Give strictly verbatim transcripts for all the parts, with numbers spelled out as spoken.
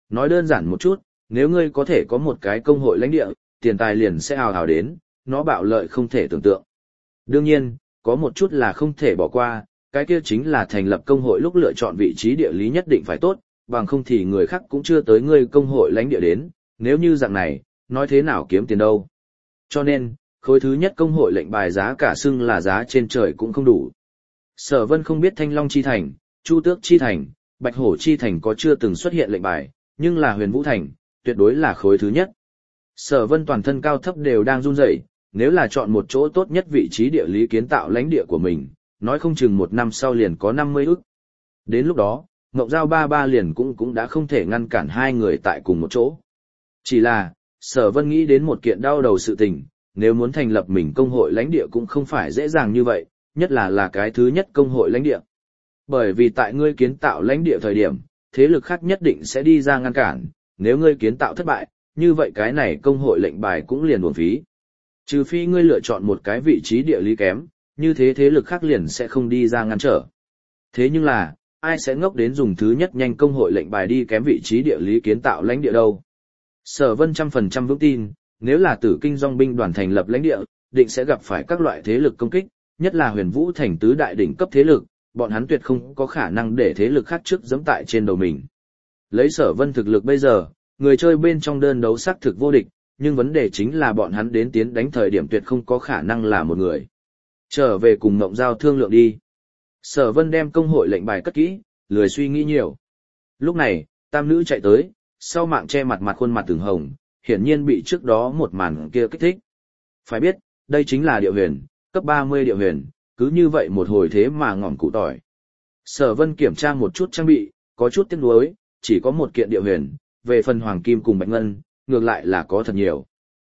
Nói đơn giản một chút, nếu ngươi có thể có một cái công hội lãnh địa, tiền tài liền sẽ hào hào đến, nó bạo lợi không thể tưởng tượng. Đương nhiên, có một chút là không thể bỏ qua, cái kia chính là thành lập công hội lúc lựa chọn vị trí địa lý nhất định phải tốt, bằng không thì người khác cũng chưa tới ngươi công hội lãnh địa đến, nếu như dạng này, nói thế nào kiếm tiền đâu. Cho nên, khối thứ nhất công hội lệnh bài giá cả xưng là giá trên trời cũng không đủ. Sở Vân không biết Thanh Long Chi Thành, Chu Tước Chi Thành, Bạch Hổ Chi Thành có chưa từng xuất hiện lệnh bài, nhưng là Huyền Vũ Thành, tuyệt đối là khối thứ nhất. Sở Vân toàn thân cao thấp đều đang run rẩy, nếu là chọn một chỗ tốt nhất vị trí địa lý kiến tạo lãnh địa của mình, nói không chừng một năm sau liền có năm mươi ức. Đến lúc đó, Ngộng Giao ba ba liền cũng cũng đã không thể ngăn cản hai người tại cùng một chỗ. Chỉ là, Sở Vân nghĩ đến một kiện đau đầu sự tình, nếu muốn thành lập mình công hội lãnh địa cũng không phải dễ dàng như vậy, nhất là là cái thứ nhất công hội lãnh địa. Bởi vì tại ngươi kiến tạo lãnh địa thời điểm, thế lực khác nhất định sẽ đi ra ngăn cản, nếu ngươi kiến tạo thất bại, như vậy cái này công hội lệnh bài cũng liền uổng phí. Trừ phi ngươi lựa chọn một cái vị trí địa lý kém, như thế thế lực khác liền sẽ không đi ra ngăn trở. Thế nhưng là, ai sẽ ngốc đến dùng thứ nhất nhanh công hội lệnh bài đi kém vị trí địa lý kiến tạo lãnh địa đâu? Sở Vân trăm phần trăm vững tin, nếu là Tử Kinh Dòng binh đoàn thành lập lãnh địa, định sẽ gặp phải các loại thế lực công kích, nhất là Huyền Vũ thành tứ đại đỉnh cấp thế lực, bọn hắn tuyệt không có khả năng để thế lực khác trước giẫm tại trên đầu mình. Lấy Sở Vân thực lực bây giờ, người chơi bên trong đơn đấu xác thực vô địch, nhưng vấn đề chính là bọn hắn đến tiến đánh thời điểm tuyệt không có khả năng là một người. Trở về cùng Ngộng Giao thương lượng đi. Sở Vân đem công hội lệnh bài cất kỹ, lười suy nghĩ nhiều. Lúc này, tam nữ chạy tới, sau mạng che mặt mặt khuôn mặt từng hồng, hiển nhiên bị trước đó một màn kia kích thích. Phải biết, đây chính là địa huyền, cấp ba mươi địa huyền, cứ như vậy một hồi thế mà ngỏm cụ tỏi. Sở Vân kiểm tra một chút trang bị, có chút tiếc nuối, chỉ có một kiện địa huyền, về phần hoàng kim cùng bạch ngân, ngược lại là có thật nhiều.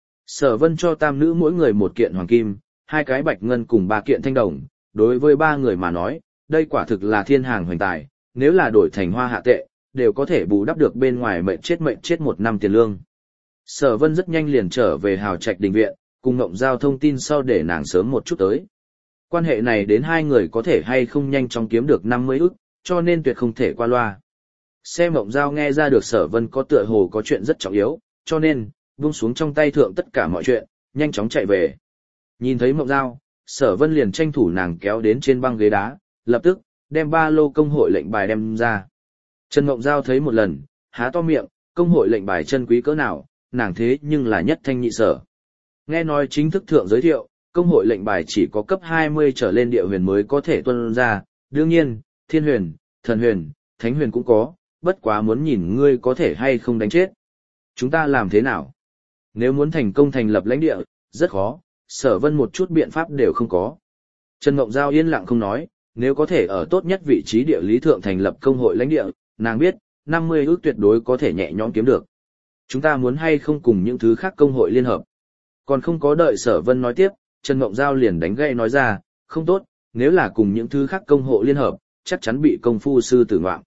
Sở Vân cho tam nữ mỗi người một kiện hoàng kim, hai cái bạch ngân cùng ba kiện thanh đồng, đối với ba người mà nói, đây quả thực là thiên hàng hoành tài, nếu là đổi thành hoa hạ tệ, đều có thể bù đắp được bên ngoài mệnh chết mệnh chết một năm tiền lương. Sở Vân rất nhanh liền trở về Hào Trạch đình viện, cùng Ngộng Giao thông tin sau để nàng sớm một chút tới. Quan hệ này đến hai người có thể hay không nhanh chóng kiếm được năm mươi ức, cho nên tuyệt không thể qua loa. Xem Ngộng Giao nghe ra được Sở Vân có tựa hồ có chuyện rất trọng yếu, cho nên, buông xuống trong tay thượng tất cả mọi chuyện, nhanh chóng chạy về. Nhìn thấy Ngộng Giao, Sở Vân liền tranh thủ nàng kéo đến trên băng ghế đá, lập tức, đem ba lô công hội lệnh bài đem ra. Trần Ngộng Giao thấy một lần, há to miệng, công hội lệnh bài chân quý cỡ nào, nàng thế nhưng là nhất thanh nhị sở. Nghe nói chính thức thượng giới thiệu, công hội lệnh bài chỉ có cấp hai mươi trở lên địa huyền mới có thể tuân ra, đương nhiên, thiên huyền, thần huyền, thánh huyền cũng có, bất quá muốn nhìn ngươi có thể hay không đánh chết. Chúng ta làm thế nào? Nếu muốn thành công thành lập lãnh địa, rất khó, Sở Vân một chút biện pháp đều không có. Trần Ngộng Giao yên lặng không nói, nếu có thể ở tốt nhất vị trí địa lý thượng thành lập công hội lãnh địa, nàng biết, năm mươi ước tuyệt đối có thể nhẹ nhõm kiếm được. Chúng ta muốn hay không cùng những thứ khác công hội liên hợp? Còn không có đợi Sở Vân nói tiếp, Trần Ngộng Giao liền đánh gậy nói ra, không tốt, nếu là cùng những thứ khác công hội liên hợp, chắc chắn bị công phu sư tử ngoạm.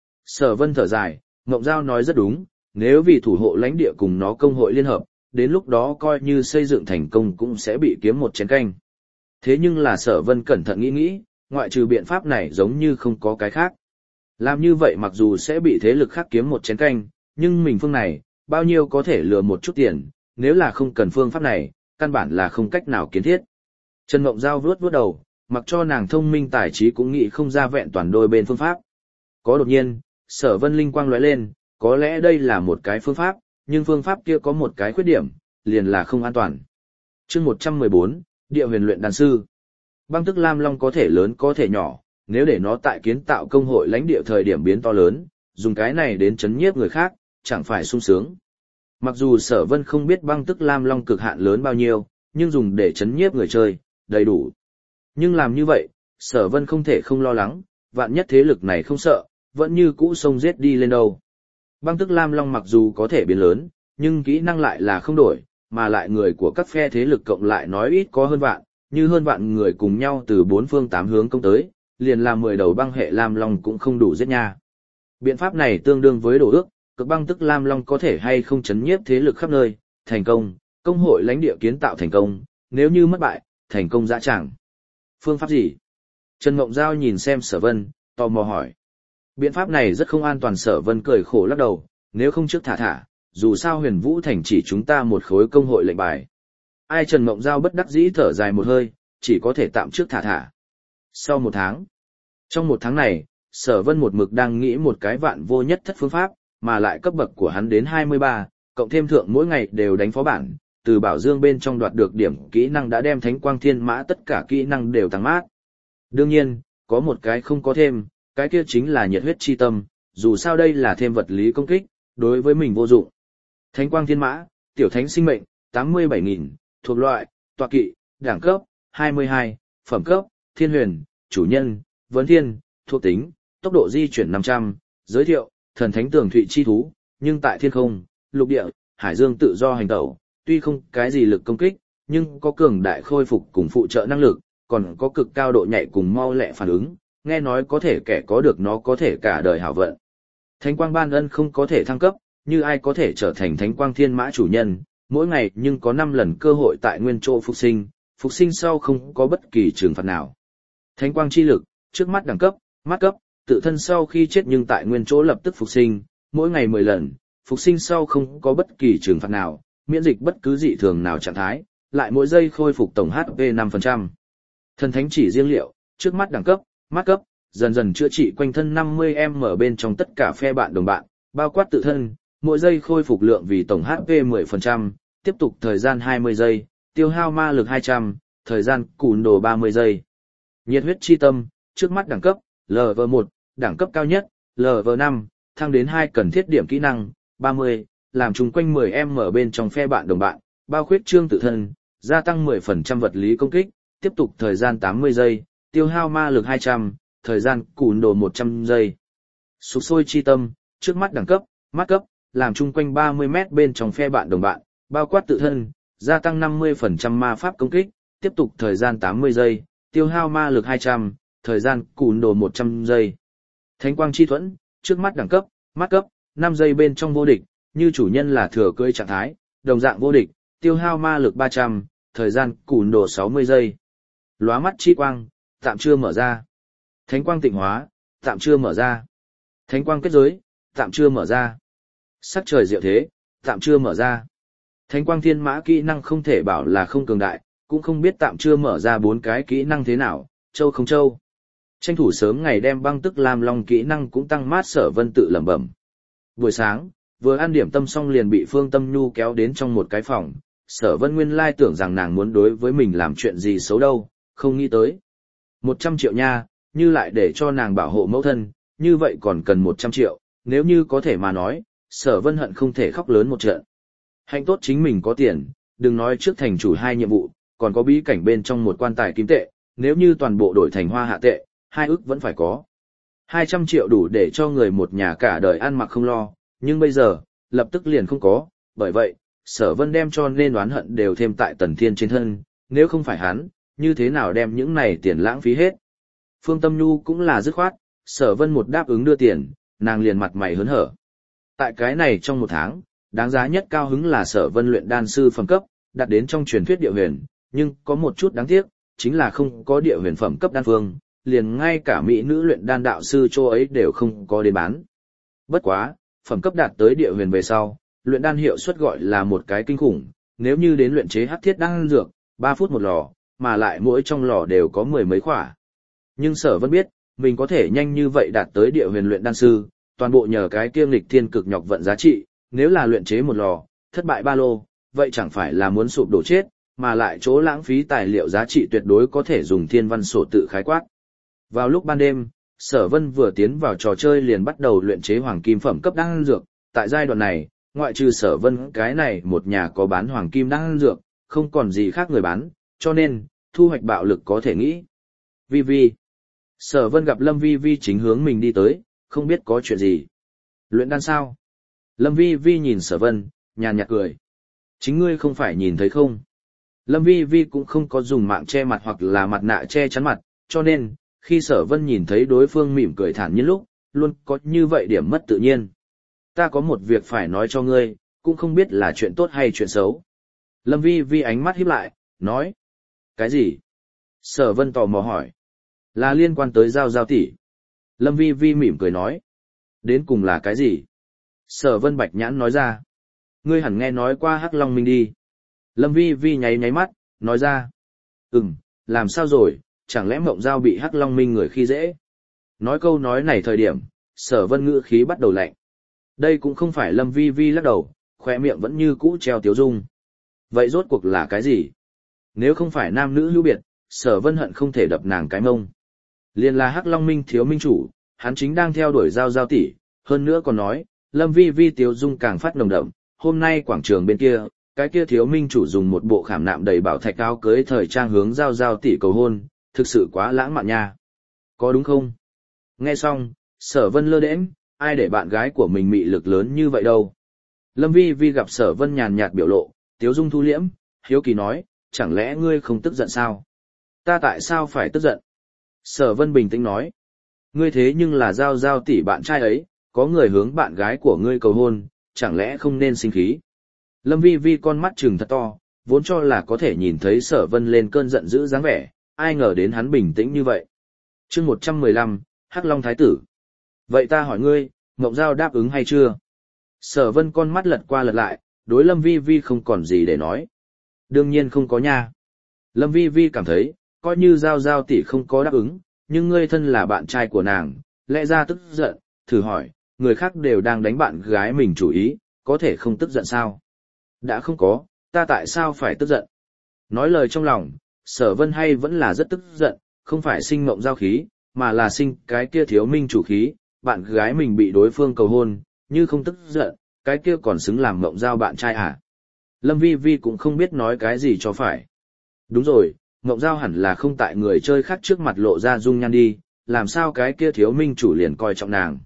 Sở Vân thở dài, Ngộng Giao nói rất đúng, nếu vì thủ hộ lãnh địa cùng nó công hội liên hợp, đến lúc đó coi như xây dựng thành công cũng sẽ bị kiếm một chén canh. Thế nhưng là Sở Vân cẩn thận nghĩ nghĩ, ngoại trừ biện pháp này giống như không có cái khác. Làm như vậy mặc dù sẽ bị thế lực khác kiếm một chén canh, nhưng mình phương này, bao nhiêu có thể lừa một chút tiền, nếu là không cần phương pháp này, căn bản là không cách nào kiến thiết. Trần Ngộng Giao vuốt vuốt đầu, mặc cho nàng thông minh tài trí cũng nghĩ không ra vẹn toàn đôi bên phương pháp. Có đột nhiên, Sở Vân linh quang lóe lên, có lẽ đây là một cái phương pháp, nhưng phương pháp kia có một cái khuyết điểm, liền là không an toàn. Chương một trăm mười bốn, Địa huyền luyện đan sư. Băng tức lam long có thể lớn có thể nhỏ, nếu để nó tại kiến tạo công hội lãnh địa thời điểm biến to lớn, dùng cái này đến chấn nhiếp người khác, chẳng phải sung sướng. Mặc dù Sở Vân không biết băng tức lam long cực hạn lớn bao nhiêu, nhưng dùng để chấn nhiếp người chơi, đầy đủ. Nhưng làm như vậy, Sở Vân không thể không lo lắng, vạn nhất thế lực này không sợ, vẫn như cũ xông giết đi lên đâu. Băng tức lam long mặc dù có thể biến lớn, nhưng kỹ năng lại là không đổi, mà lại người của các phe thế lực cộng lại nói ít có hơn vạn, như hơn vạn người cùng nhau từ bốn phương tám hướng công tới, liền làm mười đầu băng hệ lam long cũng không đủ giết nha. Biện pháp này tương đương với đổ ước, cực băng tức lam long có thể hay không chấn nhiếp thế lực khắp nơi, thành công, công hội lãnh địa kiến tạo thành công, nếu như mất bại, thành công dã tràng. Phương pháp gì? Trần Ngộng Giao nhìn xem Sở Vân, tò mò hỏi. Biện pháp này rất không an toàn. Sở Vân cười khổ lắc đầu, nếu không trước thả thả, dù sao huyền vũ thành chỉ chúng ta một khối công hội lệnh bài. Ai Trần Mộng Giao bất đắc dĩ thở dài một hơi, chỉ có thể tạm trước thả thả. Sau một tháng, trong một tháng này, Sở Vân một mực đang nghĩ một cái vạn vô nhất thất phương pháp, mà lại cấp bậc của hắn đến hai mươi ba, cộng thêm thượng mỗi ngày đều đánh phó bản, từ bảo dương bên trong đoạt được điểm kỹ năng đã đem thánh quang thiên mã tất cả kỹ năng đều tăng mát. Đương nhiên, có một cái không có thêm, cái kia chính là nhiệt huyết chi tâm, dù sao đây là thêm vật lý công kích, đối với mình vô dụng. Thánh quang thiên mã, tiểu thánh sinh mệnh, tám mươi bảy nghìn, thuộc loại, tọa kỵ, đẳng cấp, hai mươi hai, phẩm cấp, thiên huyền, chủ nhân, vấn thiên, thuộc tính, tốc độ di chuyển năm trăm, giới thiệu, thần thánh tường thụy chi thú, nhưng tại thiên không, lục địa, hải dương tự do hành tẩu, tuy không cái gì lực công kích, nhưng có cường đại khôi phục cùng phụ trợ năng lực, còn có cực cao độ nhạy cùng mau lẹ phản ứng, nghe nói có thể kẻ có được nó có thể cả đời hảo vận. Thánh quang ban ân không có thể thăng cấp, như ai có thể trở thành thánh quang thiên mã chủ nhân, mỗi ngày nhưng có năm lần cơ hội tại nguyên chỗ phục sinh, phục sinh sau không có bất kỳ trừng phạt nào. Thánh quang chi lực, trước mắt đẳng cấp, mắt cấp, tự thân sau khi chết nhưng tại nguyên chỗ lập tức phục sinh, mỗi ngày mười lần, phục sinh sau không có bất kỳ trừng phạt nào, miễn dịch bất cứ dị thường nào trạng thái, lại mỗi giây khôi phục tổng hát pê năm phần trăm. Thần thánh chỉ riêng liệu, trước mắt đẳng cấp, mắt cấp, dần dần chữa trị quanh thân năm mươi em ở bên trong tất cả phe bạn đồng bạn, bao quát tự thân, mỗi giây khôi phục lượng vì tổng hát pê mười phần trăm, tiếp tục thời gian hai mươi giây, tiêu hao ma lực hai trăm, thời gian cùn đồ ba mươi giây. Nhiệt huyết chi tâm, trước mắt đẳng cấp, lờ vê một, đẳng cấp cao nhất, lờ vê năm, thăng đến hai cần thiết điểm kỹ năng, ba mươi, làm chung quanh mười em ở bên trong phe bạn đồng bạn, bao khuyết trương tự thân, gia tăng mười phần trăm vật lý công kích, tiếp tục thời gian tám mươi giây, tiêu hao ma lực hai trăm, thời gian cùn đồ một trăm giây. Sục sôi chi tâm, trước mắt đẳng cấp, mắt cấp, làm chung quanh ba mươi mét bên trong phe bạn đồng bạn, bao quát tự thân, gia tăng năm mươi phần trăm ma pháp công kích, tiếp tục thời gian tám mươi giây, tiêu hao ma lực hai trăm, thời gian cùn đồ một trăm giây. Thánh quang chi thuẫn, trước mắt đẳng cấp, mắt cấp, năm giây bên trong vô địch, như chủ nhân là thừa cưỡi trạng thái, đồng dạng vô địch, tiêu hao ma lực ba trăm, thời gian cùn đồ sáu mươi giây. Lóa mắt chi quang, tạm chưa mở ra. Thánh quang tịnh hóa, tạm chưa mở ra. Thánh quang kết giới, tạm chưa mở ra. Sắc trời diệu thế, tạm chưa mở ra. Thánh quang thiên mã kỹ năng không thể bảo là không cường đại, cũng không biết tạm chưa mở ra bốn cái kỹ năng thế nào, châu không châu. Tranh thủ sớm ngày đem băng tức làm long kỹ năng cũng tăng mát. Sở Vân tự lẩm bẩm. Buổi sáng, vừa ăn điểm tâm xong liền bị Phương Tâm Nhu kéo đến trong một cái phòng. Sở Vân nguyên lai tưởng rằng nàng muốn đối với mình làm chuyện gì xấu đâu, không nghĩ tới. Một trăm triệu nha, như lại để cho nàng bảo hộ mẫu thân, như vậy còn cần một trăm triệu, nếu như có thể mà nói, Sở Vân hận không thể khóc lớn một trận. Hạnh tốt chính mình có tiền, đừng nói trước thành chủ hai nhiệm vụ, còn có bí cảnh bên trong một quan tài kim tệ, nếu như toàn bộ đổi thành hoa hạ tệ, hai ức vẫn phải có. hai trăm triệu đủ để cho người một nhà cả đời ăn mặc không lo, nhưng bây giờ, lập tức liền không có, bởi vậy, Sở Vân đem cho nên oán hận đều thêm tại Tần Thiên trên thân, nếu không phải hắn, như thế nào đem những này tiền lãng phí hết. Phương Tâm Nhu cũng là dứt khoát, Sở Vân một đáp ứng đưa tiền, nàng liền mặt mày hớn hở. Tại cái này trong một tháng, đáng giá nhất cao hứng là Sở Vân luyện đan sư phẩm cấp, đạt đến trong truyền thuyết địa huyền, nhưng có một chút đáng tiếc, chính là không có địa huyền phẩm cấp đan phương, liền ngay cả mỹ nữ luyện đan đạo sư chỗ ấy đều không có đến bán. Bất quá, phẩm cấp đạt tới địa huyền về sau, luyện đan hiệu suất gọi là một cái kinh khủng, nếu như đến luyện chế hắc thiết đan dược, ba phút một lò, mà lại mỗi trong lò đều có mười mấy khỏa. Nhưng Sở Vân biết, mình có thể nhanh như vậy đạt tới địa huyền luyện đan sư, toàn bộ nhờ cái kiêm lịch thiên cực nhọc vận giá trị, nếu là luyện chế một lò, thất bại ba lô, vậy chẳng phải là muốn sụp đổ chết, mà lại chỗ lãng phí tài liệu giá trị tuyệt đối có thể dùng thiên văn sổ tự khái quát. Vào lúc ban đêm, Sở Vân vừa tiến vào trò chơi liền bắt đầu luyện chế hoàng kim phẩm cấp đan dược, tại giai đoạn này, ngoại trừ Sở Vân cái này một nhà có bán hoàng kim đan dược, không còn gì khác người bán, cho nên, thu hoạch bạo lực có thể nghĩ. Vi Vi. Sở Vân gặp Lâm Vi Vi chính hướng mình đi tới, không biết có chuyện gì. Luyện đan sao? Lâm Vi Vi nhìn Sở Vân, nhàn nhạt cười. Chính ngươi không phải nhìn thấy không? Lâm Vi Vi cũng không có dùng mạng che mặt hoặc là mặt nạ che chắn mặt, cho nên, khi Sở Vân nhìn thấy đối phương mỉm cười thản nhiên lúc, luôn có như vậy điểm mất tự nhiên. Ta có một việc phải nói cho ngươi, cũng không biết là chuyện tốt hay chuyện xấu. Lâm Vi Vi ánh mắt híp lại, nói. Cái gì? Sở Vân tò mò hỏi. Là liên quan tới Giao Giao tỷ. Lâm Vi Vi mỉm cười nói. Đến cùng là cái gì? Sở Vân Bạch nhãn nói ra. Ngươi hẳn nghe nói qua Hắc Long Minh đi. Lâm Vi Vi nháy nháy mắt, nói ra. Ừm, làm sao rồi, chẳng lẽ Mộng Giao bị Hắc Long Minh người khi dễ? Nói câu nói này thời điểm, Sở Vân ngữ khí bắt đầu lạnh. Đây cũng không phải Lâm Vi Vi lắc đầu, khoe miệng vẫn như cũ treo tiếu dung. Vậy rốt cuộc là cái gì? Nếu không phải nam nữ hữu biệt, Sở Vân hận không thể đập nàng cái mông. Liên là Hắc Long Minh thiếu minh chủ, hắn chính đang theo đuổi Giao Giao tỷ, hơn nữa còn nói, Lâm Vi Vi tiếu dung càng phát nồng đậm, hôm nay quảng trường bên kia, cái kia thiếu minh chủ dùng một bộ khảm nạm đầy bảo thạch áo cưới thời trang hướng Giao Giao tỷ cầu hôn, thực sự quá lãng mạn nha. Có đúng không? Nghe xong, Sở Vân lơ đễnh, ai để bạn gái của mình mị lực lớn như vậy đâu. Lâm Vi Vi gặp Sở Vân nhàn nhạt biểu lộ, tiếu dung thu liễm, hiếu kỳ nói, chẳng lẽ ngươi không tức giận sao? Ta tại sao phải tức giận? Sở Vân bình tĩnh nói, ngươi thế nhưng là Giao Giao tỷ bạn trai ấy, có người hướng bạn gái của ngươi cầu hôn, chẳng lẽ không nên sinh khí? Lâm Vi Vi con mắt trừng thật to, vốn cho là có thể nhìn thấy Sở Vân lên cơn giận dữ dáng vẻ, ai ngờ đến hắn bình tĩnh như vậy. Chương một trăm mười lăm, Hắc Long Thái tử. Vậy ta hỏi ngươi, Mộng Giao đáp ứng hay chưa? Sở Vân con mắt lật qua lật lại, đối Lâm Vi Vi không còn gì để nói. Đương nhiên không có nha. Lâm Vi Vi cảm thấy, coi như Giao Giao tỷ không có đáp ứng, nhưng ngươi thân là bạn trai của nàng, lẽ ra tức giận, thử hỏi, người khác đều đang đánh bạn gái mình chủ ý, có thể không tức giận sao? Đã không có, ta tại sao phải tức giận? Nói lời trong lòng, Sở Vân hay vẫn là rất tức giận, không phải sinh Mộng Giao khí, mà là sinh cái kia thiếu minh chủ khí, bạn gái mình bị đối phương cầu hôn, như không tức giận, cái kia còn xứng làm Mộng Giao bạn trai à? Lâm Vi Vi cũng không biết nói cái gì cho phải. Đúng rồi, Mộng Giao hẳn là không tại người chơi khác trước mặt lộ ra dung nhan đi, làm sao cái kia thiếu minh chủ liền coi trọng nàng?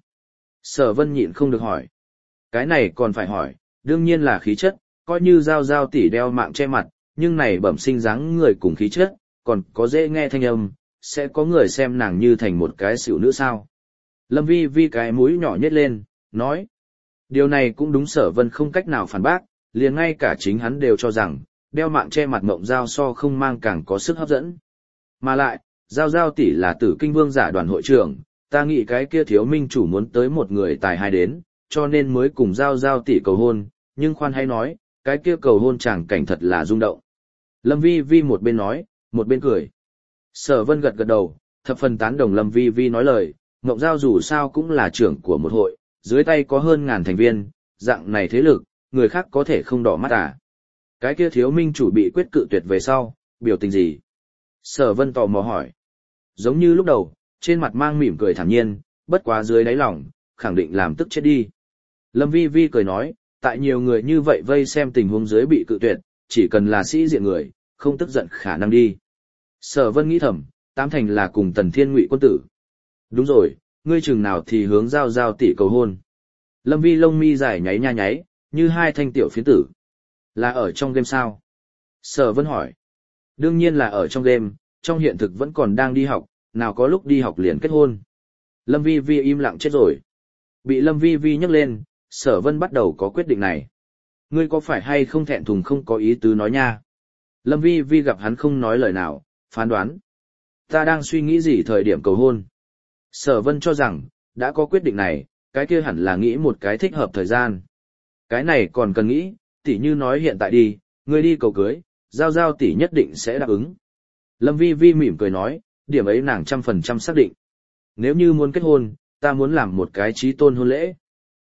Sở Vân nhịn không được hỏi. Cái này còn phải hỏi, đương nhiên là khí chất, coi như Giao Giao tỷ đeo mạng che mặt, nhưng này bẩm sinh dáng người cùng khí chất, còn có dễ nghe thanh âm, sẽ có người xem nàng như thành một cái xỉu nữ sao? Lâm Vi Vi cái mũi nhỏ nhếch lên, nói. Điều này cũng đúng, Sở Vân không cách nào phản bác, liền ngay cả chính hắn đều cho rằng, đeo mạng che mặt Mộng Giao so không mang càng có sức hấp dẫn. Mà lại, Giao Giao tỷ là Tử Kinh Vương giả đoàn hội trưởng, ta nghĩ cái kia thiếu minh chủ muốn tới một người tài hai đến, cho nên mới cùng Giao Giao tỷ cầu hôn, nhưng khoan hay nói, cái kia cầu hôn chẳng cảnh thật là rung động. Lâm Vi Vi một bên nói, một bên cười. Sở Vân gật gật đầu, thập phần tán đồng Lâm Vi Vi nói lời, Mộng Giao dù sao cũng là trưởng của một hội, dưới tay có hơn ngàn thành viên, dạng này thế lực, người khác có thể không đỏ mắt à. Cái kia thiếu minh chủ bị quyết cự tuyệt về sau, biểu tình gì? Sở Vân tò mò hỏi. Giống như lúc đầu, trên mặt mang mỉm cười thản nhiên, bất quá dưới đáy lòng, khẳng định làm tức chết đi. Lâm Vi Vi cười nói, tại nhiều người như vậy vây xem tình huống dưới bị cự tuyệt, chỉ cần là sĩ diện người, không tức giận khả năng đi. Sở Vân nghĩ thầm, tám thành là cùng Tần Thiên Ngụy quân tử. Đúng rồi, ngươi chừng nào thì hướng Giao Giao tỷ cầu hôn. Lâm Vi lông mi dài nháy nha nháy, như hai thanh tiểu phiến tử. Là ở trong game sao? Sở Vân hỏi. Đương nhiên là ở trong game, trong hiện thực vẫn còn đang đi học, nào có lúc đi học liền kết hôn. Lâm Vi Vi im lặng chết rồi. Bị Lâm Vi Vi nhắc lên, Sở Vân bắt đầu có quyết định này. Ngươi có phải hay không thẹn thùng không có ý tứ nói nha? Lâm Vi Vi gặp hắn không nói lời nào, phán đoán. Ta đang suy nghĩ gì thời điểm cầu hôn? Sở Vân cho rằng, đã có quyết định này, cái kia hẳn là nghĩ một cái thích hợp thời gian. Cái này còn cần nghĩ, tỷ như nói hiện tại đi, ngươi đi cầu cưới, Giao Giao tỷ nhất định sẽ đáp ứng. Lâm Vi Vi mỉm cười nói, điểm ấy nàng trăm phần trăm xác định. Nếu như muốn kết hôn, ta muốn làm một cái chí tôn hôn lễ.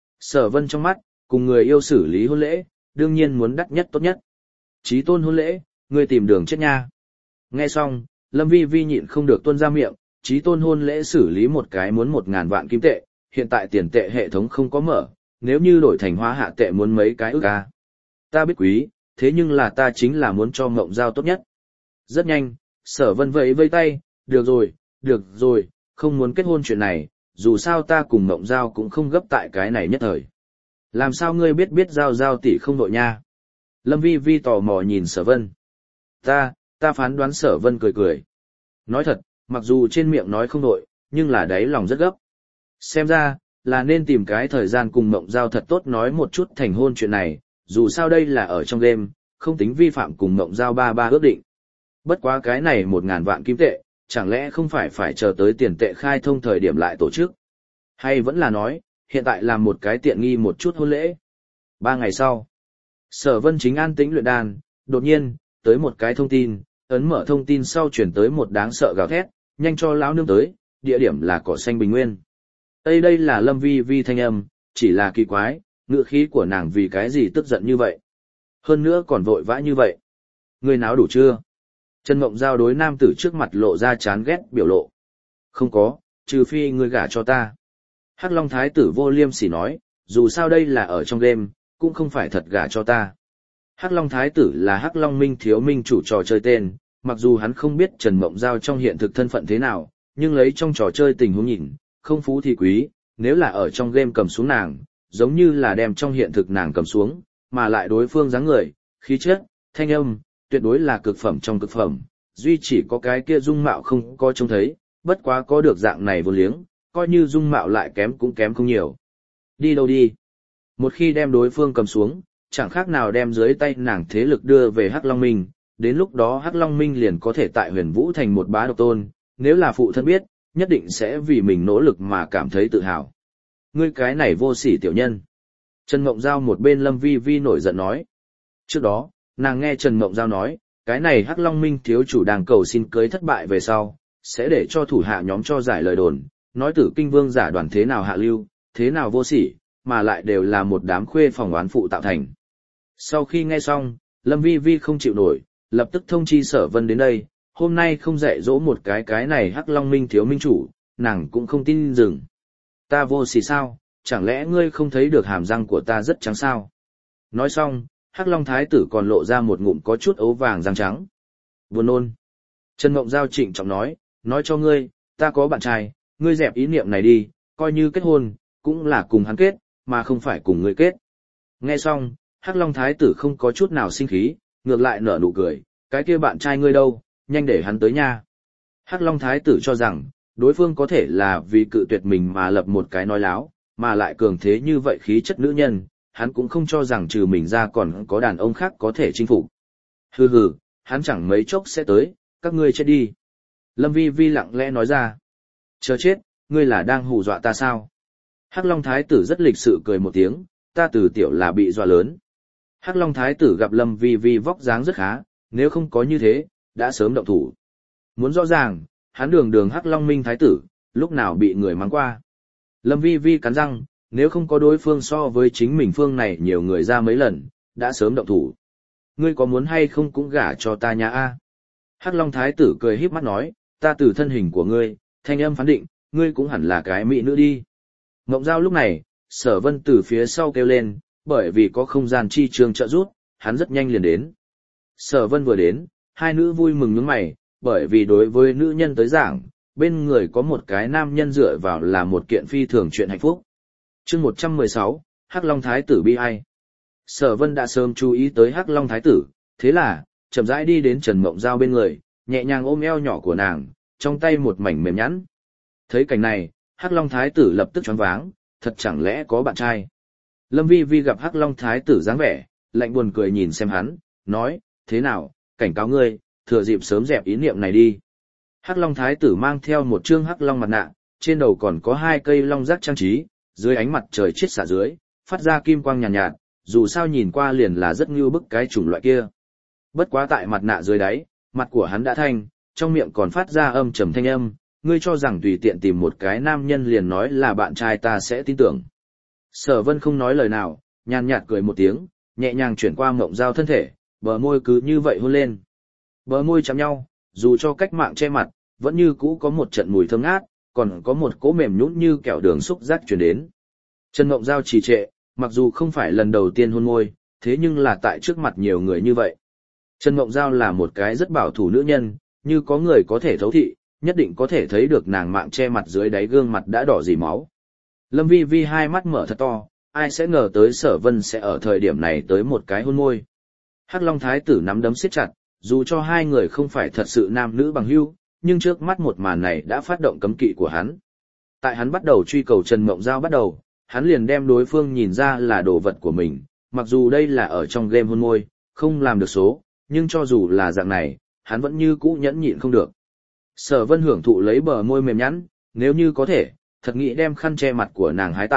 Sở Vân trong mắt, cùng người yêu xử lý hôn lễ, đương nhiên muốn đắt nhất tốt nhất. Chí tôn hôn lễ, ngươi tìm đường chết nha. Nghe xong, Lâm Vi Vi nhịn không được tuôn ra miệng, chí tôn hôn lễ xử lý một cái muốn một ngàn vạn kim tệ, hiện tại tiền tệ hệ thống không có mở, nếu như đổi thành hóa hạ tệ muốn mấy cái ức a. Ta biết quý, thế nhưng là ta chính là muốn cho Mộng Giao tốt nhất. Rất nhanh, Sở Vân vẫy vây tay, được rồi, được rồi, không muốn kết hôn chuyện này, dù sao ta cùng Mộng Giao cũng không gấp tại cái này nhất thời. Làm sao ngươi biết biết Giao Giao tỷ không đội nha? Lâm Vi Vi tò mò nhìn Sở Vân. Ta, ta phán đoán. Sở Vân cười cười. Nói thật, mặc dù trên miệng nói không đội, nhưng là đáy lòng rất gấp. Xem ra, là nên tìm cái thời gian cùng Mộng Giao thật tốt nói một chút thành hôn chuyện này, dù sao đây là ở trong game, không tính vi phạm cùng Mộng Giao ba ba ước định. Bất quá cái này một ngàn vạn kim tệ, chẳng lẽ không phải phải chờ tới tiền tệ khai thông thời điểm lại tổ chức? Hay vẫn là nói, hiện tại làm một cái tiện nghi một chút hôn lễ. Ba ngày sau, Sở Vân chính an tĩnh luyện đan, đột nhiên, tới một cái thông tin, ấn mở thông tin sau chuyển tới một đáng sợ gào thét, nhanh cho lão nương tới, địa điểm là cỏ xanh bình nguyên. Đây đây là Lâm Vi Vi thanh âm, chỉ là kỳ quái, ngựa khí của nàng vì cái gì tức giận như vậy. Hơn nữa còn vội vã như vậy. Ngươi náo đủ chưa? Trần Mộng Giao đối nam tử trước mặt lộ ra chán ghét biểu lộ. Không có, trừ phi ngươi gả cho ta. Hắc Long Thái tử vô liêm sỉ nói, dù sao đây là ở trong game, cũng không phải thật gả cho ta. Hắc Long Thái tử là Hắc Long Minh thiếu minh chủ trò chơi tên, mặc dù hắn không biết Trần Mộng Giao trong hiện thực thân phận thế nào, nhưng lấy trong trò chơi tình huống nhìn, không phú thì quý, nếu là ở trong game cầm xuống nàng, giống như là đem trong hiện thực nàng cầm xuống, mà lại đối phương dáng người, khí chất, thanh âm, tuyệt đối là cực phẩm trong cực phẩm, duy chỉ có cái kia dung mạo không có trông thấy, bất quá có được dạng này vô liếng, coi như dung mạo lại kém cũng kém không nhiều. Đi đâu đi? Một khi đem đối phương cầm xuống, chẳng khác nào đem dưới tay nàng thế lực đưa về Hắc Long Minh, đến lúc đó Hắc Long Minh liền có thể tại Huyền Vũ thành một bá độc tôn, nếu là phụ thân biết, nhất định sẽ vì mình nỗ lực mà cảm thấy tự hào. Ngươi cái này vô sỉ tiểu nhân. Trần Mộng Giao một bên Lâm Vi Vi nổi giận nói. Trước đó, nàng nghe Trần Mộng Giao nói, cái này Hắc Long Minh thiếu chủ đang cầu xin cưới thất bại về sau, sẽ để cho thủ hạ nhóm cho giải lời đồn, nói tử kinh vương giả đoàn thế nào hạ lưu, thế nào vô sỉ, mà lại đều là một đám khuê phòng oán phụ tạo thành. Sau khi nghe xong, Lâm Vi Vi không chịu nổi, lập tức thông chi Sở Vân đến đây, hôm nay không dạy dỗ một cái cái này Hắc Long Minh thiếu minh chủ, nàng cũng không tin dừng. Ta vô sỉ sao, chẳng lẽ ngươi không thấy được hàm răng của ta rất trắng sao? Nói xong, Hắc Long Thái tử còn lộ ra một ngụm có chút ấu vàng răng trắng. Buồn nôn. Trần Mộng Giao trịnh trọng nói, nói cho ngươi, ta có bạn trai, ngươi dẹp ý niệm này đi, coi như kết hôn, cũng là cùng hắn kết, mà không phải cùng ngươi kết. Nghe xong, Hắc Long Thái tử không có chút nào sinh khí, ngược lại nở nụ cười, cái kia bạn trai ngươi đâu, nhanh để hắn tới nha. Hắc Long Thái tử cho rằng, đối phương có thể là vì cự tuyệt mình mà lập một cái nói láo, mà lại cường thế như vậy khí chất nữ nhân, hắn cũng không cho rằng trừ mình ra còn có đàn ông khác có thể chinh phục. Hừ hừ, hắn chẳng mấy chốc sẽ tới, các ngươi chết đi. Lâm Vi Vi lặng lẽ nói ra. Chờ chết, ngươi là đang hù dọa ta sao? Hắc Long Thái tử rất lịch sự cười một tiếng, ta từ tiểu là bị dọa lớn. Hắc Long Thái tử gặp Lâm Vi Vi vóc dáng rất khá, nếu không có như thế, đã sớm động thủ. Muốn rõ ràng, hắn đường đường Hắc Long Minh Thái tử, lúc nào bị người mắng qua. Lâm Vi Vi cắn răng, nếu không có đối phương so với chính mình phương này nhiều người ra mấy lần, đã sớm động thủ. Ngươi có muốn hay không cũng gả cho ta nhà a? Hắc Long Thái tử cười híp mắt nói, ta từ thân hình của ngươi, thanh âm phán định, ngươi cũng hẳn là cái mỹ nữ đi. Mộng Giao lúc này, Sở Vân từ phía sau kêu lên, bởi vì có không gian chi trường trợ giúp, hắn rất nhanh liền đến. Sở Vân vừa đến, hai nữ vui mừng nhướng mày, bởi vì đối với nữ nhân tới giảng, bên người có một cái nam nhân dựa vào là một kiện phi thường chuyện hạnh phúc. Chương một trăm mười sáu, Hắc Long Thái tử bi ai. Sở Vân đã sớm chú ý tới Hắc Long Thái tử, thế là, chậm rãi đi đến Trần Mộng Giao bên người, nhẹ nhàng ôm eo nhỏ của nàng, trong tay một mảnh mềm nhẵn. Thấy cảnh này, Hắc Long Thái tử lập tức choáng váng, thật chẳng lẽ có bạn trai. Lâm Vi Vi gặp Hắc Long Thái tử dáng vẻ, lạnh buồn cười nhìn xem hắn, nói, thế nào, cảnh cáo ngươi, thừa dịp sớm dẹp ý niệm này đi. Hắc Long Thái tử mang theo một trương Hắc Long mặt nạ, trên đầu còn có hai cây long giác trang trí, dưới ánh mặt trời chiết xạ dưới, phát ra kim quang nhàn nhạt, nhạt, dù sao nhìn qua liền là rất như bức cái chủng loại kia. Bất quá tại mặt nạ dưới đáy, mặt của hắn đã thanh, trong miệng còn phát ra âm trầm thanh âm, ngươi cho rằng tùy tiện tìm một cái nam nhân liền nói là bạn trai ta sẽ tin tưởng. Sở Vân không nói lời nào, nhàn nhạt cười một tiếng, nhẹ nhàng chuyển qua Mộng Giao thân thể, bờ môi cứ như vậy hôn lên. Bờ môi chạm nhau, dù cho cách mạng che mặt, vẫn như cũ có một trận mùi thơm ngát, còn có một cỗ mềm nhũn như kẹo đường xúc giác truyền đến. Trần Mộng Giao trì trệ, mặc dù không phải lần đầu tiên hôn môi, thế nhưng là tại trước mặt nhiều người như vậy. Trần Mộng Giao là một cái rất bảo thủ nữ nhân, như có người có thể thấu thị, nhất định có thể thấy được nàng mạng che mặt dưới đáy gương mặt đã đỏ dì máu. Lâm Vi Vi hai mắt mở thật to, ai sẽ ngờ tới Sở Vân sẽ ở thời điểm này tới một cái hôn môi. Hắc Long Thái tử nắm đấm siết chặt, dù cho hai người không phải thật sự nam nữ bằng hữu, nhưng trước mắt một màn này đã phát động cấm kỵ của hắn. Tại hắn bắt đầu truy cầu Trần Mộng Giao bắt đầu, hắn liền đem đối phương nhìn ra là đồ vật của mình, mặc dù đây là ở trong game hôn môi, không làm được số, nhưng cho dù là dạng này, hắn vẫn như cũ nhẫn nhịn không được. Sở Vân hưởng thụ lấy bờ môi mềm nhẵn, nếu như có thể, thật nghĩ đem khăn che mặt của nàng hái tại,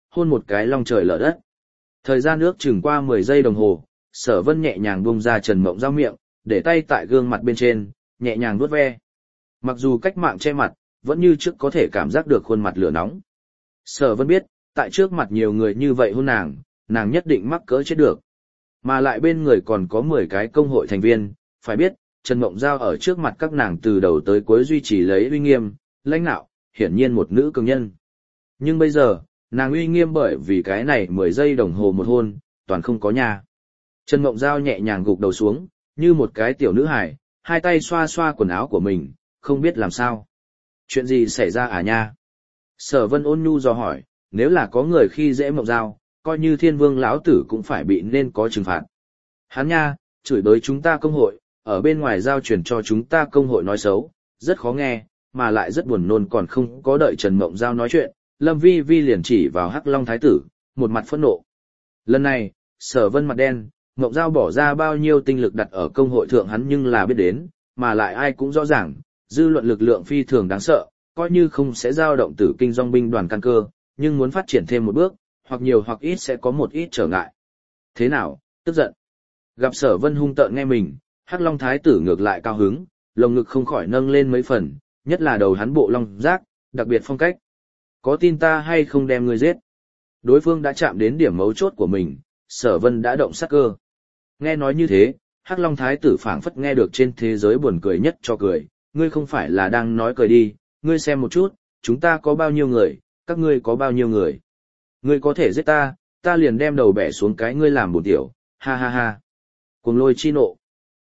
hôn một cái long trời lở đất. Thời gian ước chừng qua mười giây đồng hồ, Sở Vân nhẹ nhàng buông ra Trần Mộng Giao miệng, để tay tại gương mặt bên trên, nhẹ nhàng vuốt ve. Mặc dù cách mạng che mặt, vẫn như trước có thể cảm giác được khuôn mặt lửa nóng. Sở Vân biết, tại trước mặt nhiều người như vậy hôn nàng, nàng nhất định mắc cỡ chết được. Mà lại bên người còn có mười cái công hội thành viên, phải biết, Trần Mộng Giao ở trước mặt các nàng từ đầu tới cuối duy trì lấy uy nghiêm, lãnh nạo, hiển nhiên một nữ cường nhân. Nhưng bây giờ, nàng uy nghiêm bởi vì cái này mười giây đồng hồ một hôn, toàn không có nhà. Trần Mộng Giao nhẹ nhàng gục đầu xuống, như một cái tiểu nữ hài, hai tay xoa xoa quần áo của mình, không biết làm sao. Chuyện gì xảy ra à nha? Sở Vân ôn nhu dò hỏi, nếu là có người khi dễ Mộng Giao, coi như thiên vương lão tử cũng phải bị nên có trừng phạt. Hắn nha, chửi bới chúng ta công hội, ở bên ngoài giao truyền cho chúng ta công hội nói xấu, rất khó nghe, mà lại rất buồn nôn còn không có đợi Trần Mộng Giao nói chuyện, Lâm Vi Vi liền chỉ vào Hắc Long Thái tử, một mặt phẫn nộ. Lần này, Sở Vân mặt đen, Mộng Giao bỏ ra bao nhiêu tinh lực đặt ở công hội thượng hắn nhưng là biết đến, mà lại ai cũng rõ ràng, dư luận lực lượng phi thường đáng sợ, coi như không sẽ dao động tử kinh dòng binh đoàn căn cơ, nhưng muốn phát triển thêm một bước, hoặc nhiều hoặc ít sẽ có một ít trở ngại. Thế nào, tức giận. Gặp Sở Vân hung tợn nghe mình, Hắc Long Thái tử ngược lại cao hứng, lồng ngực không khỏi nâng lên mấy phần, nhất là đầu hắn bộ long giác, đặc biệt phong cách. Có tin ta hay không đem ngươi giết? Đối phương đã chạm đến điểm mấu chốt của mình, Sở Vân đã động sát cơ. Nghe nói như thế, Hắc Long Thái tử phảng phất nghe được trên thế giới buồn cười nhất cho cười, ngươi không phải là đang nói cười đi, ngươi xem một chút, chúng ta có bao nhiêu người, các ngươi có bao nhiêu người. Ngươi có thể giết ta, ta liền đem đầu bẻ xuống cái ngươi làm bổn tiểu, ha ha ha. Cuồng lôi chi nộ.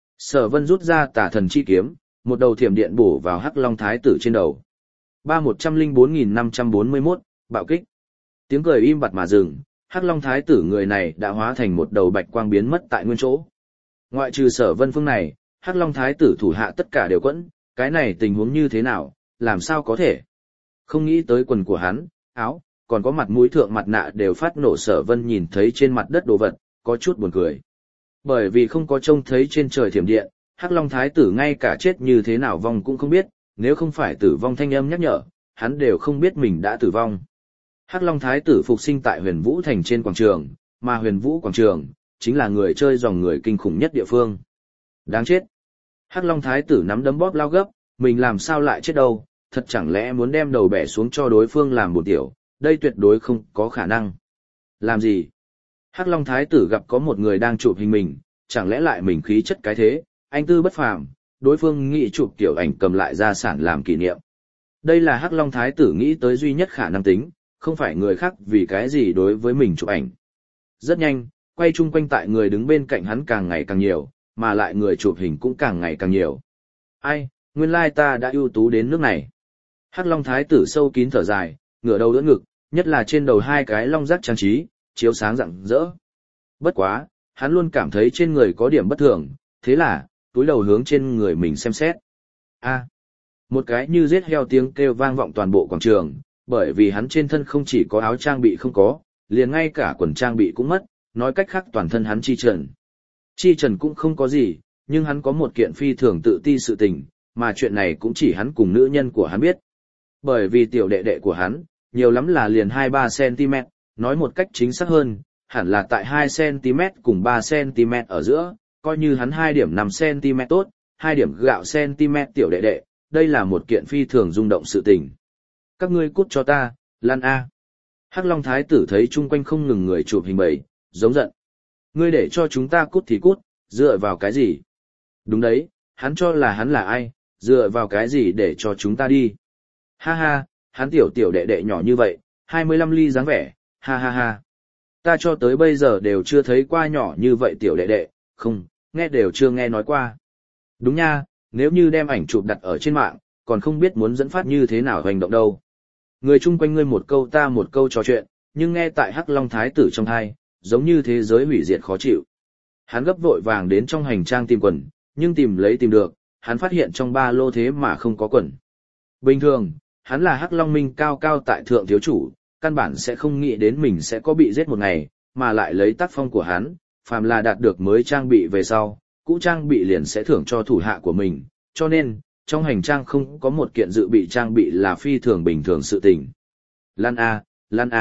Sở Vân rút ra tả thần chi kiếm, một đầu thiểm điện bổ vào Hắc Long Thái tử trên đầu. ba một trăm linh bốn nghìn năm trăm bốn mươi mốt, bạo kích. Tiếng cười im bặt mà dừng, Hắc Long Thái tử người này đã hóa thành một đầu bạch quang biến mất tại nguyên chỗ. Ngoại trừ Sở Vân phương này, Hắc Long Thái tử thủ hạ tất cả đều quẫn, cái này tình huống như thế nào, làm sao có thể. Không nghĩ tới quần của hắn, áo, còn có mặt mũi thượng mặt nạ đều phát nổ. Sở Vân nhìn thấy trên mặt đất đồ vật, có chút buồn cười. Bởi vì không có trông thấy trên trời thiểm điện, Hắc Long Thái tử ngay cả chết như thế nào vong cũng không biết, nếu không phải tử vong thanh âm nhắc nhở, hắn đều không biết mình đã tử vong. Hắc Long Thái tử phục sinh tại Huyền Vũ Thành trên quảng trường, mà Huyền Vũ quảng trường chính là người chơi dòng người kinh khủng nhất địa phương. Đáng chết. Hắc Long Thái tử nắm đấm bóp lao gấp, mình làm sao lại chết đâu, thật chẳng lẽ muốn đem đầu bẻ xuống cho đối phương làm bổn tiểu, đây tuyệt đối không có khả năng. Làm gì? Hắc Long Thái tử gặp có một người đang chụp hình mình, chẳng lẽ lại mình khí chất cái thế, anh tư bất phàm, đối phương nghĩ chụp tiểu ảnh cầm lại gia sản làm kỷ niệm. Đây là Hắc Long Thái tử nghĩ tới duy nhất khả năng tính, không phải người khác vì cái gì đối với mình chụp ảnh. Rất nhanh, quay chung quanh tại người đứng bên cạnh hắn càng ngày càng nhiều, mà lại người chụp hình cũng càng ngày càng nhiều. Ai, nguyên lai ta đã ưu tú đến nước này. Hắc Long Thái tử sâu kín thở dài, ngửa đầu đỡ ngực, nhất là trên đầu hai cái long giác trang trí, chiếu sáng rạng rỡ. Bất quá, hắn luôn cảm thấy trên người có điểm bất thường, thế là, túi đầu hướng trên người mình xem xét. A, một cái như giết heo tiếng kêu vang vọng toàn bộ quảng trường, bởi vì hắn trên thân không chỉ có áo trang bị không có, liền ngay cả quần trang bị cũng mất, nói cách khác toàn thân hắn chi trần. Chi trần cũng không có gì, nhưng hắn có một kiện phi thường tự ti sự tình, mà chuyện này cũng chỉ hắn cùng nữ nhân của hắn biết. Bởi vì tiểu đệ đệ của hắn, nhiều lắm là liền hai ba xăng-ti-mét, nói một cách chính xác hơn, hẳn là tại hai xăng-ti-mét cùng ba xăng-ti-mét ở giữa, coi như hắn hai điểm năm xăng-ti-mét tốt, hai điểm gạo xăng-ti-mét tiểu đệ đệ, đây là một kiện phi thường rung động sự tình. Các ngươi cút cho ta, lan A. Hắc Long Thái tử thấy chung quanh không ngừng người chụp hình bầy, giống giận. Ngươi để cho chúng ta cút thì cút, dựa vào cái gì? Đúng đấy, hắn cho là hắn là ai, dựa vào cái gì để cho chúng ta đi? Ha ha, hắn tiểu tiểu đệ đệ nhỏ như vậy, hai mươi lăm ly dáng vẻ, ha ha ha. Ta cho tới bây giờ đều chưa thấy qua nhỏ như vậy tiểu đệ đệ, không, nghe đều chưa nghe nói qua. Đúng nha, nếu như đem ảnh chụp đặt ở trên mạng, còn không biết muốn dẫn phát như thế nào hành động đâu. Người chung quanh ngươi một câu ta một câu trò chuyện, nhưng nghe tại Hắc Long Thái tử trong tai, giống như thế giới hủy diệt khó chịu. Hắn gấp vội vàng đến trong hành trang tìm quần, nhưng tìm lấy tìm được, hắn phát hiện trong ba lô thế mà không có quần. Bình thường, hắn là Hắc Long Minh cao cao tại thượng thiếu chủ, căn bản sẽ không nghĩ đến mình sẽ có bị giết một ngày, mà lại lấy tác phong của hắn, phàm là đạt được mới trang bị về sau, cũ trang bị liền sẽ thưởng cho thủ hạ của mình, cho nên, trong hành trang không có một kiện dự bị trang bị là phi thường bình thường sự tình. Lan A, Lan A,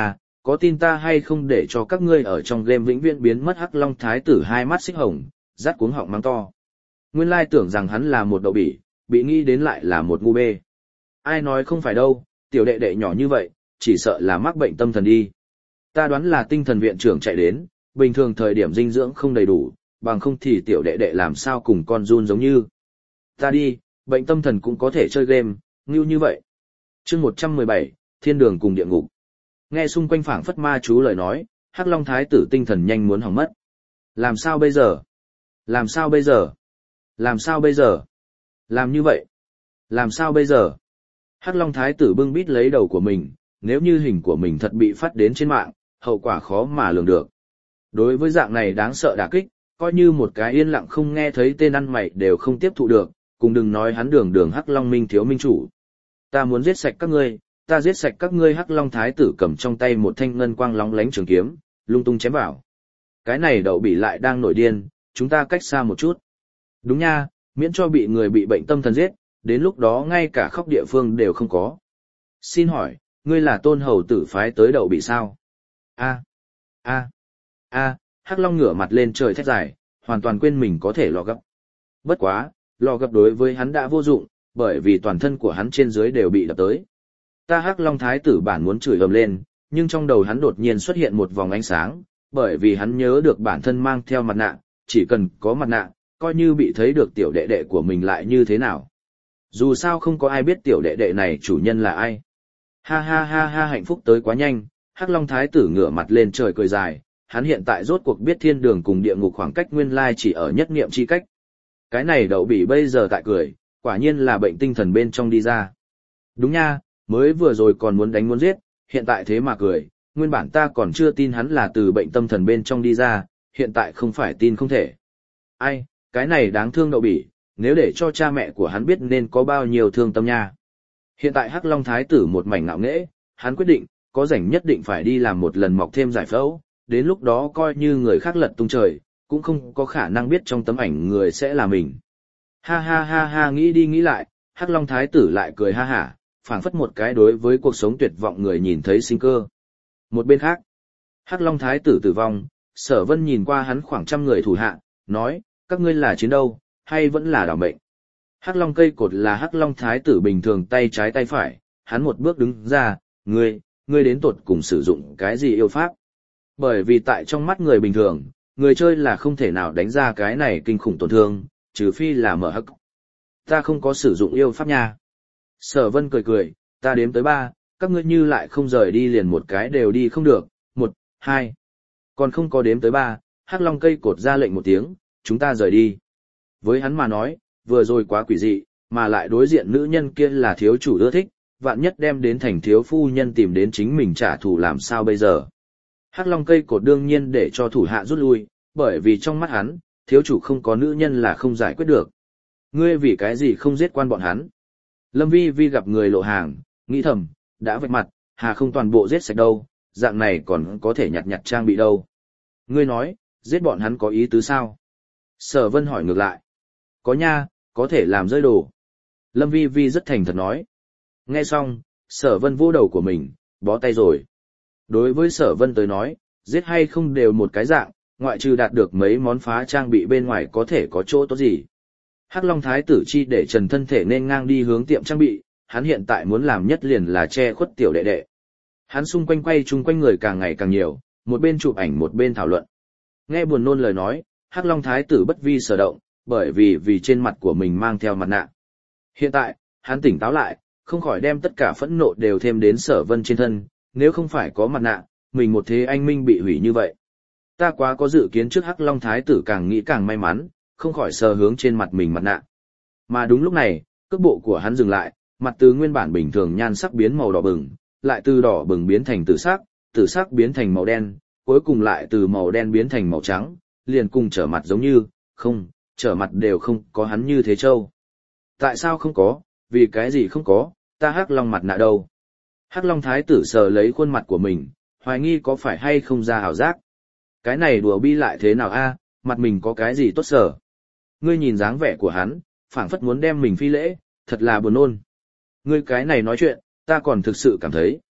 có tin ta hay không để cho các ngươi ở trong game vĩnh viễn biến mất. Hắc Long Thái tử hai mắt xích hồng, rát cuống họng mắng to. Nguyên lai tưởng rằng hắn là một đậu bỉ, bị nghĩ đến lại là một ngu bê. Ai nói không phải đâu, tiểu đệ đệ nhỏ như vậy, chỉ sợ là mắc bệnh tâm thần đi. Ta đoán là tinh thần viện trưởng chạy đến, bình thường thời điểm dinh dưỡng không đầy đủ, bằng không thì tiểu đệ đệ làm sao cùng con run giống như. Ta đi, bệnh tâm thần cũng có thể chơi game, ngưu như vậy. Chương một trăm mười bảy, Thiên đường cùng địa ngục. Nghe xung quanh phảng phất ma chú lời nói, Hắc Long Thái tử tinh thần nhanh muốn hỏng mất. Làm sao bây giờ? Làm sao bây giờ? Làm sao bây giờ? Làm như vậy? Làm sao bây giờ? Hắc Long Thái tử bưng bít lấy đầu của mình, nếu như hình của mình thật bị phát đến trên mạng, hậu quả khó mà lường được. Đối với dạng này đáng sợ đả kích, coi như một cái yên lặng không nghe thấy tên ăn mày đều không tiếp thụ được, cùng đừng nói hắn đường đường Hắc Long Minh thiếu minh chủ. Ta muốn giết sạch các ngươi, ta giết sạch các ngươi. Hắc Long Thái tử cầm trong tay một thanh ngân quang lóng lánh trường kiếm, lung tung chém vào. Cái này đậu bỉ lại đang nổi điên, chúng ta cách xa một chút. Đúng nha, miễn cho bị người bị bệnh tâm thần giết, đến lúc đó ngay cả khóc địa phương đều không có. Xin hỏi, ngươi là Tôn hầu tử phái tới đậu bỉ sao? A, a, a, Hắc Long ngửa mặt lên trời thét dài, hoàn toàn quên mình có thể lò gấp. Bất quá, lò gấp đối với hắn đã vô dụng, bởi vì toàn thân của hắn trên dưới đều bị đập tới. Ta Hắc Long Thái tử bản muốn chửi ầm lên, nhưng trong đầu hắn đột nhiên xuất hiện một vòng ánh sáng, bởi vì hắn nhớ được bản thân mang theo mặt nạ, chỉ cần có mặt nạ, coi như bị thấy được tiểu đệ đệ của mình lại như thế nào. Dù sao không có ai biết tiểu đệ đệ này chủ nhân là ai. Ha ha ha ha, hạnh phúc tới quá nhanh, Hắc Long Thái tử ngửa mặt lên trời cười dài, hắn hiện tại rốt cuộc biết thiên đường cùng địa ngục khoảng cách nguyên lai chỉ ở nhất niệm chi cách. Cái này đậu bỉ bây giờ tại cười, quả nhiên là bệnh tinh thần bên trong đi ra. Đúng nha, mới vừa rồi còn muốn đánh muốn giết, hiện tại thế mà cười, nguyên bản ta còn chưa tin hắn là từ bệnh tâm thần bên trong đi ra, hiện tại không phải tin không thể. Ai, cái này đáng thương đậu bỉ, nếu để cho cha mẹ của hắn biết nên có bao nhiêu thương tâm nha. Hiện tại Hắc Long Thái tử một mảnh ngạo nghễ, hắn quyết định, có rảnh nhất định phải đi làm một lần mọc thêm giải phẫu, đến lúc đó coi như người khác lật tung trời, cũng không có khả năng biết trong tấm ảnh người sẽ là mình. Ha ha ha ha, nghĩ đi nghĩ lại, Hắc Long Thái tử lại cười ha hả, phảng phất một cái đối với cuộc sống tuyệt vọng người nhìn thấy sinh cơ. Một bên khác, Hắc Long Thái tử tử vong, Sở Vân nhìn qua hắn khoảng trăm người thủ hạ, nói, các ngươi là chiến đâu, hay vẫn là đảo mệnh. Hắc Long cây cột là Hắc Long Thái tử bình thường tay trái tay phải, hắn một bước đứng ra, ngươi, ngươi đến tột cùng sử dụng cái gì yêu pháp. Bởi vì tại trong mắt người bình thường, người chơi là không thể nào đánh ra cái này kinh khủng tổn thương, trừ phi là mở hắc. Ta không có sử dụng yêu pháp nha. Sở Vân cười cười, ta đếm tới ba, các ngươi như lại không rời đi liền một cái đều đi không được, một, hai. Còn không có đếm tới ba, Hắc Long cây cột ra lệnh một tiếng, chúng ta rời đi. Với hắn mà nói, vừa rồi quá quỷ dị, mà lại đối diện nữ nhân kia là thiếu chủ ưa thích, vạn nhất đem đến thành thiếu phu nhân tìm đến chính mình trả thù làm sao bây giờ. Hắc Long cây cột đương nhiên để cho thủ hạ rút lui, bởi vì trong mắt hắn, thiếu chủ không có nữ nhân là không giải quyết được. Ngươi vì cái gì không giết quan bọn hắn? Lâm Vi Vi gặp người lộ hàng, nghĩ thầm, đã vạch mặt, hà không toàn bộ giết sạch đâu, dạng này còn có thể nhặt nhặt trang bị đâu. Ngươi nói, giết bọn hắn có ý tứ sao? Sở Vân hỏi ngược lại. Có nha, có thể làm rơi đồ. Lâm Vi Vi rất thành thật nói. Nghe xong, Sở Vân vô đầu của mình, bó tay rồi. Đối với Sở Vân tới nói, giết hay không đều một cái dạng, ngoại trừ đạt được mấy món phá trang bị bên ngoài có thể có chỗ tốt gì. Hắc Long Thái tử chi để trần thân thể nên ngang đi hướng tiệm trang bị, hắn hiện tại muốn làm nhất liền là che khuất tiểu đệ đệ. Hắn xung quanh quay chung quanh người càng ngày càng nhiều, một bên chụp ảnh một bên thảo luận. Nghe buồn nôn lời nói, Hắc Long Thái tử bất vi sở động, bởi vì vì trên mặt của mình mang theo mặt nạ. Hiện tại, hắn tỉnh táo lại, không khỏi đem tất cả phẫn nộ đều thêm đến Sở Vân trên thân, nếu không phải có mặt nạ, mình một thế anh minh bị hủy như vậy. Ta quá có dự kiến trước. Hắc Long Thái tử càng nghĩ càng may mắn, không khỏi sờ hướng trên mặt mình mặt nạ. Mà đúng lúc này, cước bộ của hắn dừng lại, mặt từ nguyên bản bình thường nhan sắc biến màu đỏ bừng, lại từ đỏ bừng biến thành tử sắc, tử sắc biến thành màu đen, cuối cùng lại từ màu đen biến thành màu trắng, liền cùng trở mặt giống như, không, trở mặt đều không có hắn như thế châu. Tại sao không có, vì cái gì không có, ta Hắc Long mặt nạ đâu? Hắc Long Thái tử sờ lấy khuôn mặt của mình, hoài nghi có phải hay không ra ảo giác. Cái này đùa bi lại thế nào a, mặt mình có cái gì tốt sở? Ngươi nhìn dáng vẻ của hắn, phảng phất muốn đem mình phi lễ, thật là buồn nôn. Ngươi cái này nói chuyện, ta còn thực sự cảm thấy.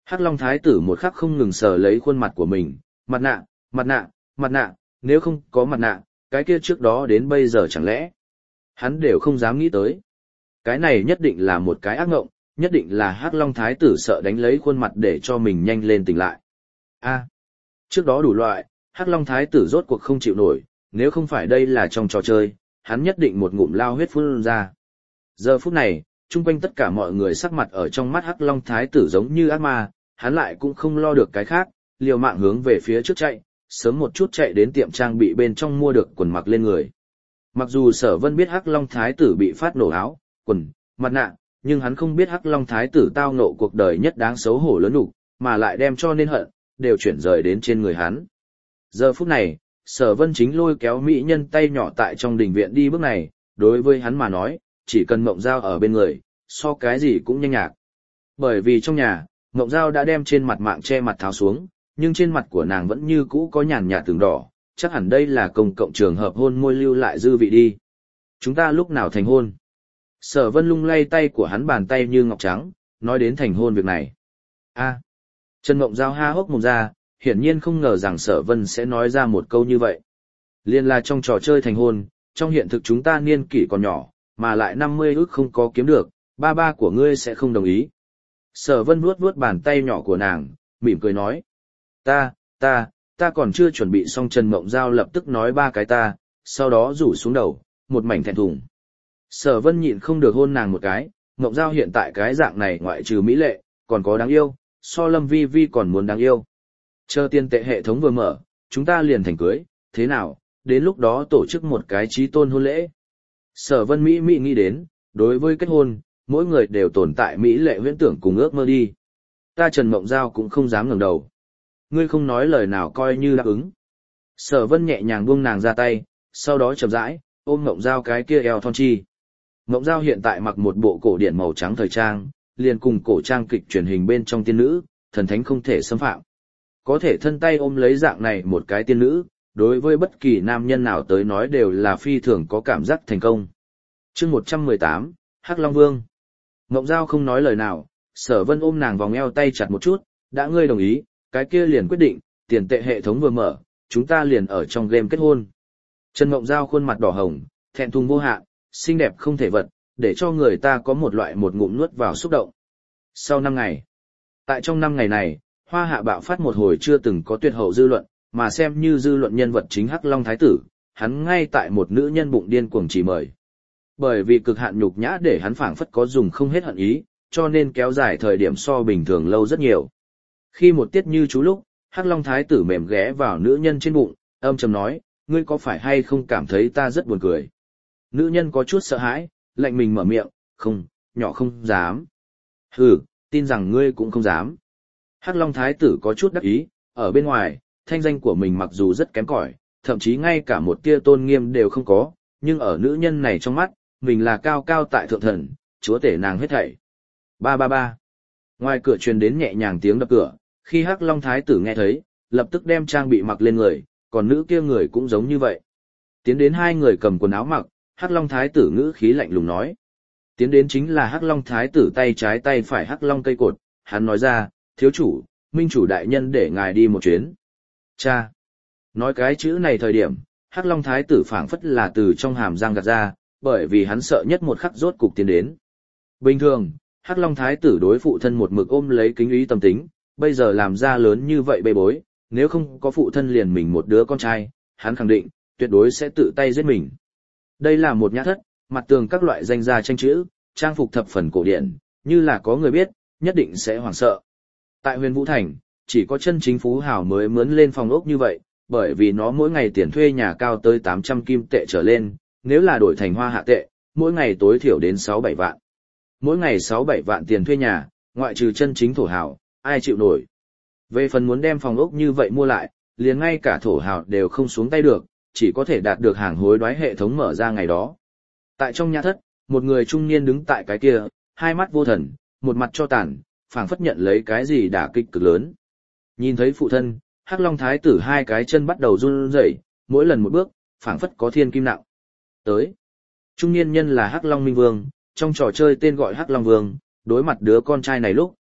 Hắc Long Thái tử một khắc không ngừng sờ lấy khuôn mặt của mình, mặt nạ, mặt nạ, mặt nạ, nếu không có mặt nạ, cái kia trước đó đến bây giờ chẳng lẽ. Hắn đều không dám nghĩ tới. Cái này nhất định là một cái ác ngộng, nhất định là Hắc Long Thái tử sợ đánh lấy khuôn mặt để cho mình nhanh lên tỉnh lại. A, trước đó đủ loại, Hắc Long Thái tử rốt cuộc không chịu nổi, nếu không phải đây là trong trò chơi, hắn nhất định một ngụm lao huyết phun ra. Giờ phút này, chung quanh tất cả mọi người sắc mặt ở trong mắt Hắc Long Thái tử giống như ác ma, hắn lại cũng không lo được cái khác, liều mạng hướng về phía trước chạy, sớm một chút chạy đến tiệm trang bị bên trong mua được quần mặc lên người. Mặc dù Sở Vân biết Hắc Long Thái tử bị phát nổ áo, quần, mặt nạ, nhưng hắn không biết Hắc Long Thái tử tao ngộ cuộc đời nhất đáng xấu hổ lớn nhục, mà lại đem cho nên hận, đều chuyển rời đến trên người hắn. Giờ phút này, Sở Vân chính lôi kéo mỹ nhân tay nhỏ tại trong đình viện đi bước này, đối với hắn mà nói, chỉ cần Mộng Giao ở bên người, so cái gì cũng nhanh nhạc. Bởi vì trong nhà, Mộng Giao đã đem trên mặt mạng che mặt tháo xuống, nhưng trên mặt của nàng vẫn như cũ có nhàn nhạt tường đỏ, chắc hẳn đây là công cộng trường hợp hôn môi lưu lại dư vị đi. Chúng ta lúc nào thành hôn? Sở Vân lung lay tay của hắn bàn tay như ngọc trắng, nói đến thành hôn việc này. A. Trần Mộng Giao ha hốc mồm ra, hiển nhiên không ngờ rằng Sở Vân sẽ nói ra một câu như vậy. Liên là trong trò chơi thành hôn, trong hiện thực chúng ta niên kỷ còn nhỏ, mà lại năm mươi ước không có kiếm được, ba ba của ngươi sẽ không đồng ý. Sở Vân vuốt vuốt bàn tay nhỏ của nàng, mỉm cười nói. Ta, ta, ta còn chưa chuẩn bị xong. Trần Mộng Giao lập tức nói ba cái ta, sau đó rủ xuống đầu, một mảnh thẹn thùng. Sở Vân nhịn không được hôn nàng một cái, Mộng Giao hiện tại cái dạng này ngoại trừ mỹ lệ, còn có đáng yêu, so Lâm Vi Vi còn muốn đáng yêu. Chờ tiền tệ hệ thống vừa mở, chúng ta liền thành cưới, thế nào, đến lúc đó tổ chức một cái chí tôn hôn lễ. Sở Vân Mỹ Mỹ nghĩ đến, đối với kết hôn, mỗi người đều tồn tại mỹ lệ huyễn tưởng cùng ước mơ đi. Ta Trần Mộng Giao cũng không dám ngẩng đầu. Ngươi không nói lời nào coi như đáp ứng. Sở Vân nhẹ nhàng buông nàng ra tay, sau đó chậm rãi, ôm Mộng Giao cái kia eo thon chi. Mộng Giao hiện tại mặc một bộ cổ điển màu trắng thời trang, liền cùng cổ trang kịch truyền hình bên trong tiên nữ, thần thánh không thể xâm phạm. Có thể thân tay ôm lấy dạng này một cái tiên nữ, đối với bất kỳ nam nhân nào tới nói đều là phi thường có cảm giác thành công. Chương một trăm mười tám, Hắc Long Vương. Mộng Giao không nói lời nào, Sở Vân ôm nàng vòng eo tay chặt một chút, đã ngươi đồng ý, cái kia liền quyết định, tiền tệ hệ thống vừa mở, chúng ta liền ở trong game kết hôn. Trần Mộng Giao khuôn mặt đỏ hồng, thẹn thùng vô hạn, xinh đẹp không thể vật, để cho người ta có một loại một ngụm nuốt vào xúc động. Sau năm ngày, tại trong năm ngày này, Hoa Hạ bạo phát một hồi chưa từng có tuyệt hậu dư luận, mà xem như dư luận nhân vật chính Hắc Long Thái tử, hắn ngay tại một nữ nhân bụng điên cuồng chỉ mời. Bởi vì cực hạn nhục nhã để hắn phảng phất có dùng không hết hận ý, cho nên kéo dài thời điểm so bình thường lâu rất nhiều. Khi một tiết như chú lúc, Hắc Long Thái tử mềm ghé vào nữ nhân trên bụng, âm trầm nói, ngươi có phải hay không cảm thấy ta rất buồn cười? Nữ nhân có chút sợ hãi, lạnh mình mở miệng, không, nhỏ không dám. Hừ, tin rằng ngươi cũng không dám. Hắc Long Thái tử có chút đắc ý, ở bên ngoài, thanh danh của mình mặc dù rất kém cỏi, thậm chí ngay cả một tia tôn nghiêm đều không có, nhưng ở nữ nhân này trong mắt, mình là cao cao tại thượng thần, chúa tể nàng hết thảy. Ba ba ba. Ngoài cửa truyền đến nhẹ nhàng tiếng đập cửa, khi Hắc Long Thái tử nghe thấy, lập tức đem trang bị mặc lên người, còn nữ kia người cũng giống như vậy. Tiến đến hai người cầm quần áo mặc, Hắc Long Thái tử ngữ khí lạnh lùng nói. Tiến đến chính là Hắc Long Thái tử tay trái tay phải Hắc Long cây cột, hắn nói ra, thiếu chủ, minh chủ đại nhân để ngài đi một chuyến. Cha. Nói cái chữ này thời điểm, Hắc Long Thái tử phảng phất là từ trong hàm răng gạt ra, bởi vì hắn sợ nhất một khắc rốt cục tiến đến. Bình thường, Hắc Long Thái tử đối phụ thân một mực ôm lấy kính ý tâm tính, bây giờ làm ra lớn như vậy bê bối, nếu không có phụ thân liền mình một đứa con trai, hắn khẳng định, tuyệt đối sẽ tự tay giết mình. Đây là một nhã thất, mặt tường các loại danh gia tranh chữ, trang phục thập phần cổ điển, như là có người biết, nhất định sẽ hoảng sợ. Tại Huyền Vũ Thành, chỉ có chân chính phú hào mới mướn lên phòng ốc như vậy, bởi vì nó mỗi ngày tiền thuê nhà cao tới tám trăm kim tệ trở lên, nếu là đổi thành hoa hạ tệ, mỗi ngày tối thiểu đến sáu bảy vạn. Mỗi ngày sáu bảy vạn tiền thuê nhà, ngoại trừ chân chính thổ hào, ai chịu nổi. Về phần muốn đem phòng ốc như vậy mua lại, liền ngay cả thổ hào đều không xuống tay được, chỉ có thể đạt được hàng hối đoái hệ thống mở ra ngày đó. Tại trong nhà thất, một người trung niên đứng tại cái kia, hai mắt vô thần, một mặt cho tàn, phảng phất nhận lấy cái gì đả kích cực lớn. Nhìn thấy phụ thân, Hắc Long Thái tử hai cái chân bắt đầu run rẩy, mỗi lần một bước, phảng phất có thiên kim nặng. Tới. Trung niên nhân là Hắc Long Minh Vương, trong trò chơi tên gọi Hắc Long Vương, đối mặt đứa con trai này lúc,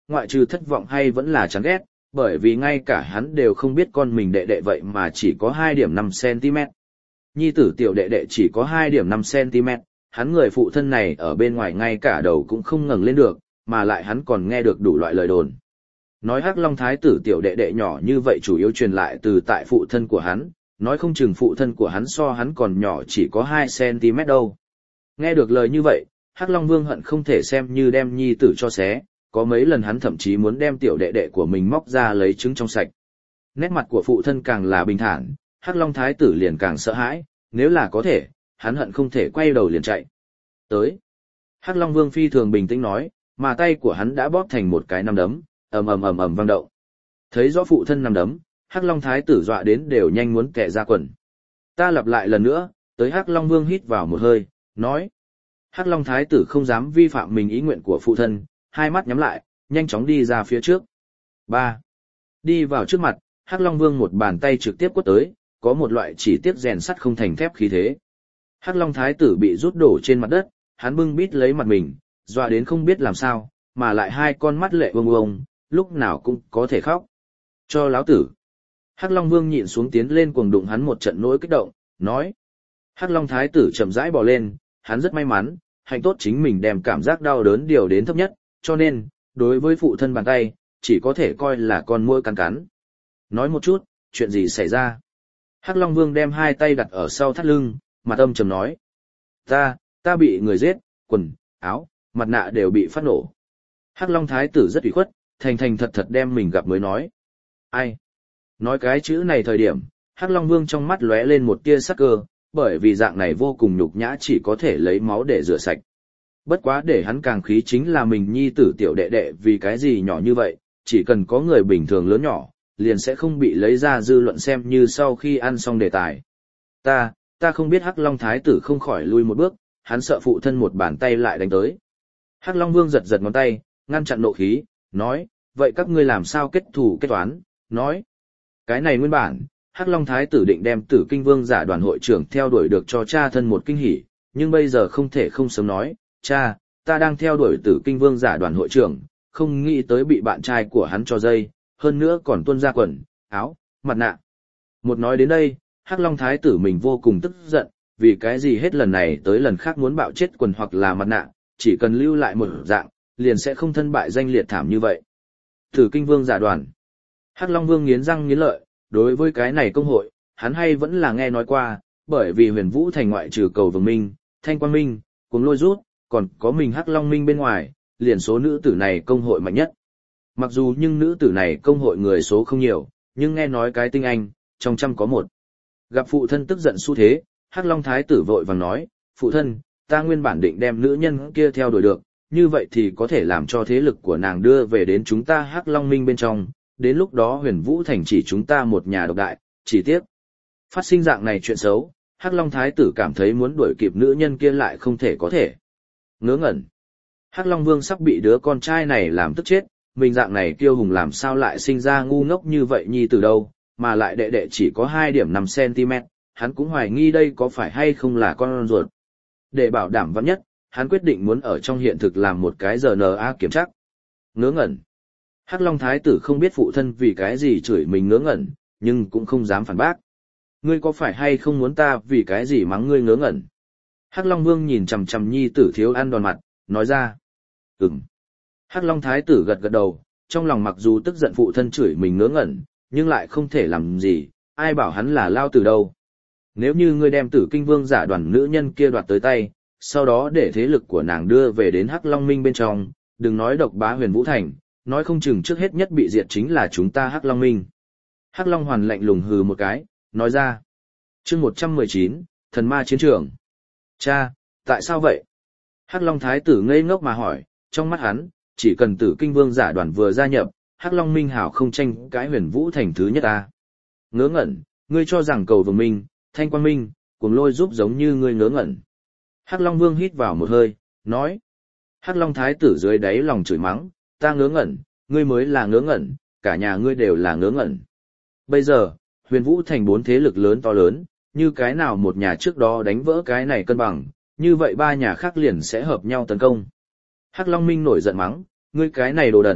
ngoại trừ thất vọng hay vẫn là chán ghét, bởi vì ngay cả hắn đều không biết con mình đệ đệ vậy mà chỉ có hai điểm năm xăng-ti-mét. Nhi tử tiểu đệ đệ chỉ có hai điểm năm xăng-ti-mét, hắn người phụ thân này ở bên ngoài ngay cả đầu cũng không ngẩng lên được, mà lại hắn còn nghe được đủ loại lời đồn. Nói Hắc Long Thái tử tiểu đệ đệ nhỏ như vậy chủ yếu truyền lại từ tại phụ thân của hắn, nói không chừng phụ thân của hắn so hắn còn nhỏ chỉ có hai xăng-ti-mét đâu. Nghe được lời như vậy, Hắc Long Vương hận không thể xem như đem nhi tử cho xé, có mấy lần hắn thậm chí muốn đem tiểu đệ đệ của mình móc ra lấy trứng trong sạch. Nét mặt của phụ thân càng là bình thản, Hắc Long Thái tử liền càng sợ hãi, nếu là có thể, hắn hận không thể quay đầu liền chạy. Tới. Hắc Long Vương phi thường bình tĩnh nói, mà tay của hắn đã bóp thành một cái nắm đấm, ầm ầm ầm ầm vang động. Thấy rõ phụ thân nắm đấm, Hắc Long Thái tử dọa đến đều nhanh muốn kẻ ra quần. Ta lặp lại lần nữa, tới Hắc Long Vương hít vào một hơi, nói. Hắc Long Thái tử không dám vi phạm mình ý nguyện của phụ thân, hai mắt nhắm lại, nhanh chóng đi ra phía trước. ba. Đi vào trước mặt, Hắc Long Vương một bàn tay trực tiếp quất tới, có một loại chỉ tiếc rèn sắt không thành thép khí thế. Hắc Long Thái tử bị rút đổ trên mặt đất, hắn bưng bít lấy mặt mình, dọa đến không biết làm sao, mà lại hai con mắt lệ bông bông, lúc nào cũng có thể khóc. Cho láo tử. Hắc Long Vương nhịn xuống tiến lên cuồng đụng hắn một trận nỗi kích động, nói. Hắc Long Thái tử chậm rãi bò lên, hắn rất may mắn, hạnh tốt chính mình đem cảm giác đau đớn điều đến thấp nhất, cho nên, đối với phụ thân bàn tay, chỉ có thể coi là con muỗi cắn cắn. Nói một chút, chuyện gì xảy ra? Hắc Long Vương đem hai tay đặt ở sau thắt lưng, mặt âm trầm nói. Ta, ta bị người giết, quần, áo, mặt nạ đều bị phát nổ. Hắc Long Thái tử rất ủy khuất, thành thành thật thật đem mình gặp mới nói. Ai? Nói cái chữ này thời điểm, Hắc Long Vương trong mắt lóe lên một tia sắc cơ, bởi vì dạng này vô cùng nhục nhã chỉ có thể lấy máu để rửa sạch. Bất quá để hắn càng khí chính là mình nhi tử tiểu đệ đệ vì cái gì nhỏ như vậy, chỉ cần có người bình thường lớn nhỏ, liền sẽ không bị lấy ra dư luận xem như sau khi ăn xong đề tài. Ta, ta không biết Hắc Long Thái tử không khỏi lui một bước, hắn sợ phụ thân một bàn tay lại đánh tới. Hắc Long Vương giật giật ngón tay, ngăn chặn nộ khí, nói, vậy các ngươi làm sao kết thù kết toán, nói. Cái này nguyên bản, Hắc Long Thái tử định đem Tử Kinh Vương giả đoàn hội trưởng theo đuổi được cho cha thân một kinh hỉ, nhưng bây giờ không thể không sớm nói, cha, ta đang theo đuổi Tử Kinh Vương giả đoàn hội trưởng, không nghĩ tới bị bạn trai của hắn cho dây, hơn nữa còn tuôn ra quần, áo, mặt nạ. Một nói đến đây, Hắc Long Thái tử mình vô cùng tức giận, vì cái gì hết lần này tới lần khác muốn bạo chết quần hoặc là mặt nạ, chỉ cần lưu lại một dạng, liền sẽ không thân bại danh liệt thảm như vậy. Tử Kinh Vương giả đoàn. Hắc Long Vương nghiến răng nghiến lợi, đối với cái này công hội, hắn hay vẫn là nghe nói qua, bởi vì Huyền Vũ thành ngoại trừ Cầu Vồng Minh, Thanh Quang Minh, Cuồng Lôi Rút, còn có mình Hắc Long Minh bên ngoài, liền số nữ tử này công hội mạnh nhất. Mặc dù nhưng nữ tử này công hội người số không nhiều, nhưng nghe nói cái tinh anh, trong trăm có một. Gặp phụ thân tức giận xu thế, Hắc Long Thái tử vội vàng nói, phụ thân, ta nguyên bản định đem nữ nhân kia theo đuổi được, như vậy thì có thể làm cho thế lực của nàng đưa về đến chúng ta Hắc Long Minh bên trong, đến lúc đó Huyền Vũ thành chỉ chúng ta một nhà độc đại, chỉ tiếc. Phát sinh dạng này chuyện xấu, Hắc Long Thái tử cảm thấy muốn đuổi kịp nữ nhân kia lại không thể có thể. Ngớ ngẩn. Hắc Long Vương sắp bị đứa con trai này làm tức chết, mình dạng này kiêu hùng làm sao lại sinh ra ngu ngốc như vậy nhi từ đâu, mà lại đệ đệ chỉ có hai điểm năm xăng-ti-mét, hắn cũng hoài nghi đây có phải hay không là con ruột. Để bảo đảm vắn nhất, hắn quyết định muốn ở trong hiện thực làm một cái rờ en a kiểm tra. Ngớ ngẩn. Hắc Long Thái tử không biết phụ thân vì cái gì chửi mình ngớ ngẩn, nhưng cũng không dám phản bác. Ngươi có phải hay không muốn ta vì cái gì mắng ngươi ngớ ngẩn? Hắc Long Vương nhìn chằm chằm nhi tử thiếu ăn đòn mặt, nói ra. Ừm. Hắc Long Thái tử gật gật đầu, trong lòng mặc dù tức giận phụ thân chửi mình ngớ ngẩn, nhưng lại không thể làm gì, ai bảo hắn là lao tử đâu. Nếu như ngươi đem Tử Kinh Vương giả đoàn nữ nhân kia đoạt tới tay, sau đó để thế lực của nàng đưa về đến Hắc Long Minh bên trong, đừng nói độc bá Huyền Vũ thành, nói không chừng trước hết nhất bị diệt chính là chúng ta Hắc Long Minh. Hắc Long Hoàn lạnh lùng hừ một cái, nói ra. Chương một trăm mười chín, Thần Ma Chiến Trường. Cha, tại sao vậy? Hắc Long Thái tử ngây ngốc mà hỏi, trong mắt hắn, chỉ cần Tử Kinh Vương giả đoàn vừa gia nhập, Hắc Long Minh hảo không tranh cái Huyền Vũ thành thứ nhất ta. Ngớ ngẩn, ngươi cho rằng Cầu Vồng Minh, Thanh Quang Minh, Cuồng Lôi giúp giống như ngươi ngớ ngẩn. Hắc Long Vương hít vào một hơi, nói. Hắc Long Thái tử dưới đáy lòng chửi mắng, ta ngớ ngẩn, ngươi mới là ngớ ngẩn, cả nhà ngươi đều là ngớ ngẩn. Bây giờ, Huyền Vũ thành bốn thế lực lớn to lớn, như cái nào một nhà trước đó đánh vỡ cái này cân bằng, như vậy ba nhà khác liền sẽ hợp nhau tấn công. Hắc Long Minh nổi giận mắng, ngươi cái này đồ đần,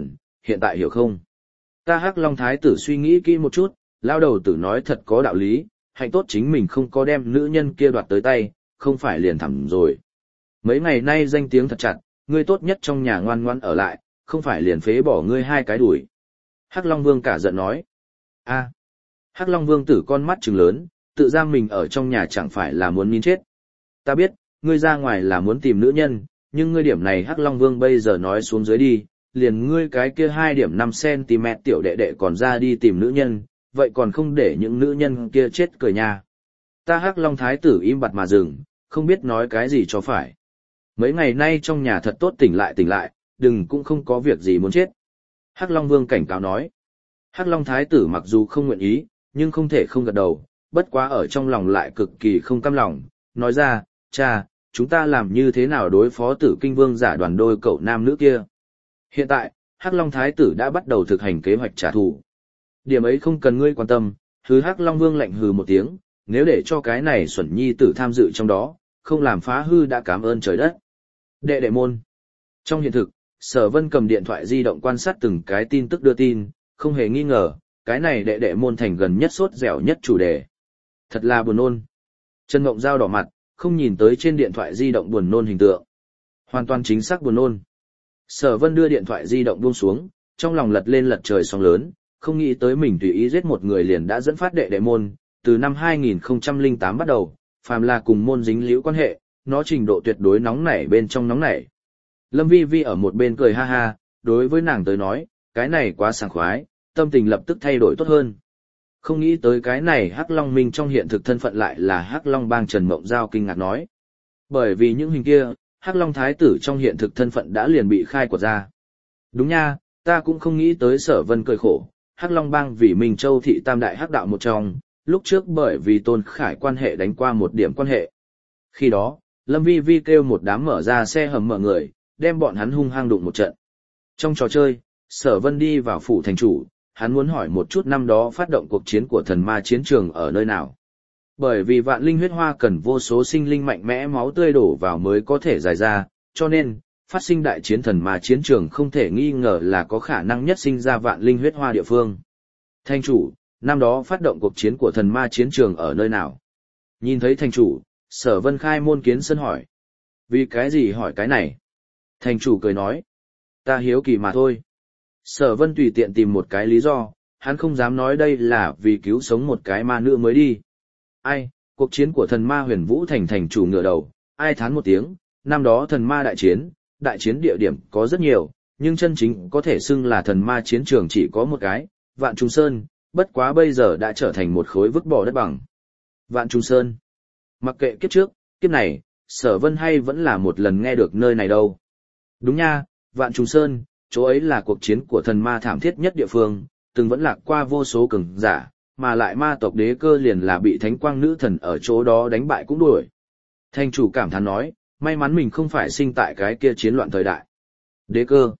hiện tại hiểu không? Ta Hắc Long Thái tử suy nghĩ kỹ một chút, lao đầu tử nói thật có đạo lý, hạnh tốt chính mình không có đem nữ nhân kia đoạt tới tay, không phải liền thẳng rồi. Mấy ngày nay danh tiếng thật chặt, ngươi tốt nhất trong nhà ngoan ngoãn ở lại, không phải liền phế bỏ ngươi hai cái đuổi. Hắc Long Vương cả giận nói. A. Hắc Long Vương tử con mắt trừng lớn, tự giam mình ở trong nhà chẳng phải là muốn nín chết. Ta biết, ngươi ra ngoài là muốn tìm nữ nhân, nhưng ngươi điểm này Hắc Long Vương bây giờ nói xuống dưới đi, liền ngươi cái kia hai điểm năm xăng-ti-mét tiểu đệ đệ còn ra đi tìm nữ nhân, vậy còn không để những nữ nhân kia chết cười nha. Ta Hắc Long Thái tử im bặt mà dừng, không biết nói cái gì cho phải. Mấy ngày nay trong nhà thật tốt tỉnh lại tỉnh lại, đừng cũng không có việc gì muốn chết. Hắc Long Vương cảnh cáo nói. Hắc Long Thái tử mặc dù không nguyện ý, nhưng không thể không gật đầu, bất quá ở trong lòng lại cực kỳ không cam lòng, nói ra, cha, chúng ta làm như thế nào đối phó Tử Kinh Vương giả đoàn đôi cậu nam nữ kia. Hiện tại, Hắc Long Thái tử đã bắt đầu thực hành kế hoạch trả thù. Điểm ấy không cần ngươi quan tâm, hứ Hắc Long Vương lạnh hừ một tiếng, nếu để cho cái này xuẩn nhi tử tham dự trong đó, không làm phá hư đã cảm ơn trời đất. Đệ đệ môn. Trong hiện thực, Sở Vân cầm điện thoại di động quan sát từng cái tin tức đưa tin, không hề nghi ngờ, cái này đệ đệ môn thành gần nhất sốt dẻo nhất chủ đề. Thật là buồn nôn. Trần Mộng Giao đỏ mặt, không nhìn tới trên điện thoại di động buồn nôn hình tượng. Hoàn toàn chính xác buồn nôn. Sở Vân đưa điện thoại di động buông xuống, trong lòng lật lên lật trời sóng lớn, không nghĩ tới mình tùy ý giết một người liền đã dẫn phát đệ đệ môn, từ năm hai nghìn không trăm lẻ tám bắt đầu, phàm là cùng môn dính liễu quan hệ, nó trình độ tuyệt đối nóng nảy bên trong nóng nảy. Lâm Vi Vi ở một bên cười ha ha, đối với nàng tới nói, cái này quá sảng khoái, tâm tình lập tức thay đổi tốt hơn. Không nghĩ tới cái này Hắc Long Minh trong hiện thực thân phận lại là Hắc Long Bang Trần Mộng Giao kinh ngạc nói. Bởi vì những hình kia, Hắc Long Thái tử trong hiện thực thân phận đã liền bị khai quật ra. Đúng nha, ta cũng không nghĩ tới Sở Vân cười khổ, Hắc Long Bang vì Minh Châu thị tam đại hắc đạo một trong, lúc trước bởi vì Tôn Khải quan hệ đánh qua một điểm quan hệ. Khi đó, Lâm Vi Vi kêu một đám mở ra xe hầm mở người, đem bọn hắn hung hăng đụng một trận. Trong trò chơi, Sở Vân đi vào phủ thành chủ, hắn muốn hỏi một chút năm đó phát động cuộc chiến của thần ma chiến trường ở nơi nào. Bởi vì vạn linh huyết hoa cần vô số sinh linh mạnh mẽ máu tươi đổ vào mới có thể giải ra, cho nên, phát sinh đại chiến thần ma chiến trường không thể nghi ngờ là có khả năng nhất sinh ra vạn linh huyết hoa địa phương. Thành chủ, năm đó phát động cuộc chiến của thần ma chiến trường ở nơi nào? Nhìn thấy thành chủ, Sở Vân khai môn kiến sân hỏi. Vì cái gì hỏi cái này? Thành chủ cười nói. Ta hiếu kỳ mà thôi. Sở Vân tùy tiện tìm một cái lý do, hắn không dám nói đây là vì cứu sống một cái ma nữ mới đi. Ai, cuộc chiến của thần ma huyền vũ thành thành chủ ngửa đầu, ai thán một tiếng, năm đó thần ma đại chiến, đại chiến địa điểm có rất nhiều, nhưng chân chính có thể xưng là thần ma chiến trường chỉ có một cái, Vạn Trung Sơn, bất quá bây giờ đã trở thành một khối vứt bỏ đất bằng. Vạn Trung Sơn. Mặc kệ kiếp trước, kiếp này, Sở Vân hay vẫn là một lần nghe được nơi này đâu. Đúng nha, Vạn Trung Sơn, chỗ ấy là cuộc chiến của thần ma thảm thiết nhất địa phương, từng vẫn lạc qua vô số cường giả, mà lại ma tộc đế cơ liền là bị thánh quang nữ thần ở chỗ đó đánh bại cũng đuổi. Thành chủ cảm thán nói, may mắn mình không phải sinh tại cái kia chiến loạn thời đại. Đế cơ.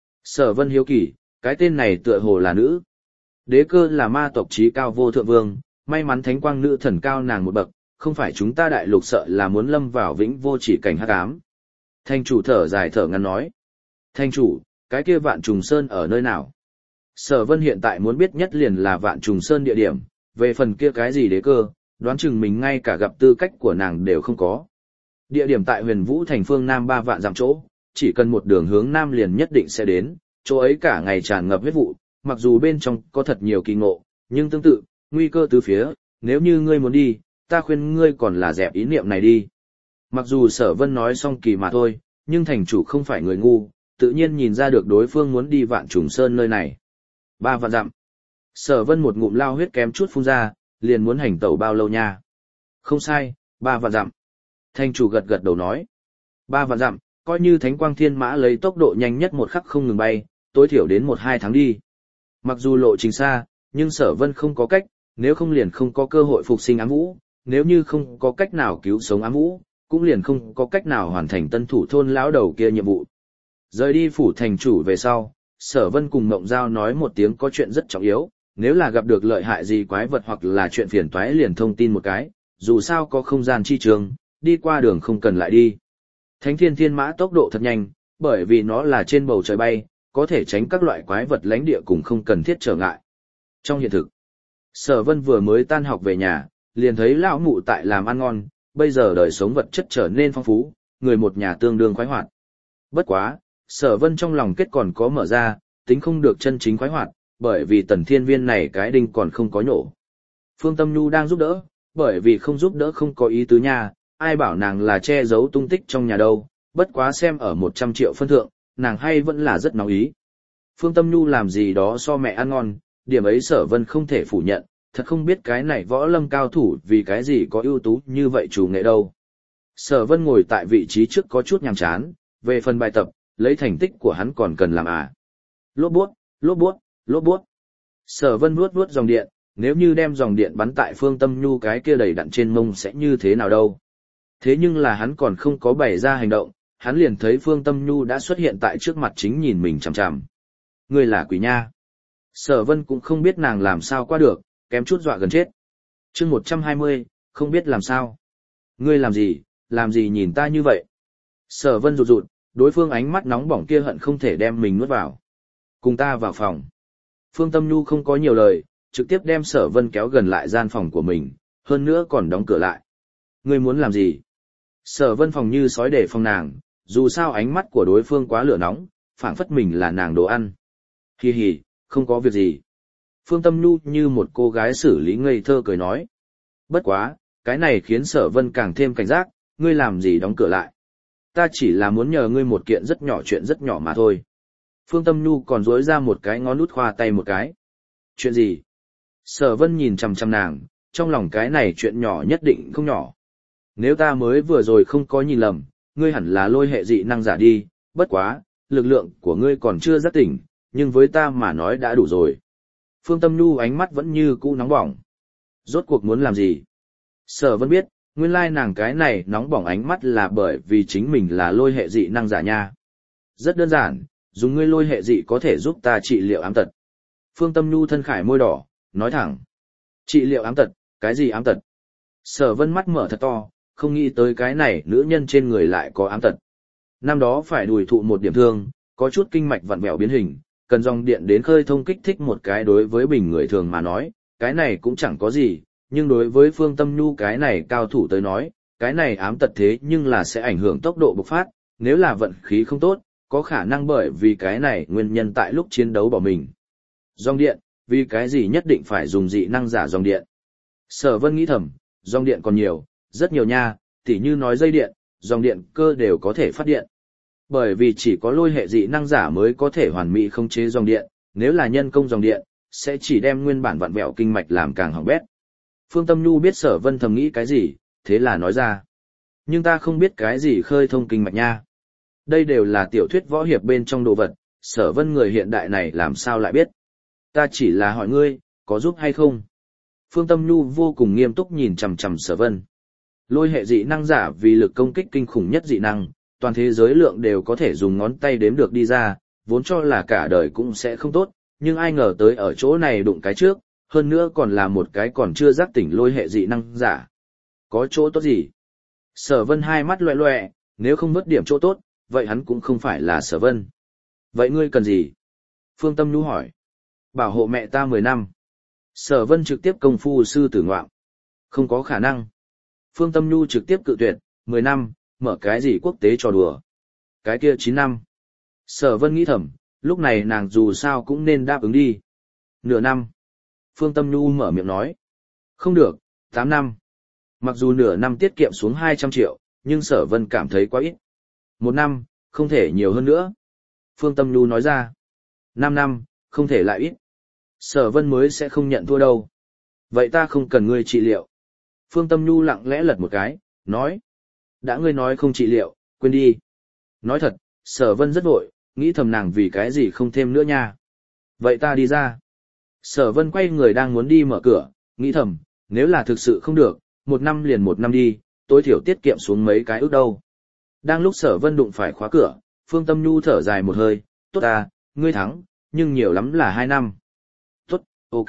Sở Vân hiếu kỳ, cái tên này tựa hồ là nữ. Đế cơ là ma tộc chí cao vô thượng vương, may mắn thánh quang nữ thần cao nàng một bậc, không phải chúng ta đại lục sợ là muốn lâm vào vĩnh vô chỉ cảnh hắc ám. Thành chủ thở dài thở ngắn nói. Thành chủ, cái kia Vạn Trùng Sơn ở nơi nào? Sở Vân hiện tại muốn biết nhất liền là Vạn Trùng Sơn địa điểm, về phần kia cái gì đế cơ, đoán chừng mình ngay cả gặp tư cách của nàng đều không có. Địa điểm tại Huyền Vũ thành phương Nam ba vạn dặm chỗ, chỉ cần một đường hướng Nam liền nhất định sẽ đến, chỗ ấy cả ngày tràn ngập huyết vụ, mặc dù bên trong có thật nhiều kỳ ngộ, nhưng tương tự, nguy cơ từ phía, nếu như ngươi muốn đi, ta khuyên ngươi còn là dẹp ý niệm này đi. Mặc dù Sở Vân nói xong kỳ mà thôi, nhưng thành chủ không phải người ngu, tự nhiên nhìn ra được đối phương muốn đi Vạn Trùng Sơn nơi này. Ba vạn dặm. Sở Vân một ngụm lao huyết kém chút phun ra, liền muốn hành tẩu bao lâu nha? Không sai, ba vạn dặm. Thành chủ gật gật đầu nói. Ba vạn dặm, coi như Thánh Quang Thiên Mã lấy tốc độ nhanh nhất một khắc không ngừng bay, tối thiểu đến một hai tháng đi. Mặc dù lộ trình xa, nhưng Sở Vân không có cách, nếu không liền không có cơ hội phục sinh ám vũ, nếu như không có cách nào cứu sống ám vũ, cũng liền không có cách nào hoàn thành tân thủ thôn lão đầu kia nhiệm vụ. Rời đi phủ thành chủ về sau, Sở Vân cùng Mộng Giao nói một tiếng có chuyện rất trọng yếu, nếu là gặp được lợi hại gì quái vật hoặc là chuyện phiền toái liền thông tin một cái, dù sao có không gian chi trường, đi qua đường không cần lại đi. Thánh Thiên Thiên Mã tốc độ thật nhanh, bởi vì nó là trên bầu trời bay, có thể tránh các loại quái vật lãnh địa cùng không cần thiết trở ngại. Trong hiện thực, Sở Vân vừa mới tan học về nhà, liền thấy lão mụ tại làm ăn ngon, bây giờ đời sống vật chất trở nên phong phú, người một nhà tương đương khoái hoạt. Bất quá, Sở Vân trong lòng kết còn có mở ra, tính không được chân chính khoái hoạt, bởi vì Tần Thiên Viên này cái đinh còn không có nhổ. Phương Tâm Nhu đang giúp đỡ, bởi vì không giúp đỡ không có ý tứ nha, ai bảo nàng là che giấu tung tích trong nhà đâu, bất quá xem ở một trăm triệu phân thượng, nàng hay vẫn là rất nóng ý. Phương Tâm Nhu làm gì đó so mẹ ăn ngon, điểm ấy Sở Vân không thể phủ nhận, thật không biết cái này võ lâm cao thủ vì cái gì có ưu tú như vậy chủ nghệ đâu. Sở Vân ngồi tại vị trí trước có chút nhàm chán, về phần bài tập, lấy thành tích của hắn còn cần làm à. Lốp bút, lốp bút, lốp bút. Sở Vân vuốt vuốt dòng điện, nếu như đem dòng điện bắn tại Phương Tâm Nhu cái kia đầy đặn trên mông sẽ như thế nào đâu. Thế nhưng là hắn còn không có bày ra hành động, hắn liền thấy Phương Tâm Nhu đã xuất hiện tại trước mặt chính nhìn mình chằm chằm. Ngươi là quỷ nha. Sở Vân cũng không biết nàng làm sao qua được, kém chút dọa gần chết. Chương một trăm hai mươi, không biết làm sao. Ngươi làm gì, làm gì nhìn ta như vậy? Sở Vân rụt rụt, đối phương ánh mắt nóng bỏng kia hận không thể đem mình nuốt vào. Cùng ta vào phòng. Phương Tâm Nhu không có nhiều lời, trực tiếp đem Sở Vân kéo gần lại gian phòng của mình, hơn nữa còn đóng cửa lại. Ngươi muốn làm gì? Sở Vân phòng như sói để phòng nàng, dù sao ánh mắt của đối phương quá lửa nóng, phảng phất mình là nàng đồ ăn. Hi hi, không có việc gì. Phương Tâm Nhu như một cô gái xử lý ngây thơ cười nói. Bất quá, cái này khiến Sở Vân càng thêm cảnh giác, ngươi làm gì đóng cửa lại? Ta chỉ là muốn nhờ ngươi một kiện rất nhỏ chuyện rất nhỏ mà thôi. Phương Tâm Nhu còn duỗi ra một cái ngón út khoa tay một cái. Chuyện gì? Sở Vân nhìn chằm chằm nàng, trong lòng cái này chuyện nhỏ nhất định không nhỏ. Nếu ta mới vừa rồi không có nhìn lầm, ngươi hẳn là lôi hệ dị năng giả đi, bất quá, lực lượng của ngươi còn chưa giác tỉnh, nhưng với ta mà nói đã đủ rồi. Phương Tâm Nhu ánh mắt vẫn như cũ nóng bỏng. Rốt cuộc muốn làm gì? Sở Vân biết, nguyên lai nàng cái này nóng bỏng ánh mắt là bởi vì chính mình là lôi hệ dị năng giả nha. Rất đơn giản, dùng ngươi lôi hệ dị có thể giúp ta trị liệu ám tật. Phương Tâm Nhu thân khải môi đỏ, nói thẳng. Trị liệu ám tật, cái gì ám tật? Sở Vân mắt mở thật to, không nghĩ tới cái này nữ nhân trên người lại có ám tật. Năm đó phải đùi thụ một điểm thương, có chút kinh mạch vặn vẹo biến hình, cần dòng điện đến khơi thông kích thích một cái đối với bình người thường mà nói, cái này cũng chẳng có gì, nhưng đối với Phương Tâm Nhu cái này cao thủ tới nói, cái này ám tật thế nhưng là sẽ ảnh hưởng tốc độ bộc phát, nếu là vận khí không tốt, có khả năng bởi vì cái này nguyên nhân tại lúc chiến đấu bỏ mình. Dòng điện, vì cái gì nhất định phải dùng dị năng giả dòng điện? Sở Vân nghĩ thầm, dòng điện còn nhiều, rất nhiều nha, tỉ như nói dây điện, dòng điện cơ đều có thể phát điện. Bởi vì chỉ có lôi hệ dị năng giả mới có thể hoàn mỹ khống chế dòng điện, nếu là nhân công dòng điện, sẽ chỉ đem nguyên bản vặn vẹo kinh mạch làm càng hỏng bét. Phương Tâm Nhu biết Sở Vân thầm nghĩ cái gì, thế là nói ra. Nhưng ta không biết cái gì khơi thông kinh mạch nha. Đây đều là tiểu thuyết võ hiệp bên trong đồ vật, Sở Vân người hiện đại này làm sao lại biết. Ta chỉ là hỏi ngươi, có giúp hay không? Phương Tâm Nhu vô cùng nghiêm túc nhìn chằm chằm Sở Vân. Lôi hệ dị năng giả vì lực công kích kinh khủng nhất dị năng, toàn thế giới lượng đều có thể dùng ngón tay đếm được đi ra, vốn cho là cả đời cũng sẽ không tốt, nhưng ai ngờ tới ở chỗ này đụng cái trước, hơn nữa còn là một cái còn chưa giác tỉnh lôi hệ dị năng giả. Có chỗ tốt gì? Sở Vân hai mắt loẹ loẹ, nếu không mất điểm chỗ tốt, vậy hắn cũng không phải là Sở Vân. Vậy ngươi cần gì? Phương Tâm Nhu hỏi. Bảo hộ mẹ ta mười năm. Sở Vân trực tiếp công phu sư tử ngoạm. Không có khả năng. Phương Tâm Nhu trực tiếp cự tuyệt, mười năm, mở cái gì quốc tế trò đùa. Cái kia chín năm. Sở Vân nghĩ thầm, lúc này nàng dù sao cũng nên đáp ứng đi. Nửa năm. Phương Tâm Nhu mở miệng nói. Không được, tám năm. Mặc dù nửa năm tiết kiệm xuống hai trăm triệu, nhưng Sở Vân cảm thấy quá ít. Một năm, không thể nhiều hơn nữa. Phương Tâm Nhu nói ra. Năm năm, không thể lại ít. Sở Vân mới sẽ không nhận thua đâu. Vậy ta không cần ngươi trị liệu. Phương Tâm Nhu lặng lẽ lật một cái, nói. Đã ngươi nói không trị liệu, quên đi. Nói thật, Sở Vân rất vội, nghĩ thầm nàng vì cái gì không thêm nữa nha. Vậy ta đi ra. Sở Vân quay người đang muốn đi mở cửa, nghĩ thầm, nếu là thực sự không được, một năm liền một năm đi, tối thiểu tiết kiệm xuống mấy cái ước đâu. Đang lúc Sở Vân đụng phải khóa cửa, Phương Tâm Nhu thở dài một hơi, tốt ta, ngươi thắng, nhưng nhiều lắm là hai năm. Tốt, ok.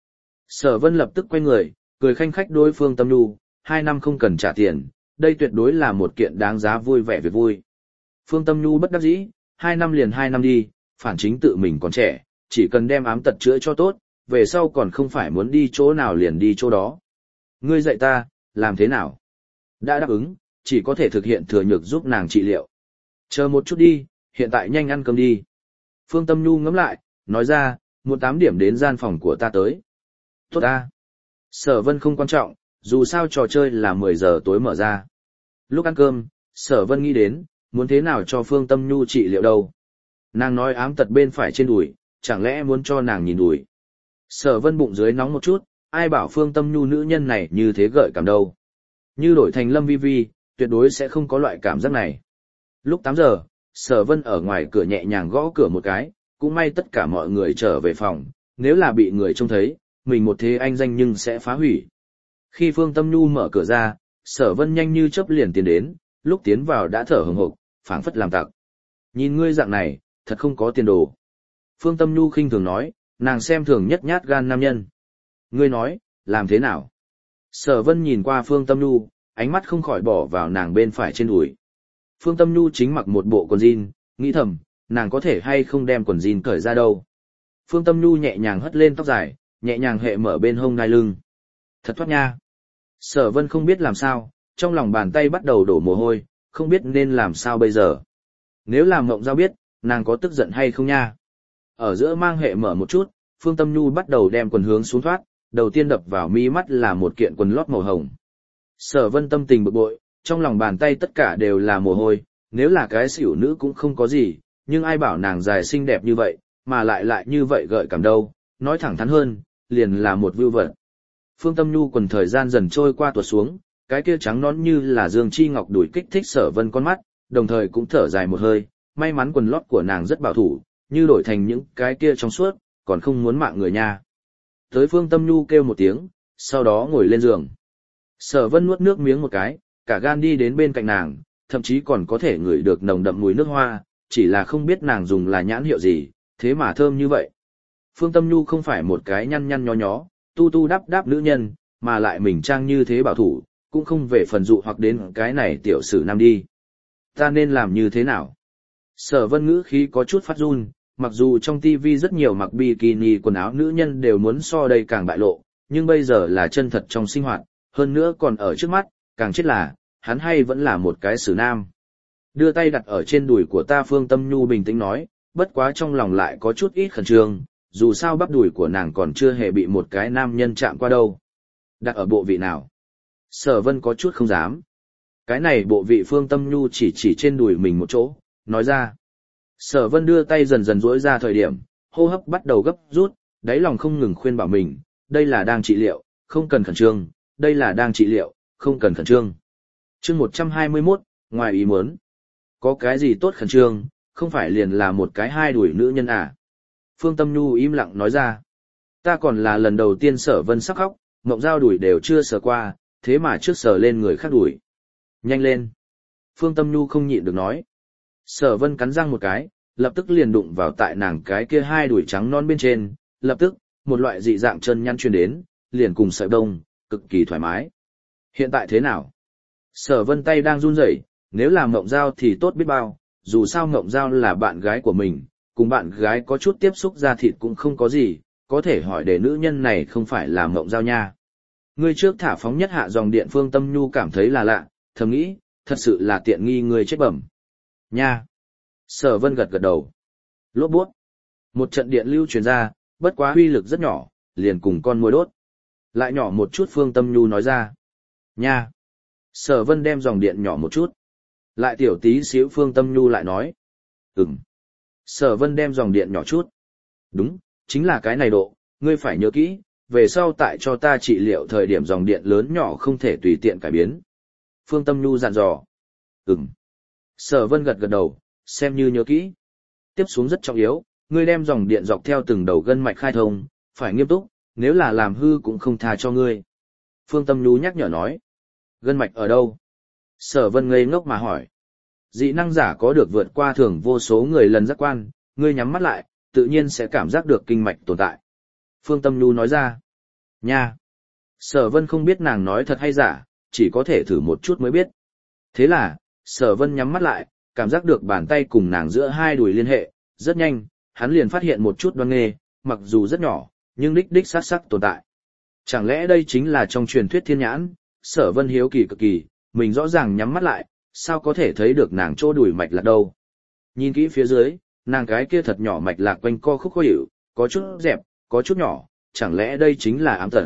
Sở Vân lập tức quay người, cười khanh khách đối Phương Tâm Nhu, hai năm không cần trả tiền, đây tuyệt đối là một kiện đáng giá vui vẻ việc vui. Phương Tâm Nhu bất đắc dĩ, hai năm liền hai năm đi, phản chính tự mình còn trẻ, chỉ cần đem ám tật chữa cho tốt, về sau còn không phải muốn đi chỗ nào liền đi chỗ đó. Ngươi dạy ta, làm thế nào? Đã đáp ứng, chỉ có thể thực hiện thừa nhược giúp nàng trị liệu. Chờ một chút đi, hiện tại nhanh ăn cơm đi. Phương Tâm Nhu ngẫm lại, nói ra, muốn tám điểm đến gian phòng của ta tới. Tốt ta. Sở Vân không quan trọng, dù sao trò chơi là mười giờ tối mở ra. Lúc ăn cơm, Sở Vân nghĩ đến, muốn thế nào cho Phương Tâm Nhu trị liệu đâu. Nàng nói ám tật bên phải trên đùi, chẳng lẽ muốn cho nàng nhìn đùi. Sở Vân bụng dưới nóng một chút, ai bảo Phương Tâm Nhu nữ nhân này như thế gợi cảm đâu. Như đổi thành Lâm Vi Vi, tuyệt đối sẽ không có loại cảm giác này. Lúc tám giờ, Sở Vân ở ngoài cửa nhẹ nhàng gõ cửa một cái, cũng may tất cả mọi người trở về phòng, nếu là bị người trông thấy, mình một thế anh danh nhưng sẽ phá hủy. Khi Phương Tâm Nhu mở cửa ra, Sở Vân nhanh như chớp liền tiến đến, lúc tiến vào đã thở hổn hộc, phảng phất làm tặc. Nhìn ngươi dạng này, thật không có tiền đồ. Phương Tâm Nhu khinh thường nói, nàng xem thường nhất nhát gan nam nhân. Ngươi nói, làm thế nào? Sở Vân nhìn qua Phương Tâm Nhu, ánh mắt không khỏi bỏ vào nàng bên phải trên đùi. Phương Tâm Nhu chính mặc một bộ quần jean, nghĩ thầm, nàng có thể hay không đem quần jean cởi ra đâu. Phương Tâm Nhu nhẹ nhàng hất lên tóc dài, nhẹ nhàng hệ mở bên hông ngai lưng. Thật thoát nha. Sở Vân không biết làm sao, trong lòng bàn tay bắt đầu đổ mồ hôi, không biết nên làm sao bây giờ. Nếu làm Mộng Giao biết, nàng có tức giận hay không nha. Ở giữa mang hệ mở một chút, Phương Tâm Nhu bắt đầu đem quần hướng xuống thoát, đầu tiên đập vào mi mắt là một kiện quần lót màu hồng. Sở Vân tâm tình bực bội, trong lòng bàn tay tất cả đều là mồ hôi, nếu là cái xỉu nữ cũng không có gì, nhưng ai bảo nàng dài xinh đẹp như vậy, mà lại lại như vậy gợi cảm đâu, nói thẳng thắn hơn, liền là một vưu vật. Phương Tâm Nhu quần thời gian dần trôi qua tuột xuống, cái kia trắng nõn như là dương chi ngọc đuổi kích thích Sở Vân con mắt, đồng thời cũng thở dài một hơi, may mắn quần lót của nàng rất bảo thủ, như đổi thành những cái kia trong suốt, còn không muốn mạng người nha. Tới Phương Tâm Nhu kêu một tiếng, sau đó ngồi lên giường. Sở Vân nuốt nước miếng một cái, cả gan đi đến bên cạnh nàng, thậm chí còn có thể ngửi được nồng đậm mùi nước hoa, chỉ là không biết nàng dùng là nhãn hiệu gì, thế mà thơm như vậy. Phương Tâm Nhu không phải một cái nhăn nhăn nhó nhó, tu tu đắp đắp nữ nhân, mà lại mình trang như thế bảo thủ, cũng không về phần dụ hoặc đến cái này tiểu sử nam đi. Ta nên làm như thế nào? Sở Vân ngữ khí có chút phát run, mặc dù trong tivi rất nhiều mặc bikini quần áo nữ nhân đều muốn so đây càng bại lộ, nhưng bây giờ là chân thật trong sinh hoạt, hơn nữa còn ở trước mắt, càng chết là, hắn hay vẫn là một cái sử nam. Đưa tay đặt ở trên đùi của ta, Phương Tâm Nhu bình tĩnh nói, bất quá trong lòng lại có chút ít khẩn trương, dù sao bắp đùi của nàng còn chưa hề bị một cái nam nhân chạm qua đâu. Đặt ở bộ vị nào? Sở Vân có chút không dám. Cái này bộ vị, Phương Tâm Nhu chỉ chỉ trên đùi mình một chỗ, nói ra. Sở Vân đưa tay dần dần duỗi ra thời điểm, hô hấp bắt đầu gấp rút, đáy lòng không ngừng khuyên bảo mình, đây là đang trị liệu, không cần khẩn trương, đây là đang trị liệu, không cần khẩn trương. Chương một trăm hai mươi mốt, ngoài ý muốn. Có cái gì tốt khẩn trương, không phải liền là một cái hai đuổi nữ nhân à? Phương Tâm Nhu im lặng nói ra. Ta còn là lần đầu tiên Sở Vân sắp khóc, Mộng Giao đuổi đều chưa sờ qua, thế mà trước sờ lên người khác đuổi. Nhanh lên. Phương Tâm Nhu không nhịn được nói. Sở Vân cắn răng một cái, lập tức liền đụng vào tại nàng cái kia hai đuổi trắng non bên trên, lập tức, một loại dị dạng chân nhăn truyền đến, liền cùng sợi đông, cực kỳ thoải mái. Hiện tại thế nào? Sở Vân tay đang run rẩy, nếu là Mộng Giao thì tốt biết bao, dù sao Mộng Giao là bạn gái của mình, cùng bạn gái có chút tiếp xúc da thịt cũng không có gì, có thể hỏi để nữ nhân này không phải là Mộng Giao nha. Ngươi trước thả phóng nhất hạ dòng điện. Phương Tâm Nhu cảm thấy là lạ, thầm nghĩ, thật sự là tiện nghi ngươi chết bẩm. Nha. Sở Vân gật gật đầu. Lốp bút. Một trận điện lưu truyền ra, bất quá uy lực rất nhỏ, liền cùng con muỗi đốt. Lại nhỏ một chút, Phương Tâm Nhu nói ra. Nha. Sở Vân đem dòng điện nhỏ một chút. Lại tiểu tí xíu, Phương Tâm Nhu lại nói. Ừm. Sở Vân đem dòng điện nhỏ chút. Đúng, chính là cái này độ, ngươi phải nhớ kỹ, về sau tại cho ta trị liệu thời điểm dòng điện lớn nhỏ không thể tùy tiện cải biến. Phương Tâm Nhu dặn dò. Ừm. Sở Vân gật gật đầu, xem như nhớ kỹ. Tiếp xuống rất trọng yếu, ngươi đem dòng điện dọc theo từng đầu gân mạch khai thông, phải nghiêm túc, nếu là làm hư cũng không tha cho ngươi. Phương Tâm Nhu nhắc nhở nói. Gân mạch ở đâu? Sở Vân ngây ngốc mà hỏi. Dị năng giả có được vượt qua thường vô số người lần giác quan, ngươi nhắm mắt lại, tự nhiên sẽ cảm giác được kinh mạch tồn tại. Phương Tâm Nhu nói ra. Nha. Sở Vân không biết nàng nói thật hay giả, chỉ có thể thử một chút mới biết. Thế là, Sở Vân nhắm mắt lại, cảm giác được bàn tay cùng nàng giữa hai đùi liên hệ, rất nhanh, hắn liền phát hiện một chút đoan nghê, mặc dù rất nhỏ, nhưng đích đích sát sắc tồn tại. Chẳng lẽ đây chính là trong truyền thuyết thiên nhãn? Sở Vân hiếu kỳ cực kỳ, mình rõ ràng nhắm mắt lại, sao có thể thấy được nàng chỗ đùi mạch lạc đâu. Nhìn kỹ phía dưới, nàng cái kia thật nhỏ mạch lạc quanh co khúc khó hiểu, có chút dẹp, có chút nhỏ, chẳng lẽ đây chính là ám tật.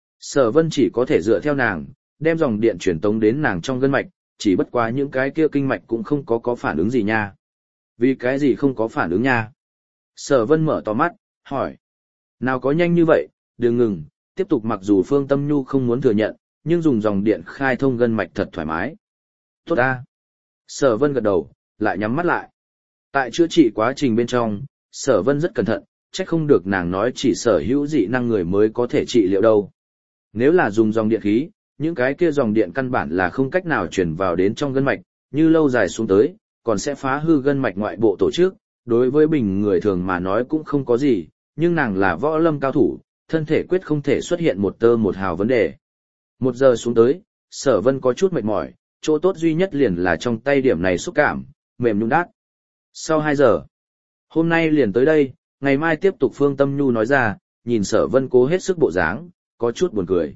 Sở Vân chỉ có thể dựa theo nàng, đem dòng điện truyền tống đến nàng trong gân mạch, chỉ bất quá những cái kia kinh mạch cũng không có có phản ứng gì nha. Vì cái gì không có phản ứng nha? Sở Vân mở to mắt, hỏi. Nào có nhanh như vậy, đừng ngừng, tiếp tục. Mặc dù Phương Tâm Nhu không muốn thừa nhận, nhưng dùng dòng điện khai thông gân mạch thật thoải mái. Tốt ta. Sở Vân gật đầu, lại nhắm mắt lại. Tại chữa trị quá trình bên trong, Sở Vân rất cẩn thận, chắc không được nàng nói chỉ sở hữu dị năng người mới có thể trị liệu đâu. Nếu là dùng dòng điện khí, những cái kia dòng điện căn bản là không cách nào truyền vào đến trong gân mạch, như lâu dài xuống tới, còn sẽ phá hư gân mạch ngoại bộ tổ chức, đối với bình người thường mà nói cũng không có gì, nhưng nàng là võ lâm cao thủ, thân thể quyết không thể xuất hiện một tơ một hào vấn đề. Một giờ xuống tới, Sở Vân có chút mệt mỏi, chỗ tốt duy nhất liền là trong tay điểm này xúc cảm, mềm nhũn đát. Sau hai giờ, hôm nay liền tới đây, ngày mai tiếp tục. Phương Tâm Nhu nói ra, nhìn Sở Vân cố hết sức bộ dáng, có chút buồn cười.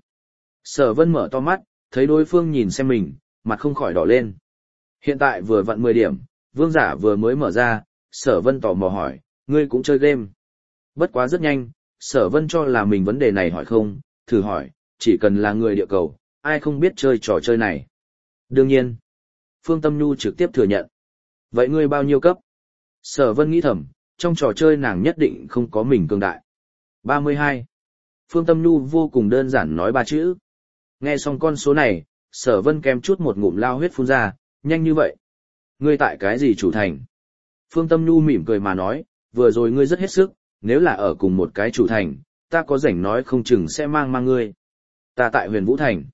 Sở Vân mở to mắt, thấy đối phương nhìn xem mình, mặt không khỏi đỏ lên. Hiện tại vừa vặn mười điểm, vương giả vừa mới mở ra, Sở Vân tò mò hỏi, ngươi cũng chơi game? Bất quá rất nhanh, Sở Vân cho là mình vấn đề này hỏi không, thử hỏi, chỉ cần là người địa cầu, ai không biết chơi trò chơi này? Đương nhiên. Phương Tâm Nhu trực tiếp thừa nhận. Vậy ngươi bao nhiêu cấp? Sở Vân nghĩ thầm, trong trò chơi nàng nhất định không có mình cường đại. ba mươi hai. Phương Tâm Nhu vô cùng đơn giản nói ba chữ. Nghe xong con số này, Sở Vân kém chút một ngụm lao huyết phun ra, nhanh như vậy. Ngươi tại cái gì chủ thành? Phương Tâm Nhu mỉm cười mà nói, vừa rồi ngươi rất hết sức, nếu là ở cùng một cái chủ thành, ta có rảnh nói không chừng sẽ mang mang ngươi. Ta tại Huyền Vũ Thành.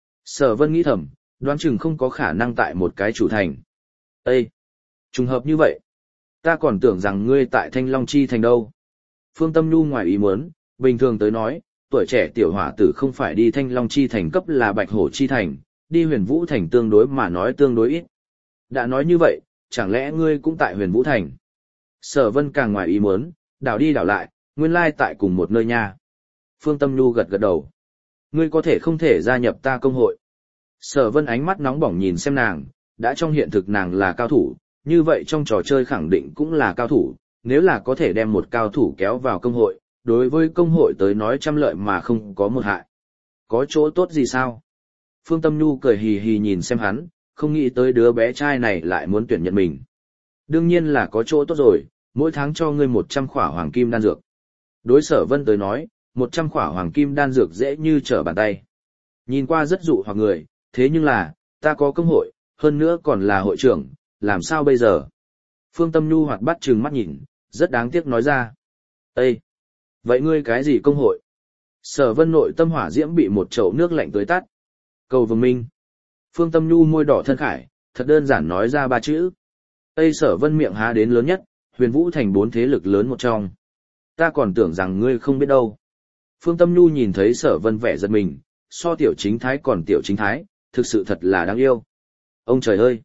Sở Vân nghĩ thầm, đoán chừng không có khả năng tại một cái chủ thành. Ê! Trùng hợp như vậy. Ta còn tưởng rằng ngươi tại Thanh Long Chi Thành đâu. Phương Tâm Nhu ngoài ý muốn, bình thường tới nói, tuổi trẻ tiểu hỏa tử không phải đi Thanh Long Chi Thành cấp là Bạch Hổ Chi Thành, đi Huyền Vũ Thành tương đối mà nói tương đối ít. Đã nói như vậy, chẳng lẽ ngươi cũng tại Huyền Vũ Thành? Sở Vân càng ngoài ý muốn, đảo đi đảo lại, nguyên lai tại cùng một nơi nha. Phương Tâm Nhu gật gật đầu. Ngươi có thể không thể gia nhập ta công hội. Sở Vân ánh mắt nóng bỏng nhìn xem nàng, đã trong hiện thực nàng là cao thủ, như vậy trong trò chơi khẳng định cũng là cao thủ, nếu là có thể đem một cao thủ kéo vào công hội, đối với công hội tới nói trăm lợi mà không có một hại. Có chỗ tốt gì sao? Phương Tâm Nhu cười hì hì nhìn xem hắn, không nghĩ tới đứa bé trai này lại muốn tuyển nhận mình. Đương nhiên là có chỗ tốt rồi, mỗi tháng cho ngươi một trăm khỏa hoàng kim đan dược. Đối Sở Vân tới nói, một trăm khỏa hoàng kim đan dược dễ như trở bàn tay. Nhìn qua rất dụ hoặc người, thế nhưng là, ta có công hội, hơn nữa còn là hội trưởng, làm sao bây giờ? Phương Tâm Nhu hoạt bát trừng mắt nhìn, rất đáng tiếc nói ra. Ê! Vậy ngươi cái gì công hội? Sở Vân nội tâm hỏa diễm bị một chậu nước lạnh tưới tắt. Cầu Vương Minh. Phương Tâm Nhu môi đỏ thân khải, thật đơn giản nói ra ba chữ. Ê! Sở Vân miệng há đến lớn nhất, Huyền Vũ Thành bốn thế lực lớn một trong. Ta còn tưởng rằng ngươi không biết đâu. Phương Tâm Nhu nhìn thấy Sở Vân vẻ giật mình, so tiểu chính thái còn tiểu chính thái, thực sự thật là đáng yêu. Ông trời ơi!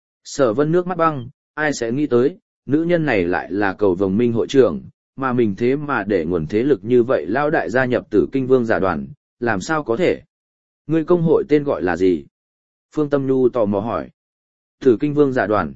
Sở Vân nước mắt băng, ai sẽ nghĩ tới, nữ nhân này lại là Cầu Vồng Minh hội trưởng, mà mình thế mà để nguồn thế lực như vậy lao đại gia nhập Tử Kinh Vương giả đoàn, làm sao có thể? Ngươi công hội tên gọi là gì? Phương Tâm Nhu tò mò hỏi. Tử Kinh Vương giả đoàn.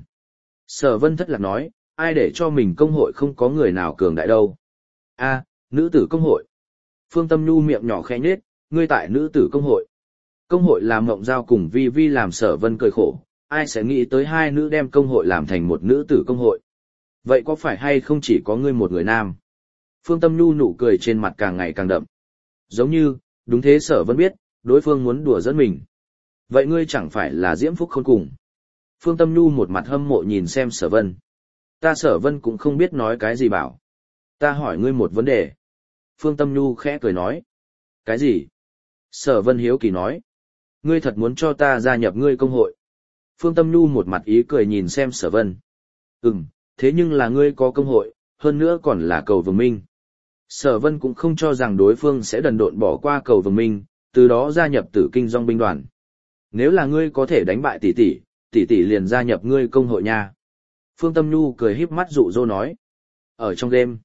Sở Vân thất lạc nói, ai để cho mình công hội không có người nào cường đại đâu. A, nữ tử công hội. Phương Tâm Nhu miệng nhỏ khẽ nhếch, ngươi tại nữ tử công hội. Công hội làm Mộng Giao cùng Vi Vi làm Sở Vân cười khổ, ai sẽ nghĩ tới hai nữ đem công hội làm thành một nữ tử công hội. Vậy có phải hay không chỉ có ngươi một người nam? Phương Tâm Nhu nụ cười trên mặt càng ngày càng đậm. Giống như, đúng thế. Sở Vân biết, đối phương muốn đùa giỡn mình. Vậy ngươi chẳng phải là diễm phúc khôn cùng. Phương Tâm Nhu một mặt hâm mộ nhìn xem Sở Vân. Ta Sở Vân cũng không biết nói cái gì bảo. Ta hỏi ngươi một vấn đề. Phương Tâm Nhu khẽ cười nói. Cái gì? Sở Vân hiếu kỳ nói. Ngươi thật muốn cho ta gia nhập ngươi công hội? Phương Tâm Nhu một mặt ý cười nhìn xem Sở Vân. Ừm, thế nhưng là ngươi có công hội, hơn nữa còn là Cầu Vương Minh. Sở Vân cũng không cho rằng đối phương sẽ đần độn bỏ qua Cầu Vương Minh, từ đó gia nhập Tử Kinh Dòng binh đoàn. Nếu là ngươi có thể đánh bại tỷ tỷ, tỷ tỷ liền gia nhập ngươi công hội nha. Phương Tâm Nhu cười híp mắt dụ dỗ nói. Ở trong game.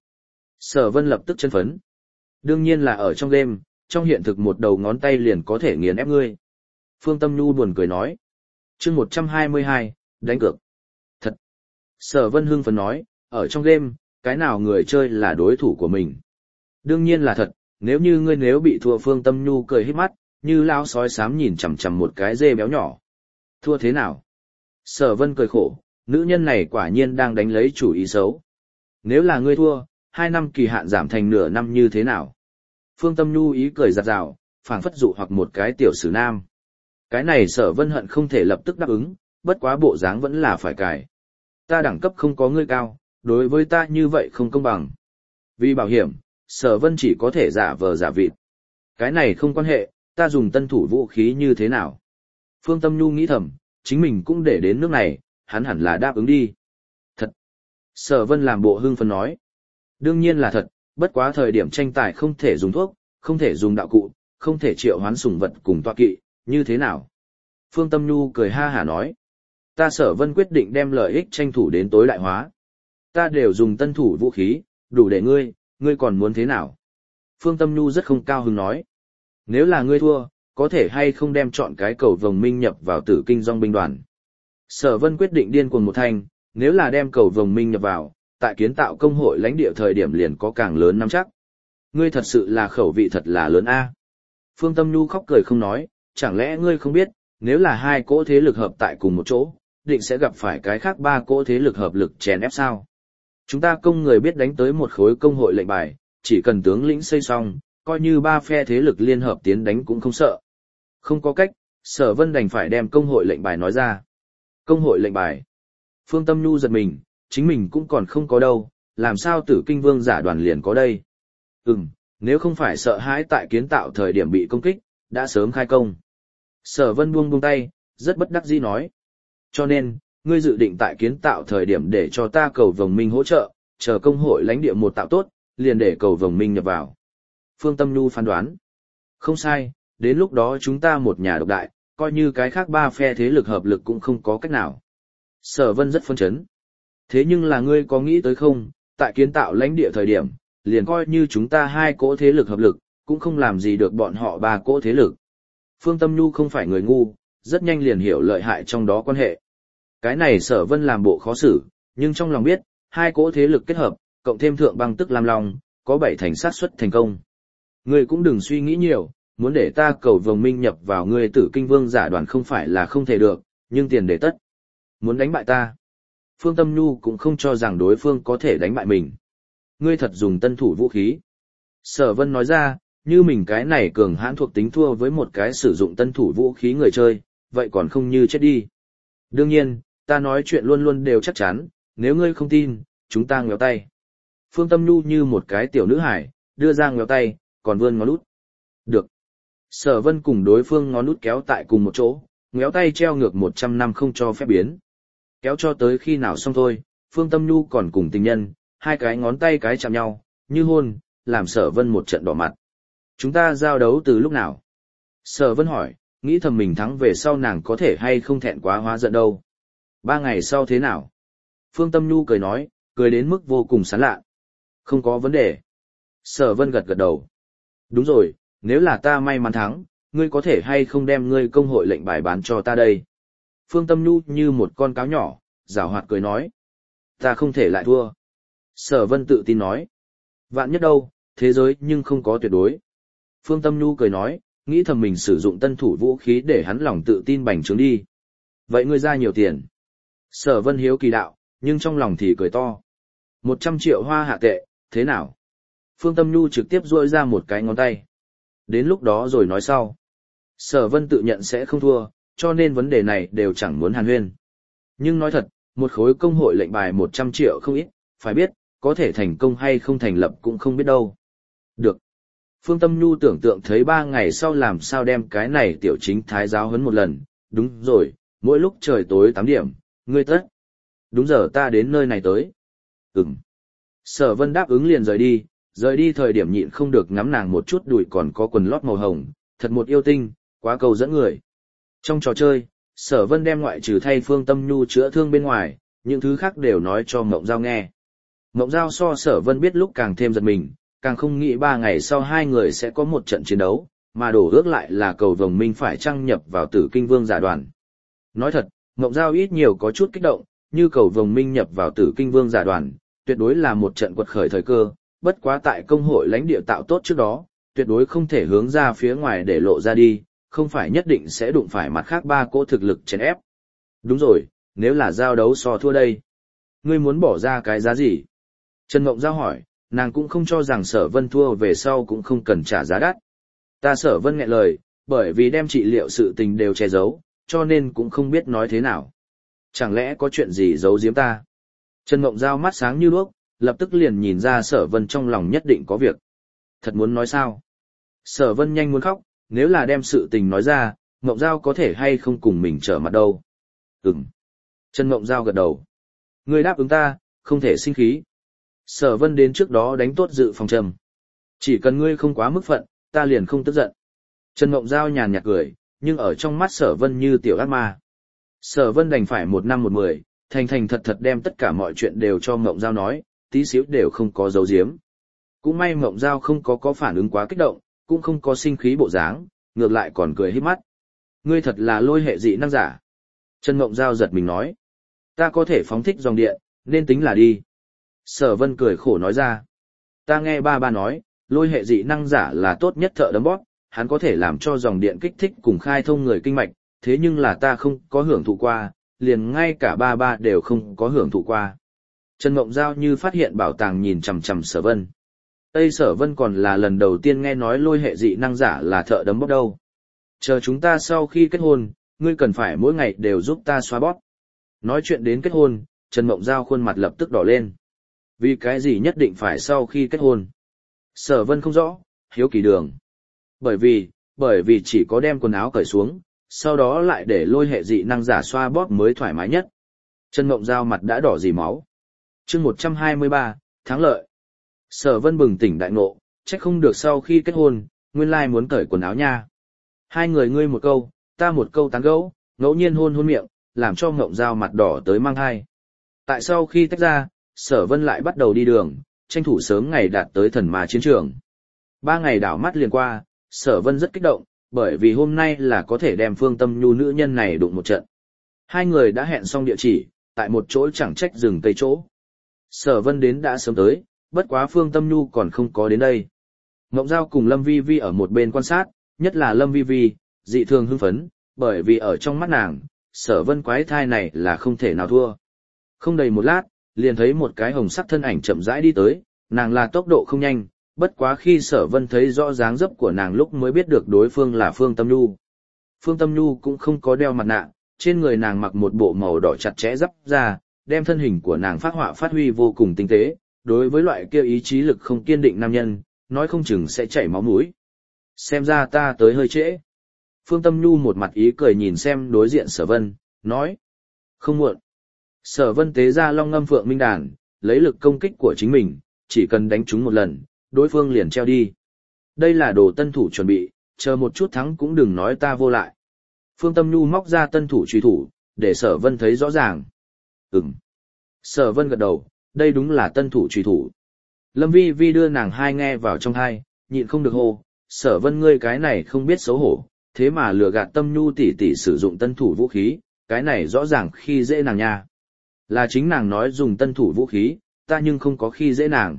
Sở Vân lập tức chân phấn. Đương nhiên là ở trong game, trong hiện thực một đầu ngón tay liền có thể nghiền ép ngươi. Phương Tâm Nhu buồn cười nói. Chương một trăm hai mươi hai, đánh cược. Thật. Sở Vân hưng phấn nói, ở trong game, cái nào người chơi là đối thủ của mình. Đương nhiên là thật, nếu như ngươi nếu bị thua. Phương Tâm Nhu cười híp mắt, như lão sói xám nhìn chằm chằm một cái dê béo nhỏ. Thua thế nào? Sở Vân cười khổ, nữ nhân này quả nhiên đang đánh lấy chủ ý xấu. Nếu là ngươi thua, hai năm kỳ hạn giảm thành nửa năm như thế nào? Phương Tâm Nhu ý cười giặt rào, phảng phất dụ hoặc một cái tiểu sử nam. Cái này Sở Vân hận không thể lập tức đáp ứng, bất quá bộ dáng vẫn là phải cài. Ta đẳng cấp không có ngươi cao, đối với ta như vậy không công bằng. Vì bảo hiểm, Sở Vân chỉ có thể giả vờ giả vịt. Cái này không quan hệ, ta dùng tân thủ vũ khí như thế nào? Phương Tâm Nhu nghĩ thầm, chính mình cũng để đến nước này, hắn hẳn là đáp ứng đi. Thật. Sở Vân làm bộ hưng phấn nói. Đương nhiên là thật, bất quá thời điểm tranh tài không thể dùng thuốc, không thể dùng đạo cụ, không thể triệu hoán sủng vật cùng tọa kỵ, như thế nào? Phương Tâm Nhu cười ha hả nói. Ta Sở Vân quyết định đem lợi ích tranh thủ đến tối đại hóa. Ta đều dùng tân thủ vũ khí, đủ để ngươi, ngươi còn muốn thế nào? Phương Tâm Nhu rất không cao hứng nói. Nếu là ngươi thua, có thể hay không đem chọn cái cầu vồng minh nhập vào Tử Kinh Dòng binh đoàn. Sở Vân quyết định điên cuồng một thanh, nếu là đem cầu vồng minh nhập vào, tại kiến tạo công hội lãnh địa thời điểm liền có càng lớn nắm chắc. Ngươi thật sự là khẩu vị thật là lớn a. Phương Tâm Nhu khóc cười không nói, chẳng lẽ ngươi không biết, nếu là hai cỗ thế lực hợp tại cùng một chỗ, định sẽ gặp phải cái khác ba cỗ thế lực hợp lực chèn ép sao? Chúng ta công người biết đánh tới một khối công hội lệnh bài, chỉ cần tướng lĩnh xây xong, coi như ba phe thế lực liên hợp tiến đánh cũng không sợ. Không có cách, Sở Vân đành phải đem công hội lệnh bài nói ra. Công hội lệnh bài. Phương Tâm Nhu giật mình, chính mình cũng còn không có đâu, làm sao Tử Kinh Vương giả đoàn liền có đây? Ừm, nếu không phải sợ hãi tại kiến tạo thời điểm bị công kích, đã sớm khai công. Sở Vân buông buông tay, rất bất đắc dĩ nói. Cho nên, ngươi dự định tại kiến tạo thời điểm để cho ta cầu vồng minh hỗ trợ, chờ công hội lãnh địa một tạo tốt, liền để cầu vồng minh nhập vào. Phương Tâm Nhu phán đoán. Không sai, đến lúc đó chúng ta một nhà độc đại, coi như cái khác ba phe thế lực hợp lực cũng không có cách nào. Sở Vân rất phấn chấn. Thế nhưng là ngươi có nghĩ tới không, tại kiến tạo lãnh địa thời điểm, liền coi như chúng ta hai cỗ thế lực hợp lực, cũng không làm gì được bọn họ ba cỗ thế lực. Phương Tâm Nhu không phải người ngu, rất nhanh liền hiểu lợi hại trong đó quan hệ. Cái này Sở Vân làm bộ khó xử, nhưng trong lòng biết, hai cỗ thế lực kết hợp, cộng thêm thượng băng tức Lam Long, có bảy thành sát suất thành công. Ngươi cũng đừng suy nghĩ nhiều, muốn để ta cầu vồng minh nhập vào ngươi Tử Kinh Vương giả đoàn không phải là không thể được, nhưng tiền để tất. Muốn đánh bại ta. Phương Tâm Nhu cũng không cho rằng đối phương có thể đánh bại mình. Ngươi thật dùng tân thủ vũ khí. Sở Vân nói ra, như mình cái này cường hãn thuộc tính thua với một cái sử dụng tân thủ vũ khí người chơi, vậy còn không như chết đi. Đương nhiên, ta nói chuyện luôn luôn đều chắc chắn, nếu ngươi không tin, chúng ta ngéo tay. Phương Tâm Nhu như một cái tiểu nữ hải, đưa ra ngéo tay, còn vươn ngón út. Được. Sở Vân cùng đối phương ngón út kéo tại cùng một chỗ, ngéo tay treo ngược một trăm năm không cho phép biến. Kéo cho tới khi nào xong thôi, Phương Tâm Nhu còn cùng tình nhân, hai cái ngón tay cái chạm nhau, như hôn, làm Sở Vân một trận đỏ mặt. Chúng ta giao đấu từ lúc nào? Sở Vân hỏi, nghĩ thầm mình thắng về sau nàng có thể hay không thẹn quá hóa giận đâu. Ba ngày sau thế nào? Phương Tâm Nhu cười nói, cười đến mức vô cùng sán lạ. Không có vấn đề. Sở Vân gật gật đầu. Đúng rồi, nếu là ta may mắn thắng, ngươi có thể hay không đem ngươi công hội lệnh bài bán cho ta đây? Phương Tâm Nhu như một con cáo nhỏ, giảo hoạt cười nói. Ta không thể lại thua. Sở Vân tự tin nói. Vạn nhất đâu, thế giới nhưng không có tuyệt đối. Phương Tâm Nhu cười nói, nghĩ thầm mình sử dụng tân thủ vũ khí để hắn lòng tự tin bành trướng đi. Vậy ngươi ra nhiều tiền. Sở Vân hiếu kỳ đạo, nhưng trong lòng thì cười to. Một trăm triệu hoa hạ tệ, thế nào? Phương Tâm Nhu trực tiếp duỗi ra một cái ngón tay. Đến lúc đó rồi nói sau. Sở Vân tự nhận sẽ không thua, cho nên vấn đề này đều chẳng muốn hàn huyên. Nhưng nói thật, một khối công hội lệnh bài một trăm triệu không ít, phải biết, có thể thành công hay không thành lập cũng không biết đâu. Được. Phương Tâm Nhu tưởng tượng thấy ba ngày sau làm sao đem cái này tiểu chính thái giáo huấn một lần. Đúng rồi, mỗi lúc trời tối tám điểm, ngươi tất. Đúng giờ ta đến nơi này tới. Ừm. Sở Vân đáp ứng liền rời đi, rời đi thời điểm nhịn không được ngắm nàng một chút đùi còn có quần lót màu hồng, thật một yêu tinh, quá cầu dẫn người. Trong trò chơi, Sở Vân đem ngoại trừ thay Phương Tâm Nhu chữa thương bên ngoài, những thứ khác đều nói cho Mộng Giao nghe. Mộng Giao so Sở Vân biết lúc càng thêm giật mình, càng không nghĩ ba ngày sau hai người sẽ có một trận chiến đấu, mà đổ ước lại là cầu vồng minh phải trăng nhập vào Tử Kinh Vương giả đoàn. Nói thật, Mộng Giao ít nhiều có chút kích động, như cầu vồng minh nhập vào Tử Kinh Vương giả đoàn, tuyệt đối là một trận quật khởi thời cơ, bất quá tại công hội lãnh địa tạo tốt trước đó, tuyệt đối không thể hướng ra phía ngoài để lộ ra đi, không phải nhất định sẽ đụng phải mặt khác ba cỗ thực lực chèn ép. Đúng rồi, nếu là giao đấu so thua đây, ngươi muốn bỏ ra cái giá gì? Trần Mộng Giao hỏi, nàng cũng không cho rằng Sở Vân thua về sau cũng không cần trả giá đắt. Ta Sở Vân nghẹn lời, bởi vì đem trị liệu sự tình đều che giấu, cho nên cũng không biết nói thế nào. Chẳng lẽ có chuyện gì giấu giếm ta? Trần Mộng Giao mắt sáng như đuốc, lập tức liền nhìn ra Sở Vân trong lòng nhất định có việc. Thật muốn nói sao? Sở Vân nhanh muốn khóc, nếu là đem sự tình nói ra, Mộng Giao có thể hay không cùng mình trở mặt đâu. Ừm. Trần Mộng Giao gật đầu. Ngươi đáp ứng ta, không thể sinh khí. Sở Vân đến trước đó đánh tốt dự phòng trầm. Chỉ cần ngươi không quá mức phận, ta liền không tức giận. Trần Mộng Giao nhàn nhạt cười, nhưng ở trong mắt Sở Vân như tiểu ác ma. Sở Vân đành phải một năm một mười, thành thành thật thật đem tất cả mọi chuyện đều cho Mộng Giao nói, tí xíu đều không có giấu giếm. Cũng may Mộng Giao không có có phản ứng quá kích động, cũng không có sinh khí bộ dáng, ngược lại còn cười híp mắt. Ngươi thật là lôi hệ dị năng giả. Trần Mộng Giao giật mình nói. Ta có thể phóng thích dòng điện, nên tính là đi. Sở Vân cười khổ nói ra. Ta nghe ba ba nói, lôi hệ dị năng giả là tốt nhất thợ đấm bóp, hắn có thể làm cho dòng điện kích thích cùng khai thông người kinh mạch, thế nhưng là ta không có hưởng thụ qua, liền ngay cả ba ba đều không có hưởng thụ qua. Trần Mộng Giao như phát hiện bảo tàng nhìn chằm chằm Sở Vân. Tây Sở Vân còn là lần đầu tiên nghe nói lôi hệ dị năng giả là thợ đấm bóp đâu. Chờ chúng ta sau khi kết hôn, ngươi cần phải mỗi ngày đều giúp ta xoa bóp. Nói chuyện đến kết hôn, Trần Mộng Giao khuôn mặt lập tức đỏ lên. Vì cái gì nhất định phải sau khi kết hôn? Sở Vân không rõ, hiếu kỳ đường. Bởi vì, bởi vì chỉ có đem quần áo cởi xuống, sau đó lại để lôi hệ dị năng giả xoa bóp mới thoải mái nhất. Trần Mộng Giao mặt đã đỏ dì máu. Chương một trăm hai mươi ba, thắng lợi. Sở Vân bừng tỉnh đại ngộ, trách không được sau khi kết hôn, nguyên lai muốn cởi quần áo nha. Hai người ngươi một câu, ta một câu tán gẫu, ngẫu nhiên hôn hôn miệng, làm cho Mộng Giao mặt đỏ tới mang hai. Tại sau khi tách ra, Sở Vân lại bắt đầu đi đường, tranh thủ sớm ngày đạt tới thần ma chiến trường. Ba ngày đảo mắt liền qua, Sở Vân rất kích động, bởi vì hôm nay là có thể đem Phương Tâm Nhu nữ nhân này đụng một trận. Hai người đã hẹn xong địa chỉ, tại một chỗ chẳng trách rừng tây chỗ. Sở Vân đến đã sớm tới, bất quá Phương Tâm Nhu còn không có đến đây. Mộng Giao cùng Lâm Vi Vi ở một bên quan sát, nhất là Lâm Vi Vi, dị thường hưng phấn, bởi vì ở trong mắt nàng, Sở Vân quái thai này là không thể nào thua. Không đầy một lát, liền thấy một cái hồng sắc thân ảnh chậm rãi đi tới, nàng là tốc độ không nhanh, bất quá khi Sở Vân thấy rõ dáng dấp của nàng lúc mới biết được đối phương là Phương Tâm Nhu. Phương Tâm Nhu cũng không có đeo mặt nạ, trên người nàng mặc một bộ màu đỏ chặt chẽ giáp da, đem thân hình của nàng phát họa phát huy vô cùng tinh tế, đối với loại kia ý chí lực không kiên định nam nhân, nói không chừng sẽ chảy máu mũi. Xem ra ta tới hơi trễ. Phương Tâm Nhu một mặt ý cười nhìn xem đối diện Sở Vân, nói. Không muộn. Sở Vân tế ra long ngâm phượng minh đàn, lấy lực công kích của chính mình, chỉ cần đánh trúng một lần, đối phương liền treo đi. Đây là đồ tân thủ chuẩn bị, chờ một chút thắng cũng đừng nói ta vô lại. Phương Tâm Nhu móc ra tân thủ truy thủ, để Sở Vân thấy rõ ràng. Ừm. Sở Vân gật đầu, đây đúng là tân thủ truy thủ. Lâm Vi Vi đưa nàng hai nghe vào trong hai, nhịn không được hô, Sở Vân ngươi cái này không biết xấu hổ, thế mà lừa gạt Tâm Nhu tỷ tỷ sử dụng tân thủ vũ khí, cái này rõ ràng khi dễ nàng nha. Là chính nàng nói dùng tân thủ vũ khí, ta nhưng không có khi dễ nàng.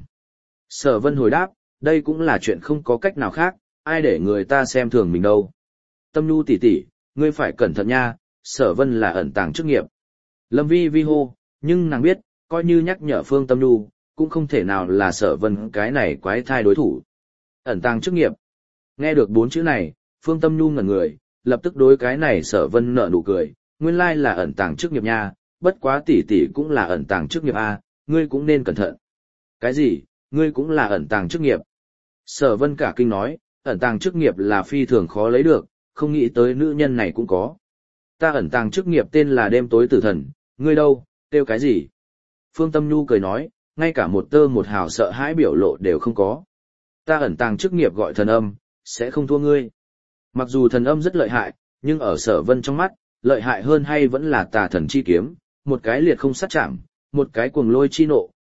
Sở Vân hồi đáp, đây cũng là chuyện không có cách nào khác, ai để người ta xem thường mình đâu. Tâm Nhu tỷ tỷ, ngươi phải cẩn thận nha, Sở Vân là ẩn tàng chức nghiệp. Lâm Vi Vi hô, nhưng nàng biết, coi như nhắc nhở Phương Tâm Nhu, cũng không thể nào là Sở Vân cái này quái thai đối thủ. Ẩn tàng chức nghiệp. Nghe được bốn chữ này, Phương Tâm Nhu ngẩn người, lập tức đối cái này Sở Vân nở nụ cười, nguyên lai là ẩn tàng chức nghiệp nha, bất quá tỷ tỷ cũng là ẩn tàng chức nghiệp a, ngươi cũng nên cẩn thận. Cái gì? Ngươi cũng là ẩn tàng chức nghiệp? Sở Vân cả kinh nói, ẩn tàng chức nghiệp là phi thường khó lấy được, không nghĩ tới nữ nhân này cũng có. Ta ẩn tàng chức nghiệp tên là đêm tối tử thần, ngươi đâu, kêu cái gì? Phương Tâm Nhu cười nói, ngay cả một tơ một hào sợ hãi biểu lộ đều không có. Ta ẩn tàng chức nghiệp gọi thần âm, sẽ không thua ngươi. Mặc dù thần âm rất lợi hại, nhưng ở Sở Vân trong mắt, lợi hại hơn hay vẫn là tà thần chi kiếm, một cái liệt không sát chạm, một cái cuồng lôi chi nộ,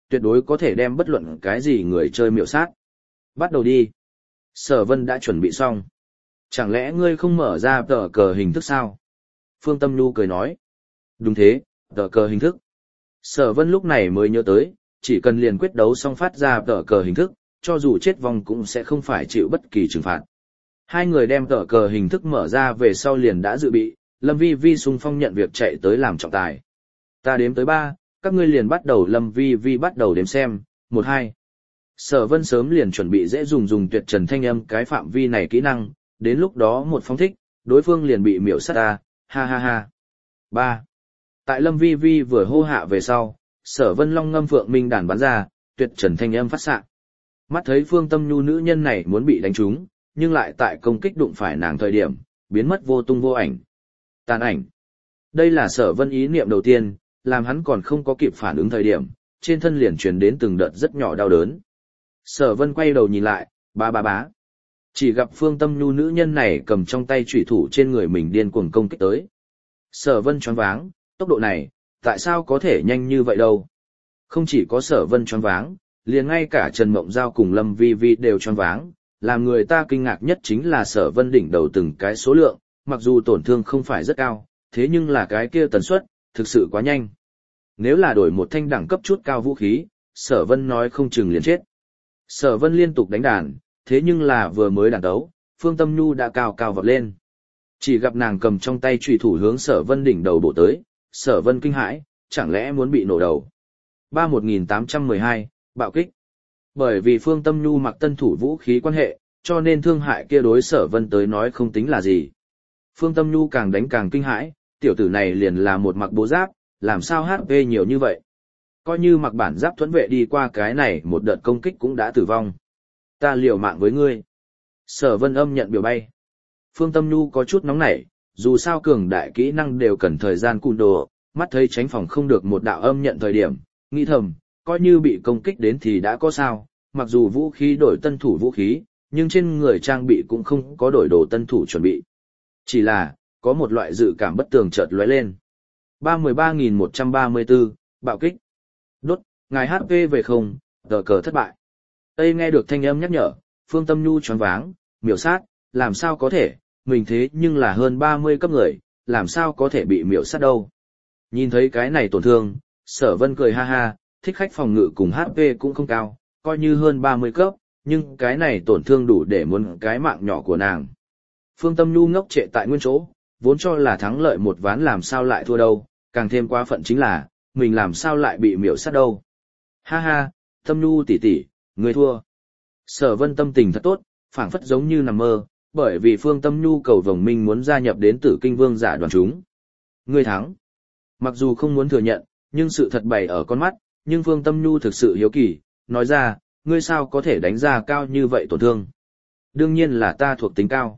tuyệt đối có thể đem bất luận cái gì người chơi miểu sát. Bắt đầu đi. Sở Vân đã chuẩn bị xong. Chẳng lẽ ngươi không mở ra tờ cờ hình thức sao? Phương Tâm Nhu cười nói. Đúng thế, tờ cờ hình thức. Sở Vân lúc này mới nhớ tới, chỉ cần liền quyết đấu xong phát ra tờ cờ hình thức, cho dù chết vong cũng sẽ không phải chịu bất kỳ trừng phạt. Hai người đem tờ cờ hình thức mở ra về sau liền đã dự bị, Lâm Vi Vi xung phong nhận việc chạy tới làm trọng tài. Ta đếm tới ba, các ngươi liền bắt đầu. Lâm Vi Vi bắt đầu đếm xem, một hai. Sở Vân sớm liền chuẩn bị dễ dùng dùng tuyệt trần thanh âm cái phạm vi này kỹ năng, đến lúc đó một phóng thích, đối phương liền bị miểu sát ta, ha ha ha. Ba. Tại Lâm Vi Vi vừa hô hạ về sau, Sở Vân long ngâm phượng minh đàn bắn ra, tuyệt trần thanh âm phát xạ. Mắt thấy Phương Tâm Nhu nữ nhân này muốn bị đánh trúng, nhưng lại tại công kích đụng phải nàng thời điểm, biến mất vô tung vô ảnh. Tàn ảnh. Đây là Sở Vân ý niệm đầu tiên, làm hắn còn không có kịp phản ứng thời điểm, trên thân liền truyền đến từng đợt rất nhỏ đau đớn. Sở Vân quay đầu nhìn lại, bá bá bá. Chỉ gặp Phương Tâm Nhu nữ nhân này cầm trong tay chủy thủ trên người mình điên cuồng công kích tới. Sở Vân choáng váng, tốc độ này, tại sao có thể nhanh như vậy đâu? Không chỉ có Sở Vân choáng váng, liền ngay cả Trần Mộng Giao cùng Lâm Vi Vi đều choáng váng, làm người ta kinh ngạc nhất chính là Sở Vân đỉnh đầu từng cái số lượng, mặc dù tổn thương không phải rất cao, thế nhưng là cái kia tần suất, thực sự quá nhanh. Nếu là đổi một thanh đẳng cấp chút cao vũ khí, Sở Vân nói không chừng liền chết. Sở Vân liên tục đánh đàn, thế nhưng là vừa mới đàn đấu, Phương Tâm Nhu đã cao cao vọt lên. Chỉ gặp nàng cầm trong tay chùy thủ hướng Sở Vân đỉnh đầu bổ tới, Sở Vân kinh hãi, chẳng lẽ muốn bị nổ đầu. ba một nghìn tám trăm mười hai, bạo kích. Bởi vì Phương Tâm Nhu mặc tân thủ vũ khí quan hệ, cho nên thương hại kia đối Sở Vân tới nói không tính là gì. Phương Tâm Nhu càng đánh càng kinh hãi, tiểu tử này liền là một mặc bố giáp, làm sao hát pê nhiều như vậy. Coi như mặc bản giáp thuẫn vệ đi qua cái này một đợt công kích cũng đã tử vong. Ta liều mạng với ngươi. Sở Vân âm nhận biểu bay. Phương Tâm Nhu có chút nóng nảy, dù sao cường đại kỹ năng đều cần thời gian cùn đồ, mắt thấy tránh phòng không được một đạo âm nhận thời điểm, nghĩ thầm, coi như bị công kích đến thì đã có sao, mặc dù vũ khí đổi tân thủ vũ khí, nhưng trên người trang bị cũng không có đổi đồ tân thủ chuẩn bị. Chỉ là, có một loại dự cảm bất tường chợt lóe lên. ba mươi ba nghìn một trăm ba mươi tư, bạo kích. Đốt, ngài hát pê về không, tờ cờ thất bại. Tây nghe được thanh âm nhắc nhở, Phương Tâm Nhu choáng váng, miểu sát, làm sao có thể, mình thế nhưng là hơn ba mươi cấp người, làm sao có thể bị miểu sát đâu. Nhìn thấy cái này tổn thương, Sở Vân cười ha ha, thích khách phòng ngự cùng hát pê cũng không cao, coi như hơn ba mươi cấp, nhưng cái này tổn thương đủ để muốn cái mạng nhỏ của nàng. Phương Tâm Nhu ngốc trệ tại nguyên chỗ, vốn cho là thắng lợi một ván làm sao lại thua đâu, càng thêm quá phận chính là, mình làm sao lại bị miểu sát đâu. Ha ha, Tâm Nhu tỷ tỷ, ngươi thua. Sở Vân tâm tình thật tốt, phảng phất giống như nằm mơ, bởi vì Phương Tâm Nhu cầu vồng minh muốn gia nhập đến Tử Kinh Vương giả đoàn chúng. Ngươi thắng. Mặc dù không muốn thừa nhận, nhưng sự thật bày ở con mắt, nhưng Phương Tâm Nhu thực sự hiếu kỳ, nói ra, ngươi sao có thể đánh ra cao như vậy tổn thương. Đương nhiên là ta thuộc tính cao.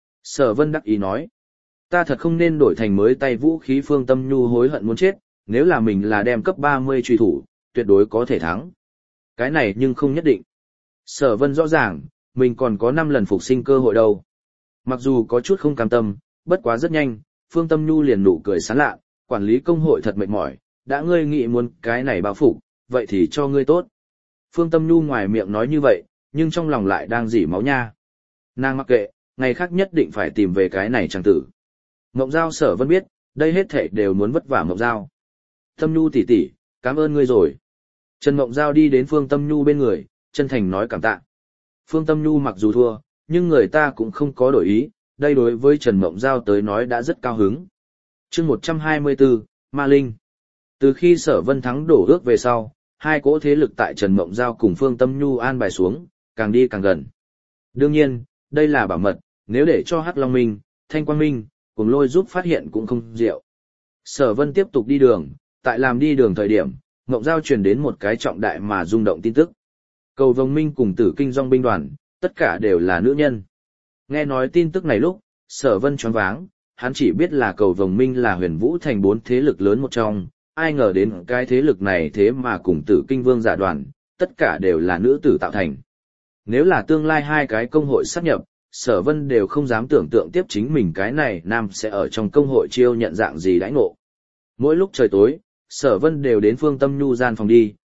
Sở Vân đắc ý nói, ta thật không nên đổi thành mới tay vũ khí. Phương Tâm Nhu hối hận muốn chết, nếu là mình là đem cấp ba mươi truy thủ, tuyệt đối có thể thắng. Cái này nhưng không nhất định. Sở Vân rõ ràng, mình còn có năm lần phục sinh cơ hội đâu. Mặc dù có chút không cam tâm, bất quá rất nhanh, Phương Tâm Nhu liền nụ cười sán lạ, quản lý công hội thật mệt mỏi, đã ngươi nghĩ muốn cái này bao phục, vậy thì cho ngươi tốt. Phương Tâm Nhu ngoài miệng nói như vậy, nhưng trong lòng lại đang rỉ máu nha. Nàng mặc kệ, ngày khác nhất định phải tìm về cái này chàng tử. Ngộng Giao Sở Vân biết, đây hết thảy đều muốn vất vả Ngộng Giao. Tâm Nhu tỷ tỷ, cảm ơn ngươi rồi. Trần Ngộng Giao đi đến Phương Tâm Nhu bên người, chân thành nói cảm tạ. Phương Tâm Nhu mặc dù thua, nhưng người ta cũng không có đổi ý, đây đối với Trần Ngộng Giao tới nói đã rất cao hứng. Chương một trăm hai mươi tư, Ma Linh. Từ khi Sở Vân thắng đổ ước về sau, hai cỗ thế lực tại Trần Ngộng Giao cùng Phương Tâm Nhu an bài xuống, càng đi càng gần. Đương nhiên, đây là bảo mật, nếu để cho Hắc Long Minh, Thanh Quang Minh, cùng Lôi giúp phát hiện cũng không diệu. Sở Vân tiếp tục đi đường, tại làm đi đường thời điểm, Ngộng Giao truyền đến một cái trọng đại mà rung động tin tức. Cầu Vồng Minh cùng Tử Kinh Dòng binh đoàn, tất cả đều là nữ nhân. Nghe nói tin tức này lúc, Sở Vân choáng váng, hắn chỉ biết là Cầu Vồng Minh là Huyền Vũ thành bốn thế lực lớn một trong, ai ngờ đến cái thế lực này thế mà cùng Tử Kinh Vương giả đoàn, tất cả đều là nữ tử tạo thành. Nếu là tương lai hai cái công hội sát nhập, Sở Vân đều không dám tưởng tượng tiếp chính mình cái này nam sẽ ở trong công hội chiêu nhận dạng gì đãi ngộ. Mỗi lúc trời tối, Sở Vân đều đến Phương Tâm Nhu gian phòng đi,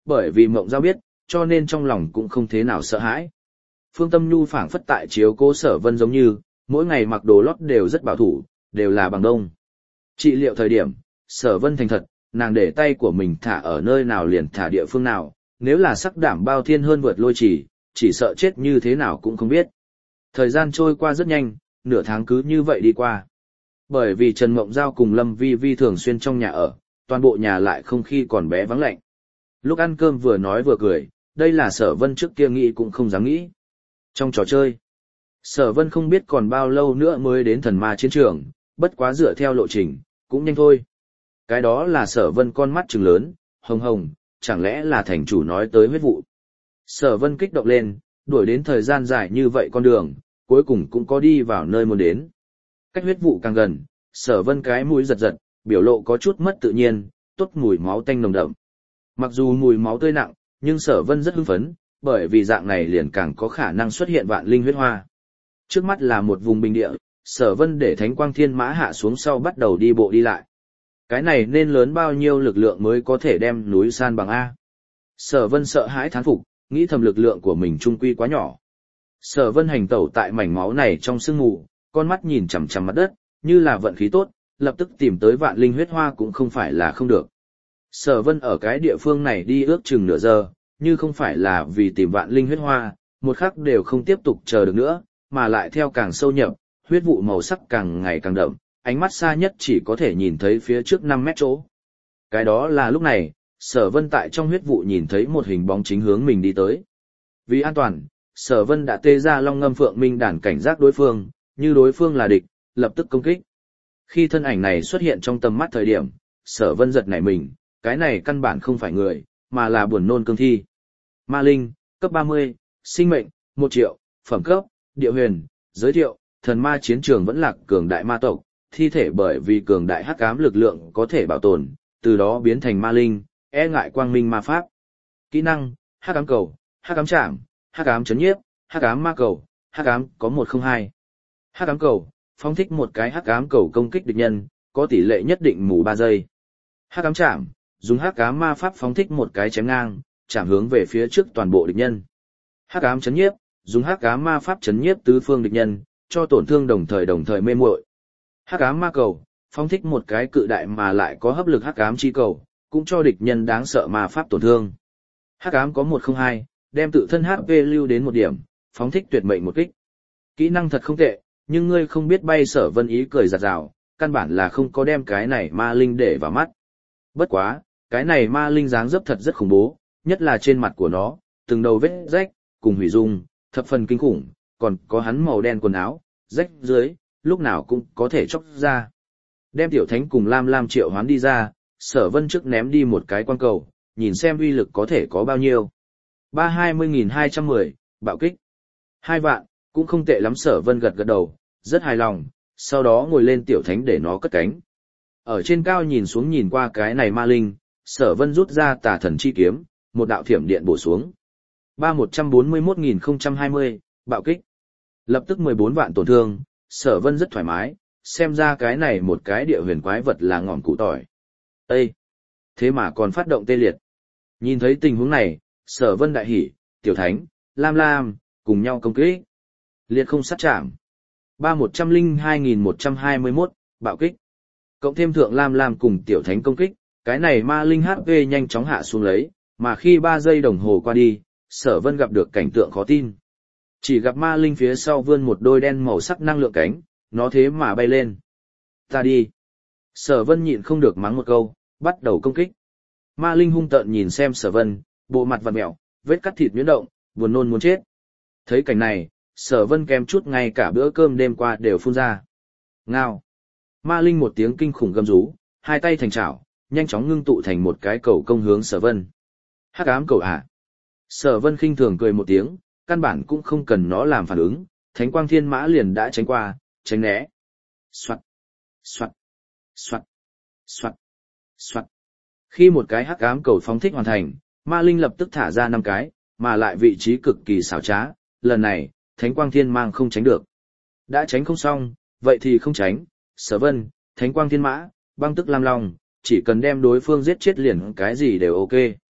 bởi vì Mộng Giao biết, cho nên trong lòng cũng không thế nào sợ hãi. Phương Tâm Nhu phảng phất tại chiếu cố Sở Vân giống như, mỗi ngày mặc đồ lót đều rất bảo thủ, đều là bằng đông. Trị liệu thời điểm, Sở Vân thành thật, nàng để tay của mình thả ở nơi nào liền thả địa phương nào, nếu là sắc đảm bao thiên hơn vượt lôi chỉ, chỉ sợ chết như thế nào cũng không biết. Thời gian trôi qua rất nhanh, nửa tháng cứ như vậy đi qua. Bởi vì Trần Mộng Giao cùng Lâm Vi Vi thường xuyên trong nhà ở, toàn bộ nhà lại không khí còn bé vắng lạnh. Lúc ăn cơm vừa nói vừa cười, đây là Sở Vân trước kia nghĩ cũng không dám nghĩ. Trong trò chơi, Sở Vân không biết còn bao lâu nữa mới đến thần ma chiến trường, bất quá dựa theo lộ trình, cũng nhanh thôi. Cái đó là Sở Vân con mắt trừng lớn, hồng hồng, chẳng lẽ là thành chủ nói tới huyết vụ. Sở Vân kích động lên, đuổi đến thời gian dài như vậy con đường, cuối cùng cũng có đi vào nơi muốn đến. Cách huyết vụ càng gần, Sở Vân cái mũi giật giật, biểu lộ có chút mất tự nhiên, tốt mùi máu tanh nồng đậm. Mặc dù mùi máu tươi nặng, nhưng Sở Vân rất hưng phấn, bởi vì dạng này liền càng có khả năng xuất hiện vạn linh huyết hoa. Trước mắt là một vùng bình địa, Sở Vân để Thánh Quang Thiên Mã hạ xuống sau bắt đầu đi bộ đi lại. Cái này nên lớn bao nhiêu lực lượng mới có thể đem núi san bằng A. Sở Vân sợ hãi thán phục, nghĩ thầm lực lượng của mình trung quy quá nhỏ. Sở Vân hành tẩu tại mảnh máu này trong sương mù, con mắt nhìn chằm chằm mặt đất, như là vận khí tốt, lập tức tìm tới vạn linh huyết hoa cũng không phải là không được. Sở Vân ở cái địa phương này đi ước chừng nửa giờ, như không phải là vì tìm vạn linh huyết hoa, một khắc đều không tiếp tục chờ được nữa, mà lại theo càng sâu nhập, huyết vụ màu sắc càng ngày càng đậm, ánh mắt xa nhất chỉ có thể nhìn thấy phía trước năm mét chỗ. Cái đó là lúc này, Sở Vân tại trong huyết vụ nhìn thấy một hình bóng chính hướng mình đi tới. Vì an toàn, Sở Vân đã tê ra Long Ngâm Phượng Minh đàn cảnh giác đối phương, như đối phương là địch, lập tức công kích. Khi thân ảnh này xuất hiện trong tầm mắt thời điểm, Sở Vân giật nảy mình, cái này căn bản không phải người, mà là buồn nôn cương thi. Ma linh, cấp ba mươi, sinh mệnh, một triệu, phẩm cấp, địa huyền, giới thiệu, thần ma chiến trường vẫn lạc cường đại ma tộc, thi thể bởi vì cường đại hắc ám lực lượng có thể bảo tồn, từ đó biến thành ma linh, e ngại quang minh ma pháp. Kỹ năng, hắc ám cầu, hắc ám chạm, hắc ám chấn nhiếp, hắc ám ma cầu, hắc ám có một không hai. Hắc ám cầu, phóng thích một cái hắc ám cầu công kích địch nhân, có tỷ lệ nhất định mù ba giây. Hắc ám chạm, dùng hắc ám ma pháp phóng thích một cái chém ngang, chạm hướng về phía trước toàn bộ địch nhân. Hắc ám chấn nhiếp, dùng hắc ám ma pháp chấn nhiếp tứ phương địch nhân, cho tổn thương đồng thời đồng thời mê muội. Hắc ám ma cầu, phóng thích một cái cự đại mà lại có hấp lực hắc ám chi cầu, cũng cho địch nhân đáng sợ ma pháp tổn thương. Hắc ám có một không hai, đem tự thân hát pê lưu đến một điểm, phóng thích tuyệt mệnh một kích. Kỹ năng thật không tệ, nhưng ngươi không biết bay. Sở Vân ý cười giật giảo, căn bản là không có đem cái này ma linh để vào mắt. Bất quá, cái này ma linh dáng dấp thật rất khủng bố, nhất là trên mặt của nó, từng đầu vết rách, cùng hủy dung, thập phần kinh khủng, còn có hắn màu đen quần áo, rách dưới, lúc nào cũng có thể chóc ra. Đem Tiểu Thánh cùng Lam Lam triệu hoán đi ra, Sở Vân trước ném đi một cái quan cầu, nhìn xem uy lực có thể có bao nhiêu. ba hai mươi nghìn hai trăm mười, bạo kích. Hai vạn, cũng không tệ lắm. Sở Vân gật gật đầu, rất hài lòng, sau đó ngồi lên Tiểu Thánh để nó cất cánh. Ở trên cao nhìn xuống nhìn qua cái này ma linh, Sở Vân rút ra Tà Thần chi kiếm, một đạo thiểm điện bổ xuống. ba một trăm bốn mươi mốt nghìn không trăm hai mươi, bạo kích. Lập tức mười bốn vạn tổn thương, Sở Vân rất thoải mái, xem ra cái này một cái địa huyền quái vật là ngọn củ tỏi. Ê! Thế mà còn phát động tê liệt. Nhìn thấy tình huống này, Sở Vân đại hỉ, Tiểu Thánh, Lam Lam, cùng nhau công kích. Liệt không sát chạm. ba một trăm lẻ hai nghìn một trăm hai mươi mốt, bạo kích. Cộng thêm thượng Lam Lam cùng Tiểu Thánh công kích, cái này ma linh hát pê nhanh chóng hạ xuống lấy, mà khi ba giây đồng hồ qua đi, Sở Vân gặp được cảnh tượng khó tin. Chỉ gặp ma linh phía sau vươn một đôi đen màu sắc năng lượng cánh, nó thế mà bay lên. Ta đi. Sở Vân nhịn không được mắng một câu, bắt đầu công kích. Ma linh hung tợn nhìn xem Sở Vân, bộ mặt vặn mèo, vết cắt thịt nhuyễn động, buồn nôn muốn chết. Thấy cảnh này, Sở Vân kèm chút ngay cả bữa cơm đêm qua đều phun ra. Ngao. Ma linh một tiếng kinh khủng gầm rú, hai tay thành chảo, nhanh chóng ngưng tụ thành một cái cầu công hướng Sở Vân. Hắc ám cầu à? Sở Vân khinh thường cười một tiếng, căn bản cũng không cần nó làm phản ứng, Thánh Quang Thiên Mã liền đã tránh qua, tránh né. Soạt, soạt, soạt, soạt, soạt. Khi một cái hắc ám cầu phóng thích hoàn thành, ma linh lập tức thả ra năm cái, mà lại vị trí cực kỳ xảo trá, lần này, Thánh Quang Thiên Mang không tránh được. Đã tránh không xong, vậy thì không tránh, Sở Vân, Thánh Quang Thiên Mã, băng tức Lam Long, chỉ cần đem đối phương giết chết liền cái gì đều ok.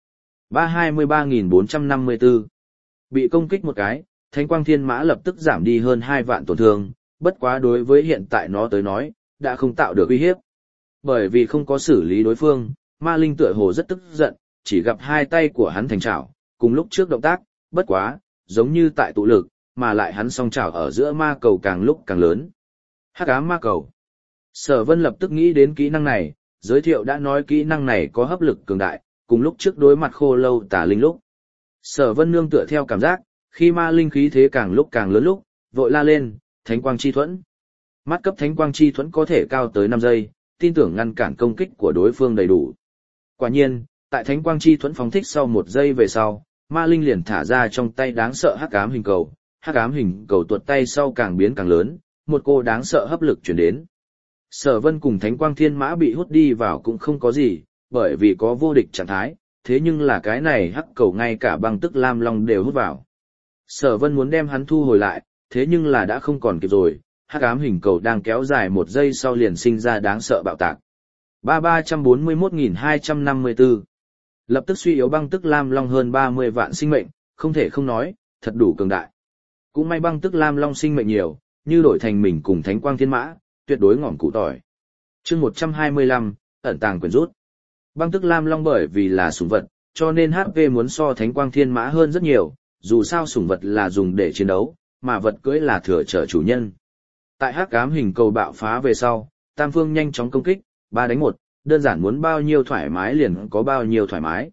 ba hai mươi ba nghìn bốn trăm năm mươi tư. Bị công kích một cái, Thánh Quang Thiên Mã lập tức giảm đi hơn hai vạn tổn thương, bất quá đối với hiện tại nó tới nói, đã không tạo được uy hiếp. Bởi vì không có xử lý đối phương, ma linh tựa hồ rất tức giận, chỉ gặp hai tay của hắn thành trảo, cùng lúc trước động tác, bất quá, giống như tại tụ lực, mà lại hắn song trảo ở giữa ma cầu càng lúc càng lớn. Hắc ám ma cầu. Sở Vân lập tức nghĩ đến kỹ năng này, giới thiệu đã nói kỹ năng này có hấp lực cường đại, cùng lúc trước đối mặt khô lâu tà linh lúc. Sở Vân nương tựa theo cảm giác, khi ma linh khí thế càng lúc càng lớn lúc, vội la lên, Thánh Quang Chi Thuẫn. Mắt cấp Thánh Quang Chi Thuẫn có thể cao tới năm giây, tin tưởng ngăn cản công kích của đối phương đầy đủ. Quả nhiên, tại Thánh Quang Chi Thuẫn phóng thích sau một giây về sau, ma linh liền thả ra trong tay đáng sợ hắc ám hình cầu, hắc ám hình cầu tuột tay sau càng biến càng lớn, một cô đáng sợ hấp lực truyền đến. Sở Vân cùng Thánh Quang Thiên Mã bị hút đi vào cũng không có gì, bởi vì có vô địch trạng thái, thế nhưng là cái này hắc cầu ngay cả băng tức lam long đều hút vào. Sở Vân muốn đem hắn thu hồi lại, thế nhưng là đã không còn kịp rồi, hắc ám hình cầu đang kéo dài một giây sau liền sinh ra đáng sợ bạo tạc. ba ba trăm bốn mươi mốt nghìn hai trăm năm mươi tư. Lập tức suy yếu băng tức lam long hơn ba mươi vạn sinh mệnh, không thể không nói, thật đủ cường đại. Cũng may băng tức lam long sinh mệnh nhiều, như đổi thành mình cùng Thánh Quang Thiên Mã, tuyệt đối ngỏm cụ tỏi. Chương một trăm hai mươi lăm, ẩn tàng quyền rút. Băng tức lam long bởi vì là sủng vật, cho nên hát pê muốn so Thánh Quang Thiên Mã hơn rất nhiều, dù sao sủng vật là dùng để chiến đấu, mà vật cưỡi là thừa chở chủ nhân. Tại hắc ám hình cầu bạo phá về sau, Tam Phương nhanh chóng công kích, ba đánh một, đơn giản muốn bao nhiêu thoải mái liền có bao nhiêu thoải mái.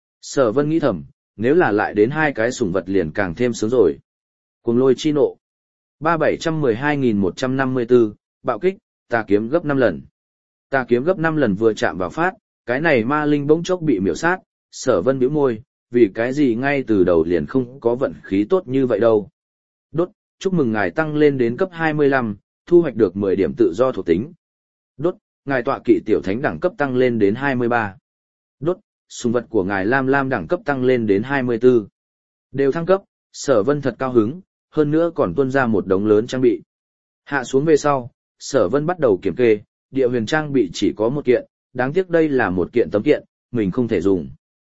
Sở Vân nghĩ thầm, nếu là lại đến hai cái sủng vật liền càng thêm sướng rồi. Cuồng lôi chi nộ. ba bảy trăm mười hai nghìn một trăm năm mươi tư, bạo kích, tà kiếm gấp năm lần. Tà kiếm gấp năm lần vừa chạm vào phát, cái này ma linh bỗng chốc bị miểu sát, Sở Vân bĩu môi, vì cái gì ngay từ đầu liền không có vận khí tốt như vậy đâu. Đốt, chúc mừng ngài tăng lên đến cấp hai mươi lăm, thu hoạch được mười điểm tự do thuộc tính. Đốt, ngài tọa kỵ tiểu thánh đẳng cấp tăng lên đến hai mươi ba. Đốt, sùng vật của ngài Lam Lam đẳng cấp tăng lên đến hai mươi tư. Đều thăng cấp, Sở Vân thật cao hứng, hơn nữa còn tuôn ra một đống lớn trang bị. Hạ xuống về sau, Sở Vân bắt đầu kiểm kê, địa huyền trang bị chỉ có một kiện, đáng tiếc đây là một kiện tấm kiện, mình không thể dùng.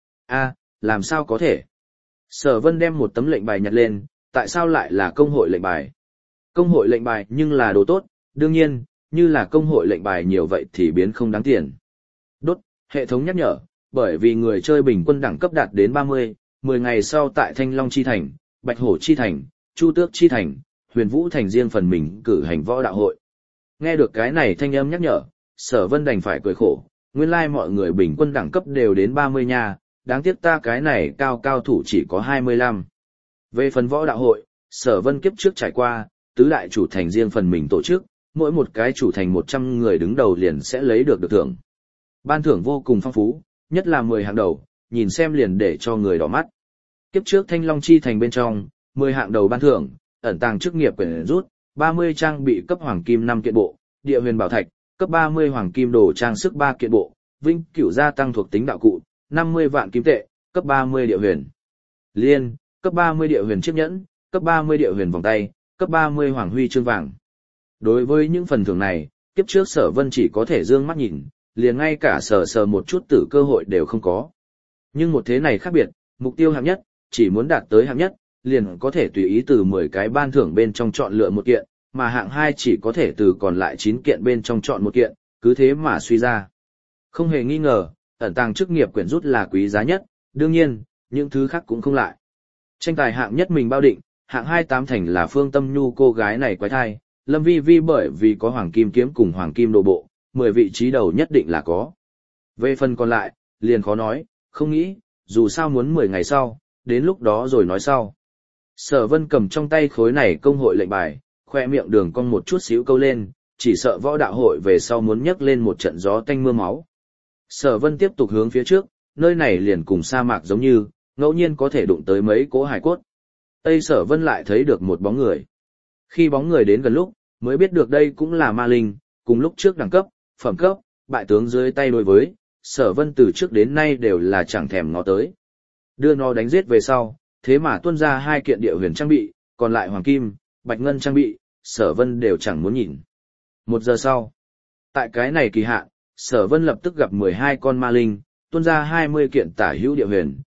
A, làm sao có thể? Sở Vân đem một tấm lệnh bài nhặt lên, tại sao lại là công hội lệnh bài? Công hội lệnh bài nhưng là đồ tốt, đương nhiên, như là công hội lệnh bài nhiều vậy thì biến không đáng tiền. Đốt, hệ thống nhắc nhở, bởi vì người chơi bình quân đẳng cấp đạt đến ba mươi, mười ngày sau tại Thanh Long Chi Thành, Bạch Hổ Chi Thành, Chu Tước Chi Thành, Huyền Vũ Thành riêng phần mình cử hành võ đạo hội. Nghe được cái này thanh âm nhắc nhở, Sở Vân đành phải cười khổ, nguyên lai mọi người bình quân đẳng cấp đều đến ba mươi nha, đáng tiếc ta cái này cao cao thủ chỉ có hai mươi lăm. Về phần võ đạo hội, Sở Vân kiếp trước trải qua, tứ đại chủ thành riêng phần mình tổ chức, mỗi một cái chủ thành một trăm người đứng đầu liền sẽ lấy được được thưởng. Ban thưởng vô cùng phong phú, nhất là mười hạng đầu, nhìn xem liền để cho người đỏ mắt. Kiếp trước Thanh Long Chi Thành bên trong, mười hạng đầu ban thưởng, ẩn tàng chức nghiệp quyền rút, ba mươi trang bị cấp hoàng kim năm kiện bộ, địa huyền bảo thạch, cấp ba mươi hoàng kim đồ trang sức ba kiện bộ, vinh cửu gia tăng thuộc tính đạo cụ, năm mươi vạn kim tệ, cấp ba mươi địa huyền liên, cấp ba mươi địa huyền chiếc nhẫn, cấp ba mươi địa huyền vòng tay, cấp ba mươi hoàng huy chương vàng. Đối với những phần thưởng này, kiếp trước Sở Vân chỉ có thể dương mắt nhìn, liền ngay cả sờ sờ một chút tử cơ hội đều không có. Nhưng một thế này khác biệt, mục tiêu hạng nhất, chỉ muốn đạt tới hạng nhất, liền có thể tùy ý từ mười cái ban thưởng bên trong chọn lựa một kiện, mà hạng hai chỉ có thể từ còn lại chín kiện bên trong chọn một kiện, cứ thế mà suy ra. Không hề nghi ngờ, ẩn tàng chức nghiệp quyển rút là quý giá nhất, đương nhiên, những thứ khác cũng không lại. Tranh tài hạng nhất mình bao định, hạng hai tám thành là Phương Tâm Nhu cô gái này quái thai, Lâm Vi Vi bởi vì có hoàng kim kiếm cùng hoàng kim đồ bộ, mười vị trí đầu nhất định là có. Về phần còn lại, liền khó nói, không nghĩ, dù sao muốn mười ngày sau, đến lúc đó rồi nói sau. Sở Vân cầm trong tay khối này công hội lệnh bài, khoe miệng đường cong một chút xíu câu lên, chỉ sợ võ đạo hội về sau muốn nhấc lên một trận gió tanh mưa máu. Sở Vân tiếp tục hướng phía trước, nơi này liền cùng sa mạc giống như, ngẫu nhiên có thể đụng tới mấy cỗ hải cốt. Tây Sở Vân lại thấy được một bóng người. Khi bóng người đến gần lúc, mới biết được đây cũng là ma linh, cùng lúc trước đẳng cấp, phẩm cấp, bại tướng dưới tay đối với, Sở Vân từ trước đến nay đều là chẳng thèm ngó tới. Đưa nó đánh giết về sau, thế mà tuôn ra hai kiện địa huyền trang bị, còn lại hoàng kim, bạch ngân trang bị, Sở Vân đều chẳng muốn nhìn. Một giờ sau, tại cái này kỳ hạn, Sở Vân lập tức gặp mười hai con ma linh, tuôn ra hai mươi kiện tả hữu địa huyền,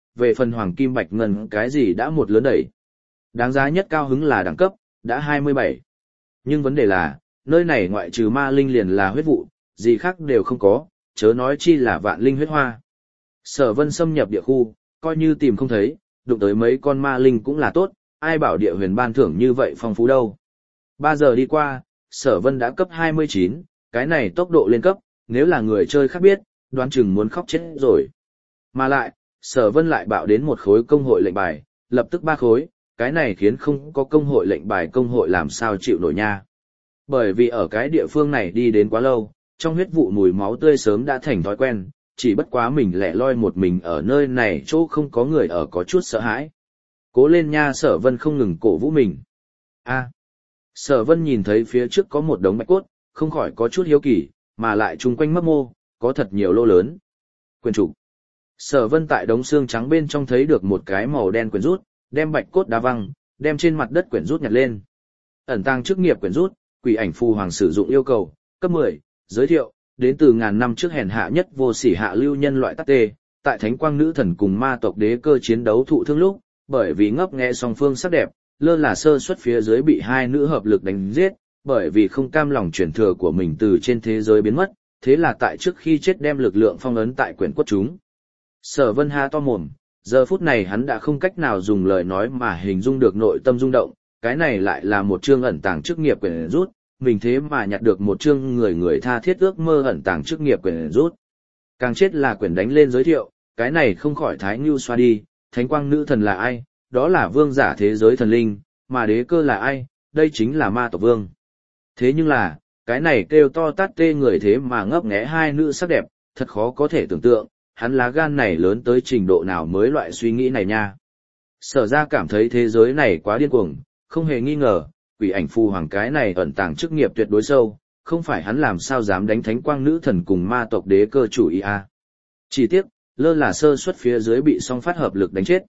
về phần hoàng kim bạch ngân cái gì đã một lớn đẩy. Đáng giá nhất cao hứng là đẳng cấp, đã hai mươi bảy. Nhưng vấn đề là, nơi này ngoại trừ ma linh liền là huyết vụ, gì khác đều không có, chớ nói chi là vạn linh huyết hoa. Sở Vân xâm nhập địa khu, coi như tìm không thấy, đụng tới mấy con ma linh cũng là tốt, ai bảo địa huyền ban thưởng như vậy phong phú đâu. Ba giờ đi qua, Sở Vân đã cấp hai mươi chín, cái này tốc độ lên cấp, nếu là người chơi khác biết, đoán chừng muốn khóc chết rồi. Mà lại, Sở Vân lại bạo đến một khối công hội lệnh bài, lập tức ba khối, cái này khiến không có công hội lệnh bài công hội làm sao chịu nổi nha. Bởi vì ở cái địa phương này đi đến quá lâu, trong huyết vụ mùi máu tươi sớm đã thành thói quen, chỉ bất quá mình lẻ loi một mình ở nơi này chỗ không có người ở có chút sợ hãi. Cố lên nha, Sở Vân không ngừng cổ vũ mình. A. Sở Vân nhìn thấy phía trước có một đống bạch cốt, không khỏi có chút hiếu kỳ, mà lại chung quanh mấp mô, có thật nhiều lô lớn. Quyền trục. Sở Vân tại đống xương trắng bên trong thấy được một cái màu đen quyển rút, đem bạch cốt đá văng, đem trên mặt đất quyển rút nhặt lên. Ẩn tàng chức nghiệp quyển rút, Quỷ ảnh phù hoàng sử dụng yêu cầu, cấp mười, giới thiệu, đến từ ngàn năm trước hèn hạ nhất vô sỉ hạ lưu nhân loại tắc tê, tại Thánh Quang nữ thần cùng ma tộc đế cơ chiến đấu thụ thương lúc, bởi vì ngấp nghé song phương sắc đẹp, lơ là sơ suất phía dưới bị hai nữ hợp lực đánh giết, bởi vì không cam lòng truyền thừa của mình từ trên thế giới biến mất, thế là tại trước khi chết đem lực lượng phong ấn tại quyển cốt chúng. Sở Vân ha to mồm, giờ phút này hắn đã không cách nào dùng lời nói mà hình dung được nội tâm rung động, cái này lại là một chương ẩn tàng chức nghiệp quyển rút, mình thế mà nhặt được một chương người người tha thiết ước mơ ẩn tàng chức nghiệp quyển rút. Càng chết là quyển đánh lên giới thiệu, cái này không khỏi thái ngưu xoa đi, Thánh Quang nữ thần là ai, đó là vương giả thế giới thần linh, mà đế cơ là ai, đây chính là ma tộc vương. Thế nhưng là, cái này kêu to tát tê người thế mà ngấp nghé hai nữ sắc đẹp, thật khó có thể tưởng tượng, hắn lá gan này lớn tới trình độ nào mới loại suy nghĩ này nha. Sở ra cảm thấy thế giới này quá điên cuồng, không hề nghi ngờ, Quỷ ảnh phù hoàng cái này ẩn tàng chức nghiệp tuyệt đối sâu, không phải hắn làm sao dám đánh Thánh Quang nữ thần cùng ma tộc đế cơ chủ ý a. Chỉ tiếc, lơ là sơ suất phía dưới bị song phát hợp lực đánh chết.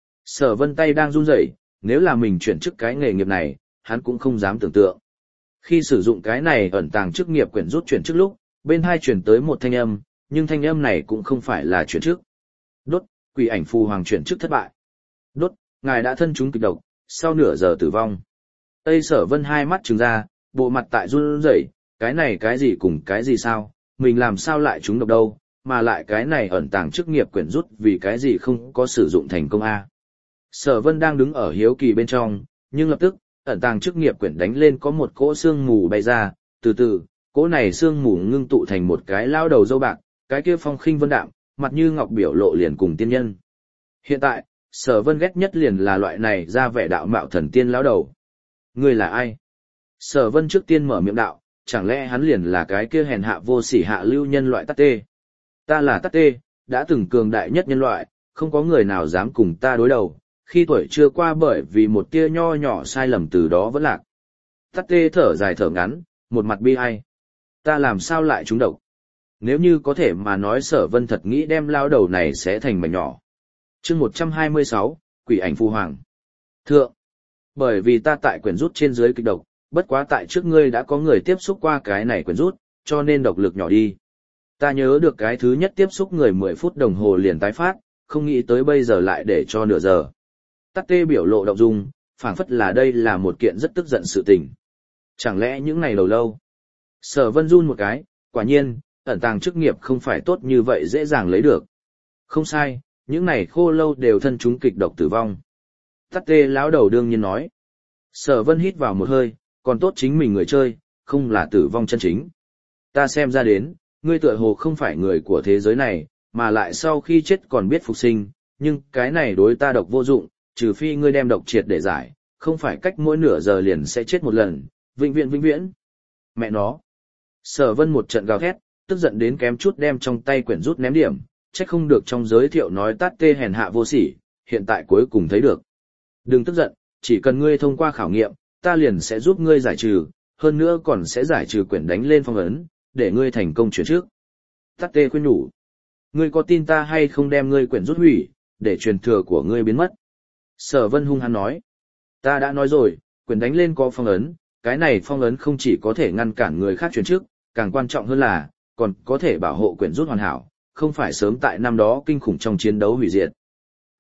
Sở Vân tay đang run rẩy, nếu là mình chuyển chức cái nghề nghiệp này, hắn cũng không dám tưởng tượng. Khi sử dụng cái này ẩn tàng chức nghiệp quyển rút chuyển chức lúc, bên hai chuyển tới một thanh âm, nhưng thanh âm này cũng không phải là chuyển chức. Đốt, Quỷ ảnh phù hoàng chuyển chức thất bại. Đốt, ngài đã thân chúng kịch độc, sau nửa giờ tử vong. Tây Sở Vân hai mắt trừng ra, bộ mặt tại run rẩy, cái này cái gì cùng cái gì sao, mình làm sao lại trúng độc đâu, mà lại cái này ẩn tàng chức nghiệp quyển rút vì cái gì không có sử dụng thành công a. Sở Vân đang đứng ở hiếu kỳ bên trong, nhưng lập tức, ẩn tàng chức nghiệp quyển đánh lên có một cỗ sương mù bay ra, từ từ, cỗ này sương mù ngưng tụ thành một cái lao đầu râu bạc, cái kia phong khinh vân đạm, mặt như ngọc biểu lộ liền cùng tiên nhân. Hiện tại, Sở Vân ghét nhất liền là loại này ra vẻ đạo mạo thần tiên lão đầu. Ngươi là ai? Sở Vân trước tiên mở miệng đạo, chẳng lẽ hắn liền là cái kia hèn hạ vô sỉ hạ lưu nhân loại tắc tê? Ta là tắc tê, đã từng cường đại nhất nhân loại, không có người nào dám cùng ta đối đầu, khi tuổi chưa qua bởi vì một tia nho nhỏ sai lầm từ đó vẫn lạc. Tắc tê thở dài thở ngắn, một mặt bi ai. Ta làm sao lại trúng độc? Nếu như có thể mà nói Sở Vân thật nghĩ đem lao đầu này sẽ thành mảnh nhỏ. Chương một trăm hai mươi sáu, Quỷ ảnh phù hoàng. Thượng, bởi vì ta tại quyển rút trên dưới kịch độc, bất quá tại trước ngươi đã có người tiếp xúc qua cái này quyển rút, cho nên độc lực nhỏ đi. Ta nhớ được cái thứ nhất tiếp xúc người mười phút đồng hồ liền tái phát, không nghĩ tới bây giờ lại để cho nửa giờ. Tắc tê biểu lộ động dung, phảng phất là đây là một kiện rất tức giận sự tình. Chẳng lẽ những ngày đầu lâu? Sở Vân run một cái, quả nhiên, ẩn tàng chức nghiệp không phải tốt như vậy dễ dàng lấy được. Không sai, những này khô lâu đều thân chúng kịch độc tử vong. Tắc tê lão đầu đương nhiên nói. Sở Vân hít vào một hơi, còn tốt chính mình người chơi, không là tử vong chân chính. Ta xem ra đến, ngươi tựa hồ không phải người của thế giới này, mà lại sau khi chết còn biết phục sinh, nhưng cái này đối ta độc vô dụng, trừ phi ngươi đem độc triệt để giải, không phải cách mỗi nửa giờ liền sẽ chết một lần, vĩnh viễn vĩnh viễn. Mẹ nó. Sở Vân một trận gào thét, tức giận đến kém chút đem trong tay quyển rút ném điểm, trách không được trong giới thiệu nói tát tê hèn hạ vô sỉ, hiện tại cuối cùng thấy được. Đừng tức giận, chỉ cần ngươi thông qua khảo nghiệm, ta liền sẽ giúp ngươi giải trừ, hơn nữa còn sẽ giải trừ quyển đánh lên phong ấn, để ngươi thành công chuyển trước. Tát tê khuyên nhủ. Ngươi có tin ta hay không đem ngươi quyển rút hủy, để truyền thừa của ngươi biến mất? Sở Vân hung hăng nói. Ta đã nói rồi, quyển đánh lên có phong ấn, cái này phong ấn không chỉ có thể ngăn cản người khác chuyển trước, càng quan trọng hơn là, còn có thể bảo hộ quyển rút hoàn hảo, không phải sớm tại năm đó kinh khủng trong chiến đấu hủy diệt.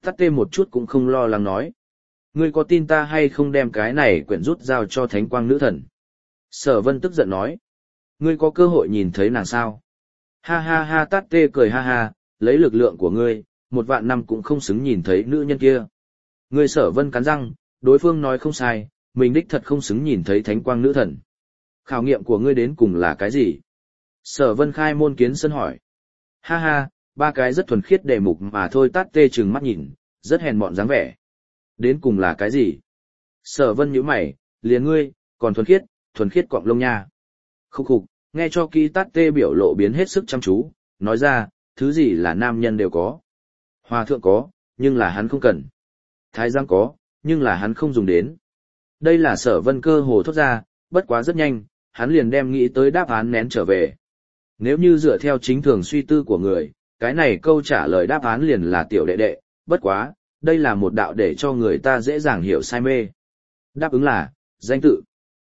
Tát tê một chút cũng không lo lắng nói. Ngươi có tin ta hay không đem cái này quyển rút giao cho thánh quang nữ thần? Sở Vân tức giận nói. Ngươi có cơ hội nhìn thấy nàng sao? Ha ha ha, Tát tê cười ha ha, lấy lực lượng của ngươi, một vạn năm cũng không xứng nhìn thấy nữ nhân kia. Ngươi Sở Vân cắn răng, đối phương nói không sai, mình đích thật không xứng nhìn thấy thánh quang nữ thần. Khảo nghiệm của ngươi đến cùng là cái gì? Sở Vân khai môn kiến sân hỏi. Ha ha, ba cái rất thuần khiết đề mục mà thôi. Tát tê trừng mắt nhìn, rất hèn mọn dáng vẻ. Đến cùng là cái gì? Sở Vân nhíu mày, liền ngươi, còn thuần khiết, thuần khiết quạng lông nha. Khúc khục, nghe cho kỹ. Tát tê biểu lộ biến hết sức chăm chú, nói ra, thứ gì là nam nhân đều có. Hòa thượng có, nhưng là hắn không cần. Thái giang có, nhưng là hắn không dùng đến. Đây là Sở Vân cơ hồ thốt ra, bất quá rất nhanh, hắn liền đem nghĩ tới đáp án nén trở về. Nếu như dựa theo chính thường suy tư của người, cái này câu trả lời đáp án liền là tiểu đệ đệ, bất quá, đây là một đạo để cho người ta dễ dàng hiểu sai mê. Đáp ứng là, danh tự.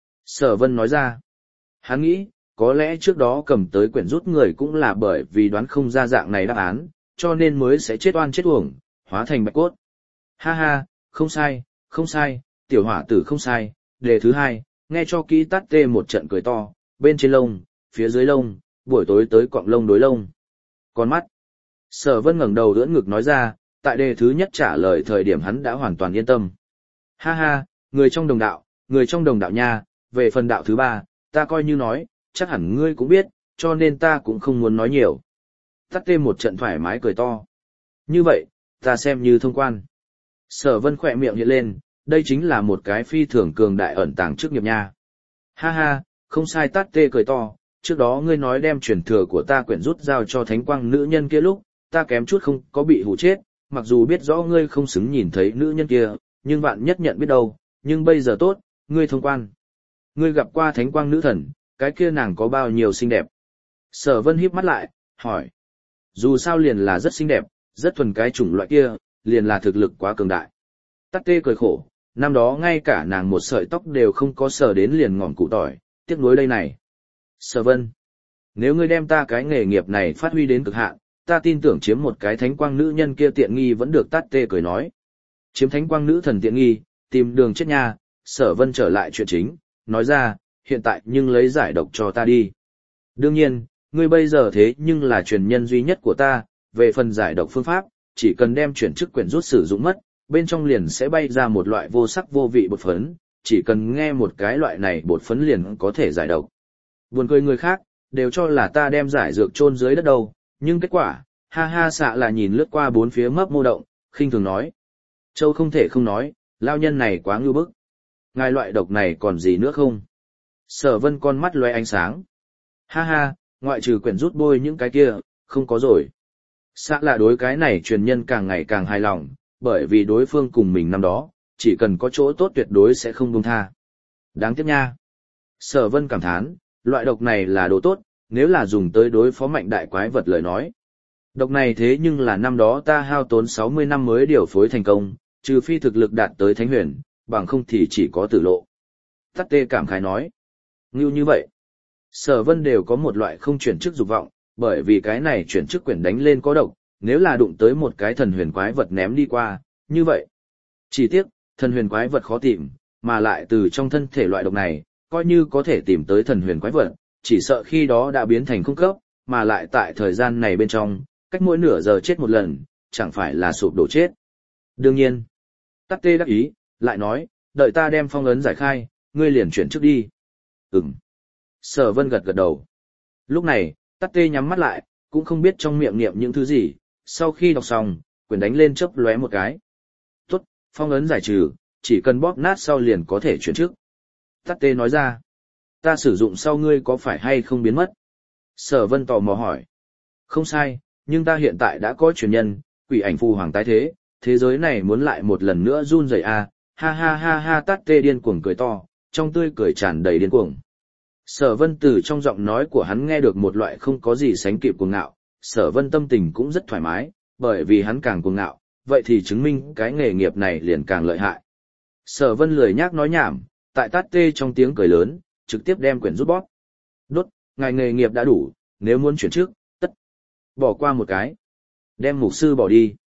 Sở Vân nói ra. Hắn nghĩ, có lẽ trước đó cầm tới quyển rút người cũng là bởi vì đoán không ra dạng này đáp án, cho nên mới sẽ chết oan chết uổng, hóa thành bạch cốt. Ha ha, không sai, không sai, tiểu hỏa tử không sai. Đề thứ hai, nghe cho kỹ. Tát tê một trận cười to, bên trên lông, phía dưới lông, buổi tối tới cọng lông đối lông. Con mắt. Sở Vân ngẩng đầu ưỡn ngực nói ra, tại đề thứ nhất trả lời thời điểm hắn đã hoàn toàn yên tâm. Ha ha, người trong đồng đạo, người trong đồng đạo nha, về phần đạo thứ ba, ta coi như nói, chắc hẳn ngươi cũng biết, cho nên ta cũng không muốn nói nhiều. Tát tê một trận thoải mái cười to. Như vậy, ta xem như thông quan. Sở Vân khỏe miệng hiện lên, đây chính là một cái phi thường cường đại ẩn tàng chức nghiệp nha. Ha ha, không sai. Tát tê cười to, trước đó ngươi nói đem truyền thừa của ta quyển rút giao cho thánh quang nữ nhân kia lúc, ta kém chút không có bị hù chết, mặc dù biết rõ ngươi không xứng nhìn thấy nữ nhân kia, nhưng vạn nhất nhận biết đâu, nhưng bây giờ tốt, ngươi thông quan. Ngươi gặp qua thánh quang nữ thần, cái kia nàng có bao nhiêu xinh đẹp? Sở Vân híp mắt lại, hỏi. Dù sao liền là rất xinh đẹp, rất thuần cái chủng loại kia, liền là thực lực quá cường đại. Tát tê cười khổ, năm đó ngay cả nàng một sợi tóc đều không có sờ đến liền ngọn cụ tỏi, tiếc nuối đây này. Sở Vân, nếu ngươi đem ta cái nghề nghiệp này phát huy đến cực hạn, ta tin tưởng chiếm một cái thánh quang nữ nhân kia tiện nghi vẫn được. Tát tê cười nói. Chiếm thánh quang nữ thần tiện nghi, tìm đường chết nha. Sở Vân trở lại chuyện chính, nói ra, hiện tại nhưng lấy giải độc cho ta đi. Đương nhiên, ngươi bây giờ thế nhưng là truyền nhân duy nhất của ta, về phần giải độc phương pháp, chỉ cần đem chuyển chức quyển rút sử dụng mất, bên trong liền sẽ bay ra một loại vô sắc vô vị bột phấn, chỉ cần nghe một cái loại này bột phấn liền có thể giải độc. Buồn cười người khác, đều cho là ta đem giải dược chôn dưới đất đâu, nhưng kết quả, ha ha. Xạ là nhìn lướt qua bốn phía mấp mô động, khinh thường nói. Châu không thể không nói, lao nhân này quá ngưu bức. Ngài loại độc này còn gì nữa không? Sở Vân con mắt lóe ánh sáng. Ha ha, ngoại trừ quyển rút bôi những cái kia, không có rồi. Xạ là đối cái này truyền nhân càng ngày càng hài lòng, bởi vì đối phương cùng mình năm đó, chỉ cần có chỗ tốt tuyệt đối sẽ không buông tha. Đáng tiếc nha. Sở Vân cảm thán, loại độc này là đồ tốt, nếu là dùng tới đối phó mạnh đại quái vật lời nói. Độc này thế nhưng là năm đó ta hao tốn sáu mươi năm mới điều phối thành công, trừ phi thực lực đạt tới thánh huyền, bằng không thì chỉ có tử lộ. Tát tê cảm khái nói. Ngưu như vậy. Sở Vân đều có một loại không chuyển chức dục vọng, bởi vì cái này chuyển chức quyển đánh lên có độc, nếu là đụng tới một cái thần huyền quái vật ném đi qua, như vậy. Chỉ tiếc, thần huyền quái vật khó tìm, mà lại từ trong thân thể loại độc này, coi như có thể tìm tới thần huyền quái vật, chỉ sợ khi đó đã biến thành không cấp, mà lại tại thời gian này bên trong, cách mỗi nửa giờ chết một lần, chẳng phải là sụp đổ chết. Đương nhiên, Tát tê đắc ý, lại nói, đợi ta đem phong ấn giải khai, ngươi liền chuyển trước đi. Ừm. Sở Vân gật gật đầu. Lúc này, Tát tê nhắm mắt lại, cũng không biết trong miệng niệm những thứ gì, sau khi đọc xong, quyển đánh lên chớp lóe một cái. Tốt, phong ấn giải trừ, chỉ cần bóp nát sau liền có thể chuyển trước. Tát tê nói ra. Ta sử dụng sau ngươi có phải hay không biến mất? Sở Vân tò mò hỏi. Không sai, nhưng ta hiện tại đã có truyền nhân, quỷ ảnh phù hoàng tái thế, thế giới này muốn lại một lần nữa run rẩy à, ha ha ha ha. Tát tê điên cuồng cười to, trong tươi cười tràn đầy điên cuồng. Sở Vân từ trong giọng nói của hắn nghe được một loại không có gì sánh kịp cuồng ngạo, Sở Vân tâm tình cũng rất thoải mái, bởi vì hắn càng cuồng ngạo, vậy thì chứng minh cái nghề nghiệp này liền càng lợi hại. Sở Vân lười nhác nói nhảm, tại Tát tê trong tiếng cười lớn, trực tiếp đem quyển rút bóp. Đốt, ngài nghề nghiệp đã đủ, nếu muốn chuyển trước, tất bỏ qua một cái. Đem mục sư bỏ đi.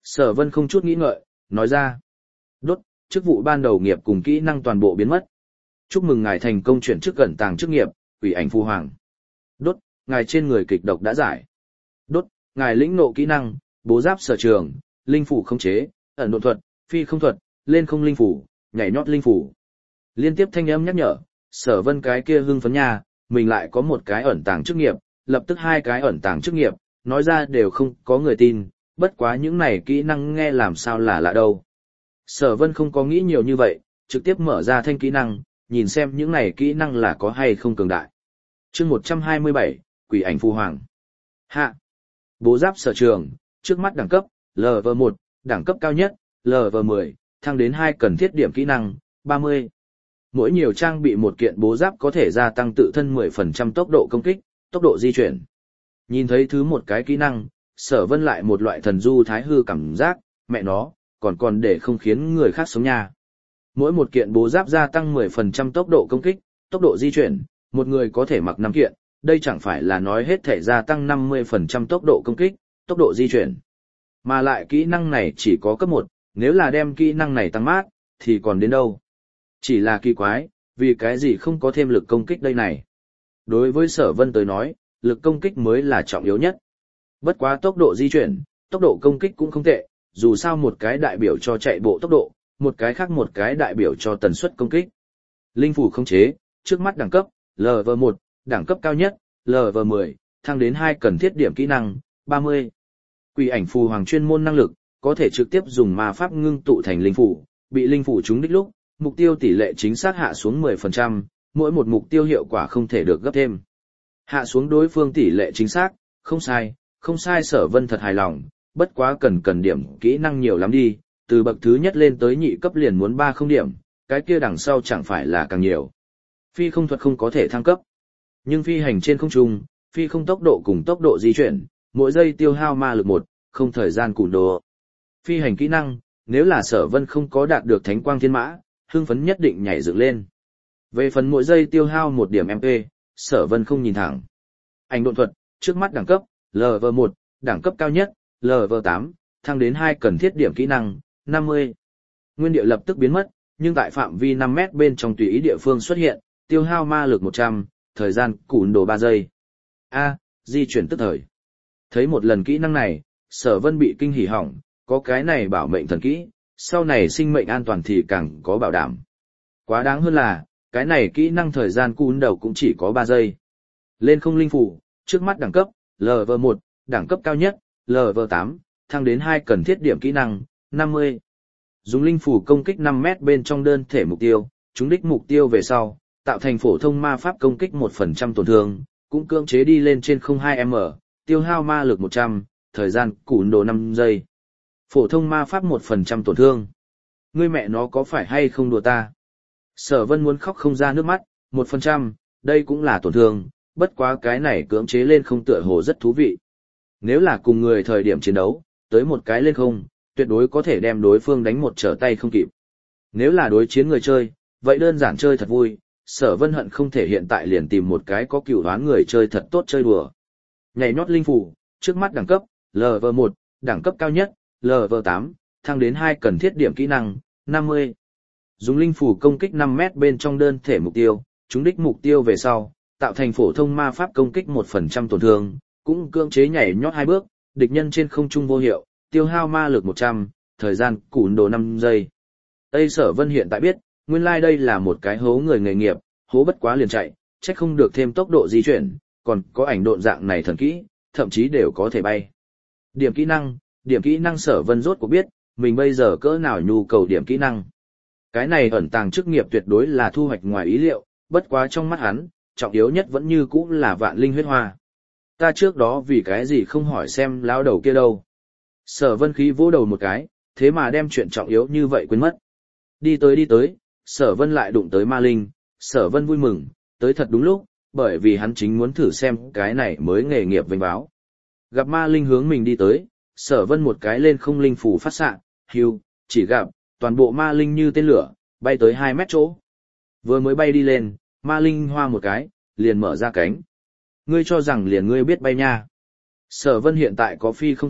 Sở Vân không chút nghĩ ngợi, nói ra. Đốt, chức vụ ban đầu nghiệp cùng kỹ năng toàn bộ biến mất. Chúc mừng ngài thành công chuyển chức cẩn tàng chức nghiệp, quỷ ảnh phù hoàng. Đốt, ngài trên người kịch độc đã giải. Đốt, ngài lĩnh nộ kỹ năng, bố giáp sở trường, linh phủ khống chế, ẩn độn thuật, phi không thuật, lên không linh phủ, nhảy nhót linh phủ. Liên tiếp thanh âm nhắc nhở, Sở Vân cái kia hưng phấn nha, mình lại có một cái ẩn tàng chức nghiệp, lập tức hai cái ẩn tàng chức nghiệp, nói ra đều không có người tin, bất quá những này kỹ năng nghe làm sao là lạ đâu. Sở Vân không có nghĩ nhiều như vậy, trực tiếp mở ra thanh kỹ năng, nhìn xem những này kỹ năng là có hay không cường đại. Chương một trăm hai mươi bảy, Quỷ ảnh phù hoàng. Hạ. Bố giáp sở trường, trước mắt đẳng cấp, lờ vê một, đẳng cấp cao nhất, lờ vê mười, thăng đến hai cần thiết điểm kỹ năng, ba mươi. Mỗi nhiều trang bị một kiện bố giáp có thể gia tăng tự thân mười phần trăm tốc độ công kích, tốc độ di chuyển. Nhìn thấy thứ một cái kỹ năng, Sở Vân lại một loại thần du thái hư cảm giác, mẹ nó, còn còn để không khiến người khác sống nha. Mỗi một kiện bố giáp gia tăng mười phần trăm tốc độ công kích, tốc độ di chuyển, một người có thể mặc năm kiện, đây chẳng phải là nói hết thể gia tăng năm mươi phần trăm tốc độ công kích, tốc độ di chuyển. Mà lại kỹ năng này chỉ có cấp một, nếu là đem kỹ năng này tăng mát, thì còn đến đâu. Chỉ là kỳ quái, vì cái gì không có thêm lực công kích đây này. Đối với Sở Vân tới nói, lực công kích mới là trọng yếu nhất. Bất quá tốc độ di chuyển, tốc độ công kích cũng không tệ, dù sao một cái đại biểu cho chạy bộ tốc độ, một cái khác một cái đại biểu cho tần suất công kích. Linh phủ khống chế, trước mắt đẳng cấp, lờ vê một, đẳng cấp cao nhất, lờ vê mười, thăng đến hai cần thiết điểm kỹ năng, ba mươi. Quỷ ảnh phù hoàng chuyên môn năng lực, có thể trực tiếp dùng ma pháp ngưng tụ thành linh phủ, bị linh phủ trúng đích lúc, mục tiêu tỷ lệ chính xác hạ xuống mười phần trăm, mỗi một mục tiêu hiệu quả không thể được gấp thêm. Hạ xuống đối phương tỷ lệ chính xác, không sai, không sai. Sở Vân thật hài lòng, bất quá cần cần điểm kỹ năng nhiều lắm đi, từ bậc thứ nhất lên tới nhị cấp liền muốn ba không điểm, cái kia đằng sau chẳng phải là càng nhiều. Phi không thuật không có thể thăng cấp, nhưng phi hành trên không trung, phi không tốc độ cùng tốc độ di chuyển, mỗi giây tiêu hao ma lực một, không thời gian cùn đồ. Phi hành kỹ năng, nếu là Sở Vân không có đạt được thánh quang thiên mã, hưng phấn nhất định nhảy dựng lên. Về phần mỗi giây tiêu hao một điểm em pê, Sở Vân không nhìn thẳng. Ảnh độn thuật, trước mắt đẳng cấp, lờ vê một, đẳng cấp cao nhất, lờ vê tám, thăng đến hai cần thiết điểm kỹ năng, năm mươi. Nguyên địa lập tức biến mất, nhưng tại phạm vi năm mét bên trong tùy ý địa phương xuất hiện, tiêu hao ma lực một trăm, thời gian cùn đồ ba giây. A, di chuyển tức thời. Thấy một lần kỹ năng này, Sở Vân bị kinh hỉ hỏng, có cái này bảo mệnh thần kỹ, sau này sinh mệnh an toàn thì càng có bảo đảm. Quá đáng hơn là, cái này kỹ năng thời gian cùn đầu cũng chỉ có ba giây. Lên không linh phủ, trước mắt đẳng cấp, lờ vê một, đẳng cấp cao nhất, lờ vê tám, thăng đến hai cần thiết điểm kỹ năng, năm mươi. Dùng linh phủ công kích năm mét bên trong đơn thể mục tiêu, trúng đích mục tiêu về sau, tạo thành phổ thông ma pháp công kích một phần trăm tổn thương, cũng cưỡng chế đi lên trên không hai em, tiêu hao ma lực một trăm, thời gian cùn đồ năm giây. Phổ thông ma pháp một phần trăm tổn thương. Ngươi mẹ nó có phải hay không đùa ta? Sở Vân muốn khóc không ra nước mắt, một phần trăm, đây cũng là tổn thương, bất quá cái này cưỡng chế lên không tựa hồ rất thú vị. Nếu là cùng người thời điểm chiến đấu, tới một cái lên không, tuyệt đối có thể đem đối phương đánh một trở tay không kịp. Nếu là đối chiến người chơi, vậy đơn giản chơi thật vui, Sở Vân hận không thể hiện tại liền tìm một cái có cửu đoán người chơi thật tốt chơi đùa. Nhảy nhót linh phủ, trước mắt đẳng cấp, lờ vê một, đẳng cấp cao nhất, lờ vê tám, thăng đến hai cần thiết điểm kỹ năng, năm mươi. Dùng linh phủ công kích năm mét bên trong đơn thể mục tiêu, trúng đích mục tiêu về sau, tạo thành phổ thông ma pháp công kích một phần trăm tổn thương, cũng cưỡng chế nhảy nhót hai bước, địch nhân trên không trung vô hiệu, tiêu hao ma lực một trăm, thời gian cùn đồ năm giây. Tây Sở Vân hiện tại biết, nguyên lai like đây là một cái hố người nghề nghiệp, hố bất quá liền chạy, chắc không được thêm tốc độ di chuyển, còn có ảnh độn dạng này thần kỹ, thậm chí đều có thể bay. Điểm kỹ năng, điểm kỹ năng Sở Vân rốt cuộc biết, mình bây giờ cỡ nào nhu cầu điểm kỹ năng. Cái này ẩn tàng chức nghiệp tuyệt đối là thu hoạch ngoài ý liệu, bất quá trong mắt hắn, trọng yếu nhất vẫn như cũ là vạn linh huyết hoa. Ta trước đó vì cái gì không hỏi xem lão đầu kia đâu. Sở Vân khí vỗ đầu một cái, thế mà đem chuyện trọng yếu như vậy quên mất. Đi tới đi tới, Sở Vân lại đụng tới Ma Linh, Sở Vân vui mừng, tới thật đúng lúc, bởi vì hắn chính muốn thử xem cái này mới nghề nghiệp vinh báo. Gặp Ma Linh hướng mình đi tới, Sở Vân một cái lên không linh phủ phát xạ, hưu, chỉ gặp, toàn bộ Ma Linh như tên lửa, bay tới hai mét chỗ. Vừa mới bay đi lên, Ma Linh hoa một cái, liền mở ra cánh. Ngươi cho rằng liền ngươi biết bay nha. Sở Vân hiện tại có phi không thuật,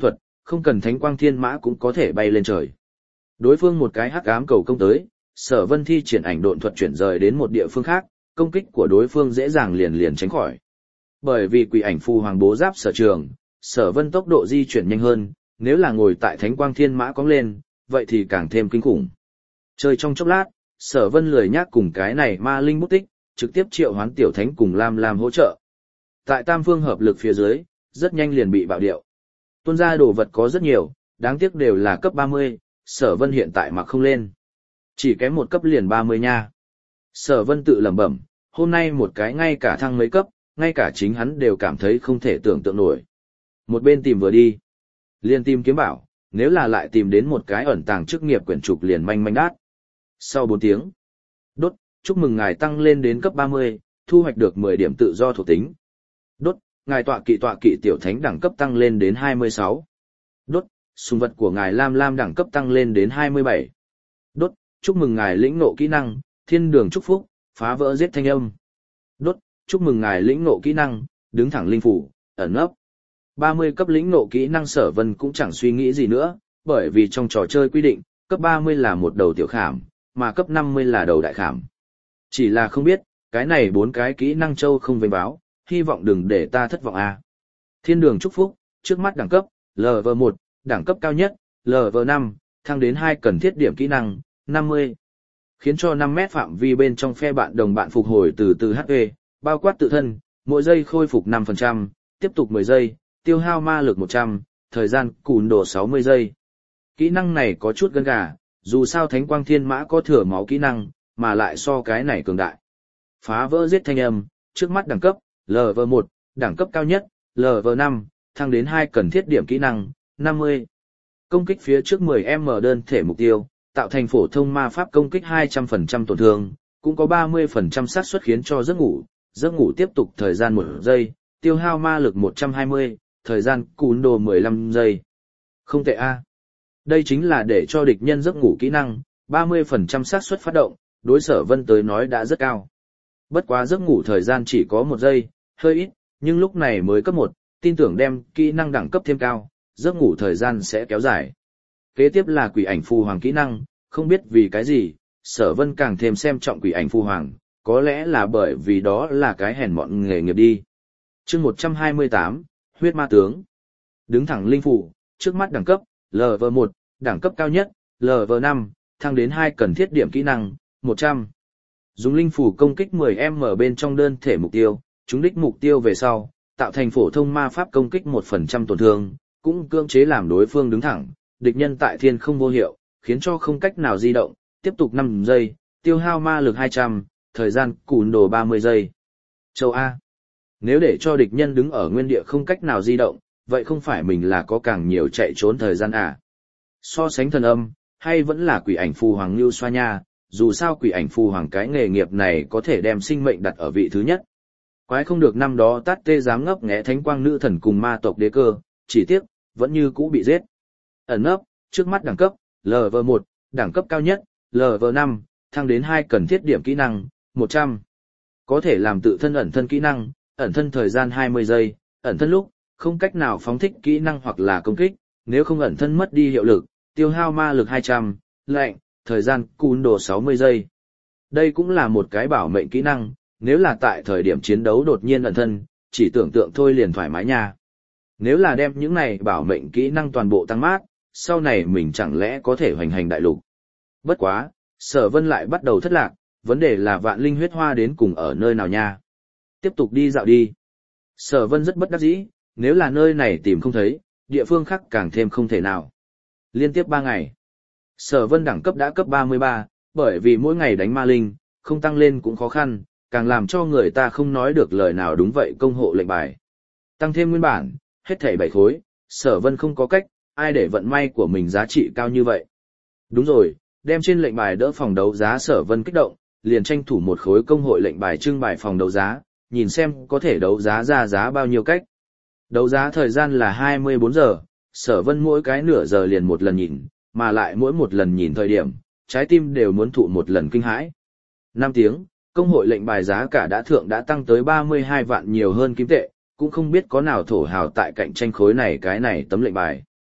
không cần thánh quang thiên mã cũng có thể bay lên trời. Đối phương một cái hắc ám cầu công tới, Sở Vân thi triển ảnh độn thuật chuyển rời đến một địa phương khác, công kích của đối phương dễ dàng liền liền tránh khỏi. Bởi vì quỷ ảnh phù hoàng bố giáp sở trường, Sở Vân tốc độ di chuyển nhanh hơn, nếu là ngồi tại thánh quang thiên mã cong lên, vậy thì càng thêm kinh khủng. Chơi trong chốc lát, Sở Vân lười nhác cùng cái này ma linh bút tích, trực tiếp triệu hoán tiểu thánh cùng Lam Lam hỗ trợ. Tại tam phương hợp lực phía dưới, rất nhanh liền bị bạo điệu. Tuôn ra đồ vật có rất nhiều, đáng tiếc đều là cấp ba mươi, Sở Vân hiện tại mặc không lên. Chỉ kém một cấp liền ba mươi nha. Sở Vân tự lẩm bẩm, hôm nay một cái ngay cả thăng mấy cấp, ngay cả chính hắn đều cảm thấy không thể tưởng tượng nổi. Một bên tìm vừa đi, liền tìm kiếm bảo, nếu là lại tìm đến một cái ẩn tàng chức nghiệp quyển trục liền manh manh đát. Sau bốn tiếng, đốt, chúc mừng ngài tăng lên đến cấp ba mươi, thu hoạch được mười điểm tự do thuộc tính. Đốt, ngài tọa kỵ tọa kỵ tiểu thánh đẳng cấp tăng lên đến hai mươi sáu. Đốt, sùng vật của ngài Lam Lam đẳng cấp tăng lên đến hai mươi bảy. Đốt, chúc mừng ngài lĩnh ngộ kỹ năng, thiên đường chúc phúc, phá vỡ giết thanh âm. Đốt, chúc mừng ngài lĩnh ngộ kỹ năng, đứng thẳng linh phủ, ẩn ấp. ba mươi cấp lĩnh ngộ kỹ năng Sở Vân cũng chẳng suy nghĩ gì nữa, bởi vì trong trò chơi quy định, cấp ba mươi là một đầu tiểu khảm, mà cấp năm mươi là đầu đại khảm. Chỉ là không biết, cái này bốn cái kỹ năng châu không vênh báo, hy vọng đừng để ta thất vọng a. Thiên đường chúc phúc, trước mắt đẳng cấp, lờ vê một, đẳng cấp cao nhất, lờ vê năm, thăng đến hai cần thiết điểm kỹ năng, năm mươi. Khiến cho năm mét phạm vi bên trong phe bạn đồng bạn phục hồi từ từ hát pê, bao quát tự thân, mỗi giây khôi phục năm phần trăm, tiếp tục mười giây, tiêu hao ma lực một trăm, thời gian cùn đồ sáu mươi giây. Kỹ năng này có chút gân gà, dù sao thánh quang thiên mã có thừa máu kỹ năng, mà lại so cái này cường đại. Phá vỡ giết thanh âm, trước mắt đẳng cấp, lờ vê một, đẳng cấp cao nhất, lờ vê năm, thăng đến hai cần thiết điểm kỹ năng, năm mươi. Công kích phía trước mười em em đơn thể mục tiêu, tạo thành phổ thông ma pháp công kích hai trăm phần trăm tổn thương, cũng có ba mươi phần trăm xác suất khiến cho giấc ngủ, giấc ngủ tiếp tục thời gian một giây, tiêu hao ma lực một trăm hai mươi, thời gian cún đồ mười lăm giây. Không tệ a. Đây chính là để cho địch nhân giấc ngủ kỹ năng, ba mươi phần trăm xác suất phát động, đối Sở Vân tới nói đã rất cao. Bất quá giấc ngủ thời gian chỉ có một giây, hơi ít, nhưng lúc này mới cấp một, tin tưởng đem kỹ năng đẳng cấp thêm cao, giấc ngủ thời gian sẽ kéo dài. Kế tiếp là quỷ ảnh phù hoàng kỹ năng, không biết vì cái gì, Sở Vân càng thêm xem trọng quỷ ảnh phù hoàng, có lẽ là bởi vì đó là cái hèn mọn nghề nghiệp đi. Chương một trăm hai mươi tám, huyết ma tướng. Đứng thẳng linh phủ, trước mắt đẳng cấp, lờ vê một, đẳng cấp cao nhất, lờ vê năm, thăng đến hai cần thiết điểm kỹ năng, một trăm. Dùng linh phủ công kích mười em em bên trong đơn thể mục tiêu, trúng đích mục tiêu về sau, tạo thành phổ thông ma pháp công kích một phần trăm tổn thương, cũng cưỡng chế làm đối phương đứng thẳng, địch nhân tại thiên không vô hiệu, khiến cho không cách nào di động, tiếp tục năm giây, tiêu hao ma lực hai trăm, thời gian cùn đồ ba mươi giây. Châu A. Nếu để cho địch nhân đứng ở nguyên địa không cách nào di động, vậy không phải mình là có càng nhiều chạy trốn thời gian à. So sánh thần âm, hay vẫn là quỷ ảnh phù hoàng như xoa nha, dù sao quỷ ảnh phù hoàng cái nghề nghiệp này có thể đem sinh mệnh đặt ở vị thứ nhất. Quái không được năm đó tát tê dám ngấp nghé thánh quang nữ thần cùng ma tộc đế cơ, chỉ tiếc, vẫn như cũ bị giết. Ẩn nấp, trước mắt đẳng cấp, lờ vê một, đẳng cấp cao nhất, lờ vê năm, thăng đến hai cần thiết điểm kỹ năng, một trăm. Có thể làm tự thân ẩn thân kỹ năng, ẩn thân thời gian hai mươi giây, ẩn thân lúc, không cách nào phóng thích kỹ năng hoặc là công kích, nếu không ẩn thân mất đi hiệu lực, tiêu hao ma lực hai trăm, lệnh, thời gian cún đồ sáu mươi giây. Đây cũng là một cái bảo mệnh kỹ năng, nếu là tại thời điểm chiến đấu đột nhiên ẩn thân, chỉ tưởng tượng thôi liền thoải mái nha. Nếu là đem những này bảo mệnh kỹ năng toàn bộ tăng mát, sau này mình chẳng lẽ có thể hoành hành đại lục. Bất quá, Sở Vân lại bắt đầu thất lạc, vấn đề là vạn linh huyết hoa đến cùng ở nơi nào nha. Tiếp tục đi dạo đi. Sở Vân rất bất đắc dĩ, nếu là nơi này tìm không thấy, địa phương khác càng thêm không thể nào. Liên tiếp ba ngày, Sở Vân đẳng cấp đã cấp ba mươi ba, bởi vì mỗi ngày đánh ma linh, không tăng lên cũng khó khăn, càng làm cho người ta không nói được lời nào đúng vậy công hộ lệnh bài. Tăng thêm nguyên bản, hết thảy bảy khối, Sở Vân không có cách, ai để vận may của mình giá trị cao như vậy. Đúng rồi, đem trên lệnh bài đỡ phòng đấu giá Sở Vân kích động, liền tranh thủ một khối công hội lệnh bài trưng bày phòng đấu giá, nhìn xem có thể đấu giá ra giá bao nhiêu cách. Đấu giá thời gian là hai mươi bốn giờ, Sở Vân mỗi cái nửa giờ liền một lần nhìn, mà lại mỗi một lần nhìn thời điểm, trái tim đều muốn thụ một lần kinh hãi. năm tiếng, công hội lệnh bài giá cả đã thượng đã tăng tới ba mươi hai vạn nhiều hơn kim tệ, cũng không biết có nào thổ hào tại cạnh tranh khối này cái này tấm lệnh bài.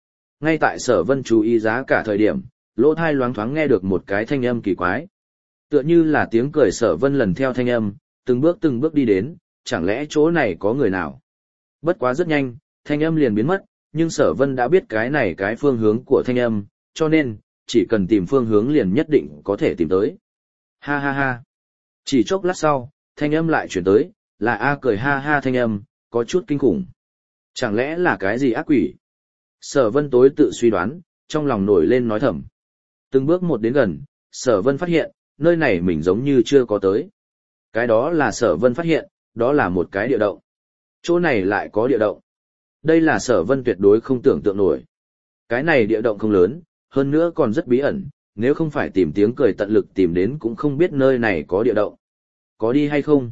Ngay tại Sở Vân chú ý giá cả thời điểm, lỗ thai loáng thoáng nghe được một cái thanh âm kỳ quái. Tựa như là tiếng cười. Sở Vân lần theo thanh âm, từng bước từng bước đi đến, chẳng lẽ chỗ này có người nào? Bất quá rất nhanh, thanh âm liền biến mất, nhưng Sở Vân đã biết cái này cái phương hướng của thanh âm, cho nên, chỉ cần tìm phương hướng liền nhất định có thể tìm tới. Ha ha ha. Chỉ chốc lát sau, thanh âm lại chuyển tới, là A cười ha ha thanh âm, có chút kinh khủng. Chẳng lẽ là cái gì ác quỷ? Sở Vân tối tự suy đoán, trong lòng nổi lên nói thầm. Từng bước một đến gần, Sở Vân phát hiện, nơi này mình giống như chưa có tới. Cái đó là Sở Vân phát hiện, đó là một cái địa động. Chỗ này lại có địa động. Đây là Sở Vân tuyệt đối không tưởng tượng nổi. Cái này địa động không lớn, hơn nữa còn rất bí ẩn, nếu không phải tìm tiếng cười tận lực tìm đến cũng không biết nơi này có địa động. Có đi hay không?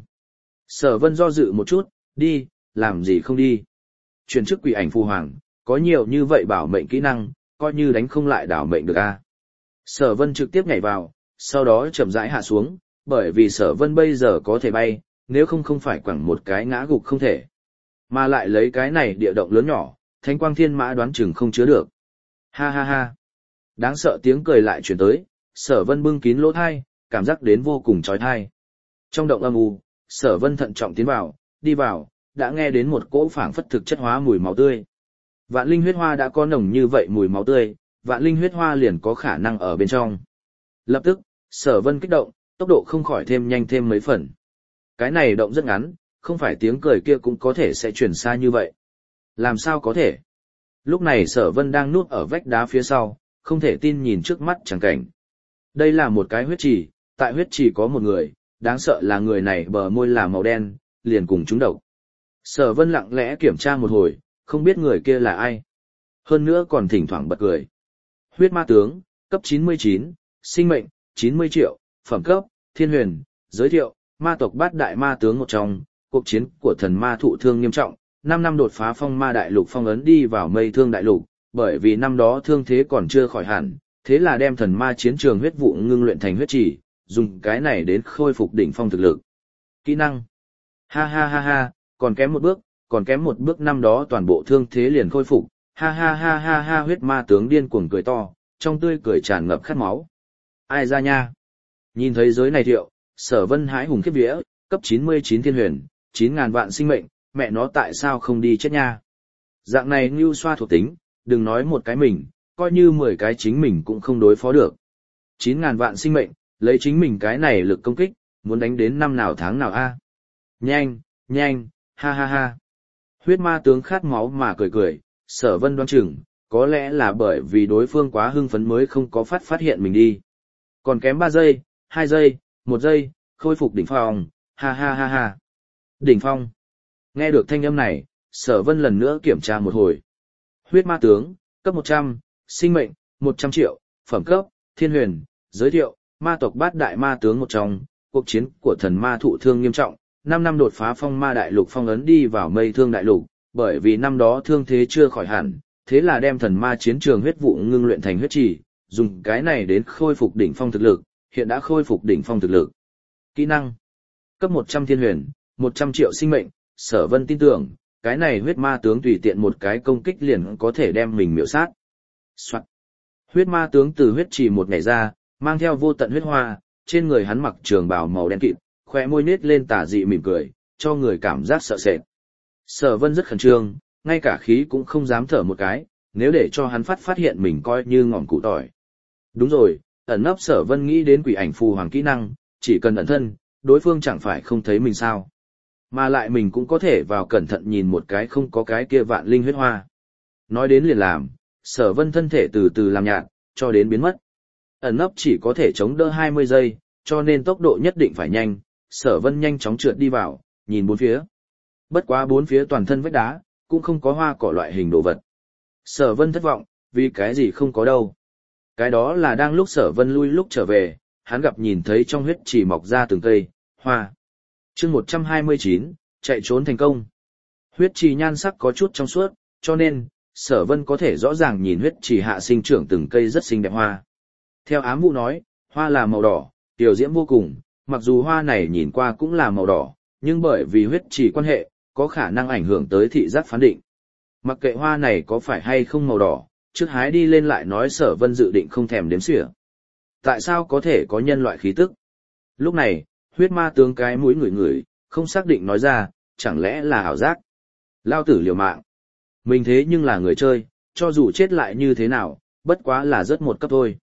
Sở Vân do dự một chút, đi, làm gì không đi. Chuyển chức quỷ ảnh phù hoàng, có nhiều như vậy bảo mệnh kỹ năng, coi như đánh không lại đảo mệnh được a. Sở Vân trực tiếp nhảy vào, sau đó chậm rãi hạ xuống, bởi vì Sở Vân bây giờ có thể bay, nếu không không phải quẳng một cái ngã gục không thể. Mà lại lấy cái này địa động lớn nhỏ, Thánh Quang Thiên Mã đoán chừng không chứa được. Ha ha ha. Đáng sợ tiếng cười lại truyền tới, Sở Vân bưng kín lỗ tai, cảm giác đến vô cùng chói tai. Trong động âm u, Sở Vân thận trọng tiến vào, đi vào, đã nghe đến một cỗ phảng phất thực chất hóa mùi máu tươi. Vạn linh huyết hoa đã có nồng như vậy mùi máu tươi, vạn linh huyết hoa liền có khả năng ở bên trong. Lập tức, Sở Vân kích động, tốc độ không khỏi thêm nhanh thêm mấy phần. Cái này động rất ngắn, không phải tiếng cười kia cũng có thể sẽ truyền xa như vậy. Làm sao có thể? Lúc này Sở Vân đang núp ở vách đá phía sau, không thể tin nhìn trước mắt chẳng cảnh. Đây là một cái huyết trì, tại huyết trì có một người, đáng sợ là người này bờ môi là màu đen, liền cùng trúng độc. Sở Vân lặng lẽ kiểm tra một hồi, không biết người kia là ai. Hơn nữa còn thỉnh thoảng bật cười. Huyết ma tướng, cấp chín mươi chín, sinh mệnh, chín mươi triệu, phẩm cấp, thiên huyền, giới thiệu, ma tộc bát đại ma tướng một trong, cuộc chiến của thần ma thụ thương nghiêm trọng, năm năm đột phá phong ma đại lục phong ấn đi vào mây thương đại lục, bởi vì năm đó thương thế còn chưa khỏi hẳn, thế là đem thần ma chiến trường huyết vụ ngưng luyện thành huyết chỉ, dùng cái này đến khôi phục đỉnh phong thực lực. Kỹ năng. Ha ha ha ha, còn kém một bước, còn kém một bước năm đó toàn bộ thương thế liền khôi phục. Ha ha ha ha ha, huyết ma tướng điên cuồng cười to, trong tươi cười tràn ngập khát máu. Ai ra nha? Nhìn thấy giới này thiệu, Sở Vân hãi hùng khiếp vía, cấp chín mươi chín thiên huyền, chín ngàn vạn sinh mệnh, mẹ nó tại sao không đi chết nha? Dạng này ngưu xoa thuộc tính, đừng nói một cái mình, coi như mười cái chính mình cũng không đối phó được. chín ngàn vạn sinh mệnh, lấy chính mình cái này lực công kích, muốn đánh đến năm nào tháng nào a? Nhanh, nhanh, ha ha ha. Huyết ma tướng khát máu mà cười cười, Sở Vân đoán chừng, có lẽ là bởi vì đối phương quá hưng phấn mới không có phát phát hiện mình đi. Còn kém ba giây, hai giây, một giây, khôi phục đỉnh phong, ha ha ha ha. Đỉnh phong. Nghe được thanh âm này, Sở Vân lần nữa kiểm tra một hồi. Huyết ma tướng, cấp một trăm, sinh mệnh, một trăm triệu, phẩm cấp, thiên huyền, giới thiệu, ma tộc bát đại ma tướng một trong, cuộc chiến của thần ma thụ thương nghiêm trọng, năm năm đột phá phong ma đại lục phong ấn đi vào mây thương đại lục, bởi vì năm đó thương thế chưa khỏi hẳn, thế là đem thần ma chiến trường huyết vụ ngưng luyện thành huyết trì, dùng cái này đến khôi phục đỉnh phong thực lực, hiện đã khôi phục đỉnh phong thực lực. Kỹ năng. Cấp một trăm thiên huyền, một trăm triệu sinh mệnh, Sở Vân tin tưởng, cái này huyết ma tướng tùy tiện một cái công kích liền có thể đem mình miểu sát. Soạt. Huyết ma tướng từ huyết trì một ngày ra, mang theo vô tận huyết hoa, trên người hắn mặc trường bào màu đen kịt, khóe môi nết lên tà dị mỉm cười, cho người cảm giác sợ sệt. Sở Vân rất khẩn trương, ngay cả khí cũng không dám thở một cái, nếu để cho hắn phát phát hiện mình coi như ngọn cụ tỏi. Đúng rồi, ẩn nấp Sở Vân nghĩ đến quỷ ảnh phù hoàng kỹ năng, chỉ cần ẩn thân, đối phương chẳng phải không thấy mình sao. Mà lại mình cũng có thể vào cẩn thận nhìn một cái không có cái kia vạn linh huyết hoa. Nói đến liền làm, Sở Vân thân thể từ từ làm nhạt, cho đến biến mất. Ẩn nấp chỉ có thể chống đỡ hai mươi giây, cho nên tốc độ nhất định phải nhanh. Sở Vân nhanh chóng trượt đi vào, nhìn bốn phía. Bất quá bốn phía toàn thân vách đá, cũng không có hoa cỏ loại hình đồ vật. Sở Vân thất vọng, vì cái gì không có đâu. Cái đó là đang lúc Sở Vân lui lúc trở về, hắn gặp nhìn thấy trong huyết trì mọc ra từng cây, hoa. Chương một trăm hai mươi chín, chạy trốn thành công. Huyết trì nhan sắc có chút trong suốt, cho nên, Sở Vân có thể rõ ràng nhìn huyết trì hạ sinh trưởng từng cây rất xinh đẹp hoa. Theo ám vụ nói, hoa là màu đỏ, tiểu diễm vô cùng, mặc dù hoa này nhìn qua cũng là màu đỏ, nhưng bởi vì huyết trì quan hệ, có khả năng ảnh hưởng tới thị giác phán định. Mặc kệ hoa này có phải hay không màu đỏ, trước hái đi lên lại nói Sở Vân dự định không thèm đếm xỉa. Tại sao có thể có nhân loại khí tức? Lúc này, huyết ma tướng cái mũi ngửi ngửi, không xác định nói ra, chẳng lẽ là ảo giác? Lao tử liều mạng. Mình thế nhưng là người chơi, cho dù chết lại như thế nào, bất quá là rớt một cấp thôi.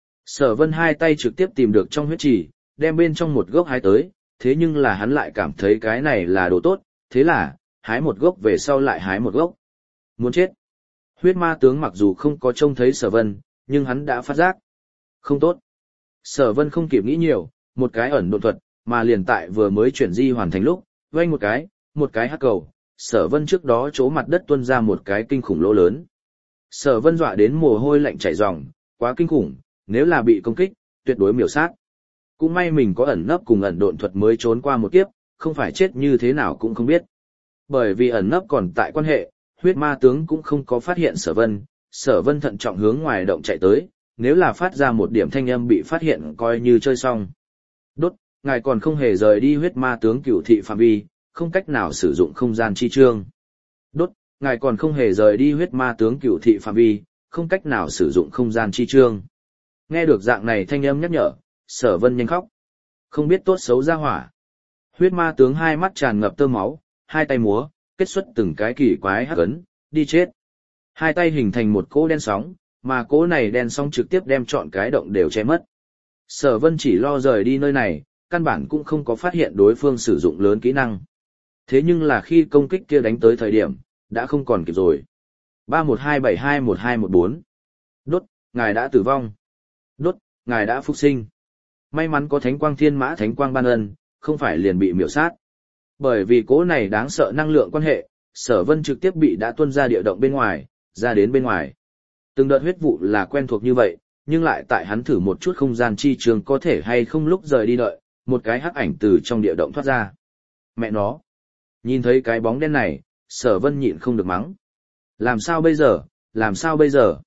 Sở Vân hai tay trực tiếp tìm được trong huyết trì, đem bên trong một gốc hái tới, thế nhưng là hắn lại cảm thấy cái này là đồ tốt, thế là, hái một gốc về sau lại hái một gốc. Muốn chết. Huyết ma tướng mặc dù không có trông thấy Sở Vân, nhưng hắn đã phát giác. Không tốt. Sở Vân không kịp nghĩ nhiều, một cái ẩn độn thuật, mà liền tại vừa mới chuyển di hoàn thành lúc, vang một cái, một cái hắc cầu, Sở Vân trước đó chỗ mặt đất tuôn ra một cái kinh khủng lỗ lớn. Sở Vân dọa đến mồ hôi lạnh chảy ròng, quá kinh khủng, nếu là bị công kích, tuyệt đối miểu sát. Cũng may mình có ẩn nấp cùng ẩn độn thuật mới trốn qua một kiếp, không phải chết như thế nào cũng không biết. Bởi vì ẩn nấp còn tại quan hệ, huyết ma tướng cũng không có phát hiện Sở Vân, Sở Vân thận trọng hướng ngoài động chạy tới, nếu là phát ra một điểm thanh âm bị phát hiện coi như chơi xong. Đốt, ngài còn không hề rời đi huyết ma tướng cửu thị phạm vi, không cách nào sử dụng không gian chi chương. Đốt, ngài còn không hề rời đi huyết ma tướng cửu thị phạm vi, không cách nào sử dụng không gian chi chương. Nghe được dạng này thanh âm nhắc nhở, Sở Vân nhanh khóc. Không biết tốt xấu ra hỏa. Huyết ma tướng hai mắt tràn ngập tơ máu, hai tay múa, kết xuất từng cái kỳ quái hắc ấn, đi chết. Hai tay hình thành một cỗ đen sóng, mà cỗ này đen sóng trực tiếp đem trọn cái động đều che mất. Sở Vân chỉ lo rời đi nơi này, căn bản cũng không có phát hiện đối phương sử dụng lớn kỹ năng. Thế nhưng là khi công kích kia đánh tới thời điểm, đã không còn kịp rồi. ba một hai bảy hai một hai một bốn. Đốt, ngài đã tử vong. Đốt, ngài đã phục sinh. May mắn có Thánh Quang Thiên Mã Thánh Quang ban ân, không phải liền bị miểu sát. Bởi vì cỗ này đáng sợ năng lượng quan hệ, Sở Vân trực tiếp bị đã tuôn ra địa động bên ngoài, ra đến bên ngoài. Từng đợt huyết vụ là quen thuộc như vậy, nhưng lại tại hắn thử một chút không gian chi trường có thể hay không lúc rời đi đợi, một cái hắc ảnh từ trong địa động thoát ra. Mẹ nó! Nhìn thấy cái bóng đen này, Sở Vân nhịn không được mắng. Làm sao bây giờ, làm sao bây giờ?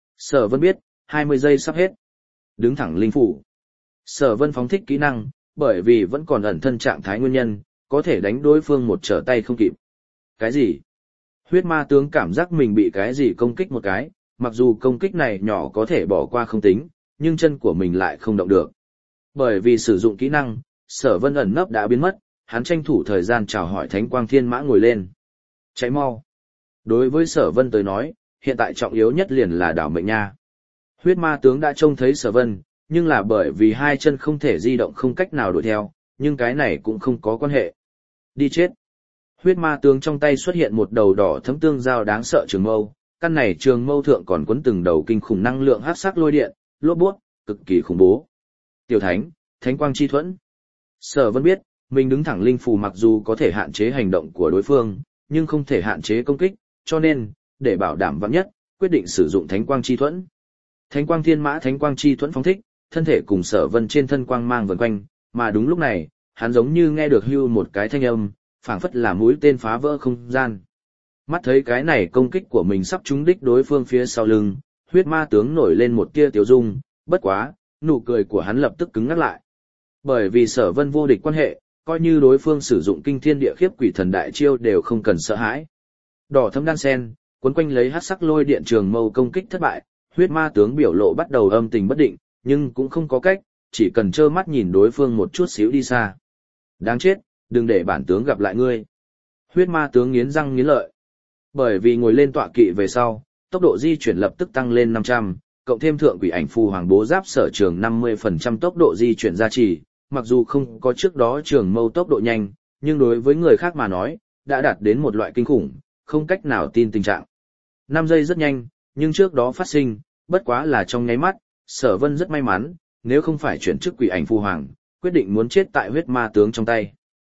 Sở Vân biết, hai mươi giây sắp hết. Đứng thẳng linh phủ. Sở Vân phóng thích kỹ năng, bởi vì vẫn còn ẩn thân trạng thái nguyên nhân, có thể đánh đối phương một trở tay không kịp. Cái gì? Huyết ma tướng cảm giác mình bị cái gì công kích một cái, mặc dù công kích này nhỏ có thể bỏ qua không tính, nhưng chân của mình lại không động được. Bởi vì sử dụng kỹ năng, Sở Vân ẩn nấp đã biến mất, hắn tranh thủ thời gian chào hỏi Thánh Quang Thiên Mã ngồi lên. Cháy mau. Đối với Sở Vân tới nói, hiện tại trọng yếu nhất liền là đảo mệnh nha. Huyết ma tướng đã trông thấy Sở Vân, nhưng là bởi vì hai chân không thể di động không cách nào đuổi theo, nhưng cái này cũng không có quan hệ. Đi chết. Huyết ma tướng trong tay xuất hiện một đầu đỏ thấm tương giao đáng sợ trường mâu, căn này trường mâu thượng còn quấn từng đầu kinh khủng năng lượng hắc sắc lôi điện, lốp bút, cực kỳ khủng bố. Tiểu Thánh, Thánh Quang Chi Thuẫn. Sở Vân biết, mình đứng thẳng linh phù mặc dù có thể hạn chế hành động của đối phương, nhưng không thể hạn chế công kích, cho nên, để bảo đảm vững nhất, quyết định sử dụng Thánh Quang Chi Thuẫn. Thánh Quang Thiên Mã Thánh Quang Chi Thuẫn phóng thích, thân thể cùng Sở Vân trên thân quang mang vần quanh, mà đúng lúc này, hắn giống như nghe được hưu một cái thanh âm, phảng phất là mũi tên phá vỡ không gian. Mắt thấy cái này công kích của mình sắp trúng đích đối phương phía sau lưng, huyết ma tướng nổi lên một tia tiêu dung, bất quá, nụ cười của hắn lập tức cứng ngắc lại. Bởi vì Sở Vân vô địch quan hệ, coi như đối phương sử dụng kinh thiên địa khiếp quỷ thần đại chiêu đều không cần sợ hãi. Đỏ thấm đan sen, cuốn quanh lấy hắc sắc lôi điện trường mâu công kích thất bại, huyết ma tướng biểu lộ bắt đầu âm tình bất định, nhưng cũng không có cách, chỉ cần trơ mắt nhìn đối phương một chút xíu đi xa. Đáng chết, đừng để bản tướng gặp lại ngươi. Huyết ma tướng nghiến răng nghiến lợi. Bởi vì ngồi lên tọa kỵ về sau, tốc độ di chuyển lập tức tăng lên năm trăm, cộng thêm thượng quỷ ảnh phù hoàng bố giáp sở trường năm mươi phần trăm tốc độ di chuyển gia trì, mặc dù không có trước đó trường mâu tốc độ nhanh, nhưng đối với người khác mà nói, đã đạt đến một loại kinh khủng, không cách nào tin tình trạng. năm giây rất nhanh, nhưng trước đó phát sinh, bất quá là trong nháy mắt, Sở Vân rất may mắn, nếu không phải chuyển chức quỷ ảnh phù hoàng, quyết định muốn chết tại huyết ma tướng trong tay.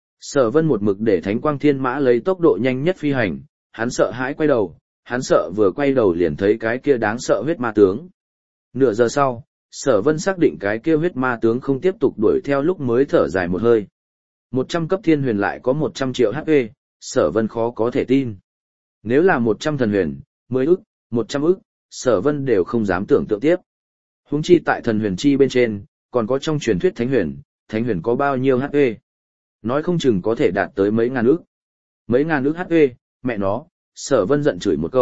Sở Vân một mực để Thánh Quang Thiên Mã lấy tốc độ nhanh nhất phi hành, hắn sợ hãi quay đầu, hắn sợ vừa quay đầu liền thấy cái kia đáng sợ huyết ma tướng. Nửa giờ sau, Sở Vân xác định cái kia huyết ma tướng không tiếp tục đuổi theo lúc mới thở dài một hơi. một trăm cấp thiên huyền lại có một trăm triệu hát pê, Sở Vân khó có thể tin. Nếu là một trăm thần huyền, mười ức, một trăm ức, Sở Vân đều không dám tưởng tượng tiếp. Huống chi tại thần huyền chi bên trên, còn có trong truyền thuyết thánh huyền, thánh huyền có bao nhiêu hát pê? Nói không chừng có thể đạt tới mấy ngàn ức. Mấy ngàn ức hát pê, mẹ nó, Sở Vân giận chửi một câu,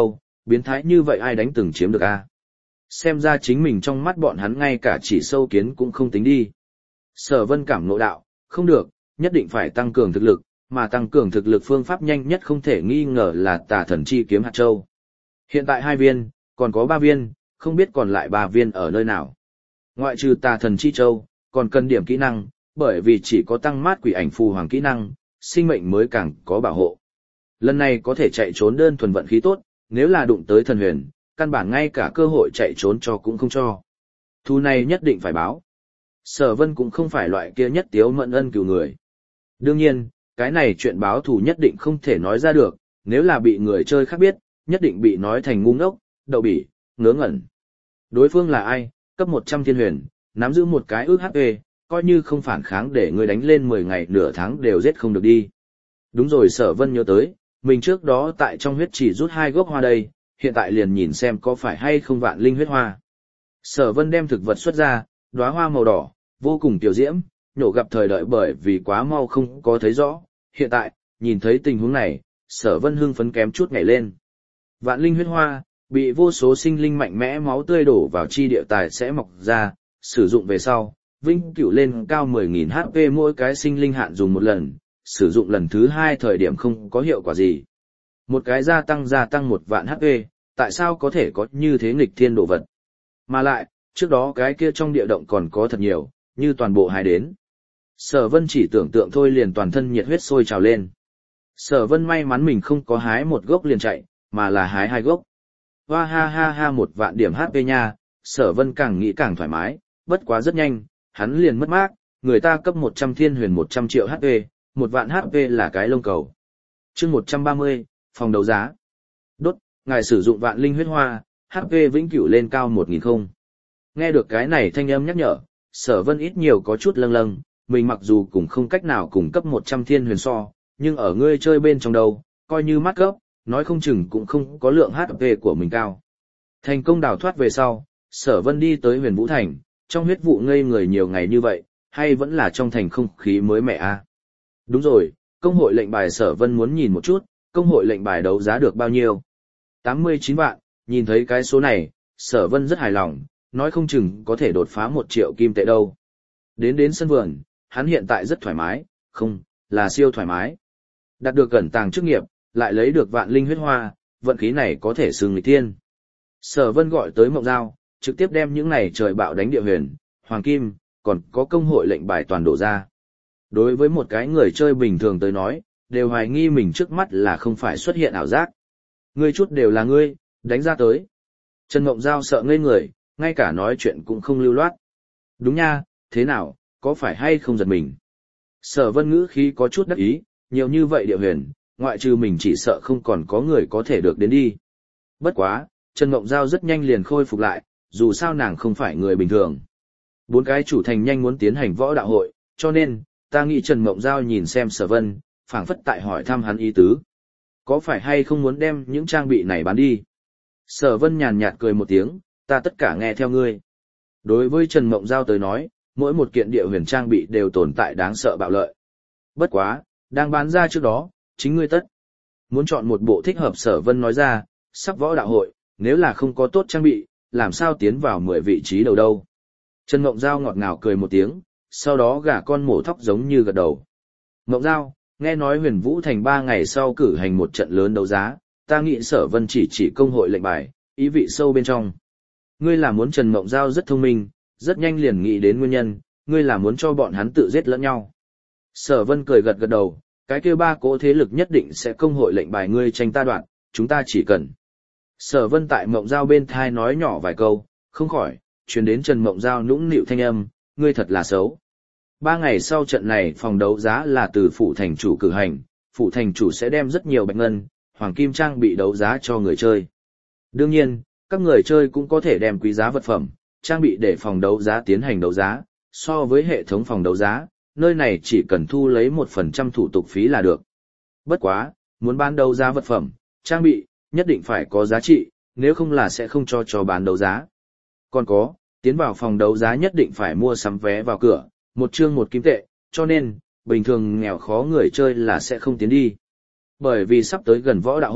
biến thái như vậy ai đánh từng chiếm được a? Xem ra chính mình trong mắt bọn hắn ngay cả chỉ sâu kiến cũng không tính đi. Sở Vân cảm ngộ đạo, không được, nhất định phải tăng cường thực lực, mà tăng cường thực lực phương pháp nhanh nhất không thể nghi ngờ là Tà Thần Chi Kiếm hạt châu. Hiện tại hai viên, còn có ba viên, không biết còn lại ba viên ở nơi nào. Ngoại trừ Tà Thần Chi Châu, còn cần điểm kỹ năng, bởi vì chỉ có tăng mát quỷ ảnh phù hoàng kỹ năng, sinh mệnh mới càng có bảo hộ. Lần này có thể chạy trốn đơn thuần vận khí tốt, nếu là đụng tới thần huyền, căn bản ngay cả cơ hội chạy trốn cho cũng không cho. Thu này nhất định phải báo. Sở Vân cũng không phải loại kia nhất tiếu mận ân cứu người. Đương nhiên, cái này chuyện báo thù nhất định không thể nói ra được, nếu là bị người chơi khác biết, nhất định bị nói thành ngu ngốc, đậu bỉ, ngớ ngẩn. Đối phương là ai, cấp một trăm thiên huyền, nắm giữ một cái ước hát pê, coi như không phản kháng để người đánh lên mười ngày nửa tháng đều giết không được đi. Đúng rồi, Sở Vân nhớ tới, mình trước đó tại trong huyết chỉ rút hai gốc hoa đây, hiện tại liền nhìn xem có phải hay không vạn linh huyết hoa. Sở Vân đem thực vật xuất ra, đóa hoa màu đỏ, vô cùng tiểu diễm, nhổ gặp thời đợi bởi vì quá mau không có thấy rõ. Hiện tại, nhìn thấy tình huống này, Sở Vân hưng phấn kém chút nhảy lên. Vạn linh huyết hoa, bị vô số sinh linh mạnh mẽ máu tươi đổ vào chi địa tài sẽ mọc ra, sử dụng về sau, vinh cửu lên cao mười nghìn hát pê mỗi cái sinh linh hạn dùng một lần, sử dụng lần thứ hai thời điểm không có hiệu quả gì. Một cái gia tăng gia tăng một vạn hát pê, tại sao có thể có như thế nghịch thiên đồ vật? Mà lại, trước đó cái kia trong địa động còn có thật nhiều, như toàn bộ hái đến. Sở Vân chỉ tưởng tượng thôi liền toàn thân nhiệt huyết sôi trào lên. Sở Vân may mắn mình không có hái một gốc liền chạy, mà là hái hai gốc. Hoa ha ha ha một vạn điểm hát pê nha, Sở Vân càng nghĩ càng thoải mái, bất quá rất nhanh, hắn liền mất mát, người ta cấp một trăm thiên huyền một trăm triệu hát pê, một vạn hát pê là cái lông cầu. Chương một trăm ba mươi, phòng đấu giá. Đốt, ngài sử dụng vạn linh huyết hoa, hát pê vĩnh cửu lên cao một nghìn không. Nghe được cái này thanh âm nhắc nhở, Sở Vân ít nhiều có chút lâng lâng, mình mặc dù cũng không cách nào cùng cấp một trăm thiên huyền so, nhưng ở ngươi chơi bên trong đầu, coi như mắt cấp, nói không chừng cũng không có lượng hát pê của mình cao. Thành công đào thoát về sau, Sở Vân đi tới Huyền Vũ Thành, trong huyết vụ ngây người nhiều ngày như vậy, hay vẫn là trong thành không khí mới mẻ a? À? Đúng rồi, công hội lệnh bài Sở Vân muốn nhìn một chút, công hội lệnh bài đấu giá được bao nhiêu? tám mươi chín vạn, nhìn thấy cái số này, Sở Vân rất hài lòng, nói không chừng có thể đột phá một triệu kim tệ đâu. Đến đến sân vườn, hắn hiện tại rất thoải mái, không, là siêu thoải mái. Đạt được cẩn tàng chức nghiệp, lại lấy được vạn linh huyết hoa, vận khí này có thể xưng nghịch thiên. Sở Vân gọi tới Mộng Giao, trực tiếp đem những này trời bạo đánh địa huyền, hoàng kim, còn có công hội lệnh bài toàn đổ ra. Đối với một cái người chơi bình thường tới nói, đều hoài nghi mình trước mắt là không phải xuất hiện ảo giác. Ngươi chút đều là ngươi, đánh ra tới. Trần Mộng Giao sợ ngây người, ngay cả nói chuyện cũng không lưu loát. Đúng nha, thế nào, có phải hay không giật mình? Sở Vân ngữ khí có chút đắc ý, nhiều như vậy địa huyền, ngoại trừ mình chỉ sợ không còn có người có thể được đến đi. Bất quá, Trần Mộng Giao rất nhanh liền khôi phục lại, dù sao nàng không phải người bình thường. Bốn cái chủ thành nhanh muốn tiến hành võ đạo hội, cho nên, ta nghĩ Trần Mộng Giao nhìn xem Sở Vân, phảng phất tại hỏi thăm hắn ý tứ. Có phải hay không muốn đem những trang bị này bán đi? Sở Vân nhàn nhạt cười một tiếng, ta tất cả nghe theo ngươi. Đối với Trần Mộng Giao tới nói, mỗi một kiện địa huyền trang bị đều tồn tại đáng sợ bạo lợi. Bất quá, đang bán ra trước đó, chính ngươi tất muốn chọn một bộ thích hợp. Sở Vân nói ra, sắp võ đạo hội, nếu là không có tốt trang bị, làm sao tiến vào mười vị trí đầu đâu. Trần Mộng Giao ngọt ngào cười một tiếng, sau đó gả con mổ thóc giống như gật đầu. Mộng Giao, nghe nói Huyền Vũ Thành ba ngày sau cử hành một trận lớn đấu giá, ta nghĩ Sở Vân chỉ chỉ công hội lệnh bài, ý vị sâu bên trong. Ngươi là muốn Trần Mộng Giao rất thông minh, rất nhanh liền nghĩ đến nguyên nhân, ngươi là muốn cho bọn hắn tự giết lẫn nhau. Sở Vân cười gật gật đầu, cái kia ba cỗ thế lực nhất định sẽ công hội lệnh bài ngươi tranh ta đoạn, chúng ta chỉ cần. Sở Vân tại Mộng Giao bên thai nói nhỏ vài câu, không khỏi, truyền đến Trần Mộng Giao nũng nịu thanh âm, ngươi thật là xấu. Ba ngày sau trận này phòng đấu giá là từ phủ thành chủ cử hành, phủ thành chủ sẽ đem rất nhiều bạch ngân, hoàng kim trang bị đấu giá cho người chơi. Đương nhiên, các người chơi cũng có thể đem quý giá vật phẩm, trang bị để phòng đấu giá tiến hành đấu giá, so với hệ thống phòng đấu giá, nơi này chỉ cần thu lấy một phần trăm thủ tục phí là được. Bất quá, muốn bán đấu giá vật phẩm, trang bị, nhất định phải có giá trị, nếu không là sẽ không cho cho bán đấu giá. Còn có, tiến vào phòng đấu giá nhất định phải mua sắm vé vào cửa, một chương một kim tệ, cho nên, bình thường nghèo khó người chơi là sẽ không tiến đi. Bởi vì sắp tới gần võ đạo hội,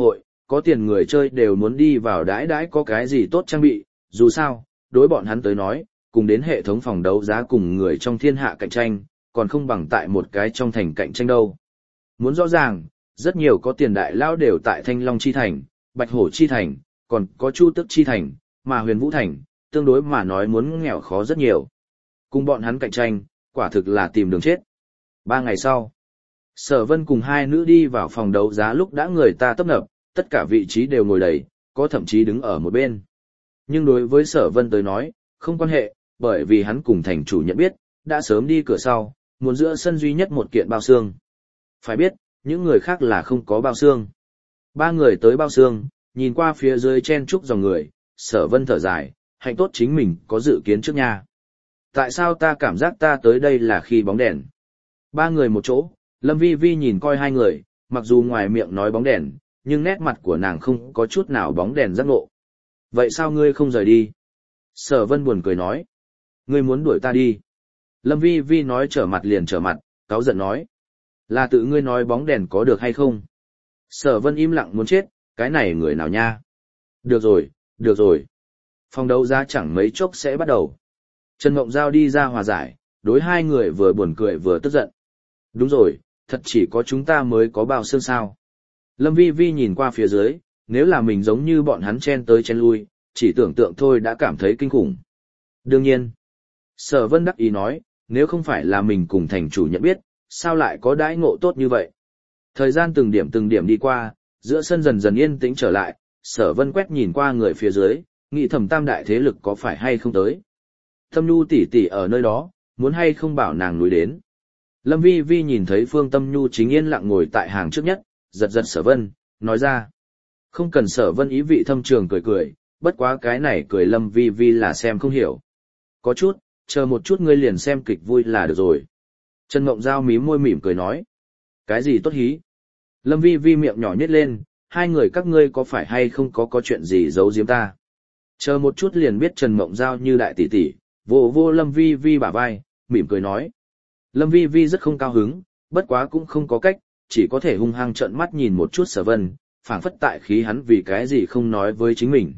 có tiền người chơi đều muốn đi vào đãi đãi có cái gì tốt trang bị, dù sao, đối bọn hắn tới nói, cùng đến hệ thống phòng đấu giá cùng người trong thiên hạ cạnh tranh, còn không bằng tại một cái trong thành cạnh tranh đâu. Muốn rõ ràng, rất nhiều có tiền đại lao đều tại Thanh Long Chi Thành, Bạch Hổ Chi Thành, còn có Chu Tức Chi Thành, mà Huyền Vũ Thành, tương đối mà nói muốn nghèo khó rất nhiều. Cùng bọn hắn cạnh tranh, quả thực là tìm đường chết. Ba ngày sau, Sở Vân cùng hai nữ đi vào phòng đấu giá lúc đã người ta tấp nập, tất cả vị trí đều ngồi đầy, có thậm chí đứng ở một bên. Nhưng đối với Sở Vân tới nói, không quan hệ, bởi vì hắn cùng thành chủ nhận biết, đã sớm đi cửa sau, muốn giữa sân duy nhất một kiện bao xương. Phải biết, những người khác là không có bao xương. Ba người tới bao xương, nhìn qua phía dưới chen chúc dòng người, Sở Vân thở dài, hạnh tốt chính mình có dự kiến trước nha. Tại sao ta cảm giác ta tới đây là khi bóng đèn? Ba người một chỗ, Lâm Vi Vi nhìn coi hai người, mặc dù ngoài miệng nói bóng đèn, nhưng nét mặt của nàng không có chút nào bóng đèn giác ngộ. Vậy sao ngươi không rời đi? Sở Vân buồn cười nói. Ngươi muốn đuổi ta đi. Lâm Vi Vi nói trở mặt liền trở mặt, cáu giận nói. Là tự ngươi nói bóng đèn có được hay không? Sở Vân im lặng muốn chết, cái này người nào nha? Được rồi, được rồi. Phòng đấu giá chẳng mấy chốc sẽ bắt đầu. Trần Mộng Giao đi ra hòa giải, đối hai người vừa buồn cười vừa tức giận. Đúng rồi, thật chỉ có chúng ta mới có bao xương sao. Lâm Vi Vi nhìn qua phía dưới, nếu là mình giống như bọn hắn chen tới chen lui, chỉ tưởng tượng thôi đã cảm thấy kinh khủng. Đương nhiên, Sở Vân đắc ý nói, nếu không phải là mình cùng thành chủ nhận biết, sao lại có đãi ngộ tốt như vậy. Thời gian từng điểm từng điểm đi qua, giữa sân dần dần yên tĩnh trở lại, Sở Vân quét nhìn qua người phía dưới, nghĩ thầm tam đại thế lực có phải hay không tới. Tâm Nhu tỷ tỷ ở nơi đó, muốn hay không bảo nàng núi đến. Lâm Vi Vi nhìn thấy Phương Tâm Nhu chính yên lặng ngồi tại hàng trước nhất, giật giật Sở Vân, nói ra. Không cần Sở Vân ý vị thâm trường cười cười, bất quá cái này cười Lâm Vi Vi là xem không hiểu. Có chút, chờ một chút ngươi liền xem kịch vui là được rồi. Trần Mộng Giao mím môi mỉm cười nói. Cái gì tốt hí? Lâm Vi Vi miệng nhỏ nhếch lên, hai người các ngươi có phải hay không có có chuyện gì giấu giếm ta? Chờ một chút liền biết Trần Mộng Giao như đại tỷ tỷ, vô vô Lâm Vi Vi bả vai, mỉm cười nói. Lâm Vi Vi rất không cao hứng, bất quá cũng không có cách, chỉ có thể hung hăng trợn mắt nhìn một chút Sở Vân, phảng phất tại khí hắn vì cái gì không nói với chính mình.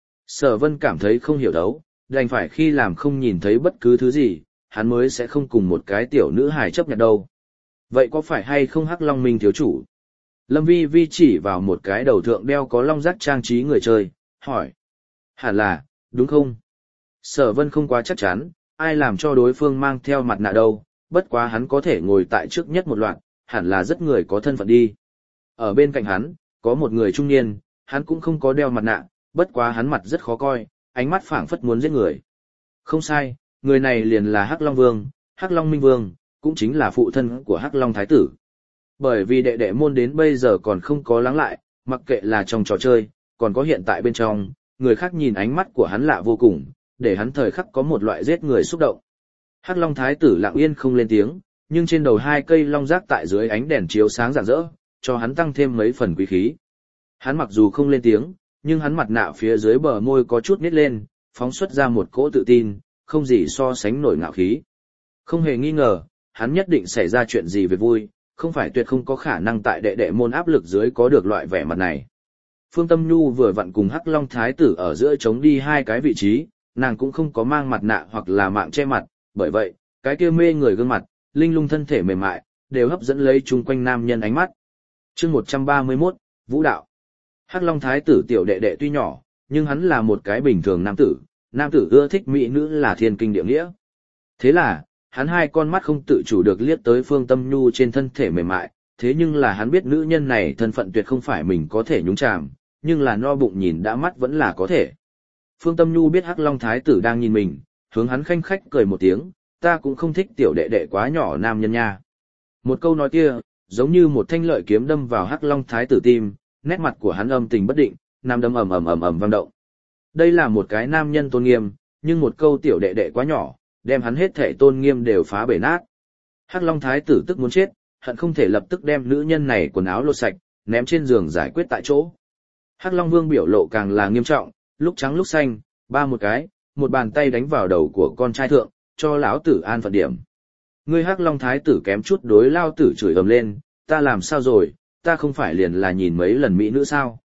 Sở Vân cảm thấy không hiểu đấu, đành phải khi làm không nhìn thấy bất cứ thứ gì, hắn mới sẽ không cùng một cái tiểu nữ hài chấp nhận đâu. Vậy có phải hay không Hắc Long Minh thiếu chủ? Lâm Vi Vi chỉ vào một cái đầu thượng đeo có long giác trang trí người chơi, hỏi. Hẳn là, đúng không? Sở Vân không quá chắc chắn, ai làm cho đối phương mang theo mặt nạ đâu, bất quá hắn có thể ngồi tại trước nhất một loạt, hẳn là rất người có thân phận đi. Ở bên cạnh hắn, có một người trung niên, hắn cũng không có đeo mặt nạ, bất quá hắn mặt rất khó coi, ánh mắt phảng phất muốn giết người. Không sai, người này liền là Hắc Long Vương, Hắc Long Minh Vương, cũng chính là phụ thân của Hắc Long Thái tử. Bởi vì đệ đệ môn đến bây giờ còn không có lắng lại, mặc kệ là trong trò chơi, còn có hiện tại bên trong, người khác nhìn ánh mắt của hắn lạ vô cùng, để hắn thời khắc có một loại giết người xúc động. Hắc Long Thái tử lặng yên không lên tiếng, nhưng trên đầu hai cây long giác tại dưới ánh đèn chiếu sáng rạng rỡ, cho hắn tăng thêm mấy phần quý khí. Hắn mặc dù không lên tiếng, nhưng hắn mặt nạ phía dưới bờ môi có chút nít lên, phóng xuất ra một cỗ tự tin, không gì so sánh nổi ngạo khí. Không hề nghi ngờ, hắn nhất định xảy ra chuyện gì về vui, không phải tuyệt không có khả năng tại đệ đệ môn áp lực dưới có được loại vẻ mặt này. Phương Tâm Nhu vừa vặn cùng Hắc Long Thái tử ở giữa chống đi hai cái vị trí, nàng cũng không có mang mặt nạ hoặc là mạng che mặt, bởi vậy, cái kia mê người gương mặt, linh lung thân thể mềm mại, đều hấp dẫn lấy chung quanh nam nhân ánh mắt. Chương một trăm ba mươi mốt, Vũ đạo. Hắc Long Thái tử tiểu đệ đệ tuy nhỏ, nhưng hắn là một cái bình thường nam tử, nam tử ưa thích mỹ nữ là thiên kinh địa nghĩa. Thế là, hắn hai con mắt không tự chủ được liếc tới Phương Tâm Nhu trên thân thể mềm mại, thế nhưng là hắn biết nữ nhân này thân phận tuyệt không phải mình có thể nhúng chàm, nhưng là no bụng nhìn đã mắt vẫn là có thể. Phương Tâm Nhu biết Hắc Long Thái tử đang nhìn mình, hướng hắn khanh khách cười một tiếng, ta cũng không thích tiểu đệ đệ quá nhỏ nam nhân nha. Một câu nói kia, giống như một thanh lợi kiếm đâm vào Hắc Long Thái tử tim, nét mặt của hắn âm tình bất định, nam đâm ầm ầm ầm ầm vang động. Đây là một cái nam nhân tôn nghiêm, nhưng một câu tiểu đệ đệ quá nhỏ, đem hắn hết thể tôn nghiêm đều phá bể nát. Hắc Long Thái tử tức muốn chết, hận không thể lập tức đem nữ nhân này quần áo lột sạch, ném trên giường giải quyết tại chỗ. Hắc Long Vương biểu lộ càng là nghiêm trọng, lúc trắng lúc xanh, ba một cái, một bàn tay đánh vào đầu của con trai thượng, cho lão tử an phận điểm. Ngươi Hắc Long Thái tử kém chút đối lao tử chửi ầm lên, ta làm sao rồi, ta không phải liền là nhìn mấy lần mỹ nữ sao,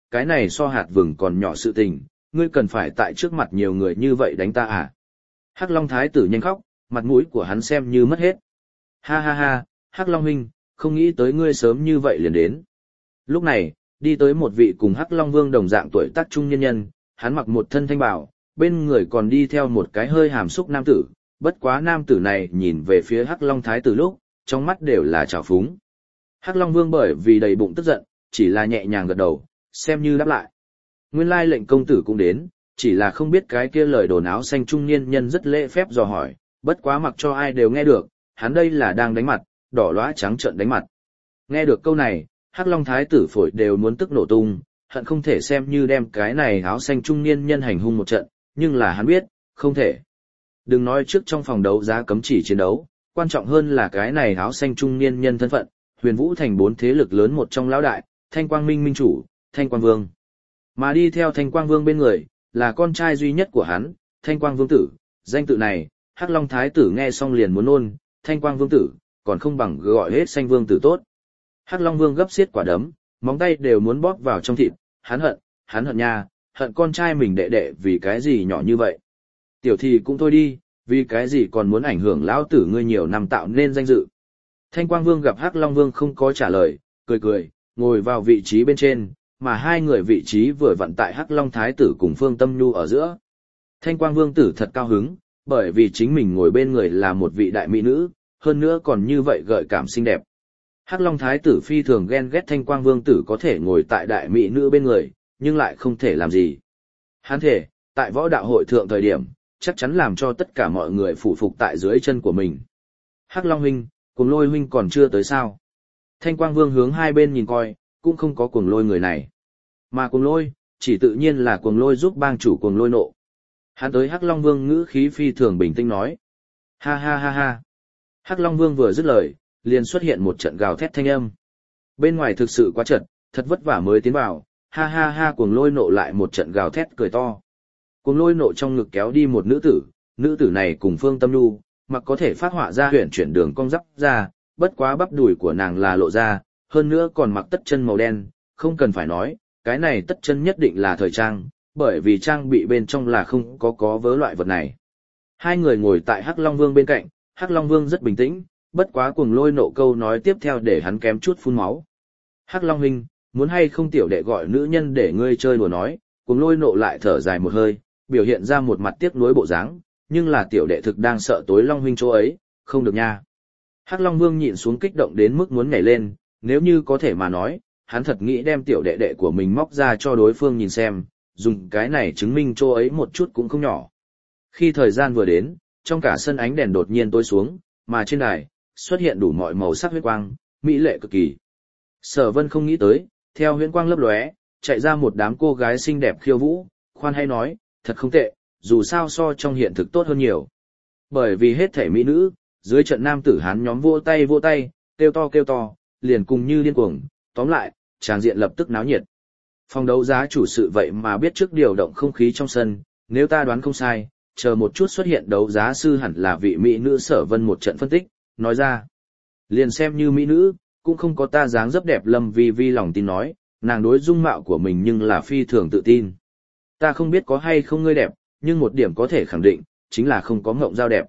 cái này so hạt vừng còn nhỏ sự tình, ngươi cần phải tại trước mặt nhiều người như vậy đánh ta à? Hắc Long Thái tử nhanh khóc, mặt mũi của hắn xem như mất hết. Ha ha ha, Hắc Long huynh, không nghĩ tới ngươi sớm như vậy liền đến. Lúc này, đi tới một vị cùng Hắc Long Vương đồng dạng tuổi tác trung nhân nhân, hắn mặc một thân thanh bào, bên người còn đi theo một cái hơi hàm xúc nam tử, bất quá nam tử này nhìn về phía Hắc Long Thái tử lúc, trong mắt đều là trào phúng. Hắc Long Vương bởi vì đầy bụng tức giận, chỉ là nhẹ nhàng gật đầu, xem như đáp lại. Nguyên lai lệnh công tử cũng đến, chỉ là không biết cái kia lời đồn áo xanh trung niên nhân rất lễ phép dò hỏi, bất quá mặc cho ai đều nghe được, hắn đây là đang đánh mặt, đỏ lóa trắng trợn đánh mặt. Nghe được câu này, Hắc Long Thái tử phổi đều muốn tức nổ tung, hận không thể xem như đem cái này áo xanh trung niên nhân hành hung một trận, nhưng là hắn biết, không thể. Đừng nói trước trong phòng đấu giá cấm chỉ chiến đấu, quan trọng hơn là cái này áo xanh trung niên nhân thân phận, Huyền Vũ thành bốn thế lực lớn một trong lão đại, Thanh Quang Minh minh chủ, Thanh Quang Vương. Mà đi theo Thanh Quang Vương bên người, là con trai duy nhất của hắn, Thanh Quang Vương tử, danh tự này, Hắc Long Thái tử nghe xong liền muốn nôn, Thanh Quang Vương tử, còn không bằng gọi hết xanh vương tử tốt. Hắc Long Vương gấp xiết quả đấm, móng tay đều muốn bóp vào trong thịt, hắn hận, hắn hận nha, hận con trai mình đệ đệ vì cái gì nhỏ như vậy. Tiểu thì cũng thôi đi, vì cái gì còn muốn ảnh hưởng lão tử ngươi nhiều năm tạo nên danh dự. Thanh Quang Vương gặp Hắc Long Vương không có trả lời, cười cười, ngồi vào vị trí bên trên, mà hai người vị trí vừa vặn tại Hắc Long Thái tử cùng Phương Tâm Nhu ở giữa. Thanh Quang Vương tử thật cao hứng, bởi vì chính mình ngồi bên người là một vị đại mỹ nữ, hơn nữa còn như vậy gợi cảm xinh đẹp. Hắc Long Thái tử phi thường ghen ghét Thanh Quang Vương tử có thể ngồi tại đại mỹ nữ bên người, nhưng lại không thể làm gì. Hắn thể, tại võ đạo hội thượng thời điểm, chắc chắn làm cho tất cả mọi người phủ phục tại dưới chân của mình. Hắc Long huynh, Cuồng Lôi huynh còn chưa tới sao? Thanh Quang Vương hướng hai bên nhìn coi, cũng không có Cuồng Lôi người này. Mà Cuồng Lôi, chỉ tự nhiên là Cuồng Lôi giúp bang chủ Cuồng Lôi nộ. Hắn tới Hắc Long Vương ngữ khí phi thường bình tĩnh nói. Ha ha ha ha. Hắc Long Vương vừa dứt lời, liền xuất hiện một trận gào thét thanh âm. Bên ngoài thực sự quá chật, thật vất vả mới tiến vào, ha ha ha Cuồng Lôi nộ lại một trận gào thét cười to. Cuồng Lôi nộ trong ngực kéo đi một nữ tử, nữ tử này cùng Phương Tâm Nhu, mặc có thể phát họa ra huyền chuyển đường cong dắp ra, bất quá bắp đùi của nàng là lộ ra, hơn nữa còn mặc tất chân màu đen, không cần phải nói, cái này tất chân nhất định là thời trang, bởi vì trang bị bên trong là không có có vớ loại vật này. Hai người ngồi tại Hắc Long Vương bên cạnh, Hắc Long Vương rất bình tĩnh, bất quá Cuồng Lôi nộ câu nói tiếp theo để hắn kém chút phun máu. Hắc Long huynh, muốn hay không tiểu đệ gọi nữ nhân để ngươi chơi đùa nói, Cuồng Lôi nộ lại thở dài một hơi, biểu hiện ra một mặt tiếc nuối bộ dáng, nhưng là tiểu đệ thực đang sợ tối Long huynh chỗ ấy, không được nha. Hắc Long Vương nhịn xuống kích động đến mức muốn nhảy lên, nếu như có thể mà nói, hắn thật nghĩ đem tiểu đệ đệ của mình móc ra cho đối phương nhìn xem, dùng cái này chứng minh chỗ ấy một chút cũng không nhỏ. Khi thời gian vừa đến, trong cả sân ánh đèn đột nhiên tối xuống, mà trên đài, xuất hiện đủ mọi màu sắc huyết quang, mỹ lệ cực kỳ. Sở Vân không nghĩ tới, theo huyễn quang lấp lóe, chạy ra một đám cô gái xinh đẹp khiêu vũ, khoan hay nói, thật không tệ, dù sao so trong hiện thực tốt hơn nhiều. Bởi vì hết thể mỹ nữ, dưới trận nam tử hán nhóm vỗ tay vỗ tay, kêu to kêu to, liền cùng như điên cuồng, tóm lại, tràng diện lập tức náo nhiệt. Phòng đấu giá chủ sự vậy mà biết trước điều động không khí trong sân, nếu ta đoán không sai, chờ một chút xuất hiện đấu giá sư hẳn là vị mỹ nữ Sở Vân một trận phân tích, nói ra. Liền xem như mỹ nữ, cũng không có ta dáng dấp đẹp Lâm Vi Vi lòng tin nói, nàng đối dung mạo của mình nhưng là phi thường tự tin. Ta không biết có hay không ngươi đẹp, nhưng một điểm có thể khẳng định, chính là không có ngộng giao đẹp.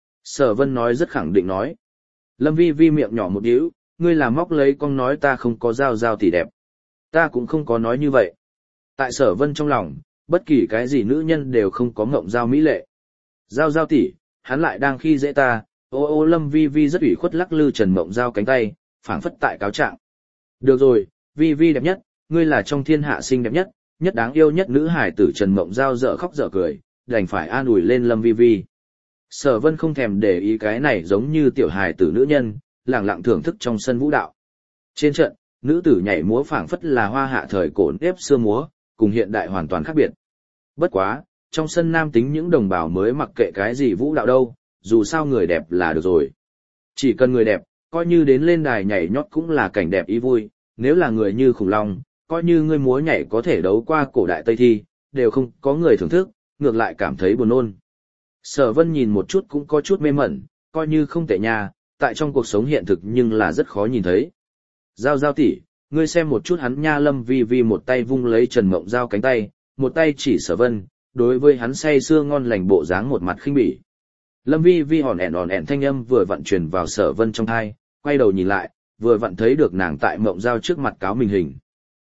Sở Vân nói rất khẳng định nói. Lâm Vi Vi miệng nhỏ một điếu, ngươi là móc lấy con nói ta không có giao giao tỷ đẹp. Ta cũng không có nói như vậy. Tại Sở Vân trong lòng, bất kỳ cái gì nữ nhân đều không có ngộng giao mỹ lệ. Giao giao tỷ, hắn lại đang khi dễ ta, ô ô Lâm Vi Vi rất ủy khuất lắc lư Trần Mộng Giao cánh tay, phảng phất tại cáo trạng. Được rồi, Vi Vi đẹp nhất, ngươi là trong thiên hạ xinh đẹp nhất, nhất đáng yêu nhất nữ hải tử Trần Mộng Giao dở khóc dở cười, đành phải an ủi lên Lâm Vi Vi. Sở Vân không thèm để ý cái này giống như tiểu hài tử nữ nhân, lặng lặng thưởng thức trong sân vũ đạo. Trên trận, nữ tử nhảy múa phảng phất là hoa hạ thời cổ nếp xưa múa, cùng hiện đại hoàn toàn khác biệt. Bất quá, trong sân nam tính những đồng bào mới mặc kệ cái gì vũ đạo đâu, dù sao người đẹp là được rồi. Chỉ cần người đẹp, coi như đến lên đài nhảy nhót cũng là cảnh đẹp ý vui, nếu là người như khủng long, coi như ngươi múa nhảy có thể đấu qua cổ đại Tây Thi, đều không có người thưởng thức, ngược lại cảm thấy buồn nôn. Sở Vân nhìn một chút cũng có chút mê mẩn, coi như không tệ nha, tại trong cuộc sống hiện thực nhưng là rất khó nhìn thấy. Giao giao tỷ, ngươi xem một chút hắn nha. Lâm Vi Vi một tay vung lấy Trần Mộng Giao cánh tay, một tay chỉ Sở Vân, đối với hắn say sưa ngon lành bộ dáng một mặt khinh bỉ. Lâm Vi Vi hòn ẻn hòn ẻn thanh âm vừa vặn truyền vào Sở Vân trong tai, quay đầu nhìn lại, vừa vặn thấy được nàng tại Mộng Giao trước mặt cáo mình hình.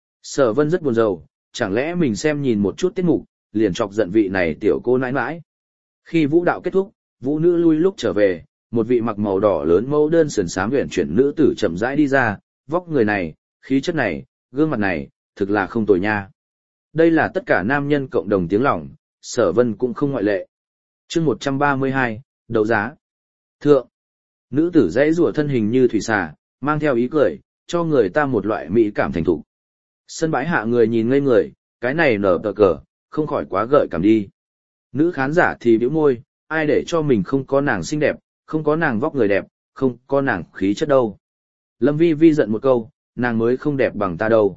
Sở Vân rất buồn rầu, chẳng lẽ mình xem nhìn một chút tiết mục, liền chọc giận vị này tiểu cô nãi nãi. Khi vũ đạo kết thúc, vũ nữ lui lúc trở về, một vị mặc màu đỏ lớn mẫu đơn sườn xám huyền chuyển nữ tử chậm rãi đi ra, vóc người này, khí chất này, gương mặt này, thực là không tồi nha. Đây là tất cả nam nhân cộng đồng tiếng lòng, Sở Vân cũng không ngoại lệ. Chương một trăm ba mươi hai, đấu giá. Thượng. Nữ tử dãy rùa thân hình như thủy xà, mang theo ý cười, cho người ta một loại mỹ cảm thành thục. Sân bãi hạ người nhìn ngây người, cái này nở tờ cờ, không khỏi quá gợi cảm đi. Nữ khán giả thì bĩu môi, ai để cho mình không có nàng xinh đẹp, không có nàng vóc người đẹp, không có nàng khí chất đâu. Lâm Vi Vi giận một câu, nàng mới không đẹp bằng ta đâu.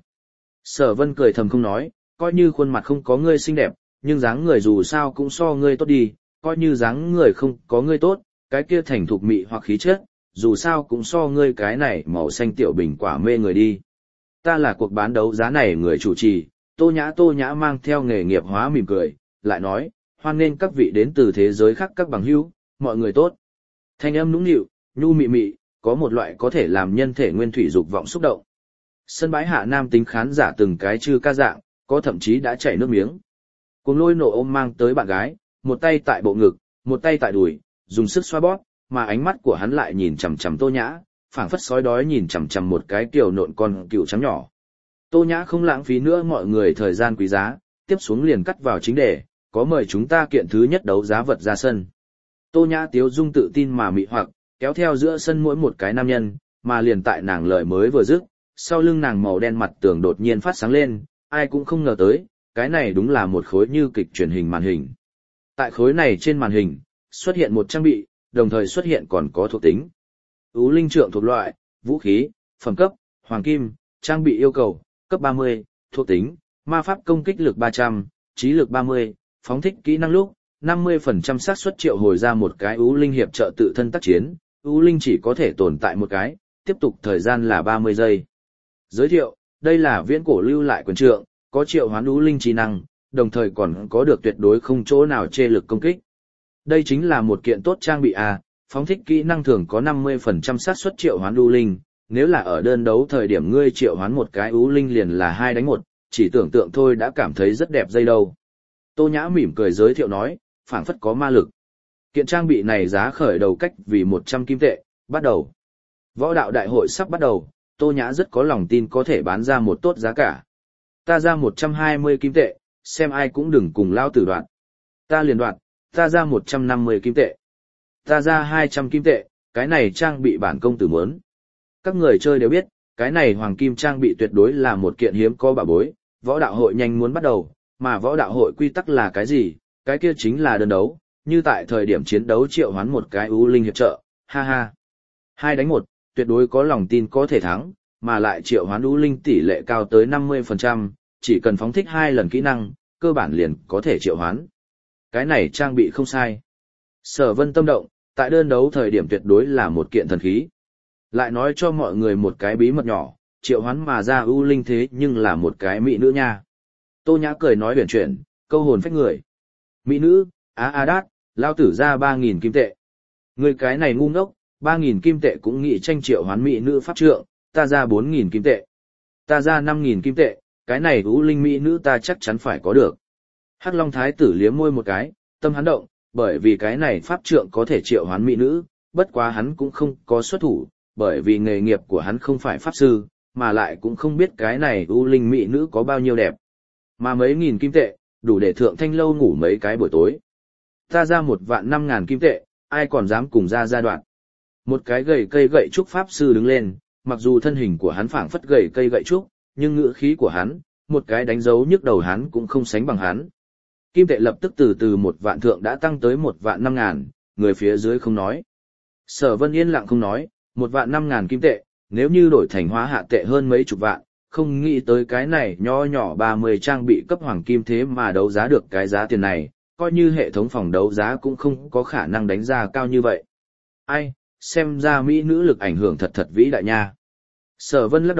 Sở Vân cười thầm không nói, coi như khuôn mặt không có ngươi xinh đẹp, nhưng dáng người dù sao cũng so ngươi tốt đi, coi như dáng người không có ngươi tốt, cái kia thành thục mị hoặc khí chất, dù sao cũng so ngươi cái này màu xanh tiểu bình quả mê người đi. Ta là cuộc bán đấu giá này người chủ trì, Tô Nhã. Tô Nhã mang theo nghề nghiệp hóa mỉm cười, lại nói, hoan nghênh các vị đến từ thế giới khác các bằng hữu, mọi người tốt. Thanh âm nũng nịu, nhu mị mị, có một loại có thể làm nhân thể nguyên thủy dục vọng xúc động. Sân bãi hạ nam tính khán giả từng cái chư ca dạng, có thậm chí đã chảy nước miếng. Cùng lôi nổ ôm mang tới bạn gái, một tay tại bộ ngực, một tay tại đùi, dùng sức xoa bóp, mà ánh mắt của hắn lại nhìn chằm chằm Tô Nhã, phảng phất sói đói nhìn chằm chằm một cái tiểu nộn con cừu trắng nhỏ. Tô Nhã không lãng phí nữa mọi người thời gian quý giá, tiếp xuống liền cắt vào chính đề, có mời chúng ta kiện thứ nhất đấu giá vật ra sân. Tô Nhã tiếu dung tự tin mà mị hoặc, kéo theo giữa sân mỗi một cái nam nhân, mà liền tại nàng lời mới vừa dứt, sau lưng nàng màu đen mặt tường đột nhiên phát sáng lên, ai cũng không ngờ tới, cái này đúng là một khối như kịch truyền hình màn hình. Tại khối này trên màn hình, xuất hiện một trang bị, đồng thời xuất hiện còn có thuộc tính. Ú linh trượng thuộc loại, vũ khí, phẩm cấp, hoàng kim, trang bị yêu cầu, cấp ba mươi, thuộc tính, ma pháp công kích lực ba trăm, trí lực ba mươi, phóng thích kỹ năng lúc, năm mươi phần trăm xác suất triệu hồi ra một cái ú linh hiệp trợ tự thân tác chiến, ú linh chỉ có thể tồn tại một cái, tiếp tục thời gian là ba mươi giây. Giới thiệu, đây là viễn cổ lưu lại quyền trượng, có triệu hoán ú linh trí năng, đồng thời còn có được tuyệt đối không chỗ nào chê lực công kích. Đây chính là một kiện tốt trang bị A, phóng thích kỹ năng thường có năm mươi phần trăm xác suất triệu hoán ú linh, nếu là ở đơn đấu thời điểm ngươi triệu hoán một cái ú linh liền là hai đánh một, chỉ tưởng tượng thôi đã cảm thấy rất đẹp dây đâu. Tô Nhã mỉm cười giới thiệu nói, phảng phất có ma lực. Kiện trang bị này giá khởi đầu cách vì một trăm kim tệ, bắt đầu. Võ đạo đại hội sắp bắt đầu, Tô Nhã rất có lòng tin có thể bán ra một tốt giá cả. Ta ra một trăm hai mươi kim tệ, xem ai cũng đừng cùng lao tử đoạn. Ta liền đoạn, ta ra một trăm năm mươi kim tệ. Ta ra hai trăm kim tệ, cái này trang bị bản công tử muốn. Các người chơi đều biết, cái này hoàng kim trang bị tuyệt đối là một kiện hiếm có bảo bối, võ đạo hội nhanh muốn bắt đầu, mà võ đạo hội quy tắc là cái gì, cái kia chính là đơn đấu, như tại thời điểm chiến đấu triệu hoán một cái ưu linh hiệp trợ, ha ha. Hai đánh một, tuyệt đối có lòng tin có thể thắng, mà lại triệu hoán ưu linh tỷ lệ cao tới năm mươi phần trăm, chỉ cần phóng thích hai lần kỹ năng, cơ bản liền có thể triệu hoán. Cái này trang bị không sai. Sở Vân tâm động, tại đơn đấu thời điểm tuyệt đối là một kiện thần khí. Lại nói cho mọi người một cái bí mật nhỏ, triệu hoán mà ra ưu linh thế nhưng là một cái mỹ nữ nha. Tô Nhã cười nói huyền chuyển, câu hồn phách người. Mỹ nữ, á á đát, lao tử ra ba nghìn kim tệ. Người cái này ngu ngốc, ba nghìn kim tệ cũng nghĩ tranh triệu hoán mỹ nữ pháp trượng, ta ra bốn nghìn kim tệ. Ta ra năm nghìn kim tệ, cái này ưu linh mỹ nữ ta chắc chắn phải có được. Hắc Long Thái tử liếm môi một cái, tâm hắn động, bởi vì cái này pháp trượng có thể triệu hoán mỹ nữ, bất quá hắn cũng không có xuất thủ, bởi vì nghề nghiệp của hắn không phải pháp sư, mà lại cũng không biết cái này ưu linh mỹ nữ có bao nhiêu đẹp. Mà mấy nghìn kim tệ, đủ để thượng thanh lâu ngủ mấy cái buổi tối. Ta ra một vạn năm ngàn kim tệ, ai còn dám cùng ra gia đoạn. Một cái gầy cây gậy trúc pháp sư đứng lên, mặc dù thân hình của hắn phảng phất gầy cây gậy trúc, nhưng ngữ khí của hắn, một cái đánh dấu nhức đầu hắn cũng không sánh bằng hắn. Kim tệ lập tức từ từ một vạn thượng đã tăng tới một vạn năm ngàn, người phía dưới không nói. Sở Vân yên lặng không nói, một vạn năm ngàn kim tệ, nếu như đổi thành hóa hạ tệ hơn mấy chục vạn, không nghĩ tới cái này nho nhỏ ba mươi trang bị cấp hoàng kim thế mà đấu giá được cái giá tiền này, coi như hệ thống phòng đấu giá cũng không có khả năng đánh giá cao như vậy. Ai, xem ra mỹ nữ lực ảnh hưởng thật thật vĩ đại nha. Sở Vân lắc đầu,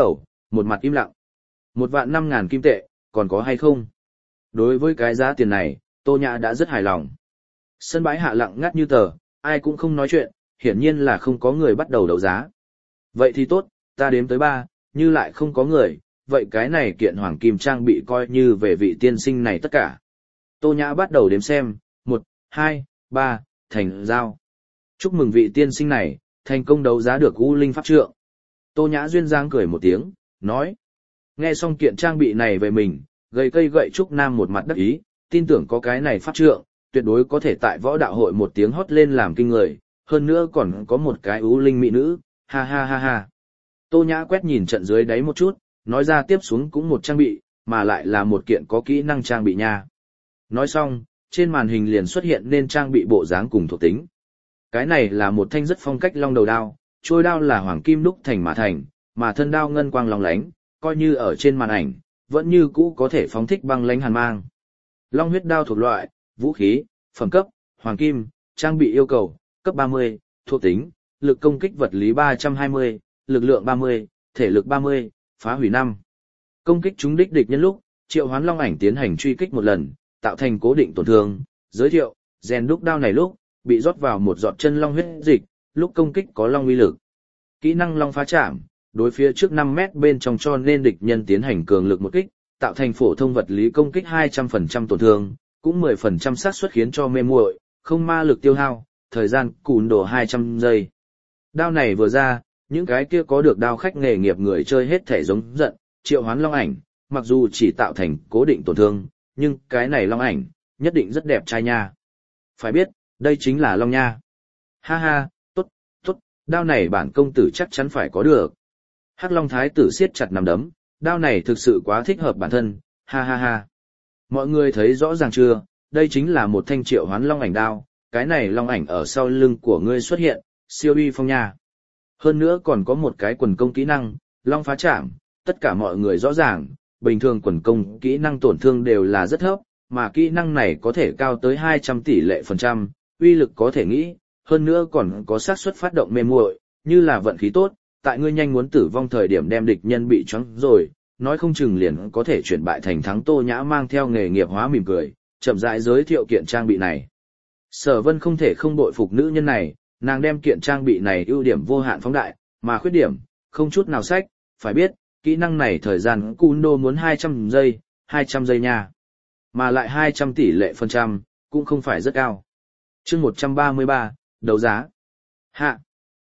một mặt im lặng. Một vạn năm ngàn kim tệ, còn có hay không? Đối với cái giá tiền này, Tô Nhã đã rất hài lòng. Sân bãi hạ lặng ngắt như tờ, ai cũng không nói chuyện, hiển nhiên là không có người bắt đầu đấu giá. Vậy thì tốt, ta đếm tới ba, như lại không có người, vậy cái này kiện hoàng kim trang bị coi như về vị tiên sinh này tất cả. Tô Nhã bắt đầu đếm xem, một, hai, ba, thành giao. Chúc mừng vị tiên sinh này, thành công đấu giá được U Linh Pháp Trượng. Tô Nhã duyên dáng cười một tiếng, nói. Nghe xong kiện trang bị này về mình, gầy cây gậy trúc nam một mặt đắc ý, tin tưởng có cái này Pháp Trượng, tuyệt đối có thể tại võ đạo hội một tiếng hót lên làm kinh người, hơn nữa còn có một cái U Linh mỹ nữ, ha ha ha ha. Tô Nhã quét nhìn trận dưới đáy một chút, nói ra tiếp xuống cũng một trang bị, mà lại là một kiện có kỹ năng trang bị nha. Nói xong, trên màn hình liền xuất hiện nên trang bị bộ dáng cùng thuộc tính. Cái này là một thanh rất phong cách long đầu đao, trôi đao là hoàng kim đúc thành mà thành, mà thân đao ngân quang long lánh, coi như ở trên màn ảnh, vẫn như cũ có thể phóng thích băng lánh hàn mang. Long huyết đao thuộc loại, vũ khí, phẩm cấp, hoàng kim, trang bị yêu cầu, cấp ba mươi, thuộc tính, lực công kích vật lý ba trăm hai mươi, lực lượng ba mươi, thể lực ba mươi, phá hủy năm. Công kích trúng đích địch nhân lúc, triệu hoán long ảnh tiến hành truy kích một lần, tạo thành cố định tổn thương. Giới thiệu, rèn đúc đao này lúc, bị rót vào một giọt chân long huyết dịch, lúc công kích có long uy lực. Kỹ năng long phá chạm, đối phía trước năm mét bên trong cho nên địch nhân tiến hành cường lực một kích, tạo thành phổ thông vật lý công kích hai trăm phần trăm tổn thương, cũng mười phần trăm xác suất khiến cho mê muội, không ma lực tiêu hao, thời gian cùn đồ hai trăm giây. Đao này vừa ra, những cái kia có được đao khách nghề nghiệp người chơi hết thể giống giận, triệu hoán long ảnh, mặc dù chỉ tạo thành cố định tổn thương, nhưng cái này long ảnh, nhất định rất đẹp trai nha. Phải biết, đây chính là long nha. Ha ha, tốt, tốt, đao này bản công tử chắc chắn phải có được. Hắc Long Thái tử siết chặt nắm đấm, đao này thực sự quá thích hợp bản thân, ha ha ha. Mọi người thấy rõ ràng chưa, đây chính là một thanh triệu hoán long ảnh đao, cái này long ảnh ở sau lưng của ngươi xuất hiện, siêu uy phong nha. Hơn nữa còn có một cái quần công kỹ năng, long phá chạm, tất cả mọi người rõ ràng, bình thường quần công kỹ năng tổn thương đều là rất thấp, mà kỹ năng này có thể cao tới hai trăm tỷ lệ phần trăm, uy lực có thể nghĩ, hơn nữa còn có xác suất phát động mê muội, như là vận khí tốt, tại ngươi nhanh muốn tử vong thời điểm đem địch nhân bị choáng rồi, nói không chừng liền có thể chuyển bại thành thắng. Tô Nhã mang theo nghề nghiệp hóa mỉm cười, chậm rãi giới thiệu kiện trang bị này. Sở Vân không thể không bội phục nữ nhân này, nàng đem kiện trang bị này ưu điểm vô hạn phóng đại, mà khuyết điểm, không chút nào sách, phải biết, kỹ năng này thời gian Kundo muốn hai trăm giây, hai trăm giây nha. Mà lại hai trăm tỷ lệ phần trăm, cũng không phải rất cao. Chương một trăm ba mươi ba, đấu giá. Hạ.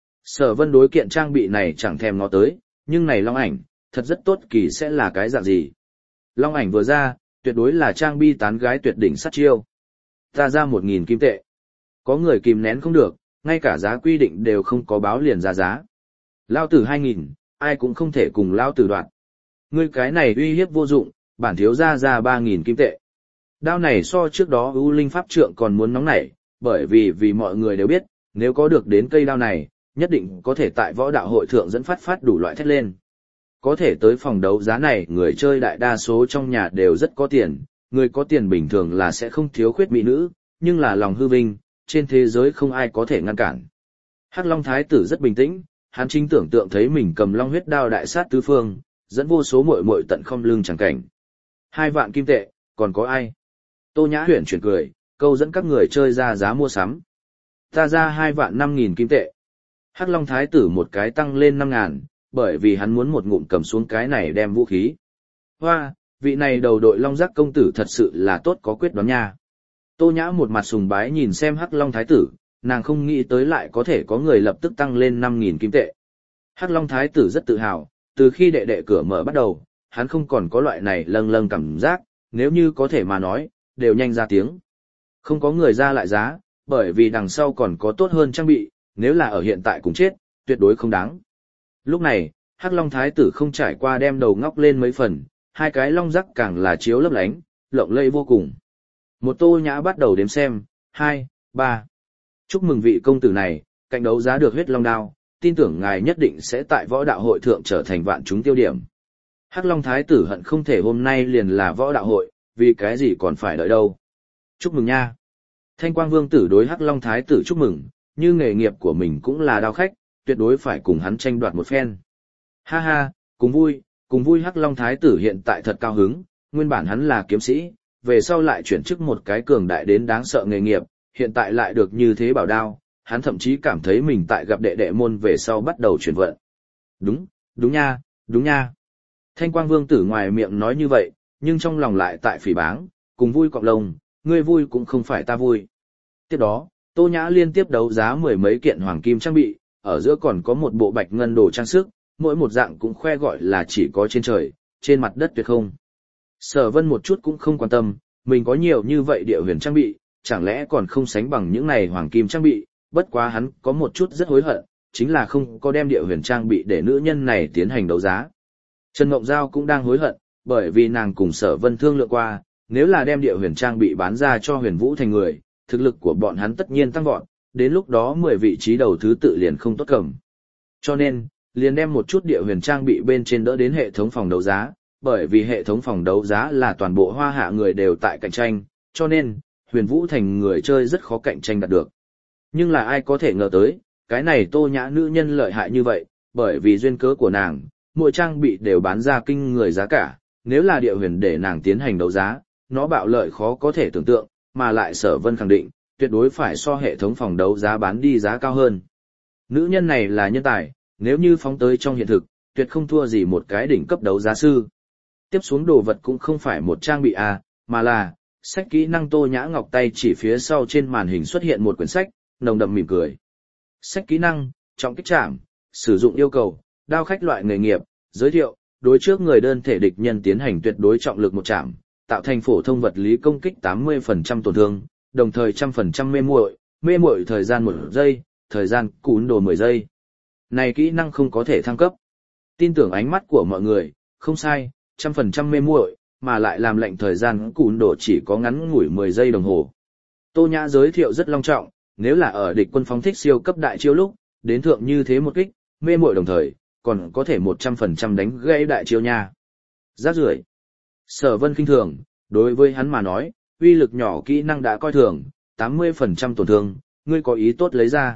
Sở Vân đối kiện trang bị này chẳng thèm ngó tới, nhưng này long ảnh, thật rất tốt kỳ sẽ là cái dạng gì. Long ảnh vừa ra, tuyệt đối là trang bi tán gái tuyệt đỉnh sát chiêu. Ta ra một nghìn kim tệ. Có người kìm nén không được, ngay cả giá quy định đều không có báo liền ra giá. Lao tử hai nghìn, ai cũng không thể cùng Lao tử đoạt. Ngươi cái này uy hiếp vô dụng, bản thiếu ra ra ba nghìn kim tệ. Đao này so trước đó U Linh Pháp Trượng còn muốn nóng nảy, bởi vì vì mọi người đều biết, nếu có được đến cây đao này, nhất định có thể tại võ đạo hội thượng dẫn phát phát đủ loại thét lên. Có thể tới phòng đấu giá này, người chơi đại đa số trong nhà đều rất có tiền, người có tiền bình thường là sẽ không thiếu khuyết mỹ nữ, nhưng là lòng hư vinh, trên thế giới không ai có thể ngăn cản. Hắc Long Thái tử rất bình tĩnh, hắn chính tưởng tượng thấy mình cầm long huyết đao đại sát tứ phương, dẫn vô số muội muội tận không lưng chẳng cảnh. Hai vạn kim tệ, còn có ai? Tô Nhã Huyền chuyển cười, câu dẫn các người chơi ra giá mua sắm. Ta ra hai vạn năm nghìn kim tệ. Hắc Long Thái tử một cái tăng lên năm ngàn, bởi vì hắn muốn một ngụm cầm xuống cái này đem vũ khí. Hoa, vị này đầu đội long giác công tử thật sự là tốt có quyết đoán nha. Tô Nhã một mặt sùng bái nhìn xem Hắc Long Thái tử, nàng không nghĩ tới lại có thể có người lập tức tăng lên năm nghìn kim tệ. Hắc Long Thái tử rất tự hào, từ khi đệ đệ cửa mở bắt đầu, hắn không còn có loại này lâng lâng cảm giác, nếu như có thể mà nói, đều nhanh ra tiếng. Không có người ra lại giá, bởi vì đằng sau còn có tốt hơn trang bị, nếu là ở hiện tại cũng chết, tuyệt đối không đáng. Lúc này, Hắc Long Thái tử không trải qua đem đầu ngóc lên mấy phần, hai cái long rắc càng là chiếu lấp lánh, lộng lẫy vô cùng. Một Tô Nhã bắt đầu đếm xem, hai, ba. Chúc mừng vị công tử này, cạnh đấu giá được huyết long đao, tin tưởng ngài nhất định sẽ tại võ đạo hội thượng trở thành vạn chúng tiêu điểm. Hắc Long Thái tử hận không thể hôm nay liền là võ đạo hội, vì cái gì còn phải đợi đâu. Chúc mừng nha. Thanh Quang Vương tử đối Hắc Long Thái tử chúc mừng, như nghề nghiệp của mình cũng là đao khách, tuyệt đối phải cùng hắn tranh đoạt một phen. Ha ha, cùng vui, Cùng vui Hắc Long Thái tử hiện tại thật cao hứng, nguyên bản hắn là kiếm sĩ, về sau lại chuyển chức một cái cường đại đến đáng sợ nghề nghiệp, hiện tại lại được như thế bảo đao, hắn thậm chí cảm thấy mình tại gặp đệ đệ môn về sau bắt đầu chuyển vận. Đúng, đúng nha, đúng nha. Thanh Quang Vương tử ngoài miệng nói như vậy, nhưng trong lòng lại tại phỉ báng, cùng vui cọp lông, ngươi vui cũng không phải ta vui. Tiếp đó, Tô Nhã liên tiếp đấu giá mười mấy kiện hoàng kim trang bị, ở giữa còn có một bộ bạch ngân đồ trang sức, mỗi một dạng cũng khoe gọi là chỉ có trên trời, trên mặt đất tuyệt không. Sở Vân một chút cũng không quan tâm, mình có nhiều như vậy địa huyền trang bị, chẳng lẽ còn không sánh bằng những này hoàng kim trang bị, bất quá hắn có một chút rất hối hận, chính là không có đem địa huyền trang bị để nữ nhân này tiến hành đấu giá. Trần Ngộng Giao cũng đang hối hận, bởi vì nàng cùng Sở Vân thương lượng qua, nếu là đem địa huyền trang bị bán ra cho Huyền Vũ thành người, thực lực của bọn hắn tất nhiên tăng vọt, đến lúc đó mười vị trí đầu thứ tự liền không tốt cầm. Cho nên, liền đem một chút địa huyền trang bị bên trên đỡ đến hệ thống phòng đấu giá, bởi vì hệ thống phòng đấu giá là toàn bộ Hoa Hạ người đều tại cạnh tranh, cho nên, Huyền Vũ thành người chơi rất khó cạnh tranh đạt được. Nhưng là ai có thể ngờ tới, cái này Tô Nhã nữ nhân lợi hại như vậy, bởi vì duyên cớ của nàng, mỗi trang bị đều bán ra kinh người giá cả, nếu là địa huyền để nàng tiến hành đấu giá, nó bạo lợi khó có thể tưởng tượng, mà lại Sở Vân khẳng định, tuyệt đối phải so hệ thống phòng đấu giá bán đi giá cao hơn. Nữ nhân này là nhân tài, nếu như phóng tới trong hiện thực, tuyệt không thua gì một cái đỉnh cấp đấu giá sư. Tiếp xuống đồ vật cũng không phải một trang bị à, mà là sách kỹ năng. Tô Nhã Ngọc tay chỉ phía sau trên màn hình xuất hiện một quyển sách, nồng đậm mỉm cười. Sách kỹ năng, trọng kích chạm, sử dụng yêu cầu, đao khách loại nghề nghiệp, giới thiệu, đối trước người đơn thể địch nhân tiến hành tuyệt đối trọng lực một chạm, tạo thành phổ thông vật lý công kích tám mươi phần trăm tổn thương, đồng thời một trăm phần trăm mê muội, mê muội thời gian một giây, thời gian cún đồ mười giây. Này kỹ năng không có thể thăng cấp. Tin tưởng ánh mắt của mọi người, không sai, một trăm phần trăm mê muội, mà lại làm lệnh thời gian cún đồ chỉ có ngắn ngủi mười giây đồng hồ. Tô Nhã giới thiệu rất long trọng, nếu là ở địch quân phóng thích siêu cấp đại chiêu lúc, đến thượng như thế một kích, mê muội đồng thời, còn có thể một trăm phần trăm đánh gãy đại chiêu nha. Rác rưởi. Sở Vân khinh thường, đối với hắn mà nói, uy lực nhỏ kỹ năng đã coi thường, tám mươi phần trăm tổn thương, ngươi có ý tốt lấy ra.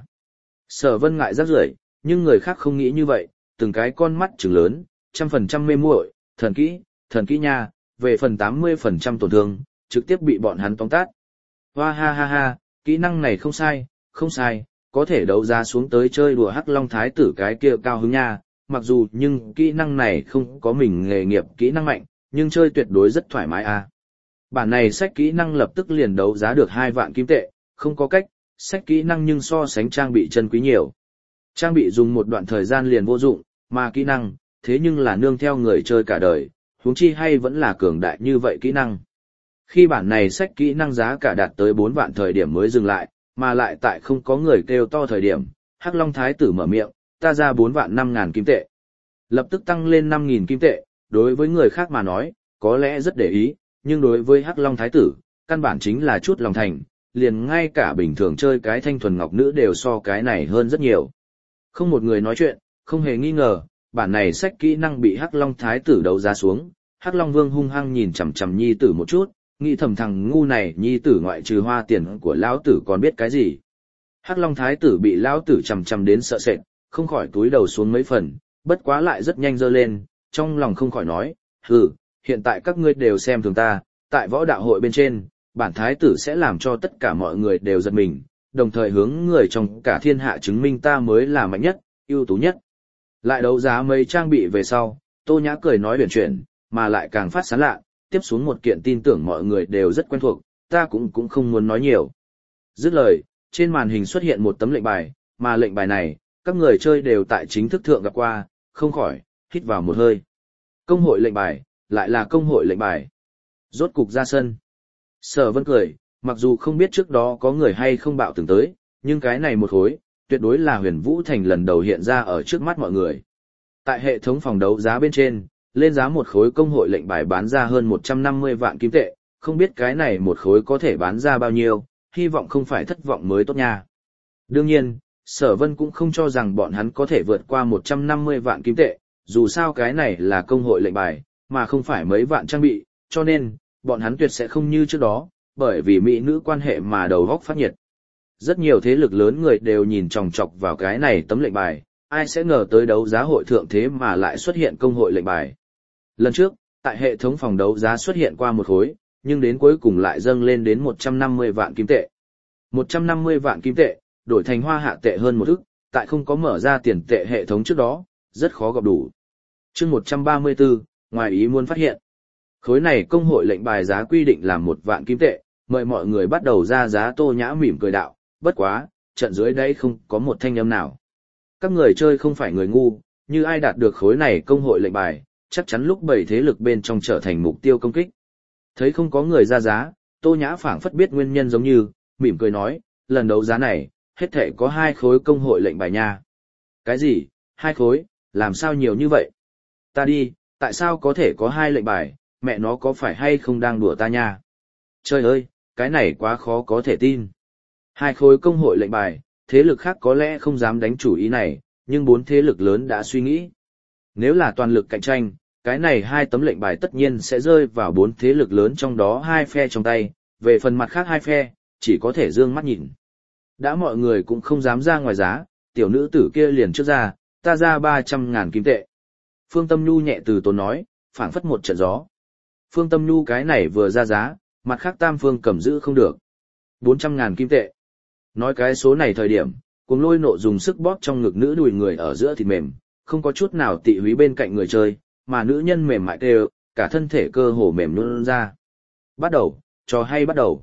Sở Vân ngại rác rưởi, nhưng người khác không nghĩ như vậy, từng cái con mắt trừng lớn, trăm phần trăm mê muội, thần kỹ, thần kỹ nha, về phần tám mươi phần trăm tổn thương, trực tiếp bị bọn hắn tóm tát. Hoa ha ha ha, kỹ năng này không sai, không sai, có thể đấu giá xuống tới chơi đùa Hắc Long Thái tử cái kia cao hứng nha, mặc dù nhưng kỹ năng này không có mình nghề nghiệp kỹ năng mạnh, nhưng chơi tuyệt đối rất thoải mái à. Bản này sách kỹ năng lập tức liền đấu giá được hai vạn kim tệ, không có cách, sách kỹ năng nhưng so sánh trang bị chân quý nhiều. Trang bị dùng một đoạn thời gian liền vô dụng, mà kỹ năng, thế nhưng là nương theo người chơi cả đời, huống chi hay vẫn là cường đại như vậy kỹ năng. Khi bản này sách kỹ năng giá cả đạt tới bốn vạn thời điểm mới dừng lại, mà lại tại không có người kêu to thời điểm, Hắc Long Thái tử mở miệng, ta ra bốn vạn năm ngàn kim tệ. Lập tức tăng lên năm nghìn kim tệ, đối với người khác mà nói, có lẽ rất để ý, nhưng đối với Hắc Long Thái tử, căn bản chính là chút lòng thành, liền ngay cả bình thường chơi cái thanh thuần ngọc nữ đều so cái này hơn rất nhiều. Không một người nói chuyện, không hề nghi ngờ, bản này sách kỹ năng bị Hắc Long Thái tử đấu giá xuống, Hắc Long Vương hung hăng nhìn chằm chằm nhi tử một chút, nghĩ thầm thằng ngu này nhi tử ngoại trừ hoa tiền của lão tử còn biết cái gì. Hắc Long Thái tử bị lão tử chằm chằm đến sợ sệt, không khỏi túi đầu xuống mấy phần, bất quá lại rất nhanh giơ lên, trong lòng không khỏi nói, hừ, hiện tại các ngươi đều xem thường ta, tại võ đạo hội bên trên, bản thái tử sẽ làm cho tất cả mọi người đều giật mình, đồng thời hướng người trong cả thiên hạ chứng minh ta mới là mạnh nhất, ưu tú nhất. Lại đấu giá mấy trang bị về sau, Tô Nhã cười nói huyền chuyển, mà lại càng phát sán lạ, tiếp xuống một kiện tin tưởng mọi người đều rất quen thuộc, ta cũng cũng không muốn nói nhiều. Dứt lời, trên màn hình xuất hiện một tấm lệnh bài, mà lệnh bài này, các người chơi đều tại chính thức thượng gặp qua, không khỏi, hít vào một hơi. Công hội lệnh bài, lại là công hội lệnh bài. Rốt cục ra sân. Sở Vân cười, mặc dù không biết trước đó có người hay không bạo tưởng tới, nhưng cái này một khối, tuyệt đối là Huyền Vũ Thành lần đầu hiện ra ở trước mắt mọi người. Tại hệ thống phòng đấu giá bên trên, lên giá một khối công hội lệnh bài bán ra hơn một trăm năm mươi vạn kim tệ, không biết cái này một khối có thể bán ra bao nhiêu, hy vọng không phải thất vọng mới tốt nha. Đương nhiên, Sở Vân cũng không cho rằng bọn hắn có thể vượt qua một trăm năm mươi vạn kim tệ, dù sao cái này là công hội lệnh bài, mà không phải mấy vạn trang bị, cho nên, bọn hắn tuyệt sẽ không như trước đó, bởi vì mỹ nữ quan hệ mà đầu góc phát nhiệt. Rất nhiều thế lực lớn người đều nhìn chòng chọc vào cái này tấm lệnh bài, ai sẽ ngờ tới đấu giá hội thượng thế mà lại xuất hiện công hội lệnh bài. Lần trước, tại hệ thống phòng đấu giá xuất hiện qua một khối, nhưng đến cuối cùng lại dâng lên đến một trăm năm mươi vạn kim tệ. một trăm năm mươi vạn kim tệ, đổi thành hoa hạ tệ hơn một ức, tại không có mở ra tiền tệ hệ thống trước đó, rất khó gặp đủ. Chương một trăm ba mươi tư, ngoài ý muốn phát hiện. Khối này công hội lệnh bài giá quy định là một vạn kim tệ, mời mọi người bắt đầu ra giá. Tô Nhã mỉm cười đạo, bất quá, trận dưới đây không có một thanh âm nào. Các người chơi không phải người ngu, như ai đạt được khối này công hội lệnh bài, chắc chắn lúc bảy thế lực bên trong trở thành mục tiêu công kích. Thấy không có người ra giá, Tô Nhã phảng phất biết nguyên nhân giống như, mỉm cười nói, lần đấu giá này, hết thể có hai khối công hội lệnh bài nha. Cái gì, hai khối, làm sao nhiều như vậy? Ta đi, tại sao có thể có hai lệnh bài, mẹ nó có phải hay không đang đùa ta nha? Trời ơi, cái này quá khó có thể tin. Hai khối công hội lệnh bài, thế lực khác có lẽ không dám đánh chủ ý này, nhưng bốn thế lực lớn đã suy nghĩ. Nếu là toàn lực cạnh tranh, cái này hai tấm lệnh bài tất nhiên sẽ rơi vào bốn thế lực lớn trong đó hai phe trong tay, về phần mặt khác hai phe, chỉ có thể dương mắt nhìn. Đã mọi người cũng không dám ra ngoài giá, tiểu nữ tử kia liền trước ra, ta ra ba trăm ngàn kim tệ. Phương Tâm Nhu nhẹ từ tốn nói, phảng phất một trận gió. Phương Tâm Nhu cái này vừa ra giá, mặt khác tam phương cầm giữ không được. bốn trăm ngàn kim tệ. Nói cái số này thời điểm, Cuồng Lôi Nộ dùng sức bóp trong ngực nữ đùi người ở giữa thịt mềm, không có chút nào tị húy bên cạnh người chơi, mà nữ nhân mềm mại kêu, cả thân thể cơ hồ mềm luôn ra. Bắt đầu, trò hay bắt đầu.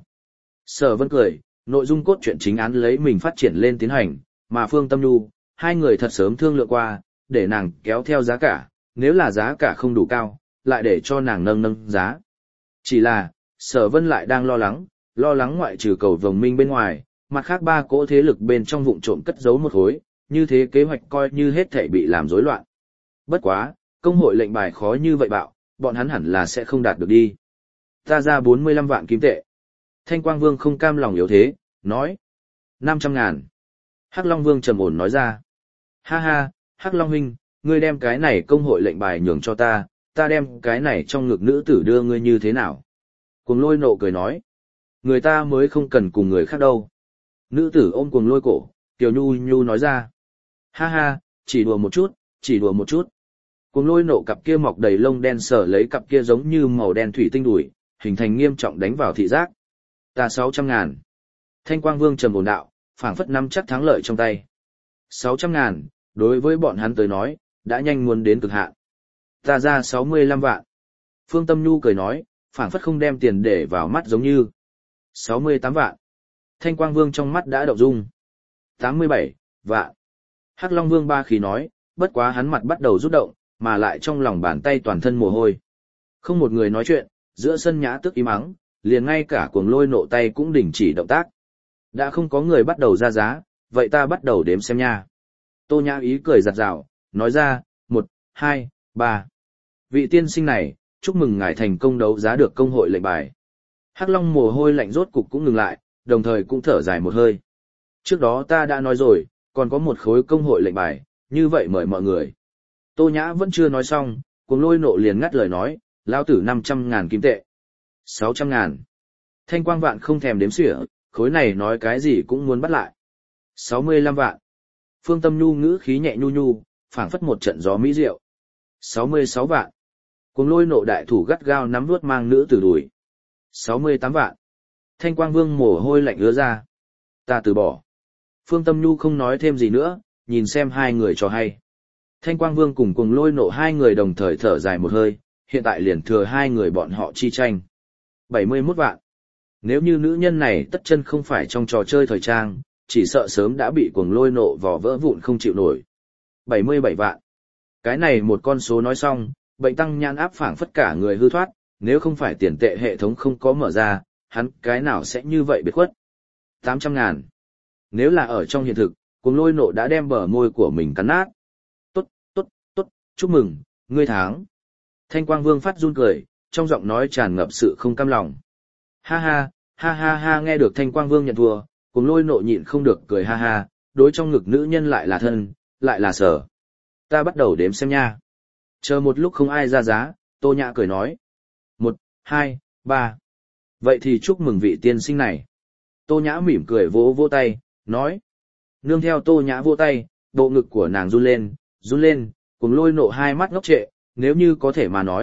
Sở Vân cười, nội dung cốt truyện chính án lấy mình phát triển lên tiến hành, mà Phương Tâm Nhu, hai người thật sớm thương lượng qua, để nàng kéo theo giá cả, nếu là giá cả không đủ cao, lại để cho nàng nâng nâng giá. Chỉ là, Sở Vân lại đang lo lắng, lo lắng ngoại trừ cầu vồng minh bên ngoài, mặt khác ba cỗ thế lực bên trong vụn trộm cất giấu một khối, như thế kế hoạch coi như hết thảy bị làm rối loạn. Bất quá, công hội lệnh bài khó như vậy bạo, bọn hắn hẳn là sẽ không đạt được đi. Ta ra bốn mươi lăm vạn kim tệ. Thanh Quang Vương không cam lòng yếu thế, nói. năm trăm ngàn. Hắc Long Vương trầm ổn nói ra. Ha ha, Hắc Long huynh, ngươi đem cái này công hội lệnh bài nhường cho ta, ta đem cái này trong ngực nữ tử đưa ngươi như thế nào? Cuồng Lôi Nộ cười nói. Người ta mới không cần cùng người khác đâu. Nữ tử ôm Cuồng Lôi cổ, Tiểu Nhu Nhu nói ra. Ha ha, chỉ đùa một chút, chỉ đùa một chút. Cuồng Lôi Nộ cặp kia mọc đầy lông đen sở lấy cặp kia giống như màu đen thủy tinh đùi, hình thành nghiêm trọng đánh vào thị giác. Ta sáu trăm ngàn. Thanh Quang Vương trầm ổn đạo, phảng phất nắm chắc thắng lợi trong tay. sáu trăm ngàn, đối với bọn hắn tới nói, đã nhanh muốn đến cực hạn. Ta ra sáu mươi lăm vạn. Phương Tâm Nhu cười nói, phảng phất không đem tiền để vào mắt giống như. sáu mươi tám vạn. Thanh Quang Vương trong mắt đã động dung. tám mươi bảy vạn. Hắc Long Vương ba khí nói, bất quá hắn mặt bắt đầu rút động, mà lại trong lòng bàn tay toàn thân mồ hôi. Không một người nói chuyện, giữa sân nhã tức im ắng, liền ngay cả Cuồng Lôi Nộ tay cũng đình chỉ động tác. Đã không có người bắt đầu ra giá, vậy ta bắt đầu đếm xem nha. Tô Nhã ý cười giặt rào, nói ra, một, hai, ba. Vị tiên sinh này, chúc mừng ngài thành công đấu giá được công hội lệnh bài. Hắc Long mồ hôi lạnh rốt cục cũng ngừng lại, đồng thời cũng thở dài một hơi. Trước đó ta đã nói rồi, còn có một khối công hội lệnh bài, như vậy mời mọi người. Tô Nhã vẫn chưa nói xong, Cuồng Lôi Nộ liền ngắt lời nói, lão tử năm trăm ngàn kim tệ. sáu trăm ngàn. Thanh Quang Vạn không thèm đếm xỉa, khối này nói cái gì cũng muốn bắt lại. sáu mươi lăm vạn. Phương Tâm Nhu ngữ khí nhẹ nhu nhu, phảng phất một trận gió mỹ diệu. sáu mươi sáu vạn. Cuồng Lôi Nộ đại thủ gắt gao nắm vuốt mang nữ tử đùi. sáu mươi tám vạn. Thanh Quang Vương mồ hôi lạnh ứa ra. Ta từ bỏ. Phương Tâm Nhu không nói thêm gì nữa, nhìn xem hai người cho hay. Thanh Quang Vương cùng Cuồng Lôi Nộ hai người đồng thời thở dài một hơi, hiện tại liền thừa hai người bọn họ chi tranh. bảy mươi mốt vạn. Nếu như nữ nhân này tất chân không phải trong trò chơi thời trang, chỉ sợ sớm đã bị Cuồng Lôi Nộ vò vỡ vụn không chịu nổi. bảy mươi bảy vạn. Cái này một con số nói xong, bệnh tăng nhãn áp phảng phất cả người hư thoát, nếu không phải tiền tệ hệ thống không có mở ra, hắn cái nào sẽ như vậy biệt khuất. tám trăm ngàn. Nếu là ở trong hiện thực, Cuồng Lôi Nộ đã đem bờ môi của mình cắn nát. Tốt, tốt, tốt, chúc mừng, ngươi thắng. Thanh Quang Vương phát run cười, trong giọng nói tràn ngập sự không cam lòng. Ha ha, ha ha ha nghe được Thanh Quang Vương nhận thua, Cuồng Lôi Nộ nhịn không được cười ha ha, đối trong ngực nữ nhân lại là thân, lại là sở. Ta bắt đầu đếm xem nha. Chờ một lúc không ai ra giá, Tô Nhã cười nói. Một, hai, ba. Vậy thì chúc mừng vị tiên sinh này. Tô Nhã mỉm cười vỗ vỗ tay, nói. Nương theo Tô Nhã vỗ tay, bộ ngực của nàng run lên, run lên, Cuồng Lôi Nộ hai mắt ngốc trệ, nếu như có thể mà nói,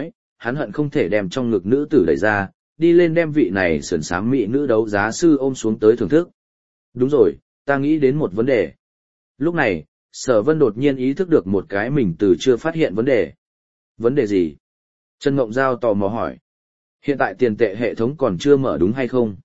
hắn hận không thể đem trong ngực nữ tử đẩy ra, đi lên đem vị này sườn sám mỹ nữ đấu giá sư ôm xuống tới thưởng thức. Đúng rồi, ta nghĩ đến một vấn đề. Lúc này, Sở Vân đột nhiên ý thức được một cái mình từ chưa phát hiện vấn đề. Vấn đề gì? Trần Mộng Giao tò mò hỏi. Hiện tại tiền tệ hệ thống còn chưa mở đúng hay không?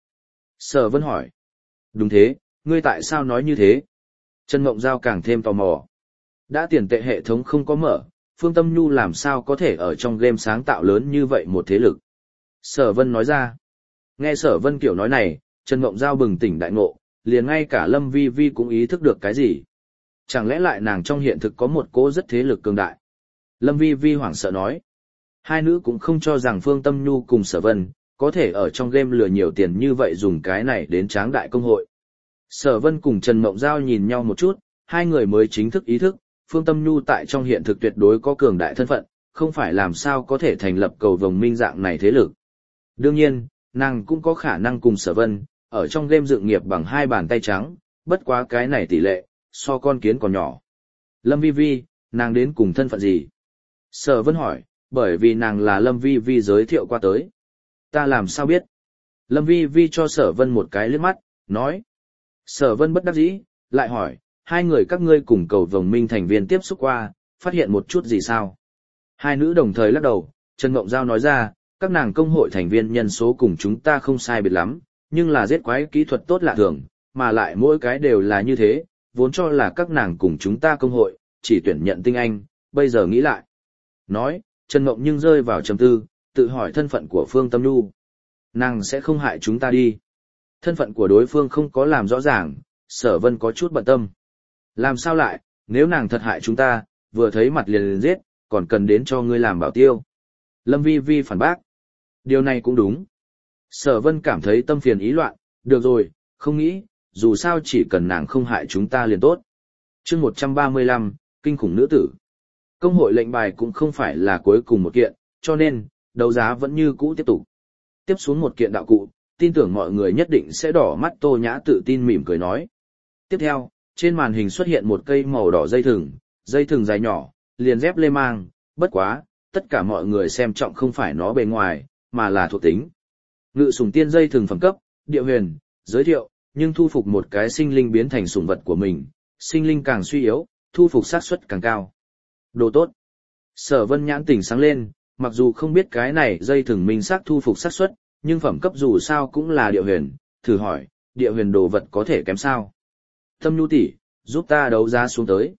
Sở Vân hỏi. Đúng thế, ngươi tại sao nói như thế? Trần Mộng Giao càng thêm tò mò. Đã tiền tệ hệ thống không có mở, Phương Tâm Nhu làm sao có thể ở trong game sáng tạo lớn như vậy một thế lực? Sở Vân nói ra. Nghe Sở Vân kiểu nói này, Trần Mộng Giao bừng tỉnh đại ngộ, liền ngay cả Lâm Vi Vi cũng ý thức được cái gì. Chẳng lẽ lại nàng trong hiện thực có một cỗ rất thế lực cường đại? Lâm Vi Vi hoảng sợ nói. Hai nữ cũng không cho rằng Phương Tâm Nhu cùng Sở Vân có thể ở trong game lừa nhiều tiền như vậy dùng cái này đến tráng đại công hội. Sở Vân cùng Trần Mộng Giao nhìn nhau một chút, hai người mới chính thức ý thức, Phương Tâm Nhu tại trong hiện thực tuyệt đối có cường đại thân phận, không phải làm sao có thể thành lập cầu vồng minh dạng này thế lực. Đương nhiên, nàng cũng có khả năng cùng Sở Vân, ở trong game dựng nghiệp bằng hai bàn tay trắng, bất quá cái này tỷ lệ, so con kiến còn nhỏ. Lâm Vi Vi, nàng đến cùng thân phận gì? Sở Vân hỏi, bởi vì nàng là Lâm Vi Vi giới thiệu qua tới. Ta làm sao biết? Lâm Vi Vi cho Sở Vân một cái liếc mắt, nói. Sở Vân bất đắc dĩ, lại hỏi, hai người các ngươi cùng cầu vồng minh thành viên tiếp xúc qua, phát hiện một chút gì sao? Hai nữ đồng thời lắc đầu, Trần Mộng Giao nói ra, các nàng công hội thành viên nhân số cùng chúng ta không sai biệt lắm, nhưng là giết quái kỹ thuật tốt lạ thường, mà lại mỗi cái đều là như thế, vốn cho là các nàng cùng chúng ta công hội, chỉ tuyển nhận tinh anh, bây giờ nghĩ lại. Nói, Trần Mộng nhưng rơi vào trầm tư, tự hỏi thân phận của Phương Tâm Nhu. Nàng sẽ không hại chúng ta đi. Thân phận của đối phương không có làm rõ ràng, Sở Vân có chút bận tâm. Làm sao lại, nếu nàng thật hại chúng ta, vừa thấy mặt liền liền giết, còn cần đến cho ngươi làm bảo tiêu. Lâm Vi Vi phản bác. Điều này cũng đúng. Sở Vân cảm thấy tâm phiền ý loạn, được rồi, không nghĩ, dù sao chỉ cần nàng không hại chúng ta liền tốt. Chương một trăm ba mươi lăm, kinh khủng nữ tử. Công hội lệnh bài cũng không phải là cuối cùng một kiện, cho nên, đấu giá vẫn như cũ tiếp tục. Tiếp xuống một kiện đạo cụ, tin tưởng mọi người nhất định sẽ đỏ mắt. Tô Nhã tự tin mỉm cười nói. Tiếp theo, trên màn hình xuất hiện một cây màu đỏ dây thừng, dây thừng dài nhỏ, liền dép lê mang, bất quá, tất cả mọi người xem trọng không phải nó bề ngoài, mà là thuộc tính. Ngự sủng tiên dây thừng phẩm cấp, địa huyền, giới thiệu, nhưng thu phục một cái sinh linh biến thành sủng vật của mình, sinh linh càng suy yếu, thu phục xác suất càng cao. Đồ tốt. Sở Vân nhãn tỉnh sáng lên, mặc dù không biết cái này dây thừng minh xác thu phục xác suất, nhưng phẩm cấp dù sao cũng là địa huyền, thử hỏi, địa huyền đồ vật có thể kém sao? Tâm Nhu tỷ, giúp ta đấu giá xuống tới.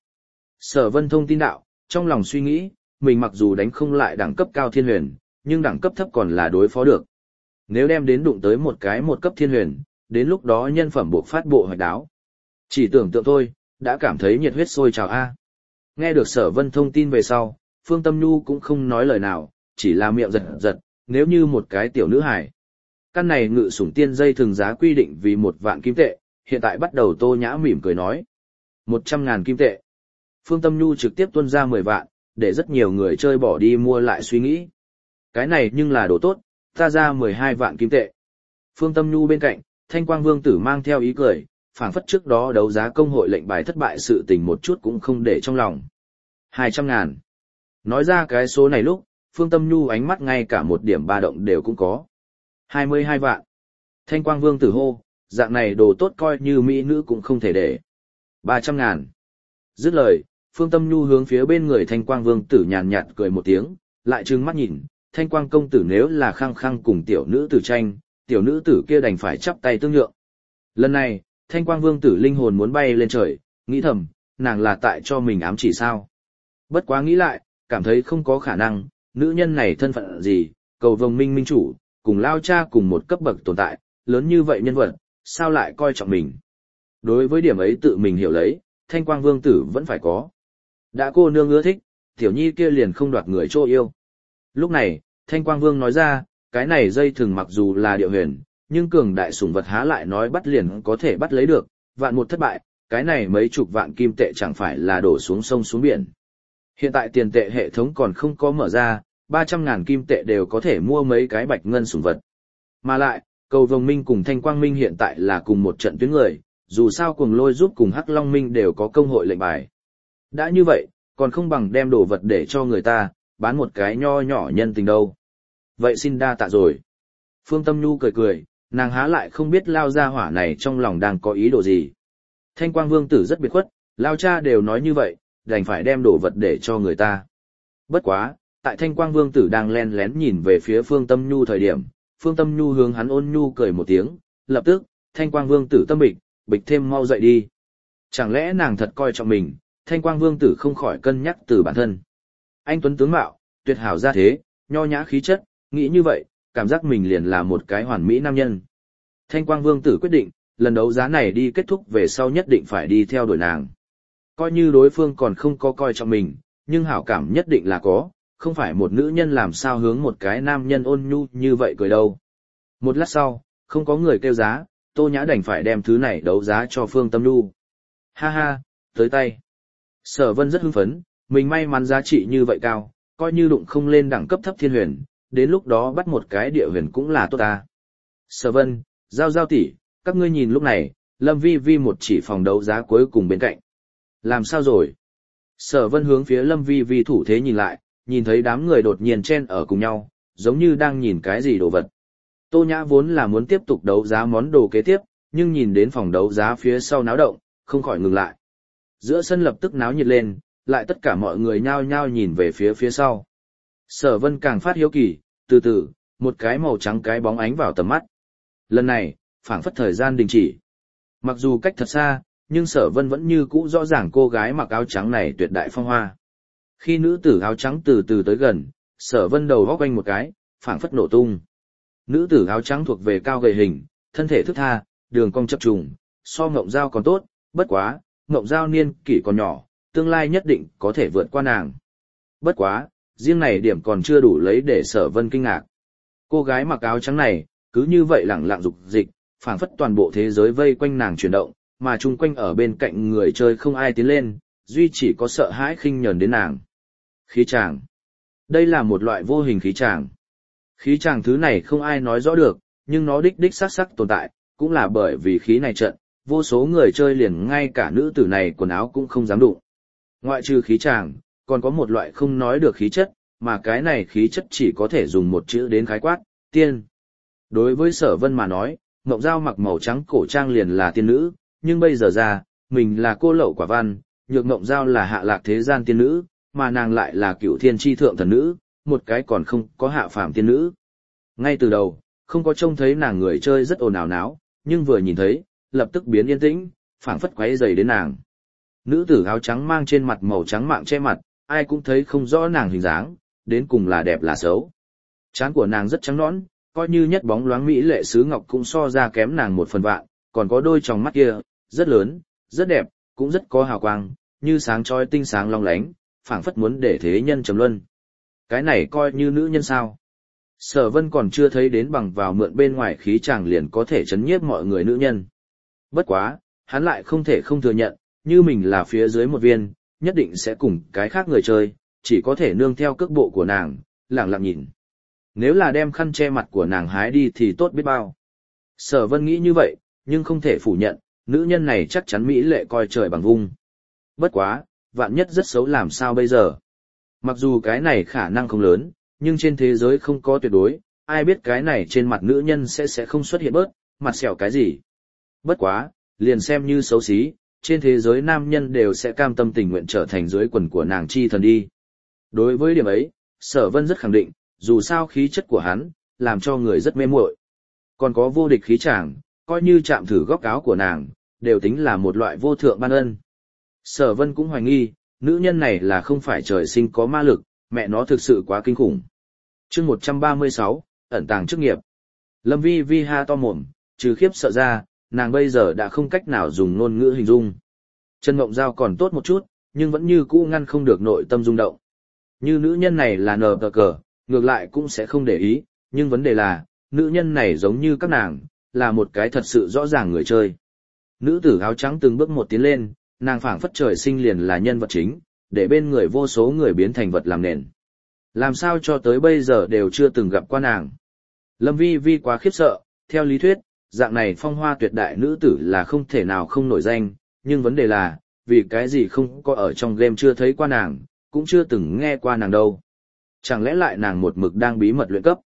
Sở Vân thông tin đạo, trong lòng suy nghĩ, mình mặc dù đánh không lại đẳng cấp cao thiên huyền, nhưng đẳng cấp thấp còn là đối phó được. Nếu đem đến đụng tới một cái một cấp thiên huyền, đến lúc đó nhân phẩm buộc phát bộ hoạch đáo. Chỉ tưởng tượng thôi, đã cảm thấy nhiệt huyết sôi trào a. Nghe được Sở Vân thông tin về sau, Phương Tâm Nhu cũng không nói lời nào, chỉ là miệng giật giật, nếu như một cái tiểu nữ hài. Căn này ngự sủng tiên dây thường giá quy định vì một vạn kim tệ, hiện tại bắt đầu Tô Nhã mỉm cười nói. Một trăm ngàn kim tệ. Phương Tâm Nhu trực tiếp tuân ra mười vạn, để rất nhiều người chơi bỏ đi mua lại suy nghĩ. Cái này nhưng là đồ tốt, ta ra mười hai vạn kim tệ. Phương Tâm Nhu bên cạnh, Thanh Quang Vương tử mang theo ý cười, phảng phất trước đó đấu giá công hội lệnh bài thất bại sự tình một chút cũng không để trong lòng. Hai trăm ngàn. Nói ra cái số này lúc, Phương Tâm Nhu ánh mắt ngay cả một điểm ba động đều cũng có. Hai mươi hai vạn. Thanh Quang Vương tử hô, dạng này đồ tốt coi như mỹ nữ cũng không thể để. Ba trăm ngàn. Dứt lời, Phương Tâm Nhu hướng phía bên người Thanh Quang Vương tử nhàn nhạt cười một tiếng, lại trừng mắt nhìn, Thanh Quang công tử nếu là khăng khăng cùng tiểu nữ tử tranh, tiểu nữ tử kia đành phải chắp tay tương nhượng. Lần này, Thanh Quang Vương tử linh hồn muốn bay lên trời, nghĩ thầm, nàng là tại cho mình ám chỉ sao. Bất quá nghĩ lại, cảm thấy không có khả năng, nữ nhân này thân phận gì, cầu vồng minh minh chủ, cùng lao cha cùng một cấp bậc tồn tại, lớn như vậy nhân vật, sao lại coi trọng mình. Đối với điểm ấy tự mình hiểu lấy, Thanh Quang Vương tử vẫn phải có. Đã cô nương ưa thích, tiểu nhi kia liền không đoạt người chỗ yêu. Lúc này, Thanh Quang Vương nói ra, cái này dây thừng mặc dù là địa huyền, nhưng cường đại sủng vật há lại nói bắt liền có thể bắt lấy được, vạn một thất bại, cái này mấy chục vạn kim tệ chẳng phải là đổ xuống sông xuống biển. Hiện tại tiền tệ hệ thống còn không có mở ra, ba trăm ngàn kim tệ đều có thể mua mấy cái bạch ngân sủng vật. Mà lại, cầu vồng minh cùng Thanh Quang Minh hiện tại là cùng một trận tuyến người, dù sao Cuồng Lôi giúp cùng Hắc Long Minh đều có công hội lệnh bài. Đã như vậy, còn không bằng đem đồ vật để cho người ta, bán một cái nho nhỏ nhân tình đâu. Vậy xin đa tạ rồi. Phương Tâm Nhu cười cười, nàng há lại không biết lao gia hỏa này trong lòng đang có ý đồ gì. Thanh Quang Vương tử rất biệt khuất, lao cha đều nói như vậy, đành phải đem đồ vật để cho người ta. Bất quá, tại Thanh Quang Vương tử đang len lén nhìn về phía Phương Tâm Nhu thời điểm, Phương Tâm Nhu hướng hắn ôn nhu cười một tiếng, lập tức, Thanh Quang Vương tử tâm bịch, bịch thêm mau dậy đi. Chẳng lẽ nàng thật coi trọng mình, Thanh Quang Vương tử không khỏi cân nhắc từ bản thân. Anh tuấn tướng mạo, tuyệt hảo gia thế, nho nhã khí chất, nghĩ như vậy, cảm giác mình liền là một cái hoàn mỹ nam nhân. Thanh Quang Vương tử quyết định, lần đấu giá này đi kết thúc về sau nhất định phải đi theo đuổi nàng. Coi như đối phương còn không có coi trọng mình, nhưng hảo cảm nhất định là có, không phải một nữ nhân làm sao hướng một cái nam nhân ôn nhu như vậy cười đâu. Một lát sau, không có người kêu giá, Tô Nhã đành phải đem thứ này đấu giá cho Phương Tâm Nhu. Ha ha, tới tay. Sở Vân rất hưng phấn, mình may mắn giá trị như vậy cao, coi như đụng không lên đẳng cấp thấp thiên huyền, đến lúc đó bắt một cái địa huyền cũng là tốt ta. Sở Vân, Giao Giao tỷ, các ngươi nhìn lúc này, Lâm Vi Vi một chỉ phòng đấu giá cuối cùng bên cạnh. Làm sao rồi? Sở Vân hướng phía Lâm Vi Vi thủ thế nhìn lại, nhìn thấy đám người đột nhiên chen ở cùng nhau, giống như đang nhìn cái gì đồ vật. Tô Nhã vốn là muốn tiếp tục đấu giá món đồ kế tiếp, nhưng nhìn đến phòng đấu giá phía sau náo động, không khỏi ngừng lại. Giữa sân lập tức náo nhiệt lên, lại tất cả mọi người nhao nhao nhìn về phía phía sau. Sở Vân càng phát hiếu kỳ, từ từ, một cái màu trắng cái bóng ánh vào tầm mắt. Lần này, phảng phất thời gian đình chỉ. Mặc dù cách thật xa, nhưng Sở Vân vẫn như cũ rõ ràng cô gái mặc áo trắng này tuyệt đại phong hoa. Khi nữ tử áo trắng từ từ tới gần, Sở Vân đầu góc quanh một cái, phảng phất nổ tung. Nữ tử áo trắng thuộc về cao gầy hình, thân thể thướt tha, đường cong chập trùng, so Ngộng Giao còn tốt, bất quá, Ngộng Giao niên kỷ còn nhỏ, tương lai nhất định có thể vượt qua nàng. Bất quá, riêng này điểm còn chưa đủ lấy để Sở Vân kinh ngạc. Cô gái mặc áo trắng này, cứ như vậy lẳng lặng dục dịch, phảng phất toàn bộ thế giới vây quanh nàng chuyển động, mà chung quanh ở bên cạnh người chơi không ai tiến lên, duy chỉ có sợ hãi khinh nhờn đến nàng. Khí tràng. Đây là một loại vô hình khí tràng. Khí tràng thứ này không ai nói rõ được, nhưng nó đích đích sắc sắc tồn tại, cũng là bởi vì khí này trận, vô số người chơi liền ngay cả nữ tử này quần áo cũng không dám đụng. Ngoại trừ khí tràng, còn có một loại không nói được khí chất, mà cái này khí chất chỉ có thể dùng một chữ đến khái quát, tiên. Đối với Sở Vân mà nói, Ngộng Giao mặc màu trắng cổ trang liền là tiên nữ, nhưng bây giờ ra, mình là cô lậu quả văn, nhược Ngộng Giao là hạ lạc thế gian tiên nữ, mà nàng lại là cửu thiên chi thượng thần nữ, một cái còn không có hạ phàm tiên nữ. Ngay từ đầu, không có trông thấy nàng người chơi rất ồn ào náo, nhưng vừa nhìn thấy, lập tức biến yên tĩnh, phảng phất quấy rầy đến nàng. Nữ tử áo trắng mang trên mặt màu trắng mạng che mặt, ai cũng thấy không rõ nàng hình dáng, đến cùng là đẹp là xấu. Trán của nàng rất trắng nõn, coi như nhất bóng loáng mỹ lệ sứ ngọc cũng so ra kém nàng một phần vạn, còn có đôi tròng mắt kia, rất lớn, rất đẹp, cũng rất có hào quang, như sáng chói tinh sáng long lánh, phảng phất muốn để thế nhân trầm luân. Cái này coi như nữ nhân sao? Sở Vân còn chưa thấy đến bằng vào mượn bên ngoài khí chàng liền có thể chấn nhiếp mọi người nữ nhân. Bất quá, hắn lại không thể không thừa nhận, như mình là phía dưới một viên, nhất định sẽ cùng cái khác người chơi, chỉ có thể nương theo cước bộ của nàng, lặng lặng nhìn. Nếu là đem khăn che mặt của nàng hái đi thì tốt biết bao. Sở Vân nghĩ như vậy, nhưng không thể phủ nhận, nữ nhân này chắc chắn mỹ lệ coi trời bằng vung. Bất quá, vạn nhất rất xấu làm sao bây giờ? Mặc dù cái này khả năng không lớn, nhưng trên thế giới không có tuyệt đối, ai biết cái này trên mặt nữ nhân sẽ sẽ không xuất hiện bớt, mặt sẹo cái gì. Bất quá, liền xem như xấu xí, trên thế giới nam nhân đều sẽ cam tâm tình nguyện trở thành dưới quần của nàng chi thần đi. Đối với điểm ấy, Sở Vân rất khẳng định, dù sao khí chất của hắn, làm cho người rất mê muội. Còn có vô địch khí chàng, coi như chạm thử góc áo của nàng, đều tính là một loại vô thượng ban ân. Sở Vân cũng hoài nghi, nữ nhân này là không phải trời sinh có ma lực, mẹ nó thực sự quá kinh khủng. Chương một trăm ba mươi sáu, ẩn tàng chức nghiệp. Lâm Vi Vi ha to mồm, trừ khiếp sợ ra, nàng bây giờ đã không cách nào dùng ngôn ngữ hình dung. Trần Ngộng Giao còn tốt một chút, nhưng vẫn như cũ ngăn không được nội tâm rung động. Như nữ nhân này là nờ tờ cờ, ngược lại cũng sẽ không để ý, nhưng vấn đề là, nữ nhân này giống như các nàng, là một cái thật sự rõ ràng người chơi. Nữ tử áo trắng từng bước một tiến lên, nàng phảng phất trời sinh liền là nhân vật chính, để bên người vô số người biến thành vật làm nền. Làm sao cho tới bây giờ đều chưa từng gặp qua nàng. Lâm Vi Vi quá khiếp sợ, theo lý thuyết, dạng này phong hoa tuyệt đại nữ tử là không thể nào không nổi danh, nhưng vấn đề là, vì cái gì không có ở trong game chưa thấy qua nàng, cũng chưa từng nghe qua nàng đâu. Chẳng lẽ lại nàng một mực đang bí mật luyện cấp?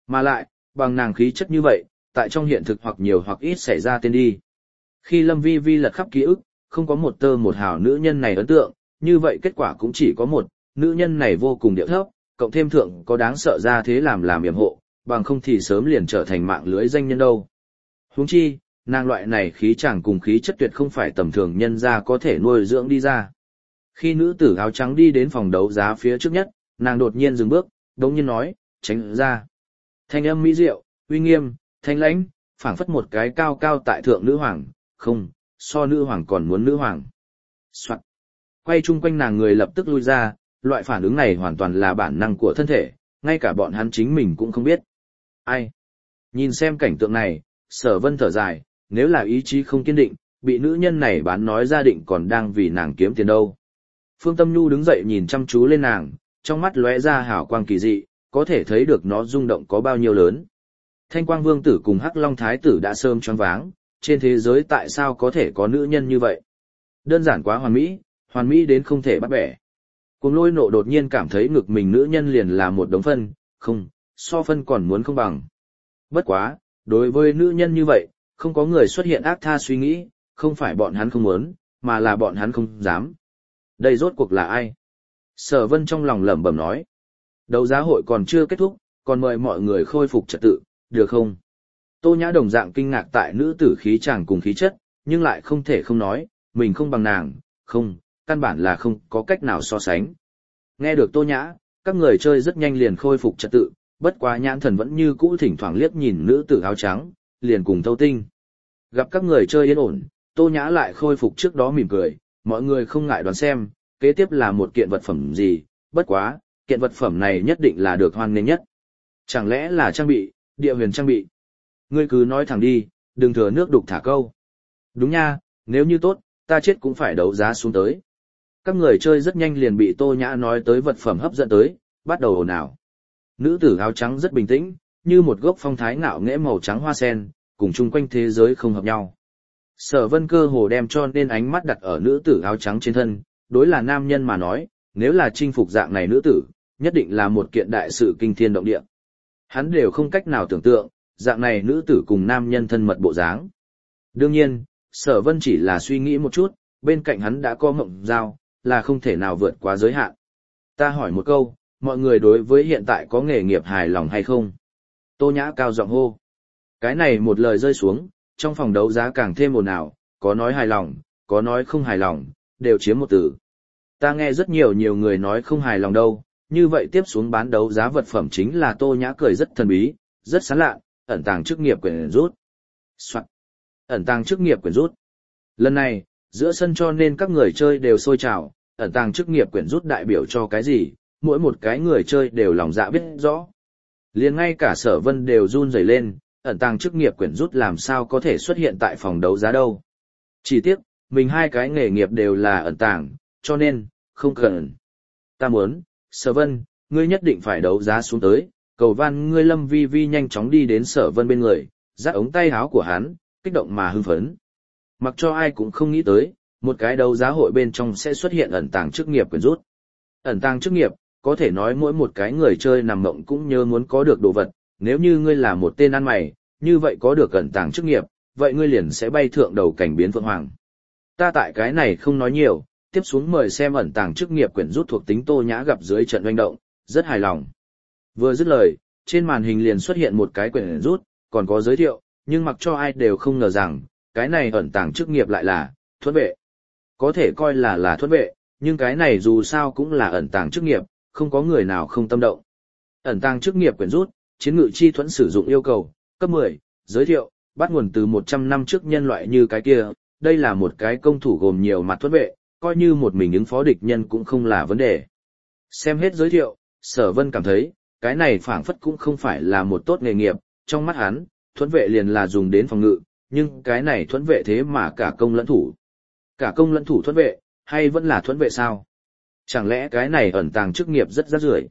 Mà lại, bằng nàng khí chất như vậy, tại trong hiện thực hoặc nhiều hoặc ít xảy ra tên đi. Khi Lâm Vi Vi lật khắp ký ức, không có một tơ một hào nữ nhân này ấn tượng, như vậy kết quả cũng chỉ có một, nữ nhân này vô cùng điệu thấp, cộng thêm thượng có đáng sợ ra thế làm làm yểm hộ, bằng không thì sớm liền trở thành mạng lưới danh nhân đâu. Huống chi, nàng loại này khí chàng cùng khí chất tuyệt không phải tầm thường nhân ra có thể nuôi dưỡng đi ra. Khi nữ tử áo trắng đi đến phòng đấu giá phía trước nhất, nàng đột nhiên dừng bước, đống nhiên nói, tránh ra. Thanh âm mỹ diệu, uy nghiêm, thanh lãnh, phảng phất một cái cao cao tại thượng nữ hoàng, không, so nữ hoàng còn muốn nữ hoàng. Soạn. Quay chung quanh nàng người lập tức lui ra, loại phản ứng này hoàn toàn là bản năng của thân thể, ngay cả bọn hắn chính mình cũng không biết. Ai? Nhìn xem cảnh tượng này, Sở Vân thở dài, nếu là ý chí không kiên định, bị nữ nhân này bán nói ra định còn đang vì nàng kiếm tiền đâu. Phương Tâm Nhu đứng dậy nhìn chăm chú lên nàng, trong mắt lóe ra hào quang kỳ dị, có thể thấy được nó rung động có bao nhiêu lớn. Thanh Quang Vương tử cùng Hắc Long Thái tử đã sớm choáng váng, trên thế giới tại sao có thể có nữ nhân như vậy? Đơn giản quá hoàn mỹ, hoàn mỹ đến không thể bắt bẻ. Cuồng Lôi nộ đột nhiên cảm thấy ngực mình nữ nhân liền là một đống phân, không, so phân còn muốn không bằng. Bất quá, đối với nữ nhân như vậy, không có người xuất hiện ác tha suy nghĩ, không phải bọn hắn không muốn, mà là bọn hắn không dám. Đây rốt cuộc là ai? Sở Vân trong lòng lẩm bẩm nói. Đấu giá hội còn chưa kết thúc, còn mời mọi người khôi phục trật tự, được không? Tô Nhã đồng dạng kinh ngạc tại nữ tử khí chàng cùng khí chất, nhưng lại không thể không nói, mình không bằng nàng, không, căn bản là không có cách nào so sánh. Nghe được Tô Nhã, các người chơi rất nhanh liền khôi phục trật tự, bất quá nhãn thần vẫn như cũ thỉnh thoảng liếc nhìn nữ tử áo trắng, liền cùng thâu tinh. Gặp các người chơi yên ổn, Tô Nhã lại khôi phục trước đó mỉm cười, mọi người không ngại đoán xem, kế tiếp là một kiện vật phẩm gì, bất quá, kiện vật phẩm này nhất định là được hoan nghênh nhất. Chẳng lẽ là trang bị, địa huyền trang bị? Ngươi cứ nói thẳng đi, đừng thừa nước đục thả câu. Đúng nha, nếu như tốt, ta chết cũng phải đấu giá xuống tới. Các người chơi rất nhanh liền bị Tô Nhã nói tới vật phẩm hấp dẫn tới, bắt đầu ồn ào. Nữ tử áo trắng rất bình tĩnh, như một gốc phong thái ngạo nghễ màu trắng hoa sen, cùng chung quanh thế giới không hợp nhau. Sở Vân cơ hồ đem cho nên ánh mắt đặt ở nữ tử áo trắng trên thân, đối là nam nhân mà nói, nếu là chinh phục dạng này nữ tử, nhất định là một kiện đại sự kinh thiên động địa. Hắn đều không cách nào tưởng tượng, dạng này nữ tử cùng nam nhân thân mật bộ dáng. Đương nhiên, Sở Vân chỉ là suy nghĩ một chút, bên cạnh hắn đã có mộng giao, là không thể nào vượt quá giới hạn. Ta hỏi một câu, mọi người đối với hiện tại có nghề nghiệp hài lòng hay không? Tô Nhã cao giọng hô. Cái này một lời rơi xuống, trong phòng đấu giá càng thêm ồn ào, có nói hài lòng, có nói không hài lòng, đều chiếm một từ. Ta nghe rất nhiều nhiều người nói không hài lòng đâu, như vậy tiếp xuống bán đấu giá vật phẩm chính là Tô Nhã cười rất thần bí, rất sán lạ, ẩn tàng chức nghiệp quyển rút. Soạn. Ẩn tàng chức nghiệp quyển rút. Lần này, giữa sân cho nên các người chơi đều sôi trào, ẩn tàng chức nghiệp quyển rút đại biểu cho cái gì, mỗi một cái người chơi đều lòng dạ biết rõ. Liền ngay cả Sở Vân đều run rẩy lên, ẩn tàng chức nghiệp quyển rút làm sao có thể xuất hiện tại phòng đấu giá đâu. Chỉ tiếc, mình hai cái nghề nghiệp đều là ẩn tàng, cho nên, không cần. Ta muốn, Sở Vân, ngươi nhất định phải đấu giá xuống tới, cầu van ngươi. Lâm Vi Vi nhanh chóng đi đến Sở Vân bên người, dắt ống tay áo của hắn, kích động mà hưng phấn. Mặc cho ai cũng không nghĩ tới, một cái đấu giá hội bên trong sẽ xuất hiện ẩn tàng chức nghiệp quyển rút. Ẩn tàng chức nghiệp, có thể nói mỗi một cái người chơi nằm mộng cũng nhớ muốn có được đồ vật, nếu như ngươi là một tên ăn mày, như vậy có được ẩn tàng chức nghiệp, vậy ngươi liền sẽ bay thượng đầu cảnh biến phượng hoàng. Ta tại cái này không nói nhiều, tiếp xuống mời xem ẩn tàng chức nghiệp quyển rút thuộc tính Tô Nhã gặp dưới trận doanh động, rất hài lòng. Vừa dứt lời, trên màn hình liền xuất hiện một cái quyển rút, còn có giới thiệu, nhưng mặc cho ai đều không ngờ rằng, cái này ẩn tàng chức nghiệp lại là thuẫn vệ. Có thể coi là là thuẫn vệ, nhưng cái này dù sao cũng là ẩn tàng chức nghiệp, không có người nào không tâm động. Ẩn tàng chức nghiệp quyển rút, chiến ngự chi thuẫn sử dụng yêu cầu, cấp mười, giới thiệu, bắt nguồn từ một trăm năm trước nhân loại như cái kia, đây là một cái công thủ gồm nhiều mặt thuẫn vệ, coi như một mình ứng phó địch nhân cũng không là vấn đề. Xem hết giới thiệu, Sở Vân cảm thấy, cái này phảng phất cũng không phải là một tốt nghề nghiệp, trong mắt hắn, thuẫn vệ liền là dùng đến phòng ngự, nhưng cái này thuẫn vệ thế mà cả công lẫn thủ. Cả công lẫn thủ thuẫn vệ, hay vẫn là thuẫn vệ sao? Chẳng lẽ cái này ẩn tàng chức nghiệp rất rác rưởi?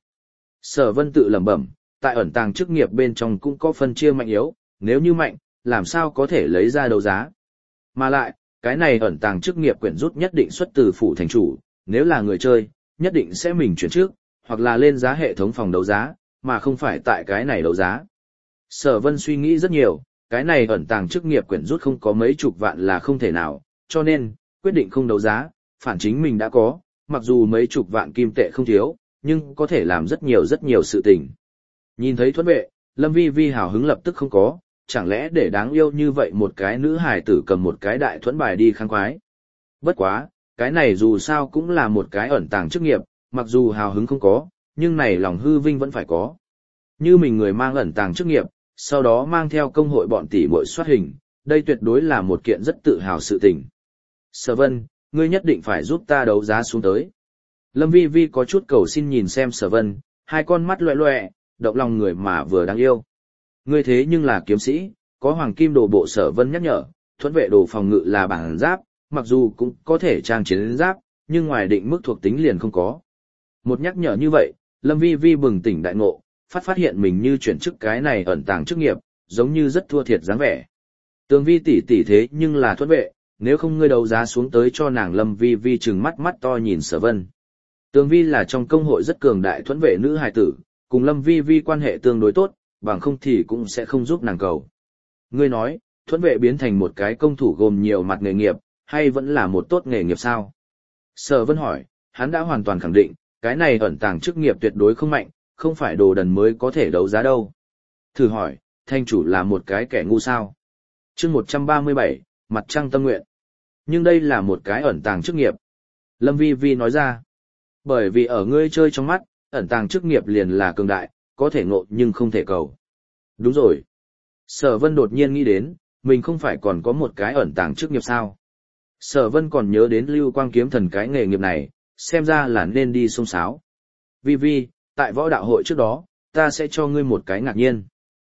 Sở Vân tự lẩm bẩm, tại ẩn tàng chức nghiệp bên trong cũng có phân chia mạnh yếu, nếu như mạnh, làm sao có thể lấy ra đấu giá? Mà lại, cái này ẩn tàng chức nghiệp quyển rút nhất định xuất từ phủ thành chủ, nếu là người chơi, nhất định sẽ mình chuyển trước, hoặc là lên giá hệ thống phòng đấu giá, mà không phải tại cái này đấu giá. Sở Vân suy nghĩ rất nhiều, cái này ẩn tàng chức nghiệp quyển rút không có mấy chục vạn là không thể nào, cho nên, quyết định không đấu giá, phản chính mình đã có, mặc dù mấy chục vạn kim tệ không thiếu, nhưng có thể làm rất nhiều rất nhiều sự tình. Nhìn thấy Thuẫn Vệ, Lâm Vi Vi hào hứng lập tức không có, chẳng lẽ để đáng yêu như vậy một cái nữ hài tử cầm một cái đại thuẫn bài đi kháng quái. Bất quá, cái này dù sao cũng là một cái ẩn tàng chức nghiệp, mặc dù hào hứng không có, nhưng này lòng hư vinh vẫn phải có. Như mình người mang ẩn tàng chức nghiệp, sau đó mang theo công hội bọn tỷ muội soát hình, đây tuyệt đối là một kiện rất tự hào sự tình. Sở Vân, ngươi nhất định phải giúp ta đấu giá xuống tới. Lâm Vi Vi có chút cầu xin nhìn xem Sở Vân, hai con mắt loẹ loẹ, động lòng người mà vừa đáng yêu. Ngươi thế nhưng là kiếm sĩ, có hoàng kim đồ bộ. Sở Vân nhắc nhở, thuẫn vệ đồ phòng ngự là bản giáp, mặc dù cũng có thể trang chiến giáp, nhưng ngoài định mức thuộc tính liền không có. Một nhắc nhở như vậy, Lâm Vi Vi bừng tỉnh đại ngộ, phát phát hiện mình như chuyển chức cái này ẩn tàng chức nghiệp, giống như rất thua thiệt dáng vẻ. Tường Vi tỷ tỷ thế nhưng là thuẫn vệ, nếu không ngươi đấu giá xuống tới cho nàng. Lâm Vi Vi trừng mắt mắt to nhìn Sở Vân. Tường Vi là trong công hội rất cường đại thuẫn vệ nữ hài tử, cùng Lâm Vi Vi quan hệ tương đối tốt, bằng không thì cũng sẽ không giúp nàng cầu. Ngươi nói, thuẫn vệ biến thành một cái công thủ gồm nhiều mặt nghề nghiệp, hay vẫn là một tốt nghề nghiệp sao? Sở Vân hỏi, hắn đã hoàn toàn khẳng định, cái này ẩn tàng chức nghiệp tuyệt đối không mạnh, không phải đồ đần mới có thể đấu giá đâu. Thử hỏi, thanh chủ là một cái kẻ ngu sao? Chương một trăm ba mươi bảy, mặt trăng tâm nguyện. Nhưng đây là một cái ẩn tàng chức nghiệp. Lâm Vi Vi nói ra, bởi vì ở ngươi chơi trong mắt, ẩn tàng chức nghiệp liền là cường đại, có thể ngộ nhưng không thể cầu. Đúng rồi. Sở Vân đột nhiên nghĩ đến, mình không phải còn có một cái ẩn tàng chức nghiệp sao? Sở Vân còn nhớ đến Lưu Quang Kiếm Thần cái nghề nghiệp này, xem ra là nên đi xông xáo. Vi Vi, tại võ đạo hội trước đó, ta sẽ cho ngươi một cái ngạc nhiên.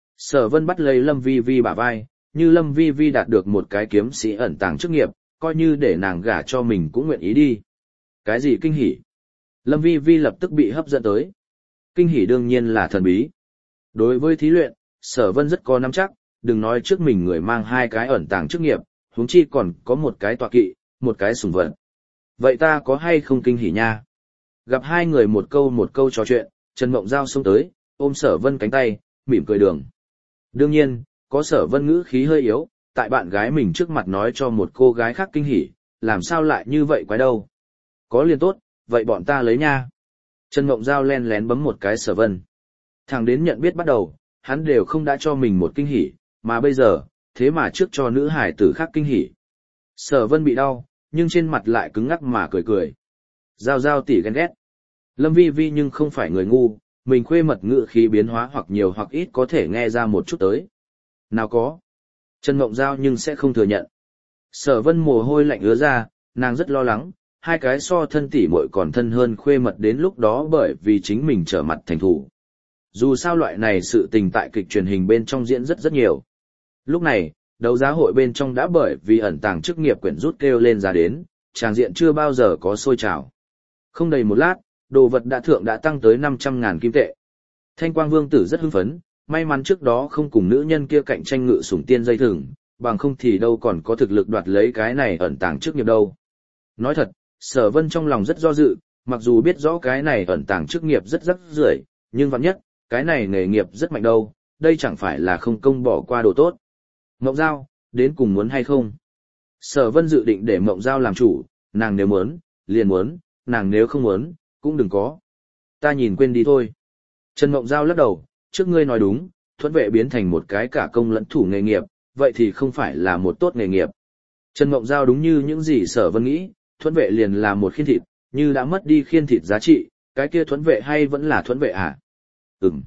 Sở Vân bắt lấy Lâm Vi Vi bả vai, như Lâm Vi Vi đạt được một cái kiếm sĩ ẩn tàng chức nghiệp, coi như để nàng gả cho mình cũng nguyện ý đi. Cái gì kinh hỉ? Lâm Vi Vi lập tức bị hấp dẫn tới. Kinh hỉ đương nhiên là thần bí. Đối với thí luyện, Sở Vân rất có nắm chắc, đừng nói trước mình người mang hai cái ẩn tàng chức nghiệp, huống chi còn có một cái tọa kỵ, một cái sủng vật. Vậy ta có hay không kinh hỉ nha? Gặp hai người một câu một câu trò chuyện, Trần Mộng Giao xông tới, ôm Sở Vân cánh tay, mỉm cười đường. Đương nhiên, có Sở Vân ngữ khí hơi yếu, tại bạn gái mình trước mặt nói cho một cô gái khác kinh hỉ, làm sao lại như vậy quái đâu. Có liền tốt, vậy bọn ta lấy nha. Trần Mộng Giao len lén bấm một cái Sở Vân. Thằng đến nhận biết bắt đầu, hắn đều không đã cho mình một kinh hỉ, mà bây giờ, thế mà trước cho nữ hải tử khác kinh hỉ. Sở Vân bị đau, nhưng trên mặt lại cứng ngắc mà cười cười. Giao Giao tỉ ghen ghét. Lâm Vi Vi nhưng không phải người ngu, mình khuê mật ngữ khí biến hóa hoặc nhiều hoặc ít có thể nghe ra một chút tới. Nào có. Trần Mộng Giao nhưng sẽ không thừa nhận. Sở Vân mồ hôi lạnh ứa ra, nàng rất lo lắng, hai cái so thân tỷ muội còn thân hơn khuê mật đến lúc đó bởi vì chính mình trở mặt thành thủ. Dù sao loại này sự tình tại kịch truyền hình bên trong diễn rất rất nhiều. Lúc này, đấu giá hội bên trong đã bởi vì ẩn tàng chức nghiệp quyển rút kêu lên ra đến, tràng diện chưa bao giờ có sôi trào. Không đầy một lát, đồ vật đã thượng đã tăng tới năm trăm ngàn kim tệ. Thanh Quang Vương tử rất hưng phấn, may mắn trước đó không cùng nữ nhân kia cạnh tranh ngự sủng tiên dây thừng, bằng không thì đâu còn có thực lực đoạt lấy cái này ẩn tàng chức nghiệp đâu. Nói thật, Sở Vân trong lòng rất do dự, mặc dù biết rõ cái này ẩn tàng chức nghiệp rất rắc rưởi, nhưng vạn nhất, cái này nghề nghiệp rất mạnh đâu, đây chẳng phải là không công bỏ qua đồ tốt. Mộng Giao, đến cùng muốn hay không? Sở Vân dự định để Mộng Giao làm chủ, nàng nếu muốn, liền muốn, nàng nếu không muốn, cũng đừng có. Ta nhìn quên đi thôi. Trần Mộng Giao lắc đầu, trước ngươi nói đúng, thuẫn vệ biến thành một cái cả công lẫn thủ nghề nghiệp, vậy thì không phải là một tốt nghề nghiệp. Trần Mộng Giao đúng như những gì Sở Vân nghĩ, thuẫn vệ liền là một khiên thịt, như đã mất đi khiên thịt giá trị, cái kia thuẫn vệ hay vẫn là thuẫn vệ à? Ừm.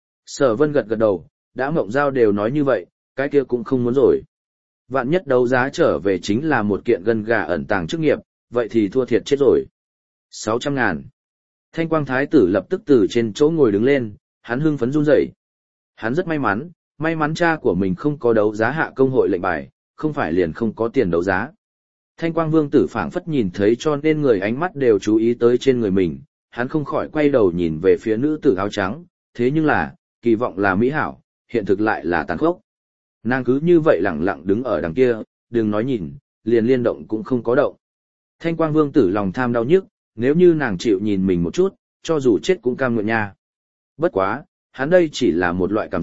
Sở Vân gật gật đầu, đã Mộng Giao đều nói như vậy, cái kia cũng không muốn rồi. Vạn nhất đấu giá trở về chính là một kiện gân gà ẩn tàng chức nghiệp, vậy thì thua thiệt chết rồi. Sáu trăm ngàn. Thanh Quang Thái tử lập tức từ trên chỗ ngồi đứng lên, hắn hưng phấn run rẩy. Hắn rất may mắn, may mắn cha của mình không có đấu giá hạ công hội lệnh bài, không phải liền không có tiền đấu giá. Thanh Quang Vương tử phảng phất nhìn thấy cho nên người ánh mắt đều chú ý tới trên người mình, hắn không khỏi quay đầu nhìn về phía nữ tử áo trắng, thế nhưng là, kỳ vọng là mỹ hảo, hiện thực lại là tàn khốc. Nàng cứ như vậy lẳng lặng đứng ở đằng kia, đừng nói nhìn, liền liên động cũng không có động. Thanh Quang Vương tử lòng tham đau nhức, nếu như nàng chịu nhìn mình một chút, cho dù chết cũng cam nguyện nha. Bất quá, hắn đây chỉ là một loại cảm giác,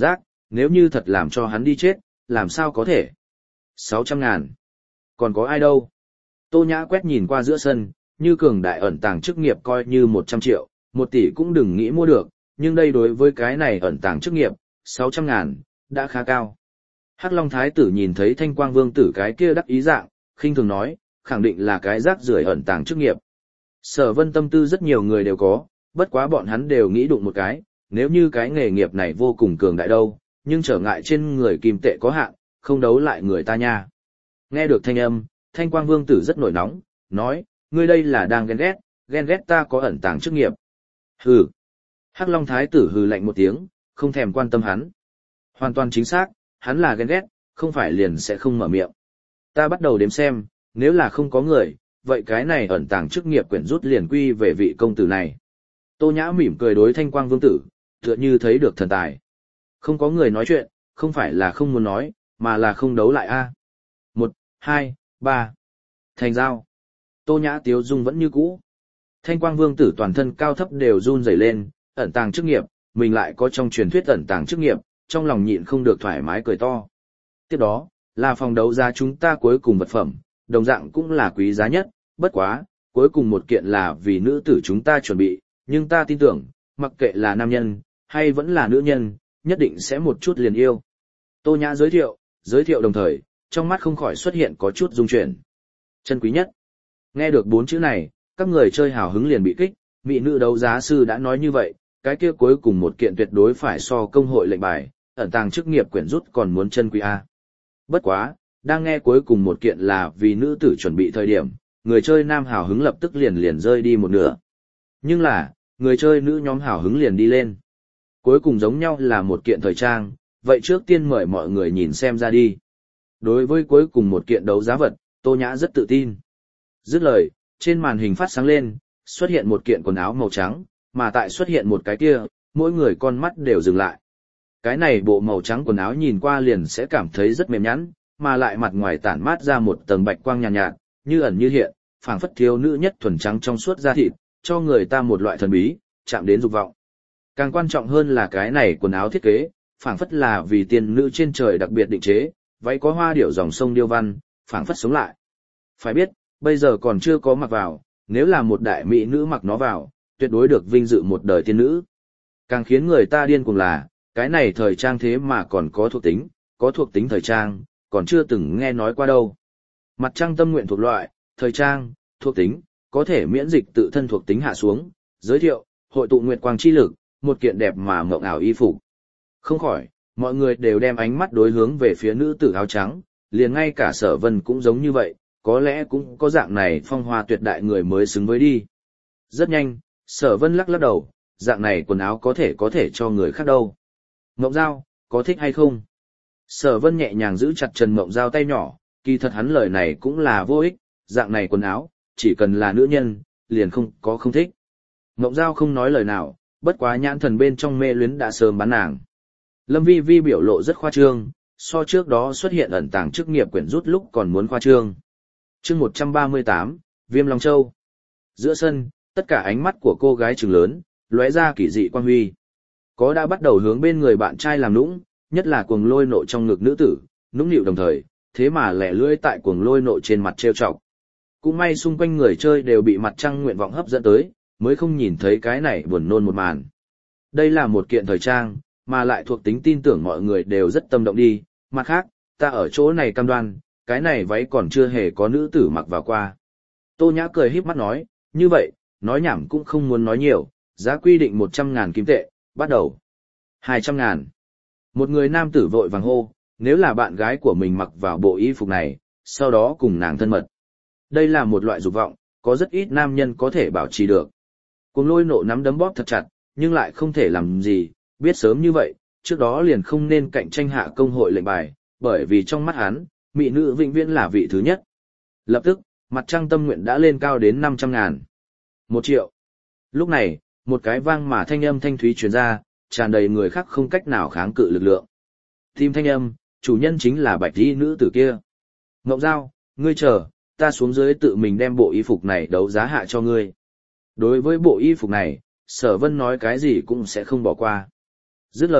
Nếu như thật làm cho hắn đi chết, làm sao có thể? Sáu trăm ngàn. Còn có ai đâu? Tô Nhã quét nhìn qua giữa sân, như cường đại ẩn tàng chức nghiệp coi như một trăm triệu, một tỷ cũng đừng nghĩ mua được, nhưng đây đối với cái này ẩn tàng chức nghiệp, sáu trăm ngàn, đã khá cao. Hắc Long Thái tử nhìn thấy Thanh Quang Vương tử cái kia đắc ý dạng, khinh thường nói, khẳng định là cái rác rưởi ẩn tàng chức nghiệp. Sở Vân tâm tư rất nhiều người đều có, bất quá bọn hắn đều nghĩ đụng một cái, nếu như cái nghề nghiệp này vô cùng cường đại đâu, nhưng trở ngại trên người kim tệ có hạn, không đấu lại người ta nha. Nghe được thanh âm, Thanh Quang Vương tử rất nổi nóng, nói, ngươi đây là đang ghen ghét, ghen ghét ta có ẩn tàng chức nghiệp. Hừ. Hắc Long Thái tử hừ lạnh một tiếng, không thèm quan tâm hắn. Hoàn toàn chính xác, hắn là ghen ghét, không phải liền sẽ không mở miệng. Ta bắt đầu đếm xem, nếu là không có người, vậy cái này ẩn tàng chức nghiệp quyển rút liền quy về vị công tử này. Tô Nhã mỉm cười đối Thanh Quang Vương tử, tựa như thấy được thần tài. Không có người nói chuyện, không phải là không muốn nói, mà là không đấu lại a. Một, hai, ba. Thành giao. Tô Nhã tiếu dung vẫn như cũ. Thanh Quang Vương tử toàn thân cao thấp đều run rẩy lên, ẩn tàng chức nghiệp, mình lại có trong truyền thuyết ẩn tàng chức nghiệp, trong lòng nhịn không được thoải mái cười to. Tiếp đó, là phòng đấu giá chúng ta cuối cùng vật phẩm, đồng dạng cũng là quý giá nhất, bất quá, cuối cùng một kiện là vì nữ tử chúng ta chuẩn bị, nhưng ta tin tưởng, mặc kệ là nam nhân, hay vẫn là nữ nhân, nhất định sẽ một chút liền yêu. Tô Nhã giới thiệu, giới thiệu đồng thời, trong mắt không khỏi xuất hiện có chút rung chuyển. Chân quý nhất. Nghe được bốn chữ này, các người chơi hào hứng liền bị kích, mỹ nữ đấu giá sư đã nói như vậy, cái kia cuối cùng một kiện tuyệt đối phải so công hội lệnh bài, ẩn tàng chức nghiệp quyển rút còn muốn chân quý a. Bất quá, đang nghe cuối cùng một kiện là vì nữ tử chuẩn bị thời điểm, người chơi nam hào hứng lập tức liền liền rơi đi một nửa. Nhưng là, người chơi nữ nhóm hào hứng liền đi lên. Cuối cùng giống nhau là một kiện thời trang, vậy trước tiên mời mọi người nhìn xem ra đi. Đối với cuối cùng một kiện đấu giá vật, Tô Nhã rất tự tin. Dứt lời, trên màn hình phát sáng lên, xuất hiện một kiện quần áo màu trắng, mà tại xuất hiện một cái kia, mỗi người con mắt đều dừng lại. Cái này bộ màu trắng quần áo nhìn qua liền sẽ cảm thấy rất mềm nhẵn, mà lại mặt ngoài tản mát ra một tầng bạch quang nhàn nhạt, nhạt, như ẩn như hiện, phảng phất thiếu nữ nhất thuần trắng trong suốt da thịt, cho người ta một loại thần bí, chạm đến dục vọng. Càng quan trọng hơn là cái này quần áo thiết kế, phảng phất là vì tiên nữ trên trời đặc biệt định chế, váy có hoa điểu dòng sông điêu văn, phảng phất sống lại. Phải biết, bây giờ còn chưa có mặc vào, nếu là một đại mỹ nữ mặc nó vào, tuyệt đối được vinh dự một đời tiên nữ. Càng khiến người ta điên cuồng là, cái này thời trang thế mà còn có thuộc tính, có thuộc tính thời trang, còn chưa từng nghe nói qua đâu. Mặt trăng tâm nguyện thuộc loại, thời trang, thuộc tính, có thể miễn dịch tự thân thuộc tính hạ xuống, giới thiệu, hội tụ nguyệt quang chi lực, một kiện đẹp mà mộng ảo y phục. Không khỏi, mọi người đều đem ánh mắt đối hướng về phía nữ tử áo trắng, liền ngay cả Sở Vân cũng giống như vậy, có lẽ cũng có dạng này phong hoa tuyệt đại người mới xứng với đi. Rất nhanh, Sở Vân lắc lắc đầu, dạng này quần áo có thể có thể cho người khác đâu. Mộng Giao, có thích hay không? Sở Vân nhẹ nhàng giữ chặt Trần Mộng Giao tay nhỏ, kỳ thật hắn lời này cũng là vô ích, dạng này quần áo, chỉ cần là nữ nhân, liền không có không thích. Mộng Giao không nói lời nào, bất quá nhãn thần bên trong mê luyến đã sớm bán nàng. Lâm Vi Vi biểu lộ rất khoa trương, so trước đó xuất hiện ẩn tàng chức nghiệp quyển rút lúc còn muốn khoa trương. Chương một trăm ba mươi tám, Viêm Long Châu. Giữa sân, tất cả ánh mắt của cô gái trừng lớn, lóe ra kỳ dị quang huy. Có đã bắt đầu hướng bên người bạn trai làm nũng, nhất là cuồng lôi nộ trong ngực nữ tử, nũng nịu đồng thời, thế mà lẻ lưỡi tại cuồng lôi nộ trên mặt trêu chọc. Cũng may xung quanh người chơi đều bị mặt trăng nguyện vọng hấp dẫn tới, mới không nhìn thấy cái này buồn nôn một màn. Đây là một kiện thời trang, mà lại thuộc tính tin tưởng mọi người đều rất tâm động đi, mặt khác, ta ở chỗ này cam đoan, cái này váy còn chưa hề có nữ tử mặc vào qua. Tô Nhã cười híp mắt nói, như vậy, nói nhảm cũng không muốn nói nhiều, giá quy định một trăm ngàn kim tệ, bắt đầu. hai trăm ngàn. Một người nam tử vội vàng hô, nếu là bạn gái của mình mặc vào bộ y phục này, sau đó cùng nàng thân mật. Đây là một loại dục vọng, có rất ít nam nhân có thể bảo trì được. Cuồng lôi nộ nắm đấm bóp thật chặt, nhưng lại không thể làm gì, biết sớm như vậy, trước đó liền không nên cạnh tranh hạ công hội lệnh bài, bởi vì trong mắt hắn, mỹ nữ vĩnh viễn là vị thứ nhất. Lập tức, mặt trăng tâm nguyện đã lên cao đến năm trăm ngàn. Một triệu. Lúc này, một cái vang mà thanh âm thanh thúy truyền ra, tràn đầy người khác không cách nào kháng cự lực lượng. Tim thanh âm, chủ nhân chính là bạch y nữ tử kia. Ngộng Giao, ngươi chờ, ta xuống dưới tự mình đem bộ y phục này đấu giá hạ cho ngươi. Đối với bộ y phục này, Sở Vân nói cái gì cũng sẽ không bỏ qua. Dứt lời,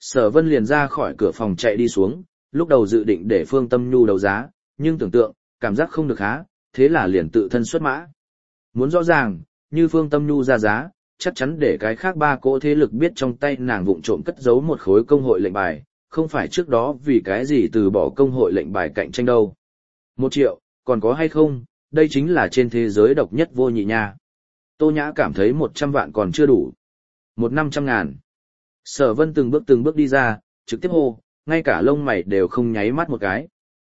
Sở Vân liền ra khỏi cửa phòng chạy đi xuống, lúc đầu dự định để Phương Tâm Nhu đấu giá, nhưng tưởng tượng, cảm giác không được há, thế là liền tự thân xuất mã. Muốn rõ ràng, như Phương Tâm Nhu ra giá, chắc chắn để cái khác ba cỗ thế lực biết trong tay nàng vụng trộm cất giấu một khối công hội lệnh bài, không phải trước đó vì cái gì từ bỏ công hội lệnh bài cạnh tranh đâu. Một triệu, còn có hay không, đây chính là trên thế giới độc nhất vô nhị nha. Tô Nhã cảm thấy một trăm vạn còn chưa đủ. Một năm trăm ngàn. Sở Vân từng bước từng bước đi ra, trực tiếp hô, ngay cả lông mày đều không nháy mắt một cái.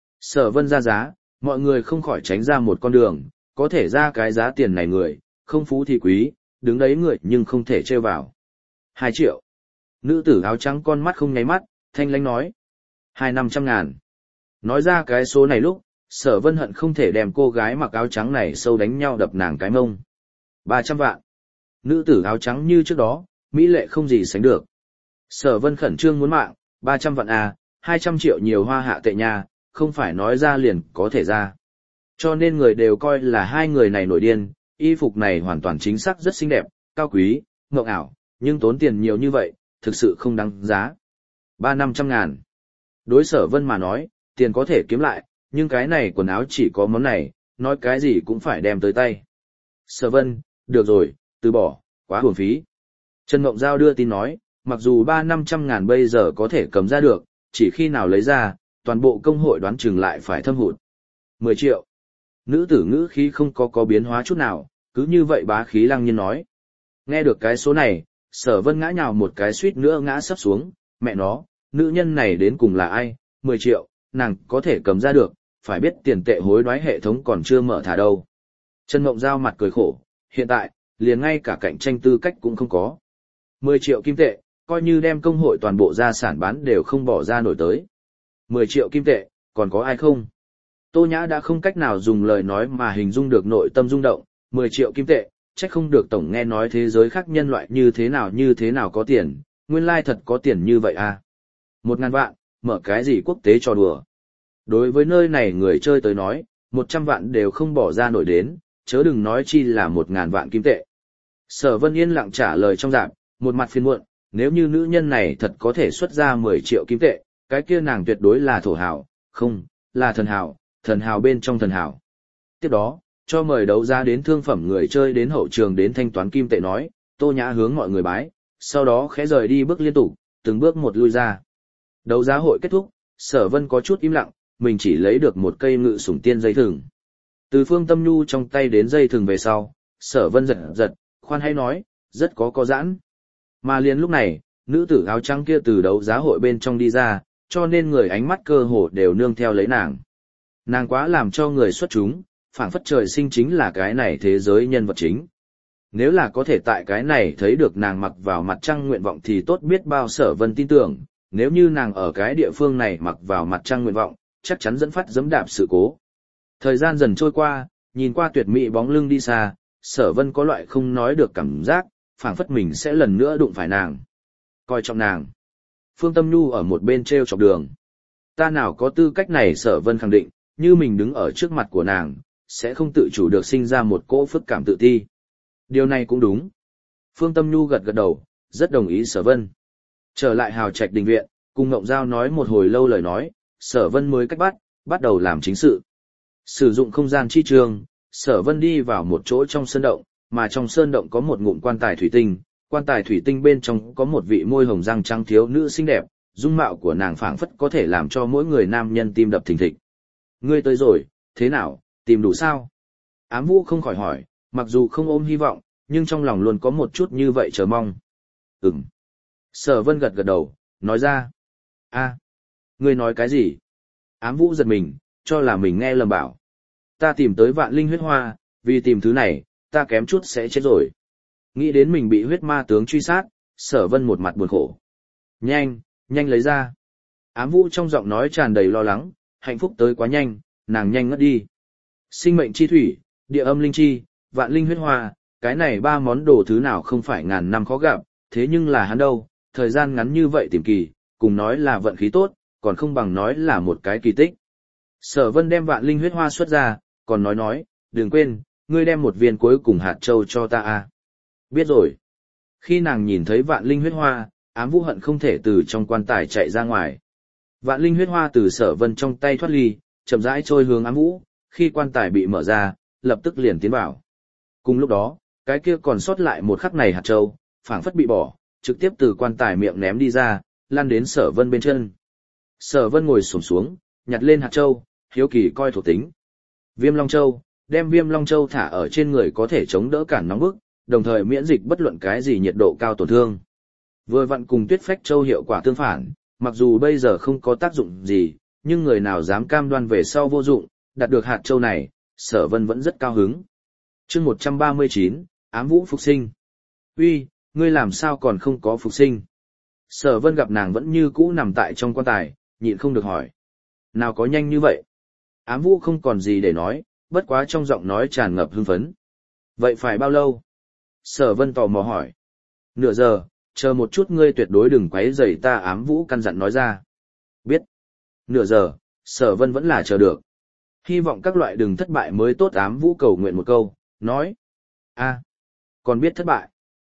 Sở Vân ra giá, mọi người không khỏi tránh ra một con đường, có thể ra cái giá tiền này người, không phú thì quý, đứng đấy người nhưng không thể trêu vào. Hai triệu. Nữ tử áo trắng con mắt không nháy mắt, thanh lãnh nói. Hai năm trăm ngàn. Nói ra cái số này lúc, Sở Vân hận không thể đem cô gái mặc áo trắng này sâu đánh nhau đập nàng cái mông. Ba trăm vạn. Nữ tử áo trắng như trước đó, mỹ lệ không gì sánh được. Sở Vân khẩn trương muốn mạng, ba trăm vạn à, hai trăm triệu nhiều hoa hạ tệ nha, không phải nói ra liền có thể ra. Cho nên người đều coi là hai người này nổi điên, y phục này hoàn toàn chính xác rất xinh đẹp, cao quý, ngộng ảo, nhưng tốn tiền nhiều như vậy, thực sự không đáng giá. Ba năm trăm ngàn. Đối Sở Vân mà nói, tiền có thể kiếm lại, nhưng cái này quần áo chỉ có món này, nói cái gì cũng phải đem tới tay. Sở Vân, được rồi, từ bỏ, quá uổng phí. Trần Mộng Giao đưa tin nói, mặc dù ba năm trăm ngàn bây giờ có thể cầm ra được, chỉ khi nào lấy ra, toàn bộ công hội đoán chừng lại phải thâm hụt. Mười triệu. Nữ tử ngữ khí không có có biến hóa chút nào, cứ như vậy bá khí lăng nhiên nói. Nghe được cái số này, Sở Vân ngã nhào một cái suýt nữa ngã sấp xuống, mẹ nó, nữ nhân này đến cùng là ai, mười triệu, nàng có thể cầm ra được, phải biết tiền tệ hối đoái hệ thống còn chưa mở thả đâu. Trần Mộng Giao mặt cười khổ, hiện tại, liền ngay cả cạnh tranh tư cách cũng không có. Mười triệu kim tệ, coi như đem công hội toàn bộ gia sản bán đều không bỏ ra nổi tới. Mười triệu kim tệ, còn có ai không? Tô Nhã đã không cách nào dùng lời nói mà hình dung được nội tâm rung động, mười triệu kim tệ, chắc không được tổng nghe nói thế giới khác nhân loại như thế nào như thế nào có tiền, nguyên lai thật có tiền như vậy à. Một ngàn vạn, mở cái gì quốc tế trò đùa. Đối với nơi này người chơi tới nói, một trăm vạn đều không bỏ ra nổi đến, chớ đừng nói chi là một ngàn vạn kim tệ. Sở Vân yên lặng trả lời trong dạng, một mặt phiền muộn, nếu như nữ nhân này thật có thể xuất ra mười triệu kim tệ, cái kia nàng tuyệt đối là thổ hào, không, là thần hào, thần hào bên trong thần hào. Tiếp đó, cho mời đấu giá đến thương phẩm người chơi đến hậu trường đến thanh toán kim tệ nói, Tô Nhã hướng mọi người bái, sau đó khẽ rời đi bước liên tục, từng bước một lui ra. Đấu giá hội kết thúc, Sở Vân có chút im lặng, mình chỉ lấy được một cây ngự sủng tiên dây thừng. Từ Phương Tâm Nhu trong tay đến dây thừng về sau, Sở Vân giật giật, khoan hay nói, rất có có giãn. Mà liền lúc này, nữ tử áo trắng kia từ đấu giá hội bên trong đi ra, cho nên người ánh mắt cơ hồ đều nương theo lấy nàng. Nàng quá làm cho người xuất chúng, phảng phất trời sinh chính là cái này thế giới nhân vật chính. Nếu là có thể tại cái này thấy được nàng mặc vào mặt trăng nguyện vọng thì tốt biết bao. Sở Vân tin tưởng, nếu như nàng ở cái địa phương này mặc vào mặt trăng nguyện vọng, chắc chắn dẫn phát giẫm đạp sự cố. Thời gian dần trôi qua, nhìn qua tuyệt mỹ bóng lưng đi xa, Sở Vân có loại không nói được cảm giác, phảng phất mình sẽ lần nữa đụng phải nàng. Coi trọng nàng. Phương Tâm Nhu ở một bên treo chọc đường. Ta nào có tư cách này. Sở Vân khẳng định, như mình đứng ở trước mặt của nàng, sẽ không tự chủ được sinh ra một cỗ phức cảm tự ti. Điều này cũng đúng. Phương Tâm Nhu gật gật đầu, rất đồng ý Sở Vân. Trở lại hào trạch đình viện, cùng Ngộng Giao nói một hồi lâu lời nói, Sở Vân mới cách bắt, bắt đầu làm chính sự. Sử dụng không gian chi trường, Sở Vân đi vào một chỗ trong sơn động, mà trong sơn động có một ngụm quan tài thủy tinh, quan tài thủy tinh bên trong có một vị môi hồng răng trắng thiếu nữ xinh đẹp, dung mạo của nàng phảng phất có thể làm cho mỗi người nam nhân tim đập thình thịch. Ngươi tới rồi, thế nào, tìm đủ sao? Ám Vũ không khỏi hỏi, mặc dù không ôm hy vọng, nhưng trong lòng luôn có một chút như vậy chờ mong. Ừm. Sở Vân gật gật đầu, nói ra. A, ngươi nói cái gì? Ám Vũ giật mình, cho là mình nghe lầm bảo. Ta tìm tới vạn linh huyết hoa, vì tìm thứ này, ta kém chút sẽ chết rồi. Nghĩ đến mình bị huyết ma tướng truy sát, Sở Vân một mặt buồn khổ. Nhanh, nhanh lấy ra. Ám Vũ trong giọng nói tràn đầy lo lắng, hạnh phúc tới quá nhanh, nàng nhanh ngất đi. Sinh mệnh chi thủy, địa âm linh chi, vạn linh huyết hoa, cái này ba món đồ thứ nào không phải ngàn năm khó gặp, thế nhưng là hắn đâu, thời gian ngắn như vậy tìm kỳ, cùng nói là vận khí tốt, còn không bằng nói là một cái kỳ tích. Sở Vân đem vạn linh huyết hoa xuất ra, còn nói nói, đừng quên, ngươi đem một viên cuối cùng hạt châu cho ta a. Biết rồi. Khi nàng nhìn thấy vạn linh huyết hoa, Ám Vũ hận không thể từ trong quan tài chạy ra ngoài. Vạn linh huyết hoa từ Sở Vân trong tay thoát ly, chậm rãi trôi hướng Ám Vũ, khi quan tài bị mở ra, lập tức liền tiến vào. Cùng lúc đó, cái kia còn sót lại một khắc này hạt châu, phảng phất bị bỏ, trực tiếp từ quan tài miệng ném đi ra, lan đến Sở Vân bên chân. Sở Vân ngồi xổm xuống, nhặt lên hạt châu, hiếu kỳ coi thuộc tính. Viêm Long Châu, đem Viêm Long Châu thả ở trên người có thể chống đỡ cản nóng bức, đồng thời miễn dịch bất luận cái gì nhiệt độ cao tổn thương. Vừa vặn cùng Tuyết Phách Châu hiệu quả tương phản, mặc dù bây giờ không có tác dụng gì, nhưng người nào dám cam đoan về sau vô dụng, đạt được hạt châu này, Sở Vân vẫn rất cao hứng. Chương một trăm ba mươi chín, Ám Vũ phục sinh. Uy, ngươi làm sao còn không có phục sinh? Sở Vân gặp nàng vẫn như cũ nằm tại trong quan tài, nhịn không được hỏi. Nào có nhanh như vậy? Ám Vũ không còn gì để nói, bất quá trong giọng nói tràn ngập hưng phấn. Vậy phải bao lâu? Sở Vân tò mò hỏi. Nửa giờ, chờ một chút ngươi tuyệt đối đừng quấy rầy ta, Ám Vũ căn dặn nói ra. Biết. Nửa giờ, Sở Vân vẫn là chờ được. Hy vọng các loại đừng thất bại mới tốt, Ám Vũ cầu nguyện một câu, nói. A, còn biết thất bại.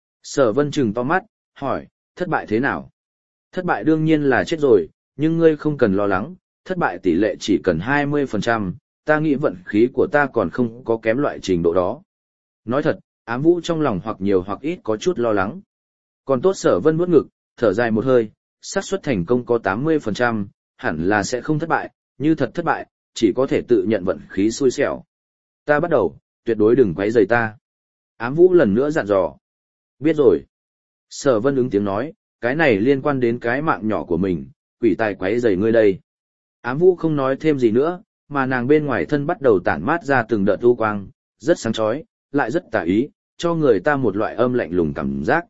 Sở Vân trừng to mắt, hỏi, thất bại thế nào? Thất bại đương nhiên là chết rồi, nhưng ngươi không cần lo lắng, thất bại tỷ lệ chỉ cần hai mươi phần trăm, ta nghĩ vận khí của ta còn không có kém loại trình độ đó. Nói thật, Ám Vũ trong lòng hoặc nhiều hoặc ít có chút lo lắng. Còn tốt, Sở Vân nuốt ngực, thở dài một hơi, xác suất thành công có tám mươi phần trăm, hẳn là sẽ không thất bại, như thật thất bại, chỉ có thể tự nhận vận khí xui xẻo. Ta bắt đầu, tuyệt đối đừng quấy rầy ta. Ám Vũ lần nữa dặn dò. Biết rồi. Sở Vân ứng tiếng nói, cái này liên quan đến cái mạng nhỏ của mình, quỷ tài quấy rầy ngươi đây. Ám Vũ không nói thêm gì nữa, mà nàng bên ngoài thân bắt đầu tản mát ra từng đợt u quang, rất sáng chói, lại rất tà ý, cho người ta một loại âm lạnh lùng cảm giác.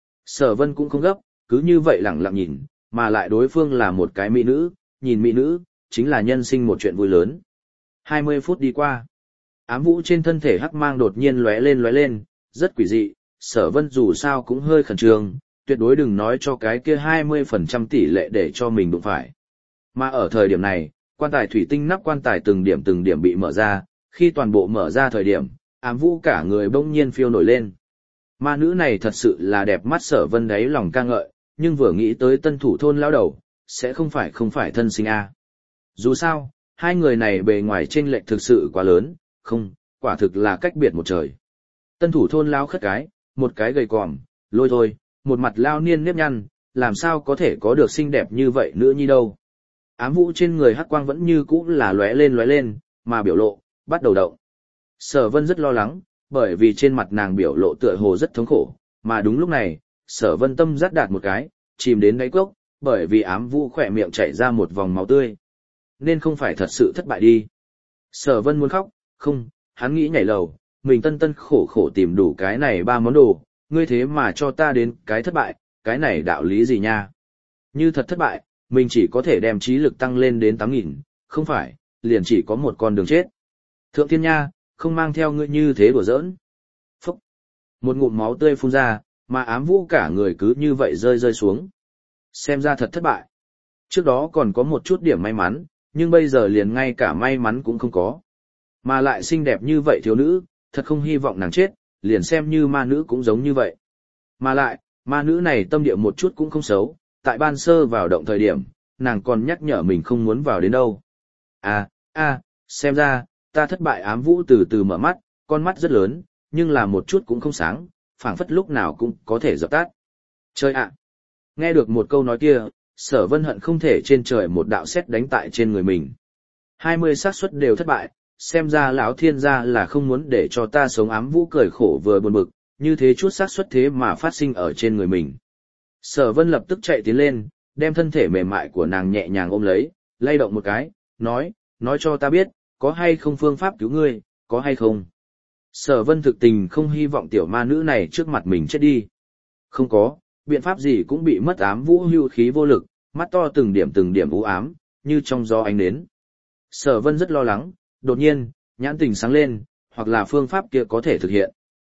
Sở Vân cũng không gấp, cứ như vậy lặng lặng nhìn, mà lại đối phương là một cái mỹ nữ, nhìn mỹ nữ, chính là nhân sinh một chuyện vui lớn. hai mươi phút đi qua. Ám Vũ trên thân thể hắc mang đột nhiên lóe lên lóe lên, rất quỷ dị, Sở Vân dù sao cũng hơi khẩn trương, tuyệt đối đừng nói cho cái kia hai mươi phần trăm tỷ lệ để cho mình đụng phải. Mà ở thời điểm này, quan tài thủy tinh nắp quan tài từng điểm từng điểm bị mở ra, khi toàn bộ mở ra thời điểm, Ám Vũ cả người bỗng nhiên phiêu nổi lên. Ma nữ này thật sự là đẹp mắt, Sở Vân đáy lòng ca ngợi, nhưng vừa nghĩ tới Tân Thủ thôn lão đầu, sẽ không phải không phải thân sinh a. Dù sao, hai người này bề ngoài chênh lệch thực sự quá lớn, không, quả thực là cách biệt một trời. Tân Thủ thôn lão khất cái, một cái gầy còm, lôi thôi, một mặt lao niên nếp nhăn, làm sao có thể có được xinh đẹp như vậy nữa nhi đâu. Ám Vũ trên người hắc quang vẫn như cũ là lóe lên lóe lên, mà biểu lộ bắt đầu động. Sở Vân rất lo lắng, bởi vì trên mặt nàng biểu lộ tựa hồ rất thống khổ, mà đúng lúc này, Sở Vân tâm rát đạt một cái, chìm đến đáy cốc, bởi vì Ám Vũ khỏe miệng chảy ra một vòng máu tươi. Nên không phải thật sự thất bại đi. Sở Vân muốn khóc, không, hắn nghĩ nhảy lầu, mình tân tân khổ khổ tìm đủ cái này ba món đồ, ngươi thế mà cho ta đến cái thất bại, cái này đạo lý gì nha? Như thật thất bại, mình chỉ có thể đem trí lực tăng lên đến tám nghìn, không phải, liền chỉ có một con đường chết. Thượng Thiên Nha, không mang theo ngươi như thế đùa giỡn. Phúc! Một ngụm máu tươi phun ra, mà Ám Vũ cả người cứ như vậy rơi rơi xuống. Xem ra thật thất bại. Trước đó còn có một chút điểm may mắn, nhưng bây giờ liền ngay cả may mắn cũng không có. Mà lại xinh đẹp như vậy thiếu nữ, thật không hy vọng nàng chết, liền xem như ma nữ cũng giống như vậy. Mà lại, ma nữ này tâm địa một chút cũng không xấu, tại ban sơ vào động thời điểm, nàng còn nhắc nhở mình không muốn vào đến đâu. À, à, xem ra, ta thất bại. Ám Vũ từ từ mở mắt, con mắt rất lớn, nhưng là một chút cũng không sáng, phảng phất lúc nào cũng có thể dập tắt. Chơi ạ! Nghe được một câu nói kia, Sở Vân hận không thể trên trời một đạo sét đánh tại trên người mình. hai mươi xác suất đều thất bại, xem ra lão thiên gia là không muốn để cho ta sống. Ám Vũ cười khổ vừa buồn bực, như thế chút xác suất thế mà phát sinh ở trên người mình. Sở Vân lập tức chạy tiến lên, đem thân thể mềm mại của nàng nhẹ nhàng ôm lấy, lay động một cái, nói, nói cho ta biết, có hay không phương pháp cứu ngươi, có hay không? Sở Vân thực tình không hy vọng tiểu ma nữ này trước mặt mình chết đi. Không có, biện pháp gì cũng bị mất. Ám Vũ hưu khí vô lực, mắt to từng điểm từng điểm u ám, như trong gió ánh nến. Sở Vân rất lo lắng, đột nhiên, nhãn tình sáng lên, hoặc là phương pháp kia có thể thực hiện.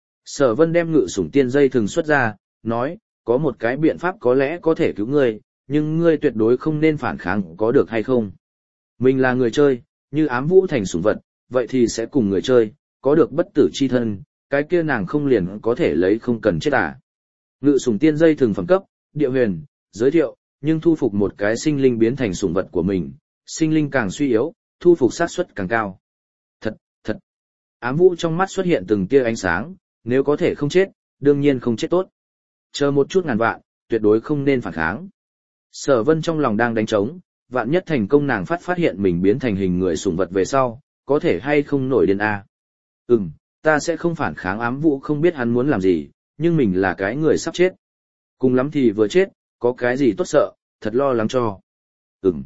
Sở Vân đem ngự sủng tiên dây thường xuất ra, nói, có một cái biện pháp có lẽ có thể cứu ngươi, nhưng ngươi tuyệt đối không nên phản kháng, có được hay không? Mình là người chơi, như Ám Vũ thành sủng vật, vậy thì sẽ cùng người chơi, có được bất tử chi thân, cái kia nàng không liền có thể lấy không cần chết à. Ngự sủng tiên dây thường phẩm cấp, địa huyền, giới thiệu, nhưng thu phục một cái sinh linh biến thành sủng vật của mình, sinh linh càng suy yếu, thu phục xác suất càng cao. Thật, thật. Ám Vũ trong mắt xuất hiện từng tia ánh sáng, nếu có thể không chết, đương nhiên không chết tốt. Chờ một chút ngàn vạn, tuyệt đối không nên phản kháng. Sở Vân trong lòng đang đánh trống, vạn nhất thành công nàng phát phát hiện mình biến thành hình người sủng vật về sau, có thể hay không nổi điên a. Ừm, ta sẽ không phản kháng. Ám Vũ không biết hắn muốn làm gì, nhưng mình là cái người sắp chết. Cùng lắm thì vừa chết, có cái gì tốt sợ, thật lo lắng cho. Ừm.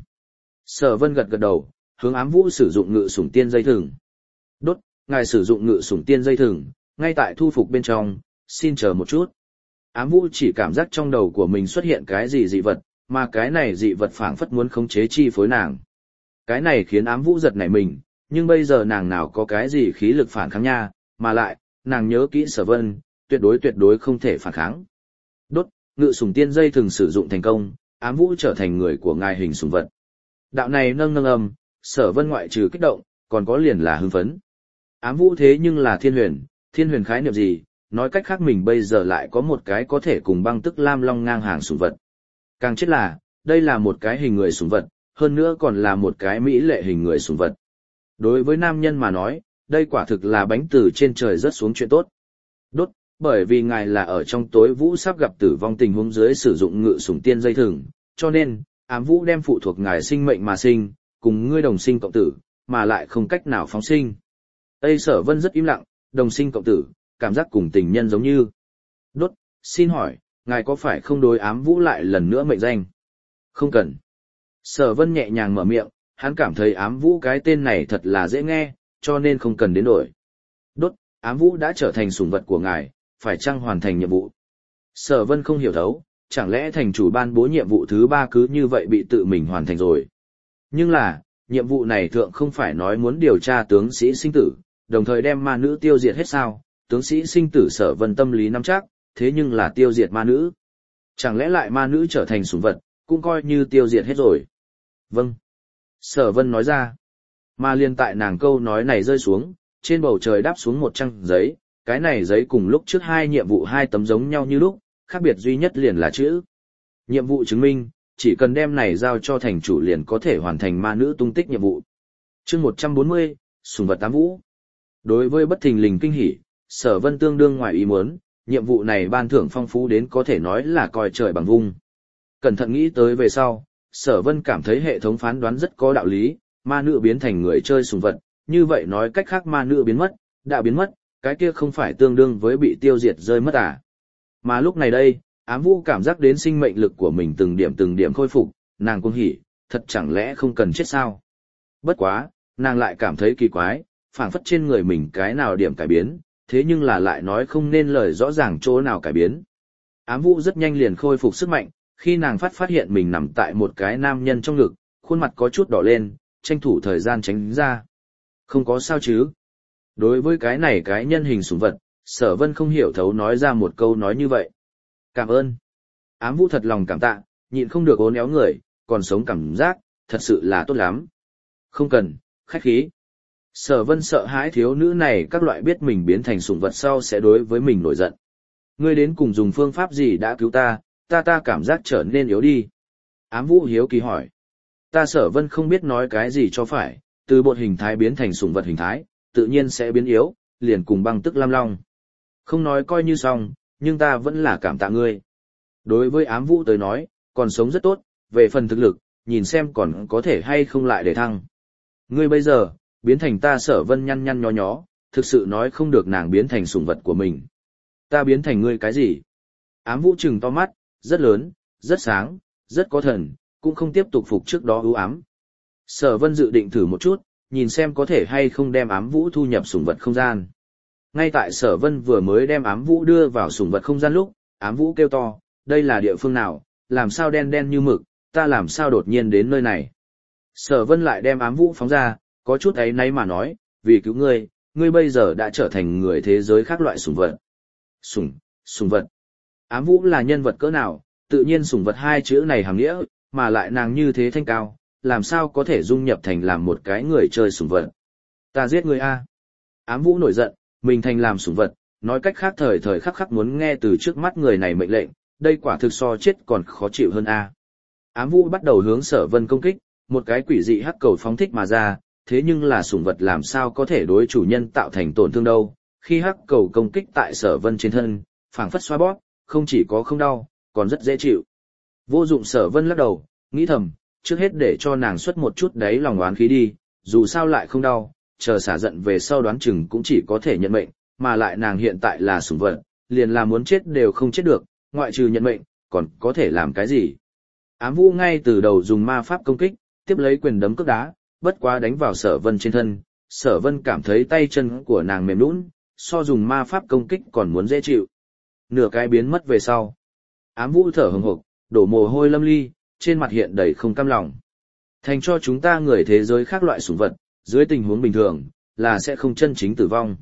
Sở Vân gật gật đầu, hướng Ám Vũ sử dụng ngự sủng tiên dây thừng. Đốt, ngài sử dụng ngự sủng tiên dây thừng, ngay tại thu phục bên trong, xin chờ một chút. Ám Vũ chỉ cảm giác trong đầu của mình xuất hiện cái gì dị vật, mà cái này dị vật phảng phất muốn khống chế chi phối nàng. Cái này khiến Ám Vũ giật nảy mình, nhưng bây giờ nàng nào có cái gì khí lực phản kháng nha, mà lại, nàng nhớ kỹ Sở Vân, tuyệt đối tuyệt đối không thể phản kháng. Đốt, ngự sủng tiên dây thường sử dụng thành công, Ám Vũ trở thành người của ngài hình sủng vật. Đạo này nâng nâng âm, Sở Vân ngoại trừ kích động, còn có liền là hưng phấn. Ám Vũ thế nhưng là thiên huyền, thiên huyền khái niệm gì, nói cách khác mình bây giờ lại có một cái có thể cùng băng tức lam long ngang hàng sủng vật. Càng chết là, đây là một cái hình người sủng vật, hơn nữa còn là một cái mỹ lệ hình người sủng vật. Đối với nam nhân mà nói, đây quả thực là bánh từ trên trời rớt xuống chuyện tốt. Đốt, bởi vì ngài là ở trong tối Vũ sắp gặp tử vong tình huống dưới sử dụng ngự sủng tiên dây thừng, cho nên, Ám Vũ đem phụ thuộc ngài sinh mệnh mà sinh, cùng ngươi đồng sinh cộng tử, mà lại không cách nào phóng sinh. Tây Sở Vân rất im lặng, đồng sinh cộng tử, cảm giác cùng tình nhân giống như. Đốt, xin hỏi, ngài có phải không đối Ám Vũ lại lần nữa mệnh danh? Không cần. Sở Vân nhẹ nhàng mở miệng, hắn cảm thấy Ám Vũ cái tên này thật là dễ nghe, cho nên không cần đến đổi. Đốt, Ám Vũ đã trở thành sủng vật của ngài, phải chăng hoàn thành nhiệm vụ? Sở Vân không hiểu thấu, chẳng lẽ thành chủ ban bố nhiệm vụ thứ ba cứ như vậy bị tự mình hoàn thành rồi? Nhưng là, nhiệm vụ này thượng không phải nói muốn điều tra tướng sĩ sinh tử, đồng thời đem ma nữ tiêu diệt hết sao? Tướng sĩ sinh tử Sở Vân tâm lý nắm chắc, thế nhưng là tiêu diệt ma nữ. Chẳng lẽ lại ma nữ trở thành sủng vật, cũng coi như tiêu diệt hết rồi? Vâng. Sở Vân nói ra. Mà liên tại nàng câu nói này rơi xuống, trên bầu trời đáp xuống một trang giấy, cái này giấy cùng lúc trước hai nhiệm vụ hai tấm giống nhau như lúc, khác biệt duy nhất liền là chữ. Nhiệm vụ chứng minh, chỉ cần đem này giao cho thành chủ liền có thể hoàn thành ma nữ tung tích nhiệm vụ. Chương một trăm bốn mươi, sủng vật Ám Vũ. Đối với bất thình lình kinh hỉ, Sở Vân tương đương ngoài ý muốn, nhiệm vụ này ban thưởng phong phú đến có thể nói là coi trời bằng vung. Cẩn thận nghĩ tới về sau, Sở Vân cảm thấy hệ thống phán đoán rất có đạo lý, ma nữ biến thành người chơi sủng vật, như vậy nói cách khác ma nữ biến mất, đã biến mất, cái kia không phải tương đương với bị tiêu diệt rơi mất à. Mà lúc này đây, Ám Vũ cảm giác đến sinh mệnh lực của mình từng điểm từng điểm khôi phục, nàng cũng hỉ, thật chẳng lẽ không cần chết sao? Bất quá, nàng lại cảm thấy kỳ quái, phảng phất trên người mình cái nào điểm cải biến, thế nhưng là lại nói không nên lời rõ ràng chỗ nào cải biến. Ám Vũ rất nhanh liền khôi phục sức mạnh, khi nàng phát phát hiện mình nằm tại một cái nam nhân trong ngực, khuôn mặt có chút đỏ lên, tranh thủ thời gian tránh ra. Không có sao chứ? Đối với cái này cái nhân hình sủng vật, Sở Vân không hiểu thấu nói ra một câu nói như vậy. Cảm ơn. Ám Vũ thật lòng cảm tạ, nhịn không được ốn éo người, còn sống cảm giác, thật sự là tốt lắm. Không cần, khách khí. Sở Vân sợ hãi thiếu nữ này các loại biết mình biến thành sủng vật sau sẽ đối với mình nổi giận. Ngươi đến cùng dùng phương pháp gì đã cứu ta, ta ta cảm giác trở nên yếu đi. Ám Vũ hiếu kỳ hỏi. Ta Sở Vân không biết nói cái gì cho phải, từ bột hình thái biến thành sủng vật hình thái, tự nhiên sẽ biến yếu, liền cùng băng tức lam long. Không nói coi như xong, nhưng ta vẫn là cảm tạ ngươi. Đối với Ám Vũ tới nói, còn sống rất tốt, về phần thực lực, nhìn xem còn có thể hay không lại để thăng. Ngươi bây giờ, biến thành ta Sở Vân nhăn nhăn nhó nhó, thực sự nói không được nàng biến thành sủng vật của mình. Ta biến thành ngươi cái gì? Ám Vũ trừng to mắt, rất lớn, rất sáng, rất có thần, cũng không tiếp tục phục trước đó ưu ám. Sở Vân dự định thử một chút, nhìn xem có thể hay không đem Ám Vũ thu nhập sủng vật không gian. Ngay tại Sở Vân vừa mới đem Ám Vũ đưa vào sủng vật không gian lúc, Ám Vũ kêu to, đây là địa phương nào, làm sao đen đen như mực, ta làm sao đột nhiên đến nơi này. Sở Vân lại đem Ám Vũ phóng ra, có chút ấy nấy mà nói, vì cứu ngươi, ngươi bây giờ đã trở thành người thế giới khác loại sủng vật. Sủng, sủng vật. Ám Vũ là nhân vật cỡ nào, tự nhiên sủng vật hai chữ này hàm nghĩa, mà lại nàng như thế thanh cao, làm sao có thể dung nhập thành làm một cái người chơi sủng vật. Ta giết ngươi a. Ám Vũ nổi giận, mình thành làm sủng vật, nói cách khác thời thời khắc khắc muốn nghe từ trước mắt người này mệnh lệnh, đây quả thực so chết còn khó chịu hơn a. Ám vũ bắt đầu hướng Sở Vân công kích, một cái quỷ dị hắc cầu phóng thích mà ra, thế nhưng là sủng vật làm sao có thể đối chủ nhân tạo thành tổn thương đâu. Khi hắc cầu công kích tại Sở Vân trên thân, phảng phất xoa bóp, không chỉ có không đau, còn rất dễ chịu. Vô dụng. Sở Vân lắc đầu, nghĩ thầm, trước hết để cho nàng xuất một chút đấy lòng oán khí đi, dù sao lại không đau, chờ xả giận về sau đoán chừng cũng chỉ có thể nhận mệnh, mà lại nàng hiện tại là sủng vật, liền là muốn chết đều không chết được, ngoại trừ nhận mệnh, còn có thể làm cái gì. Ám vũ ngay từ đầu dùng ma pháp công kích, tiếp lấy quyền đấm cước đá, bất quá đánh vào Sở Vân trên thân, Sở Vân cảm thấy tay chân của nàng mềm nhũn, so dùng ma pháp công kích còn muốn dễ chịu. Nửa cái biến mất về sau, ám vũ thở hổn hộc, đổ mồ hôi lâm ly, trên mặt hiện đầy không cam lòng. Thành cho chúng ta người thế giới khác loại sủng vật, dưới tình huống bình thường, là sẽ không chân chính tử vong.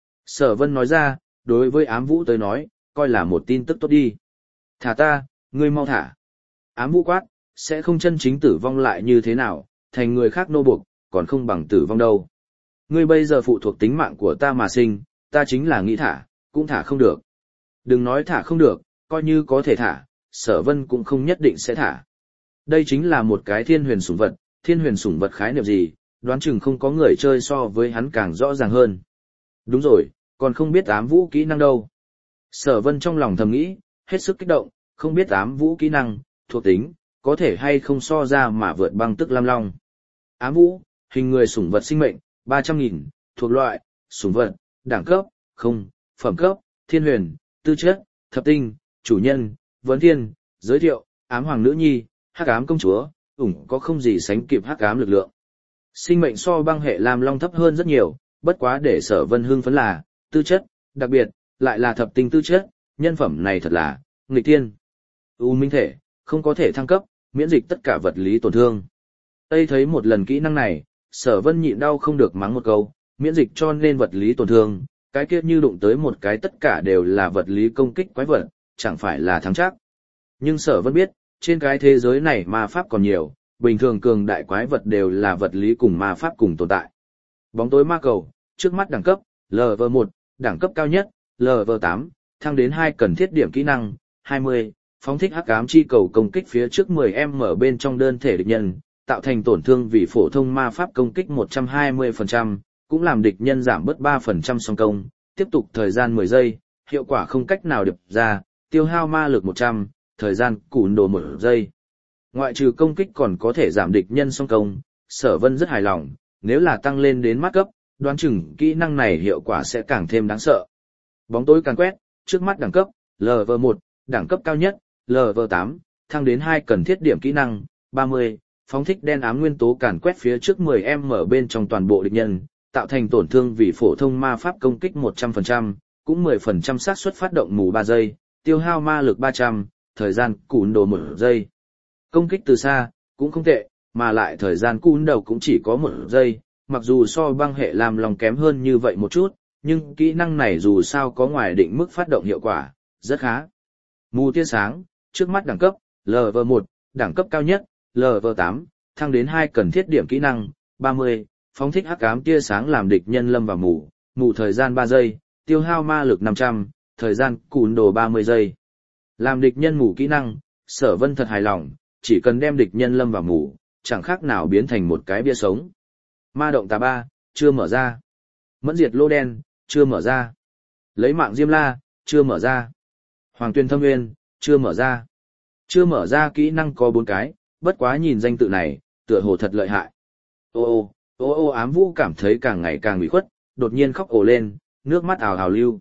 Sở Vân nói ra, đối với ám vũ tới nói, coi là một tin tức tốt đi. Thả ta, ngươi mau thả. Ám vũ quát, sẽ không chân chính tử vong lại như thế nào, thành người khác nô buộc, còn không bằng tử vong đâu. Ngươi bây giờ phụ thuộc tính mạng của ta mà sinh, ta chính là nghĩ thả, cũng thả không được. Đừng nói thả không được, coi như có thể thả, Sở Vân cũng không nhất định sẽ thả. Đây chính là một cái thiên huyền sủng vật, thiên huyền sủng vật khái niệm gì, đoán chừng không có người chơi so với hắn càng rõ ràng hơn. Đúng rồi, còn không biết ám vũ kỹ năng đâu. Sở Vân trong lòng thầm nghĩ, hết sức kích động, không biết ám vũ kỹ năng, thuộc tính, có thể hay không so ra mà vượt băng tức lam long. Ám vũ, hình người sủng vật sinh mệnh, ba trăm nghìn, thuộc loại, sủng vật, đẳng cấp, không, phẩm cấp, thiên huyền, tư chất, thập tinh, chủ nhân, vấn thiên, giới thiệu, ám hoàng nữ nhi, hắc ám công chúa, ủng có không gì sánh kịp hắc ám lực lượng. Sinh mệnh so băng hệ lam long thấp hơn rất nhiều, bất quá để Sở Vân hưng phấn là, tư chất, đặc biệt, lại là thập tinh tư chất, nhân phẩm này thật là, nghịch thiên. U minh thể, không có thể thăng cấp, miễn dịch tất cả vật lý tổn thương. Tây thấy một lần kỹ năng này, Sở Vân nhịn đau không được mắng một câu, miễn dịch cho nên vật lý tổn thương, cái kia như đụng tới một cái tất cả đều là vật lý công kích quái vật, chẳng phải là thắng chắc. Nhưng Sở Vân biết, trên cái thế giới này ma pháp còn nhiều, bình thường cường đại quái vật đều là vật lý cùng ma pháp cùng tồn tại. Bóng tối ma cầu, trước mắt đẳng cấp, lv một, đẳng cấp cao nhất, lv tám, thăng đến hai cần thiết điểm kỹ năng, hai mươi, phóng thích hắc ám chi cầu công kích phía trước mười em ở bên trong đơn thể địch nhân, tạo thành tổn thương vì phổ thông ma pháp công kích một trăm hai mươi phần trăm, cũng làm địch nhân giảm bớt ba phần trăm song công, tiếp tục thời gian mười giây, hiệu quả không cách nào điệp ra, tiêu hao ma lực một trăm, thời gian cùn đồ một giây. Ngoại trừ công kích còn có thể giảm địch nhân song công, Sở Vân rất hài lòng, nếu là tăng lên đến mắt cấp, đoán chừng kỹ năng này hiệu quả sẽ càng thêm đáng sợ. Bóng tối càn quét, trước mắt đẳng cấp, lv một, đẳng cấp cao nhất, lv tám, thăng đến hai cần thiết điểm kỹ năng, ba mươi, phóng thích đen ám nguyên tố càn quét phía trước mười em ở bên trong toàn bộ địch nhân, tạo thành tổn thương vì phổ thông ma pháp công kích một trăm phần trăm, cũng mười phần trăm xác suất phát động mù ba giây, tiêu hao ma lực ba trăm, thời gian cùn đồ một giây. Công kích từ xa, cũng không tệ, mà lại thời gian cùn đầu cũng chỉ có một giây, mặc dù so băng hệ làm lòng kém hơn như vậy một chút, nhưng kỹ năng này dù sao có ngoài định mức phát động hiệu quả, rất khá. Mù tia sáng, trước mắt đẳng cấp, lv một, đẳng cấp cao nhất, lv tám, thăng đến hai cần thiết điểm kỹ năng, ba mươi, phóng thích hắc ám tia sáng làm địch nhân lâm vào mù, mù thời gian ba giây, tiêu hao ma lực năm trăm, thời gian cùn đồ ba mươi giây. Làm địch nhân mù kỹ năng, Sở Vân thật hài lòng, chỉ cần đem địch nhân lâm vào mù, chẳng khác nào biến thành một cái bia sống. Ma động tà ba, chưa mở ra. Mẫn diệt lô đen, chưa mở ra. Lấy mạng Diêm La, chưa mở ra. Hoàng Tuyên Thâm Nguyên, chưa mở ra. Chưa mở ra kỹ năng có bốn cái, bất quá nhìn danh tự này, tựa hồ thật lợi hại. Ô ô, ô ô ám vũ cảm thấy càng ngày càng ủy khuất, đột nhiên khóc ồ lên, nước mắt ào ào lưu.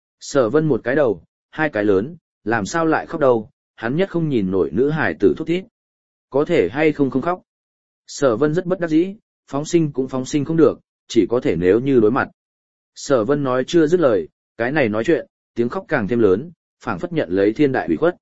Sở Vân một cái đầu, hai cái lớn, làm sao lại khóc đâu, hắn nhất không nhìn nổi nữ hài tử thút thít. Có thể hay không không khóc. Sở Vân rất bất đắc dĩ, phóng sinh cũng phóng sinh không được, chỉ có thể nếu như đối mặt. Sở Vân nói chưa dứt lời, cái này nói chuyện, tiếng khóc càng thêm lớn, phảng phất nhận lấy thiên đại ủy khuất.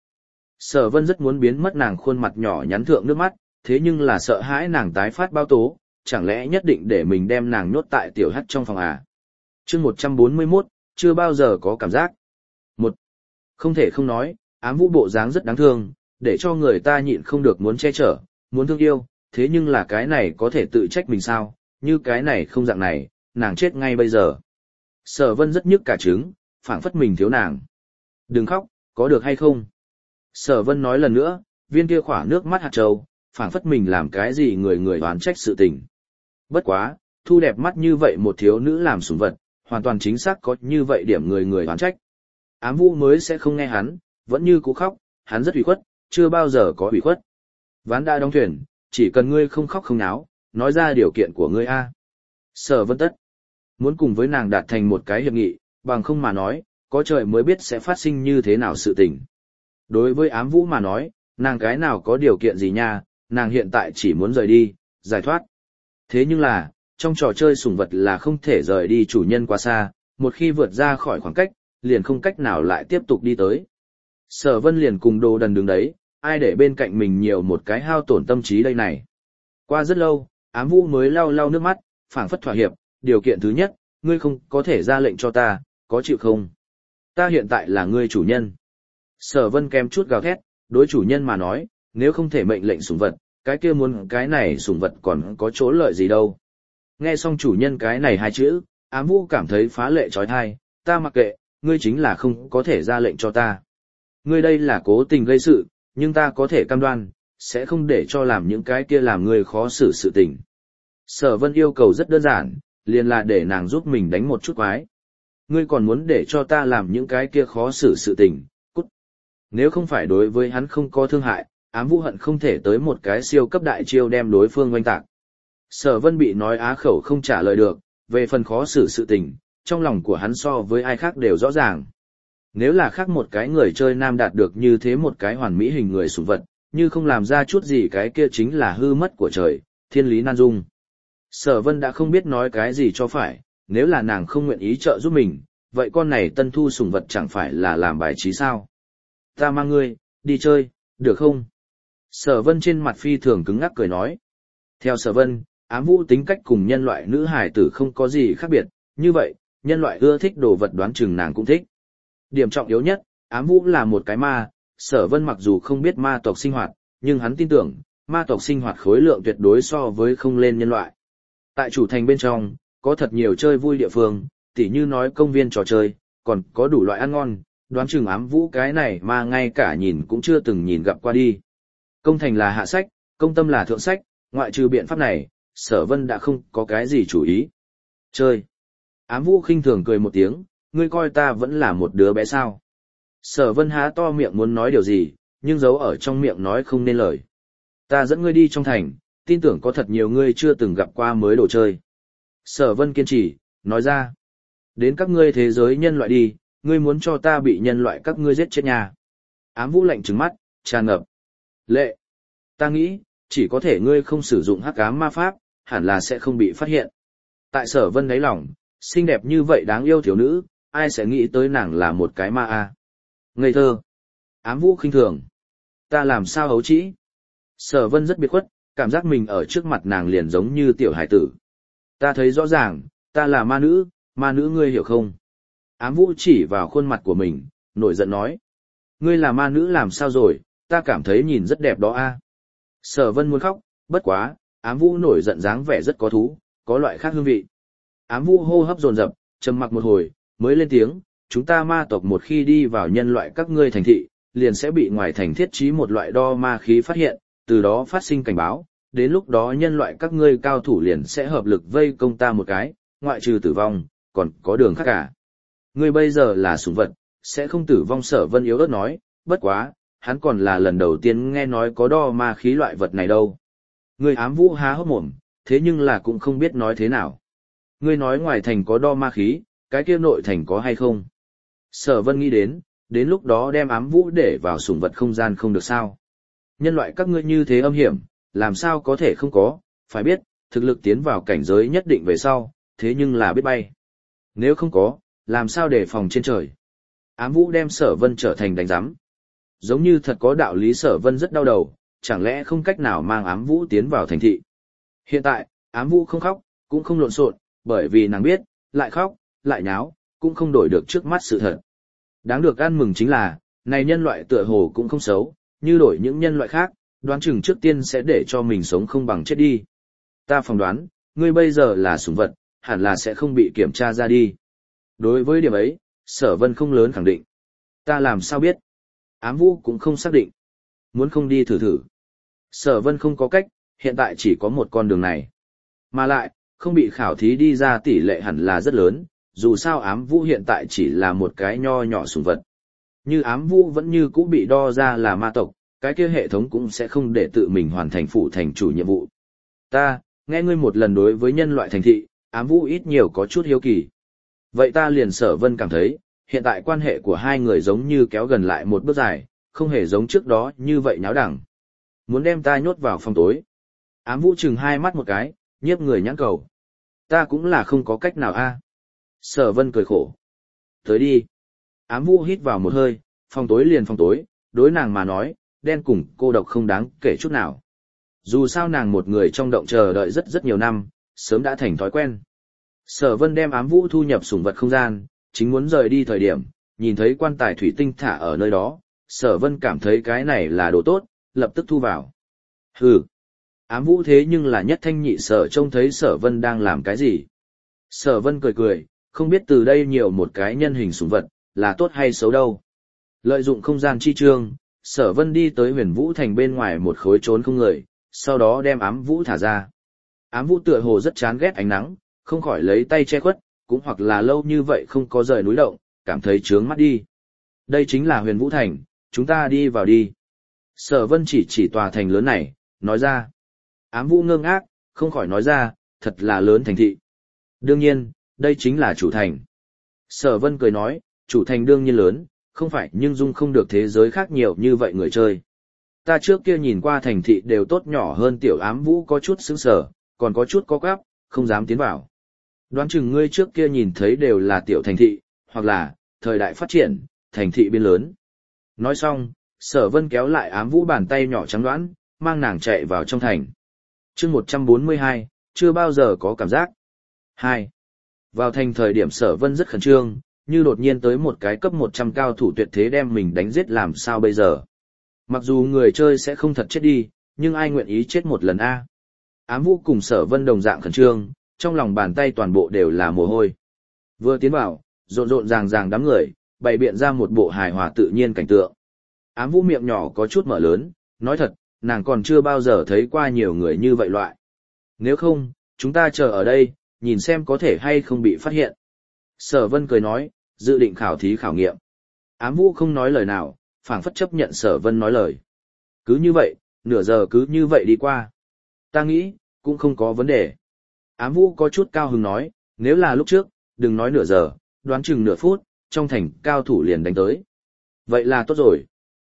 Sở Vân rất muốn biến mất nàng khuôn mặt nhỏ nhắn thượng nước mắt, thế nhưng là sợ hãi nàng tái phát bao tố, chẳng lẽ nhất định để mình đem nàng nhốt tại tiểu hắc trong phòng à? Chương một trăm bốn mươi mốt, chưa bao giờ có cảm giác. Một, không thể không nói, ám vũ bộ dáng rất đáng thương, để cho người ta nhịn không được muốn che chở, muốn thương yêu, thế nhưng là cái này có thể tự trách mình sao, như cái này không dạng này, nàng chết ngay bây giờ. Sở Vân rất nhức cả trứng, phảng phất mình thiếu nàng. Đừng khóc, có được hay không? Sở Vân nói lần nữa, viên kia khỏa nước mắt hạt châu, phảng phất mình làm cái gì người người oán trách sự tình. Bất quá, thu đẹp mắt như vậy một thiếu nữ làm sủng vật, hoàn toàn chính xác có như vậy điểm người người oán trách. Ám Vũ mới sẽ không nghe hắn, vẫn như cú khóc, hắn rất ủy khuất, chưa bao giờ có ủy khuất. Ván đã đóng thuyền, chỉ cần ngươi không khóc không náo, nói ra điều kiện của ngươi a. Sở Vân tất muốn cùng với nàng đạt thành một cái hiệp nghị, bằng không mà nói, có trời mới biết sẽ phát sinh như thế nào sự tình. Đối với Ám Vũ mà nói, nàng cái nào có điều kiện gì nha, nàng hiện tại chỉ muốn rời đi, giải thoát. Thế nhưng là, trong trò chơi sủng vật là không thể rời đi chủ nhân quá xa, một khi vượt ra khỏi khoảng cách, liền không cách nào lại tiếp tục đi tới. Sở Vân liền cùng Đồ Đần đứng đấy, ai để bên cạnh mình nhiều một cái hao tổn tâm trí đây này. Qua rất lâu, Ám Vũ mới lau lau nước mắt, phảng phất thỏa hiệp, điều kiện thứ nhất, ngươi không có thể ra lệnh cho ta, có chịu không? Ta hiện tại là ngươi chủ nhân. Sở Vân kèm chút gào thét, đối chủ nhân mà nói, nếu không thể mệnh lệnh sủng vật, cái kia muốn cái này sủng vật còn có chỗ lợi gì đâu. Nghe xong chủ nhân cái này hai chữ, Ám Vũ cảm thấy phá lệ trói thai, ta mặc kệ, ngươi chính là không có thể ra lệnh cho ta. Ngươi đây là cố tình gây sự, nhưng ta có thể cam đoan, sẽ không để cho làm những cái kia làm ngươi khó xử sự tình. Sở Vân yêu cầu rất đơn giản, liền là để nàng giúp mình đánh một chút quái. Ngươi còn muốn để cho ta làm những cái kia khó xử sự tình, cút. Nếu không phải đối với hắn không có thương hại, Ám Vũ hận không thể tới một cái siêu cấp đại chiêu đem đối phương oanh tạc. Sở Vân bị nói á khẩu không trả lời được, về phần khó xử sự tình, trong lòng của hắn so với ai khác đều rõ ràng. Nếu là khác một cái người chơi nam đạt được như thế một cái hoàn mỹ hình người sủng vật, như không làm ra chút gì cái kia chính là hư mất của trời, thiên lý nan dung. Sở Vân đã không biết nói cái gì cho phải, nếu là nàng không nguyện ý trợ giúp mình, vậy con này tân thu sủng vật chẳng phải là làm bài trí sao? Ta mang ngươi, đi chơi, được không? Sở Vân trên mặt phi thường cứng ngắc cười nói. Theo Sở Vân, Ám Vũ tính cách cùng nhân loại nữ hài tử không có gì khác biệt, như vậy, nhân loại ưa thích đồ vật đoán chừng nàng cũng thích. Điểm trọng yếu nhất, Ám Vũ là một cái ma, Sở Vân mặc dù không biết ma tộc sinh hoạt, nhưng hắn tin tưởng, ma tộc sinh hoạt khối lượng tuyệt đối so với không lên nhân loại. Tại chủ thành bên trong, có thật nhiều chơi vui địa phương, tỉ như nói công viên trò chơi, còn có đủ loại ăn ngon, đoán chừng Ám Vũ cái này mà ngay cả nhìn cũng chưa từng nhìn gặp qua đi. Công thành là hạ sách, công tâm là thượng sách, ngoại trừ biện pháp này, Sở Vân đã không có cái gì chủ ý. Chơi. Ám Vũ khinh thường cười một tiếng, ngươi coi ta vẫn là một đứa bé sao. Sở Vân há to miệng muốn nói điều gì, nhưng giấu ở trong miệng nói không nên lời. Ta dẫn ngươi đi trong thành, tin tưởng có thật nhiều ngươi chưa từng gặp qua mới đồ chơi. Sở Vân kiên trì, nói ra. Đến các ngươi thế giới nhân loại đi, ngươi muốn cho ta bị nhân loại các ngươi giết chết nhà. Ám Vũ lạnh trừng mắt, tràn ngập. Lệ. Ta nghĩ, chỉ có thể ngươi không sử dụng hắc ám ma pháp, hẳn là sẽ không bị phát hiện. Tại Sở Vân đáy lòng, xinh đẹp như vậy đáng yêu thiếu nữ, ai sẽ nghĩ tới nàng là một cái ma a? Ngây thơ. Ám Vũ khinh thường. Ta làm sao hấu trĩ? Sở Vân rất biệt khuất, cảm giác mình ở trước mặt nàng liền giống như tiểu hải tử. Ta thấy rõ ràng, ta là ma nữ, ma nữ ngươi hiểu không? Ám Vũ chỉ vào khuôn mặt của mình, nổi giận nói. Ngươi là ma nữ làm sao rồi, ta cảm thấy nhìn rất đẹp đó a. Sở Vân muốn khóc, bất quá, Ám Vũ nổi giận dáng vẻ rất có thú, có loại khác hương vị. Ám Vũ hô hấp dồn dập, trầm mặc một hồi, mới lên tiếng, chúng ta ma tộc một khi đi vào nhân loại các ngươi thành thị, liền sẽ bị ngoài thành thiết trí một loại đo ma khí phát hiện, từ đó phát sinh cảnh báo, đến lúc đó nhân loại các ngươi cao thủ liền sẽ hợp lực vây công ta một cái, ngoại trừ tử vong, còn có đường khác cả. Ngươi bây giờ là sủng vật, sẽ không tử vong. Sở Vân yếu ớt nói, bất quá, hắn còn là lần đầu tiên nghe nói có đo ma khí loại vật này đâu. Ngươi Ám Vũ há hốc mồm, thế nhưng là cũng không biết nói thế nào. Ngươi nói ngoài thành có đo ma khí, cái kia nội thành có hay không? Sở Vân nghĩ đến, đến lúc đó đem Ám Vũ để vào sủng vật không gian không được sao? Nhân loại các ngươi như thế âm hiểm, làm sao có thể không có, phải biết, thực lực tiến vào cảnh giới nhất định về sau, thế nhưng là biết bay. Nếu không có, làm sao để phòng trên trời? Ám Vũ đem Sở Vân trở thành đánh giám. Giống như thật có đạo lý. Sở Vân rất đau đầu, chẳng lẽ không cách nào mang Ám Vũ tiến vào thành thị? Hiện tại, Ám Vũ không khóc, cũng không lộn xộn, bởi vì nàng biết, lại khóc, lại nháo, cũng không đổi được trước mắt sự thật. Đáng được ăn mừng chính là, này nhân loại tựa hồ cũng không xấu, như đổi những nhân loại khác, đoán chừng trước tiên sẽ để cho mình sống không bằng chết đi. Ta phỏng đoán, ngươi bây giờ là sủng vật, hẳn là sẽ không bị kiểm tra ra đi. Đối với điểm ấy, Sở Vân không lớn khẳng định. Ta làm sao biết? Ám Vũ cũng không xác định. Muốn không đi thử thử. Sở Vân không có cách, hiện tại chỉ có một con đường này. Mà lại, không bị khảo thí đi ra tỷ lệ hẳn là rất lớn, dù sao Ám Vũ hiện tại chỉ là một cái nho nhỏ sủng vật. Như Ám Vũ vẫn như cũ bị đo ra là ma tộc, cái kia hệ thống cũng sẽ không để tự mình hoàn thành phụ thành chủ nhiệm vụ. Ta, nghe ngươi một lần đối với nhân loại thành thị, Ám Vũ ít nhiều có chút hiếu kỳ. Vậy ta liền Sở Vân cảm thấy, hiện tại quan hệ của hai người giống như kéo gần lại một bước dài, không hề giống trước đó như vậy nháo đẳng. Muốn đem ta nhốt vào phòng tối. Ám Vũ chừng hai mắt một cái, nhiếp người nhãn cầu. Ta cũng là không có cách nào a. Sở Vân cười khổ. Tới đi. Ám Vũ hít vào một hơi, phòng tối liền phòng tối, đối nàng mà nói, đen cùng cô độc không đáng kể chút nào. Dù sao nàng một người trong động chờ đợi rất rất nhiều năm, sớm đã thành thói quen. Sở Vân đem Ám Vũ thu nhập sủng vật không gian, chính muốn rời đi thời điểm, nhìn thấy quan tài thủy tinh thả ở nơi đó, Sở Vân cảm thấy cái này là đồ tốt, lập tức thu vào. Hừ. Ám Vũ thế nhưng là nhất thanh nhị sở trông thấy Sở Vân đang làm cái gì. Sở Vân cười cười, không biết từ đây nhiều một cái nhân hình sủng vật, là tốt hay xấu đâu. Lợi dụng không gian chi trương, Sở Vân đi tới Huyền Vũ Thành bên ngoài một khối trốn không người, sau đó đem Ám Vũ thả ra. Ám Vũ tựa hồ rất chán ghét ánh nắng, không khỏi lấy tay che khuất, cũng hoặc là lâu như vậy không có rời núi động, cảm thấy chướng mắt đi. Đây chính là Huyền Vũ Thành, chúng ta đi vào đi. Sở Vân chỉ chỉ tòa thành lớn này, nói ra. Ám Vũ ngơ ngác, không khỏi nói ra, thật là lớn thành thị. Đương nhiên, đây chính là chủ thành. Sở Vân cười nói, chủ thành đương nhiên lớn, không phải nhưng dung không được thế giới khác nhiều như vậy người chơi. Ta trước kia nhìn qua thành thị đều tốt nhỏ hơn tiểu Ám Vũ có chút sững sờ, còn có chút có quắp, không dám tiến vào. Đoán chừng ngươi trước kia nhìn thấy đều là tiểu thành thị, hoặc là, thời đại phát triển, thành thị biên lớn. Nói xong, Sở Vân kéo lại Ám Vũ bàn tay nhỏ trắng đoán, mang nàng chạy vào trong thành. Chương một trăm bốn mươi hai, chưa bao giờ có cảm giác. hai. Vào thành thời điểm Sở Vân rất khẩn trương, như đột nhiên tới một cái cấp một trăm cao thủ tuyệt thế đem mình đánh giết làm sao bây giờ. Mặc dù người chơi sẽ không thật chết đi, nhưng ai nguyện ý chết một lần a? Ám Vũ cùng Sở Vân đồng dạng khẩn trương, trong lòng bàn tay toàn bộ đều là mồ hôi. Vừa tiến vào, rộn rộn ràng ràng đám người, bày biện ra một bộ hài hòa tự nhiên cảnh tượng. Ám Vũ miệng nhỏ có chút mở lớn, nói thật, nàng còn chưa bao giờ thấy qua nhiều người như vậy loại. Nếu không, chúng ta chờ ở đây, nhìn xem có thể hay không bị phát hiện. Sở Vân cười nói, dự định khảo thí khảo nghiệm. Ám Vũ không nói lời nào, phảng phất chấp nhận Sở Vân nói lời. Cứ như vậy, nửa giờ cứ như vậy đi qua. Ta nghĩ, cũng không có vấn đề. Ám Vũ có chút cao hứng nói, nếu là lúc trước, đừng nói nửa giờ, đoán chừng nửa phút, trong thành cao thủ liền đánh tới. Vậy là tốt rồi.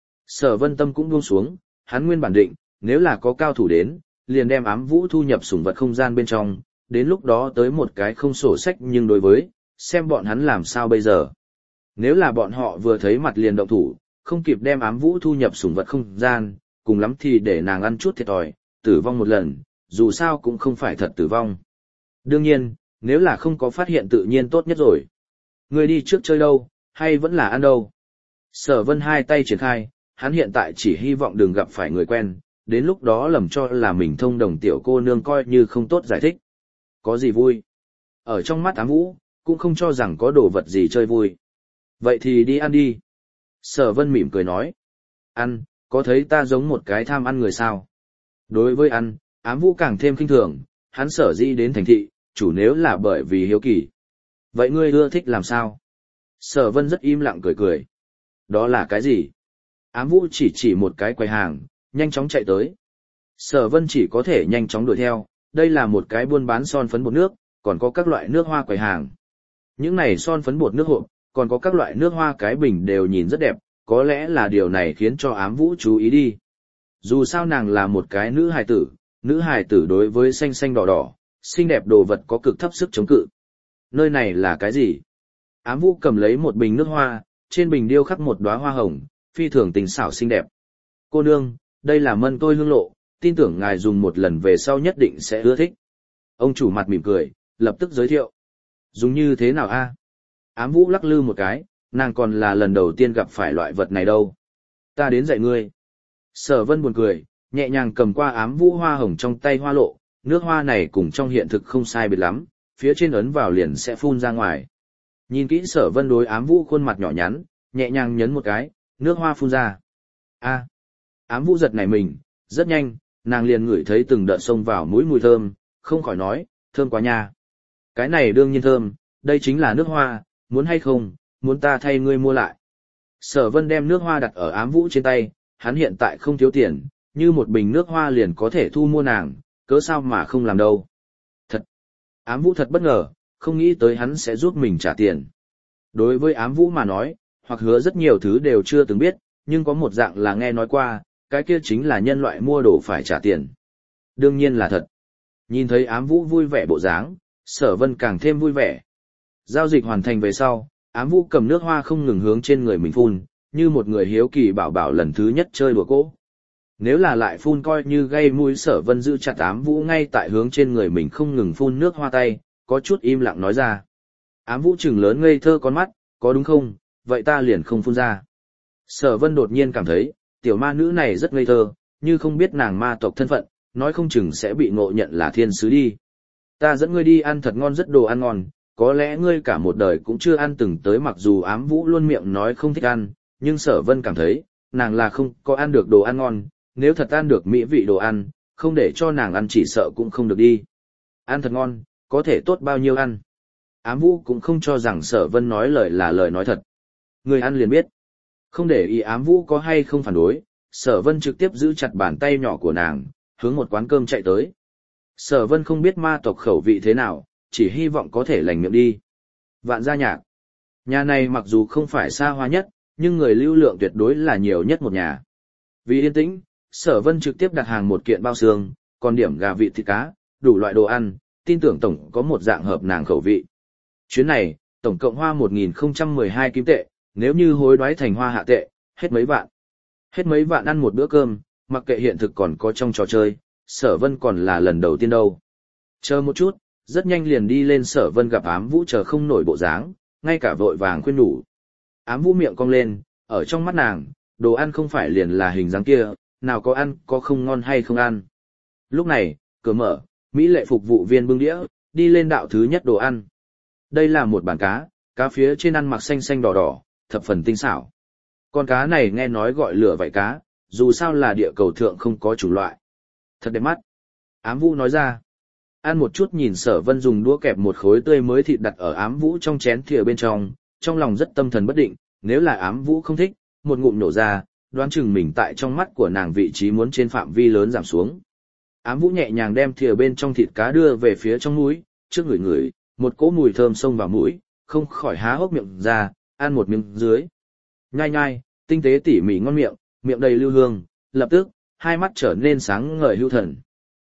Sở Vân tâm cũng buông xuống, hắn nguyên bản định, nếu là có cao thủ đến, liền đem Ám Vũ thu nhập sủng vật không gian bên trong, đến lúc đó tới một cái không sổ sách nhưng đối với, xem bọn hắn làm sao bây giờ. Nếu là bọn họ vừa thấy mặt liền động thủ, không kịp đem Ám Vũ thu nhập sủng vật không gian, cùng lắm thì để nàng ăn chút thiệt thòi, tử vong một lần, dù sao cũng không phải thật tử vong. Đương nhiên, nếu là không có phát hiện tự nhiên tốt nhất rồi. Người đi trước chơi đâu, hay vẫn là ăn đâu? Sở Vân hai tay triển khai, hắn hiện tại chỉ hy vọng đừng gặp phải người quen, đến lúc đó lầm cho là mình thông đồng tiểu cô nương coi như không tốt giải thích. Có gì vui? Ở trong mắt Ám Vũ, cũng không cho rằng có đồ vật gì chơi vui. Vậy thì đi ăn đi. Sở Vân mỉm cười nói. Ăn, có thấy ta giống một cái tham ăn người sao? Đối với ăn, Ám Vũ càng thêm khinh thường, hắn sở dĩ đến thành thị, chủ nếu là bởi vì hiếu kỳ. Vậy ngươi ưa thích làm sao? Sở Vân rất im lặng cười cười. Đó là cái gì? Ám Vũ chỉ chỉ một cái quầy hàng, nhanh chóng chạy tới. Sở Vân chỉ có thể nhanh chóng đuổi theo, đây là một cái buôn bán son phấn bột nước, còn có các loại nước hoa quầy hàng. Những này son phấn bột nước hộp, còn có các loại nước hoa cái bình đều nhìn rất đẹp, có lẽ là điều này khiến cho Ám Vũ chú ý đi. Dù sao nàng là một cái nữ hài tử, nữ hài tử đối với xanh xanh đỏ đỏ, xinh đẹp đồ vật có cực thấp sức chống cự. Nơi này là cái gì? Ám Vũ cầm lấy một bình nước hoa, trên bình điêu khắc một đóa hoa hồng, phi thường tình xảo xinh đẹp. Cô nương, đây là mân tôi hương lộ, tin tưởng ngài dùng một lần về sau nhất định sẽ ưa thích. Ông chủ mặt mỉm cười, lập tức giới thiệu. Dùng như thế nào a? Ám Vũ lắc lư một cái, nàng còn là lần đầu tiên gặp phải loại vật này đâu. Ta đến dạy ngươi. Sở Vân buồn cười, nhẹ nhàng cầm qua Ám Vũ hoa hồng trong tay hoa lộ, nước hoa này cùng trong hiện thực không sai biệt lắm, phía trên ấn vào liền sẽ phun ra ngoài. Nhìn kỹ Sở Vân đối Ám Vũ khuôn mặt nhỏ nhắn, nhẹ nhàng nhấn một cái, nước hoa phun ra. A. Ám vũ giật nảy mình, rất nhanh, nàng liền ngửi thấy từng đợt xông vào mũi mùi thơm, không khỏi nói, thơm quá nha. Cái này đương nhiên thơm, đây chính là nước hoa, muốn hay không, muốn ta thay ngươi mua lại. Sở Vân đem nước hoa đặt ở ám vũ trên tay, hắn hiện tại không thiếu tiền, như một bình nước hoa liền có thể thu mua nàng, cớ sao mà không làm đâu. Thật! Ám vũ thật bất ngờ, không nghĩ tới hắn sẽ giúp mình trả tiền. Đối với ám vũ mà nói, hoặc hứa rất nhiều thứ đều chưa từng biết, nhưng có một dạng là nghe nói qua, cái kia chính là nhân loại mua đồ phải trả tiền. Đương nhiên là thật. Nhìn thấy ám vũ vui vẻ bộ dáng, Sở Vân càng thêm vui vẻ. Giao dịch hoàn thành về sau, ám vũ cầm nước hoa không ngừng hướng trên người mình phun, như một người hiếu kỳ bảo bảo lần thứ nhất chơi đùa cỗ. Nếu là lại phun coi như gây mũi, Sở Vân giữ chặt ám vũ ngay tại hướng trên người mình không ngừng phun nước hoa tay, có chút im lặng nói ra. Ám vũ trừng lớn ngây thơ con mắt, có đúng không, vậy ta liền không phun ra. Sở Vân đột nhiên cảm thấy, tiểu ma nữ này rất ngây thơ, như không biết nàng ma tộc thân phận, nói không chừng sẽ bị ngộ nhận là thiên sứ đi. Ta dẫn ngươi đi ăn thật ngon, rất đồ ăn ngon, có lẽ ngươi cả một đời cũng chưa ăn từng tới. Mặc dù ám vũ luôn miệng nói không thích ăn, nhưng Sở Vân cảm thấy, nàng là không có ăn được đồ ăn ngon, nếu thật ăn được mỹ vị đồ ăn, không để cho nàng ăn chỉ sợ cũng không được đi. Ăn thật ngon, có thể tốt bao nhiêu ăn. Ám vũ cũng không cho rằng Sở Vân nói lời là lời nói thật. Người ăn liền biết. Không để ý ám vũ có hay không phản đối, Sở Vân trực tiếp giữ chặt bàn tay nhỏ của nàng, hướng một quán cơm chạy tới. Sở Vân không biết ma tộc khẩu vị thế nào, chỉ hy vọng có thể lành miệng đi. Vạn gia nhạc. Nhà này mặc dù không phải xa hoa nhất, nhưng người lưu lượng tuyệt đối là nhiều nhất một nhà. Vì yên tĩnh, Sở Vân trực tiếp đặt hàng một kiện bao xương, còn điểm gà vịt thịt cá, đủ loại đồ ăn, tin tưởng tổng có một dạng hợp nàng khẩu vị. Chuyến này, tổng cộng hoa một nghìn không trăm mười hai kim tệ, nếu như hối đoái thành hoa hạ tệ, hết mấy vạn. Hết mấy vạn ăn một bữa cơm, mặc kệ hiện thực còn có trong trò chơi, Sở Vân còn là lần đầu tiên đâu. Chờ một chút, rất nhanh liền đi lên. Sở Vân gặp ám vũ chờ không nổi bộ dáng, ngay cả vội vàng khuyên nhủ. Ám vũ miệng cong lên, ở trong mắt nàng, đồ ăn không phải liền là hình dáng kia, nào có ăn có không ngon hay không ăn. Lúc này, cửa mở, mỹ lệ phục vụ viên bưng đĩa, đi lên đạo thứ nhất đồ ăn. Đây là một bàn cá, cá phía trên ăn mặc xanh xanh đỏ đỏ, thập phần tinh xảo. Con cá này nghe nói gọi lửa vảy cá, dù sao là địa cầu thượng không có chủng loại. Thật đẹp mắt. Ám vũ nói ra. Ăn một chút. Nhìn Sở Vân dùng đũa kẹp một khối tươi mới thịt đặt ở ám vũ trong chén thìa bên trong, trong lòng rất tâm thần bất định, nếu là ám vũ không thích, một ngụm nổ ra, đoán chừng mình tại trong mắt của nàng vị trí muốn trên phạm vi lớn giảm xuống. Ám vũ nhẹ nhàng đem thìa bên trong thịt cá đưa về phía trong mũi, trước ngửi ngửi, một cỗ mùi thơm xông vào mũi, không khỏi há hốc miệng ra, ăn một miếng dưới. Nhai nhai, tinh tế tỉ mỉ ngon miệng, miệng đầy lưu hương, lập tức, hai mắt trở nên sáng ngời hưu thần.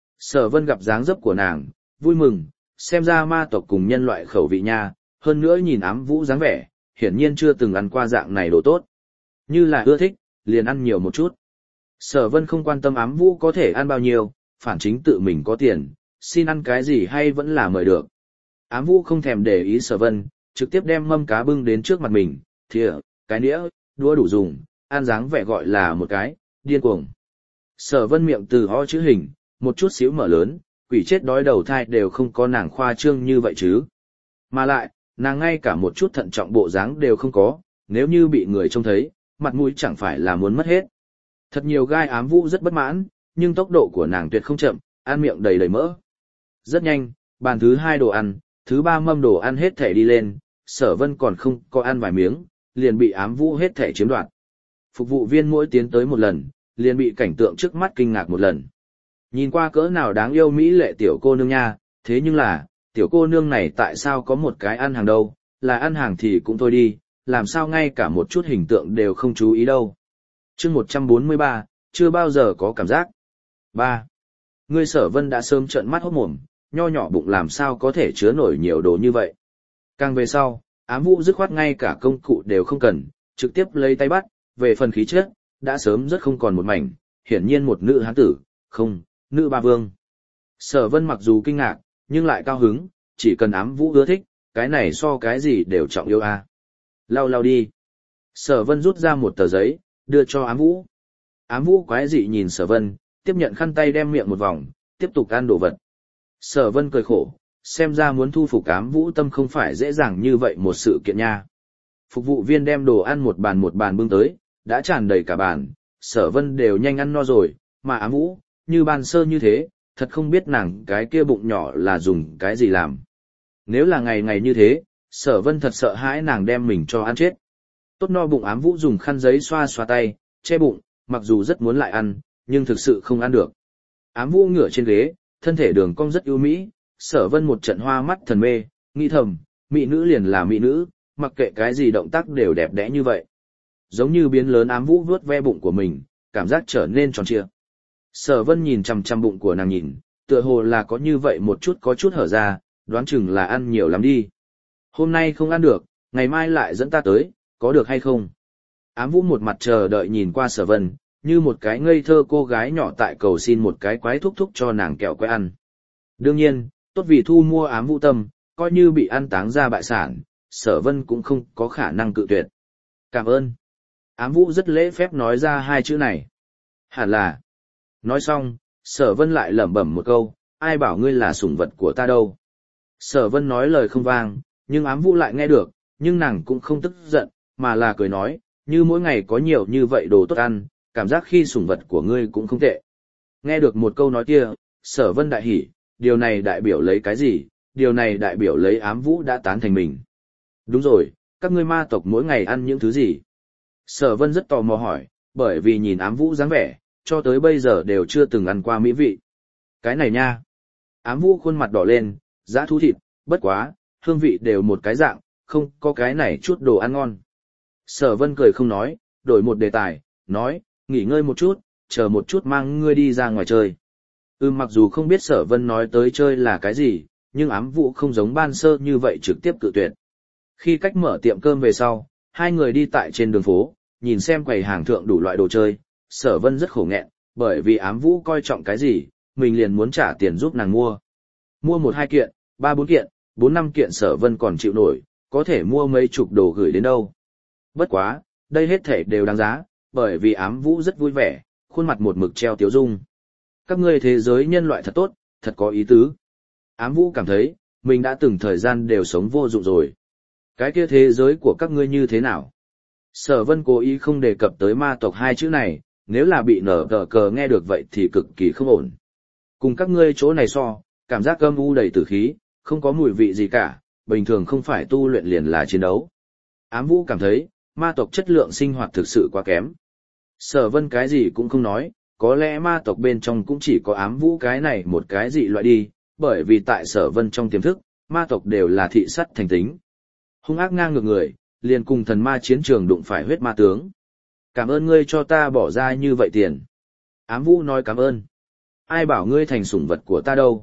Sở Vân gặp dáng dấp của nàng, vui mừng, xem ra ma tộc cùng nhân loại khẩu vị nha, hơn nữa nhìn ám vũ dáng vẻ, hiển nhiên chưa từng ăn qua dạng này đồ tốt. Như là ưa thích, liền ăn nhiều một chút. Sở Vân không quan tâm ám vũ có thể ăn bao nhiêu, phản chính tự mình có tiền, xin ăn cái gì hay vẫn là mời được. Ám vũ không thèm để ý Sở Vân, trực tiếp đem mâm cá bưng đến trước mặt mình, thìa, cái nĩa, đũa đủ dùng, ăn dáng vẻ gọi là một cái, điên cuồng. Sở Vân miệng từ ho chữ hình, một chút xíu mở lớn, quỷ chết đói đầu thai đều không có nàng khoa trương như vậy chứ. Mà lại, nàng ngay cả một chút thận trọng bộ dáng đều không có, nếu như bị người trông thấy, mặt mũi chẳng phải là muốn mất hết. Thật nhiều gai ám vũ rất bất mãn, nhưng tốc độ của nàng tuyệt không chậm, ăn miệng đầy đầy mỡ. Rất nhanh, bàn thứ hai đồ ăn, thứ ba mâm đồ ăn hết thể đi lên, Sở Vân còn không có ăn vài miếng, liền bị ám vũ hết thể chiếm đoạt. Phục vụ viên mỗi tiến tới một lần, liền bị cảnh tượng trước mắt kinh ngạc một lần. Nhìn qua cỡ nào đáng yêu mỹ lệ tiểu cô nương nha, thế nhưng là, tiểu cô nương này tại sao có một cái ăn hàng đâu, là ăn hàng thì cũng thôi đi, làm sao ngay cả một chút hình tượng đều không chú ý đâu. Chương một trăm bốn mươi ba, chưa bao giờ có cảm giác. ba. Ngươi Sở Vân đã sớm trợn mắt hốt mồm, nho nhỏ bụng làm sao có thể chứa nổi nhiều đồ như vậy. Càng về sau, ám vũ dứt khoát ngay cả công cụ đều không cần, trực tiếp lấy tay bắt, về phần khí chất, đã sớm rất không còn một mảnh, hiển nhiên một nữ hán tử, không, nữ ba vương. Sở Vân mặc dù kinh ngạc, nhưng lại cao hứng, chỉ cần ám vũ ưa thích, cái này so cái gì đều trọng yêu a. À. Lau lau đi. Sở Vân rút ra một tờ giấy, đưa cho ám vũ. Ám vũ quái dị nhìn Sở Vân, tiếp nhận khăn tay đem miệng một vòng, tiếp tục ăn đồ vật. Sở Vân cười khổ, xem ra muốn thu phục ám vũ tâm không phải dễ dàng như vậy một sự kiện nha. Phục vụ viên đem đồ ăn một bàn một bàn bưng tới, đã tràn đầy cả bàn, sở vân đều nhanh ăn no rồi, mà ám vũ, như ban sơ như thế, thật không biết nàng cái kia bụng nhỏ là dùng cái gì làm. Nếu là ngày ngày như thế, sở vân thật sợ hãi nàng đem mình cho ăn chết. Tốt no bụng ám vũ dùng khăn giấy xoa xoa tay, che bụng, mặc dù rất muốn lại ăn, nhưng thực sự không ăn được. Ám vũ ngửa trên ghế, thân thể đường cong rất ưu mỹ, sở vân một trận hoa mắt thần mê, nghĩ thầm, mỹ nữ liền là mỹ nữ, mặc kệ cái gì động tác đều đẹp đẽ như vậy. Giống như biến lớn ám vũ vuốt ve bụng của mình, cảm giác trở nên tròn trịa. Sở vân nhìn chằm chằm bụng của nàng nhìn, tựa hồ là có như vậy một chút có chút hở ra, đoán chừng là ăn nhiều lắm đi. Hôm nay không ăn được, ngày mai lại dẫn ta tới, có được hay không? Ám vũ một mặt chờ đợi nhìn qua sở vân, như một cái ngây thơ cô gái nhỏ tại cầu xin một cái quái thúc thúc cho nàng kẹo quái ăn. Đương nhiên, tốt vì thu mua ám vũ tâm, coi như bị ăn táng ra bại sản, sở vân cũng không có khả năng cự tuyệt. Cảm ơn. Ám vũ rất lễ phép nói ra hai chữ này. Hẳn là. Nói xong, sở vân lại lẩm bẩm một câu, ai bảo ngươi là sủng vật của ta đâu. Sở vân nói lời không vang, nhưng ám vũ lại nghe được, nhưng nàng cũng không tức giận, mà là cười nói, như mỗi ngày có nhiều như vậy đồ tốt ăn, cảm giác khi sủng vật của ngươi cũng không tệ. Nghe được một câu nói kia, sở vân đại hỉ, điều này đại biểu lấy cái gì, điều này đại biểu lấy ám vũ đã tán thành mình. Đúng rồi, các ngươi ma tộc mỗi ngày ăn những thứ gì? Sở vân rất tò mò hỏi, bởi vì nhìn ám vũ dáng vẻ, cho tới bây giờ đều chưa từng ăn qua mỹ vị. Cái này nha. Ám vũ khuôn mặt đỏ lên, dã thú thịt, bất quá, hương vị đều một cái dạng, không có cái này chút đồ ăn ngon. Sở vân cười không nói, đổi một đề tài, nói, nghỉ ngơi một chút, chờ một chút mang ngươi đi ra ngoài chơi. Ừ, mặc dù không biết sở vân nói tới chơi là cái gì, nhưng ám vũ không giống ban sơ như vậy trực tiếp cự tuyệt. Khi cách mở tiệm cơm về sau, hai người đi tại trên đường phố, nhìn xem quầy hàng thượng đủ loại đồ chơi, sở vân rất khổ nghẹn, bởi vì ám vũ coi trọng cái gì, mình liền muốn trả tiền giúp nàng mua. Mua một hai kiện, ba bốn kiện, bốn năm kiện sở vân còn chịu nổi, có thể mua mấy chục đồ gửi đến đâu. Bất quá, đây hết thể đều đáng giá, bởi vì ám vũ rất vui vẻ, khuôn mặt một mực treo tiếu dung. Các ngươi thế giới nhân loại thật tốt, thật có ý tứ. Ám vũ cảm thấy, mình đã từng thời gian đều sống vô dụng rồi. Cái kia thế giới của các ngươi như thế nào? Sở vân cố ý không đề cập tới ma tộc hai chữ này, nếu là bị nở tờ cờ nghe được vậy thì cực kỳ không ổn. Cùng các ngươi chỗ này so, cảm giác âm u đầy tử khí, không có mùi vị gì cả, bình thường không phải tu luyện liền là chiến đấu. Ám vũ cảm thấy, ma tộc chất lượng sinh hoạt thực sự quá kém. Sở vân cái gì cũng không nói, có lẽ ma tộc bên trong cũng chỉ có ám vũ cái này một cái dị loại đi, bởi vì tại sở vân trong tiềm thức, ma tộc đều là thị sắt thành tính. Hung ác ngang ngược người, liền cùng thần ma chiến trường đụng phải huyết ma tướng. Cảm ơn ngươi cho ta bỏ ra như vậy tiền. Ám vũ nói cảm ơn. Ai bảo ngươi thành sủng vật của ta đâu.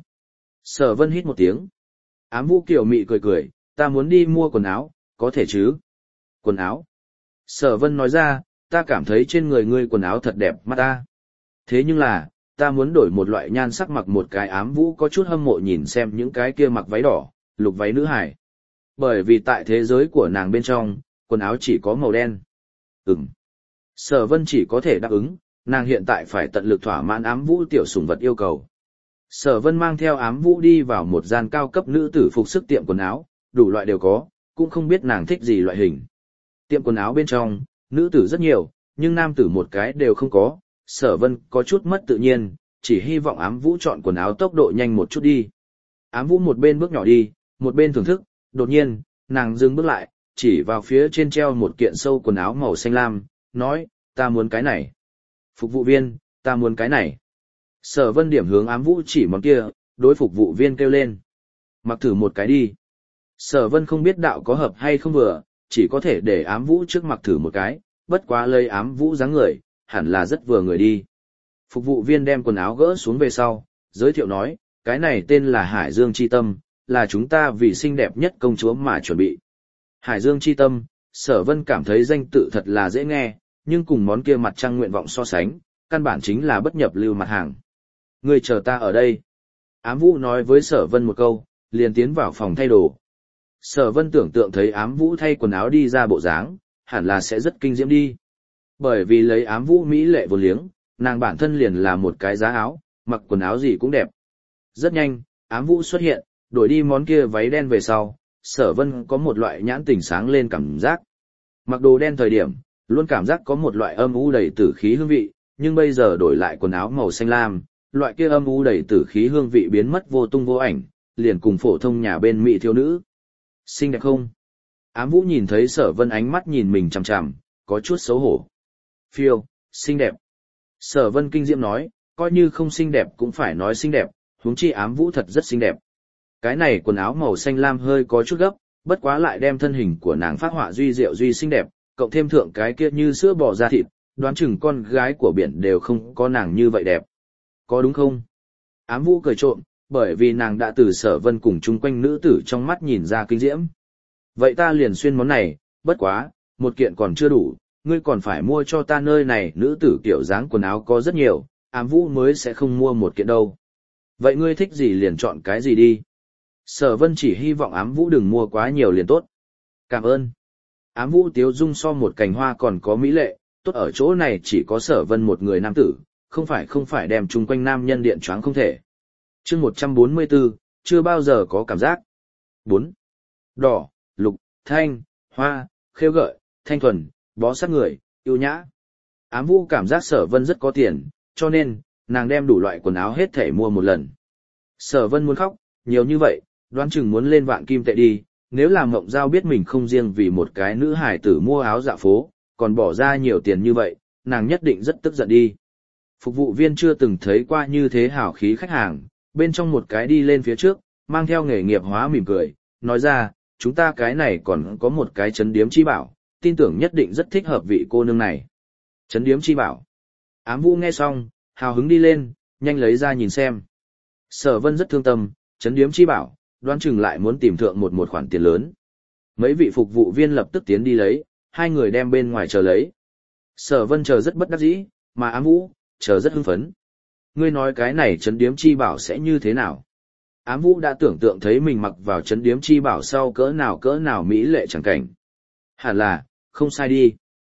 Sở vân hít một tiếng. Ám vũ kiểu mị cười cười, ta muốn đi mua quần áo, có thể chứ? Quần áo. Sở vân nói ra, ta cảm thấy trên người ngươi quần áo thật đẹp mắt ta. Thế nhưng là, ta muốn đổi một loại nhan sắc mặc một cái. Ám vũ có chút hâm mộ nhìn xem những cái kia mặc váy đỏ, lục váy nữ hải. Bởi vì tại thế giới của nàng bên trong, quần áo chỉ có màu đen. Ừm. Sở vân chỉ có thể đáp ứng, nàng hiện tại phải tận lực thỏa mãn ám vũ tiểu sủng vật yêu cầu. Sở vân mang theo ám vũ đi vào một gian cao cấp nữ tử phục sức tiệm quần áo, đủ loại đều có, cũng không biết nàng thích gì loại hình. Tiệm quần áo bên trong, nữ tử rất nhiều, nhưng nam tử một cái đều không có, sở vân có chút mất tự nhiên, chỉ hy vọng ám vũ chọn quần áo tốc độ nhanh một chút đi. Ám vũ một bên bước nhỏ đi, một bên thưởng thức, đột nhiên, nàng dừng bước lại, chỉ vào phía trên treo một kiện sâu quần áo màu xanh lam, nói, ta muốn cái này. Phục vụ viên, ta muốn cái này. Sở vân điểm hướng ám vũ chỉ món kia, đối phục vụ viên kêu lên. Mặc thử một cái đi. Sở vân không biết đạo có hợp hay không vừa, chỉ có thể để ám vũ trước mặc thử một cái, bất quá lấy ám vũ dáng người, hẳn là rất vừa người đi. Phục vụ viên đem quần áo gỡ xuống về sau, giới thiệu nói, cái này tên là Hải Dương Chi Tâm, là chúng ta vì xinh đẹp nhất công chúa mà chuẩn bị. Hải Dương Chi Tâm, Sở Vân cảm thấy danh tự thật là dễ nghe, nhưng cùng món kia mặt trăng nguyện vọng so sánh, căn bản chính là bất nhập lưu mặt hàng. Ngươi chờ ta ở đây. Ám Vũ nói với Sở Vân một câu, liền tiến vào phòng thay đồ. Sở Vân tưởng tượng thấy Ám Vũ thay quần áo đi ra bộ dáng, hẳn là sẽ rất kinh diễm đi. Bởi vì lấy Ám Vũ mỹ lệ vô liếng, nàng bản thân liền là một cái giá áo, mặc quần áo gì cũng đẹp. Rất nhanh, Ám Vũ xuất hiện, đổi đi món kia váy đen về sau, Sở Vân có một loại nhãn tỉnh sáng lên cảm giác. Mặc đồ đen thời điểm, Luôn cảm giác có một loại âm u đầy tử khí hương vị, nhưng bây giờ đổi lại quần áo màu xanh lam, loại kia âm u đầy tử khí hương vị biến mất vô tung vô ảnh, liền cùng phổ thông nhà bên mỹ thiếu nữ. Xinh đẹp không? Ám Vũ nhìn thấy Sở Vân ánh mắt nhìn mình chằm chằm, có chút xấu hổ. Phiêu, xinh đẹp. Sở Vân kinh diễm nói, coi như không xinh đẹp cũng phải nói xinh đẹp, huống chi Ám Vũ thật rất xinh đẹp. Cái này quần áo màu xanh lam hơi có chút gấp, bất quá lại đem thân hình của nàng phát họa duy diệu duy xinh đẹp, cộng thêm thượng cái kia như sữa bò da thịt, đoán chừng con gái của biển đều không có nàng như vậy đẹp. Có đúng không? Ám Vũ cười trộm, bởi vì nàng đã từ Sở Vân cùng chung quanh nữ tử trong mắt nhìn ra kinh diễm. Vậy ta liền xuyên món này, bất quá, một kiện còn chưa đủ, ngươi còn phải mua cho ta nơi này nữ tử kiểu dáng quần áo có rất nhiều, Ám Vũ mới sẽ không mua một kiện đâu. Vậy ngươi thích gì liền chọn cái gì đi. Sở Vân chỉ hy vọng Ám Vũ đừng mua quá nhiều liền tốt. Cảm ơn. Ám Vũ tiếu dung so một cành hoa còn có mỹ lệ, tốt ở chỗ này chỉ có Sở Vân một người nam tử, không phải không phải đem chung quanh nam nhân điện choáng không thể. Chương một trăm bốn mươi bốn, chưa bao giờ có cảm giác. bốn. Đỏ, lục, thanh, hoa, khêu gợi, thanh thuần, bó sát người, yêu nhã. Ám Vũ cảm giác Sở Vân rất có tiền, cho nên, nàng đem đủ loại quần áo hết thể mua một lần. Sở Vân muốn khóc, nhiều như vậy, đoán chừng muốn lên vạn kim tệ đi, nếu là Mộng Giao biết mình không riêng vì một cái nữ hài tử mua áo dạ phố, còn bỏ ra nhiều tiền như vậy, nàng nhất định rất tức giận đi. Phục vụ viên chưa từng thấy qua như thế hào khí khách hàng, bên trong một cái đi lên phía trước, mang theo nghề nghiệp hóa mỉm cười, nói ra, chúng ta cái này còn có một cái chấn điếm chi bảo, tin tưởng nhất định rất thích hợp vị cô nương này. Chấn điếm chi bảo. Ám Vũ nghe xong, hào hứng đi lên, nhanh lấy ra nhìn xem. Sở Vân rất thương tâm, chấn điếm chi bảo, đoán chừng lại muốn tìm thượng một một khoản tiền lớn. Mấy vị phục vụ viên lập tức tiến đi lấy, hai người đem bên ngoài chờ lấy. Sở Vân chờ rất bất đắc dĩ, mà Ám Vũ, chờ rất hưng phấn. Ngươi nói cái này chấn điếm chi bảo sẽ như thế nào? Ám Vũ đã tưởng tượng thấy mình mặc vào chấn điếm chi bảo sau cỡ nào cỡ nào mỹ lệ chẳng cảnh. Hẳn là, không sai đi.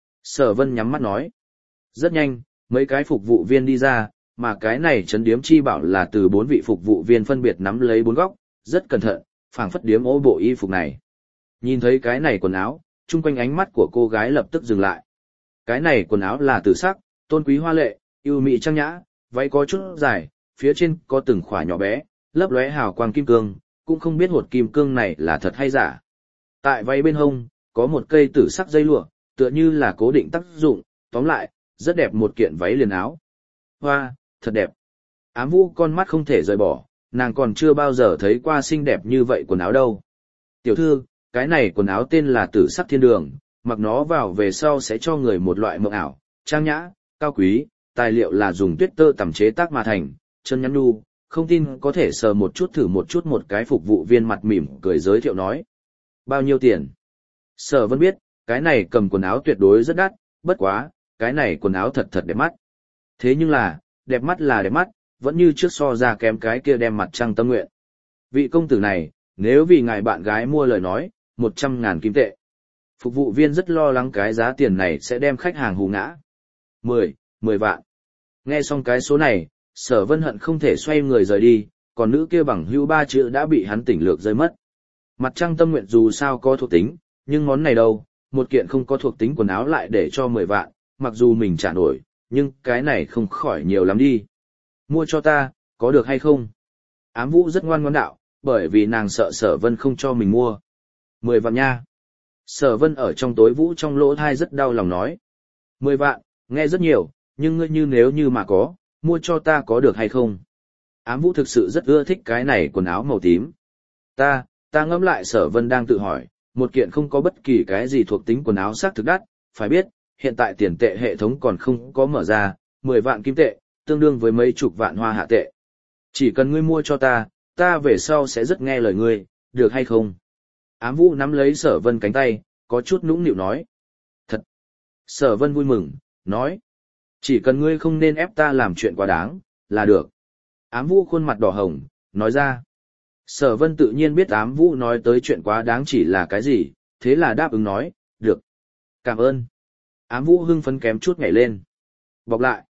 Sở Vân nhắm mắt nói. Rất nhanh, mấy cái phục vụ viên đi ra, mà cái này chấn điếm chi bảo là từ bốn vị phục vụ viên phân biệt nắm lấy bốn góc, rất cẩn thận, phảng phất điếm ô bộ y phục này. Nhìn thấy cái này quần áo, chung quanh ánh mắt của cô gái lập tức dừng lại. Cái này quần áo là tử sắc, tôn quý hoa lệ, yêu mị trang nhã, váy có chút dài, phía trên có từng khỏa nhỏ bé, lấp lóe hào quang kim cương, cũng không biết hột kim cương này là thật hay giả. Tại váy bên hông, có một cây tử sắc dây lụa, tựa như là cố định tác dụng, tóm lại, rất đẹp một kiện váy liền áo. Hoa, thật đẹp. Ám Vũ con mắt không thể rời bỏ, nàng còn chưa bao giờ thấy qua xinh đẹp như vậy quần áo đâu. Tiểu thư, cái này quần áo tên là tử sắc thiên đường, mặc nó vào về sau sẽ cho người một loại mộng ảo, trang nhã, cao quý, tài liệu là dùng tuyết tơ tẩm chế tác mà thành, chân nhắn nhu, không tin có thể sờ một chút thử một chút. Một cái phục vụ viên mặt mỉm cười giới thiệu nói. Bao nhiêu tiền? Sở Vân biết, cái này cầm quần áo tuyệt đối rất đắt, bất quá, cái này quần áo thật thật đẹp mắt. Thế nhưng là, đẹp mắt là đẹp mắt, vẫn như trước so ra kém cái kia đem mặt trăng tâm nguyện. Vị công tử này, nếu vì ngài bạn gái mua lời nói, một trăm ngàn kim tệ. Phục vụ viên rất lo lắng cái giá tiền này sẽ đem khách hàng hù ngã. Mười, mười vạn. Nghe xong cái số này, Sở Vân hận không thể xoay người rời đi, còn nữ kia bằng hữu ba chữ đã bị hắn tỉnh lược rơi mất. Mặt trăng tâm nguyện dù sao có thuộc tính, nhưng món này đâu, một kiện không có thuộc tính quần áo lại để cho mười vạn, mặc dù mình trả nổi, nhưng cái này không khỏi nhiều lắm đi. Mua cho ta, có được hay không? Ám Vũ rất ngoan ngoãn đạo, bởi vì nàng sợ Sở Vân không cho mình mua. Mười vạn nha. Sở Vân ở trong tối vũ trong lỗ thai rất đau lòng nói. Mười vạn, nghe rất nhiều, nhưng ngươi như nếu như mà có, mua cho ta có được hay không? Ám Vũ thực sự rất ưa thích cái này quần áo màu tím. Ta, ta ngẫm lại. Sở Vân đang tự hỏi, một kiện không có bất kỳ cái gì thuộc tính quần áo xác thực đắt, phải biết, hiện tại tiền tệ hệ thống còn không có mở ra, mười vạn kim tệ, tương đương với mấy chục vạn hoa hạ tệ. Chỉ cần ngươi mua cho ta, ta về sau sẽ rất nghe lời ngươi, được hay không? Ám Vũ nắm lấy Sở Vân cánh tay, có chút nũng nịu nói. Thật. Sở Vân vui mừng, nói. Chỉ cần ngươi không nên ép ta làm chuyện quá đáng, là được. Ám Vũ khuôn mặt đỏ hồng, nói ra. Sở Vân tự nhiên biết Ám Vũ nói tới chuyện quá đáng chỉ là cái gì, thế là đáp ứng nói, được. Cảm ơn. Ám Vũ hưng phấn kém chút nhảy lên. Bọc lại.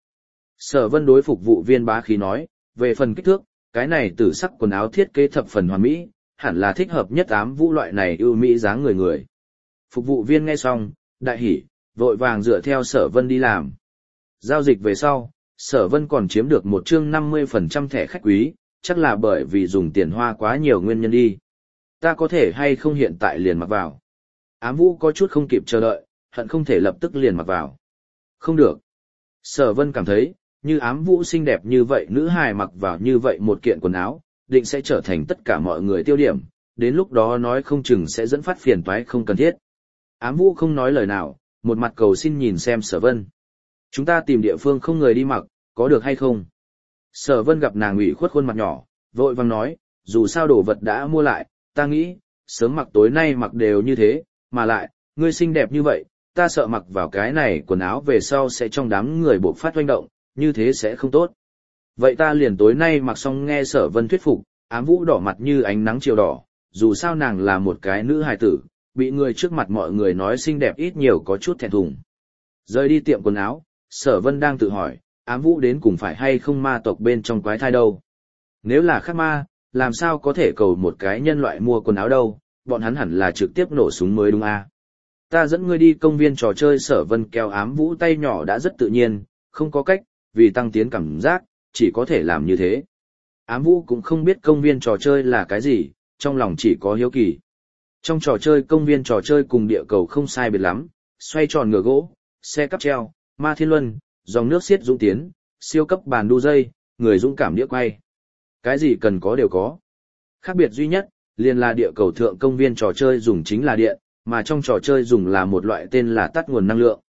Sở Vân đối phục vụ viên bá khí nói, về phần kích thước, cái này tử sắc quần áo thiết kế thập phần hoàn mỹ, hẳn là thích hợp nhất Ám Vũ loại này ưu mỹ dáng người người. Phục vụ viên nghe xong, đại hỉ, vội vàng dựa theo Sở Vân đi làm. Giao dịch về sau, Sở Vân còn chiếm được một chương năm mươi phần trăm thẻ khách quý, chắc là bởi vì dùng tiền hoa quá nhiều nguyên nhân đi. Ta có thể hay không hiện tại liền mặc vào? Ám Vũ có chút không kịp chờ đợi, hận không thể lập tức liền mặc vào. Không được. Sở Vân cảm thấy, như Ám Vũ xinh đẹp như vậy nữ hài mặc vào như vậy một kiện quần áo, định sẽ trở thành tất cả mọi người tiêu điểm, đến lúc đó nói không chừng sẽ dẫn phát phiền toái không cần thiết. Ám Vũ không nói lời nào, một mặt cầu xin nhìn xem Sở Vân. Chúng ta tìm địa phương không người đi mặc, có được hay không? Sở Vân gặp nàng ủy khuất khuôn mặt nhỏ, vội vàng nói, dù sao đồ vật đã mua lại, ta nghĩ, sớm mặc tối nay mặc đều như thế, mà lại, ngươi xinh đẹp như vậy, ta sợ mặc vào cái này quần áo về sau sẽ trong đám người bộc phát hoành động, như thế sẽ không tốt. Vậy ta liền tối nay mặc xong nghe Sở Vân thuyết phục, Ám Vũ đỏ mặt như ánh nắng chiều đỏ, dù sao nàng là một cái nữ hài tử, bị người trước mặt mọi người nói xinh đẹp ít nhiều có chút thẹn thùng. Rời đi tiệm quần áo, Sở Vân đang tự hỏi, Ám Vũ đến cùng phải hay không ma tộc bên trong quái thai đâu. Nếu là khác ma, làm sao có thể cầu một cái nhân loại mua quần áo đâu, bọn hắn hẳn là trực tiếp nổ súng mới đúng à. Ta dẫn ngươi đi công viên trò chơi. Sở Vân kéo Ám Vũ tay nhỏ đã rất tự nhiên, không có cách, vì tăng tiến cảm giác, chỉ có thể làm như thế. Ám Vũ cũng không biết công viên trò chơi là cái gì, trong lòng chỉ có hiếu kỳ. Trong trò chơi công viên trò chơi cùng địa cầu không sai biệt lắm, xoay tròn ngựa gỗ, xe cắp treo, ma thiên luân, dòng nước xiết dũng tiến, siêu cấp bàn đu dây, người dũng cảm đĩa quay. Cái gì cần có đều có. Khác biệt duy nhất, liền là địa cầu thượng công viên trò chơi dùng chính là điện, mà trong trò chơi dùng là một loại tên là tắt nguồn năng lượng.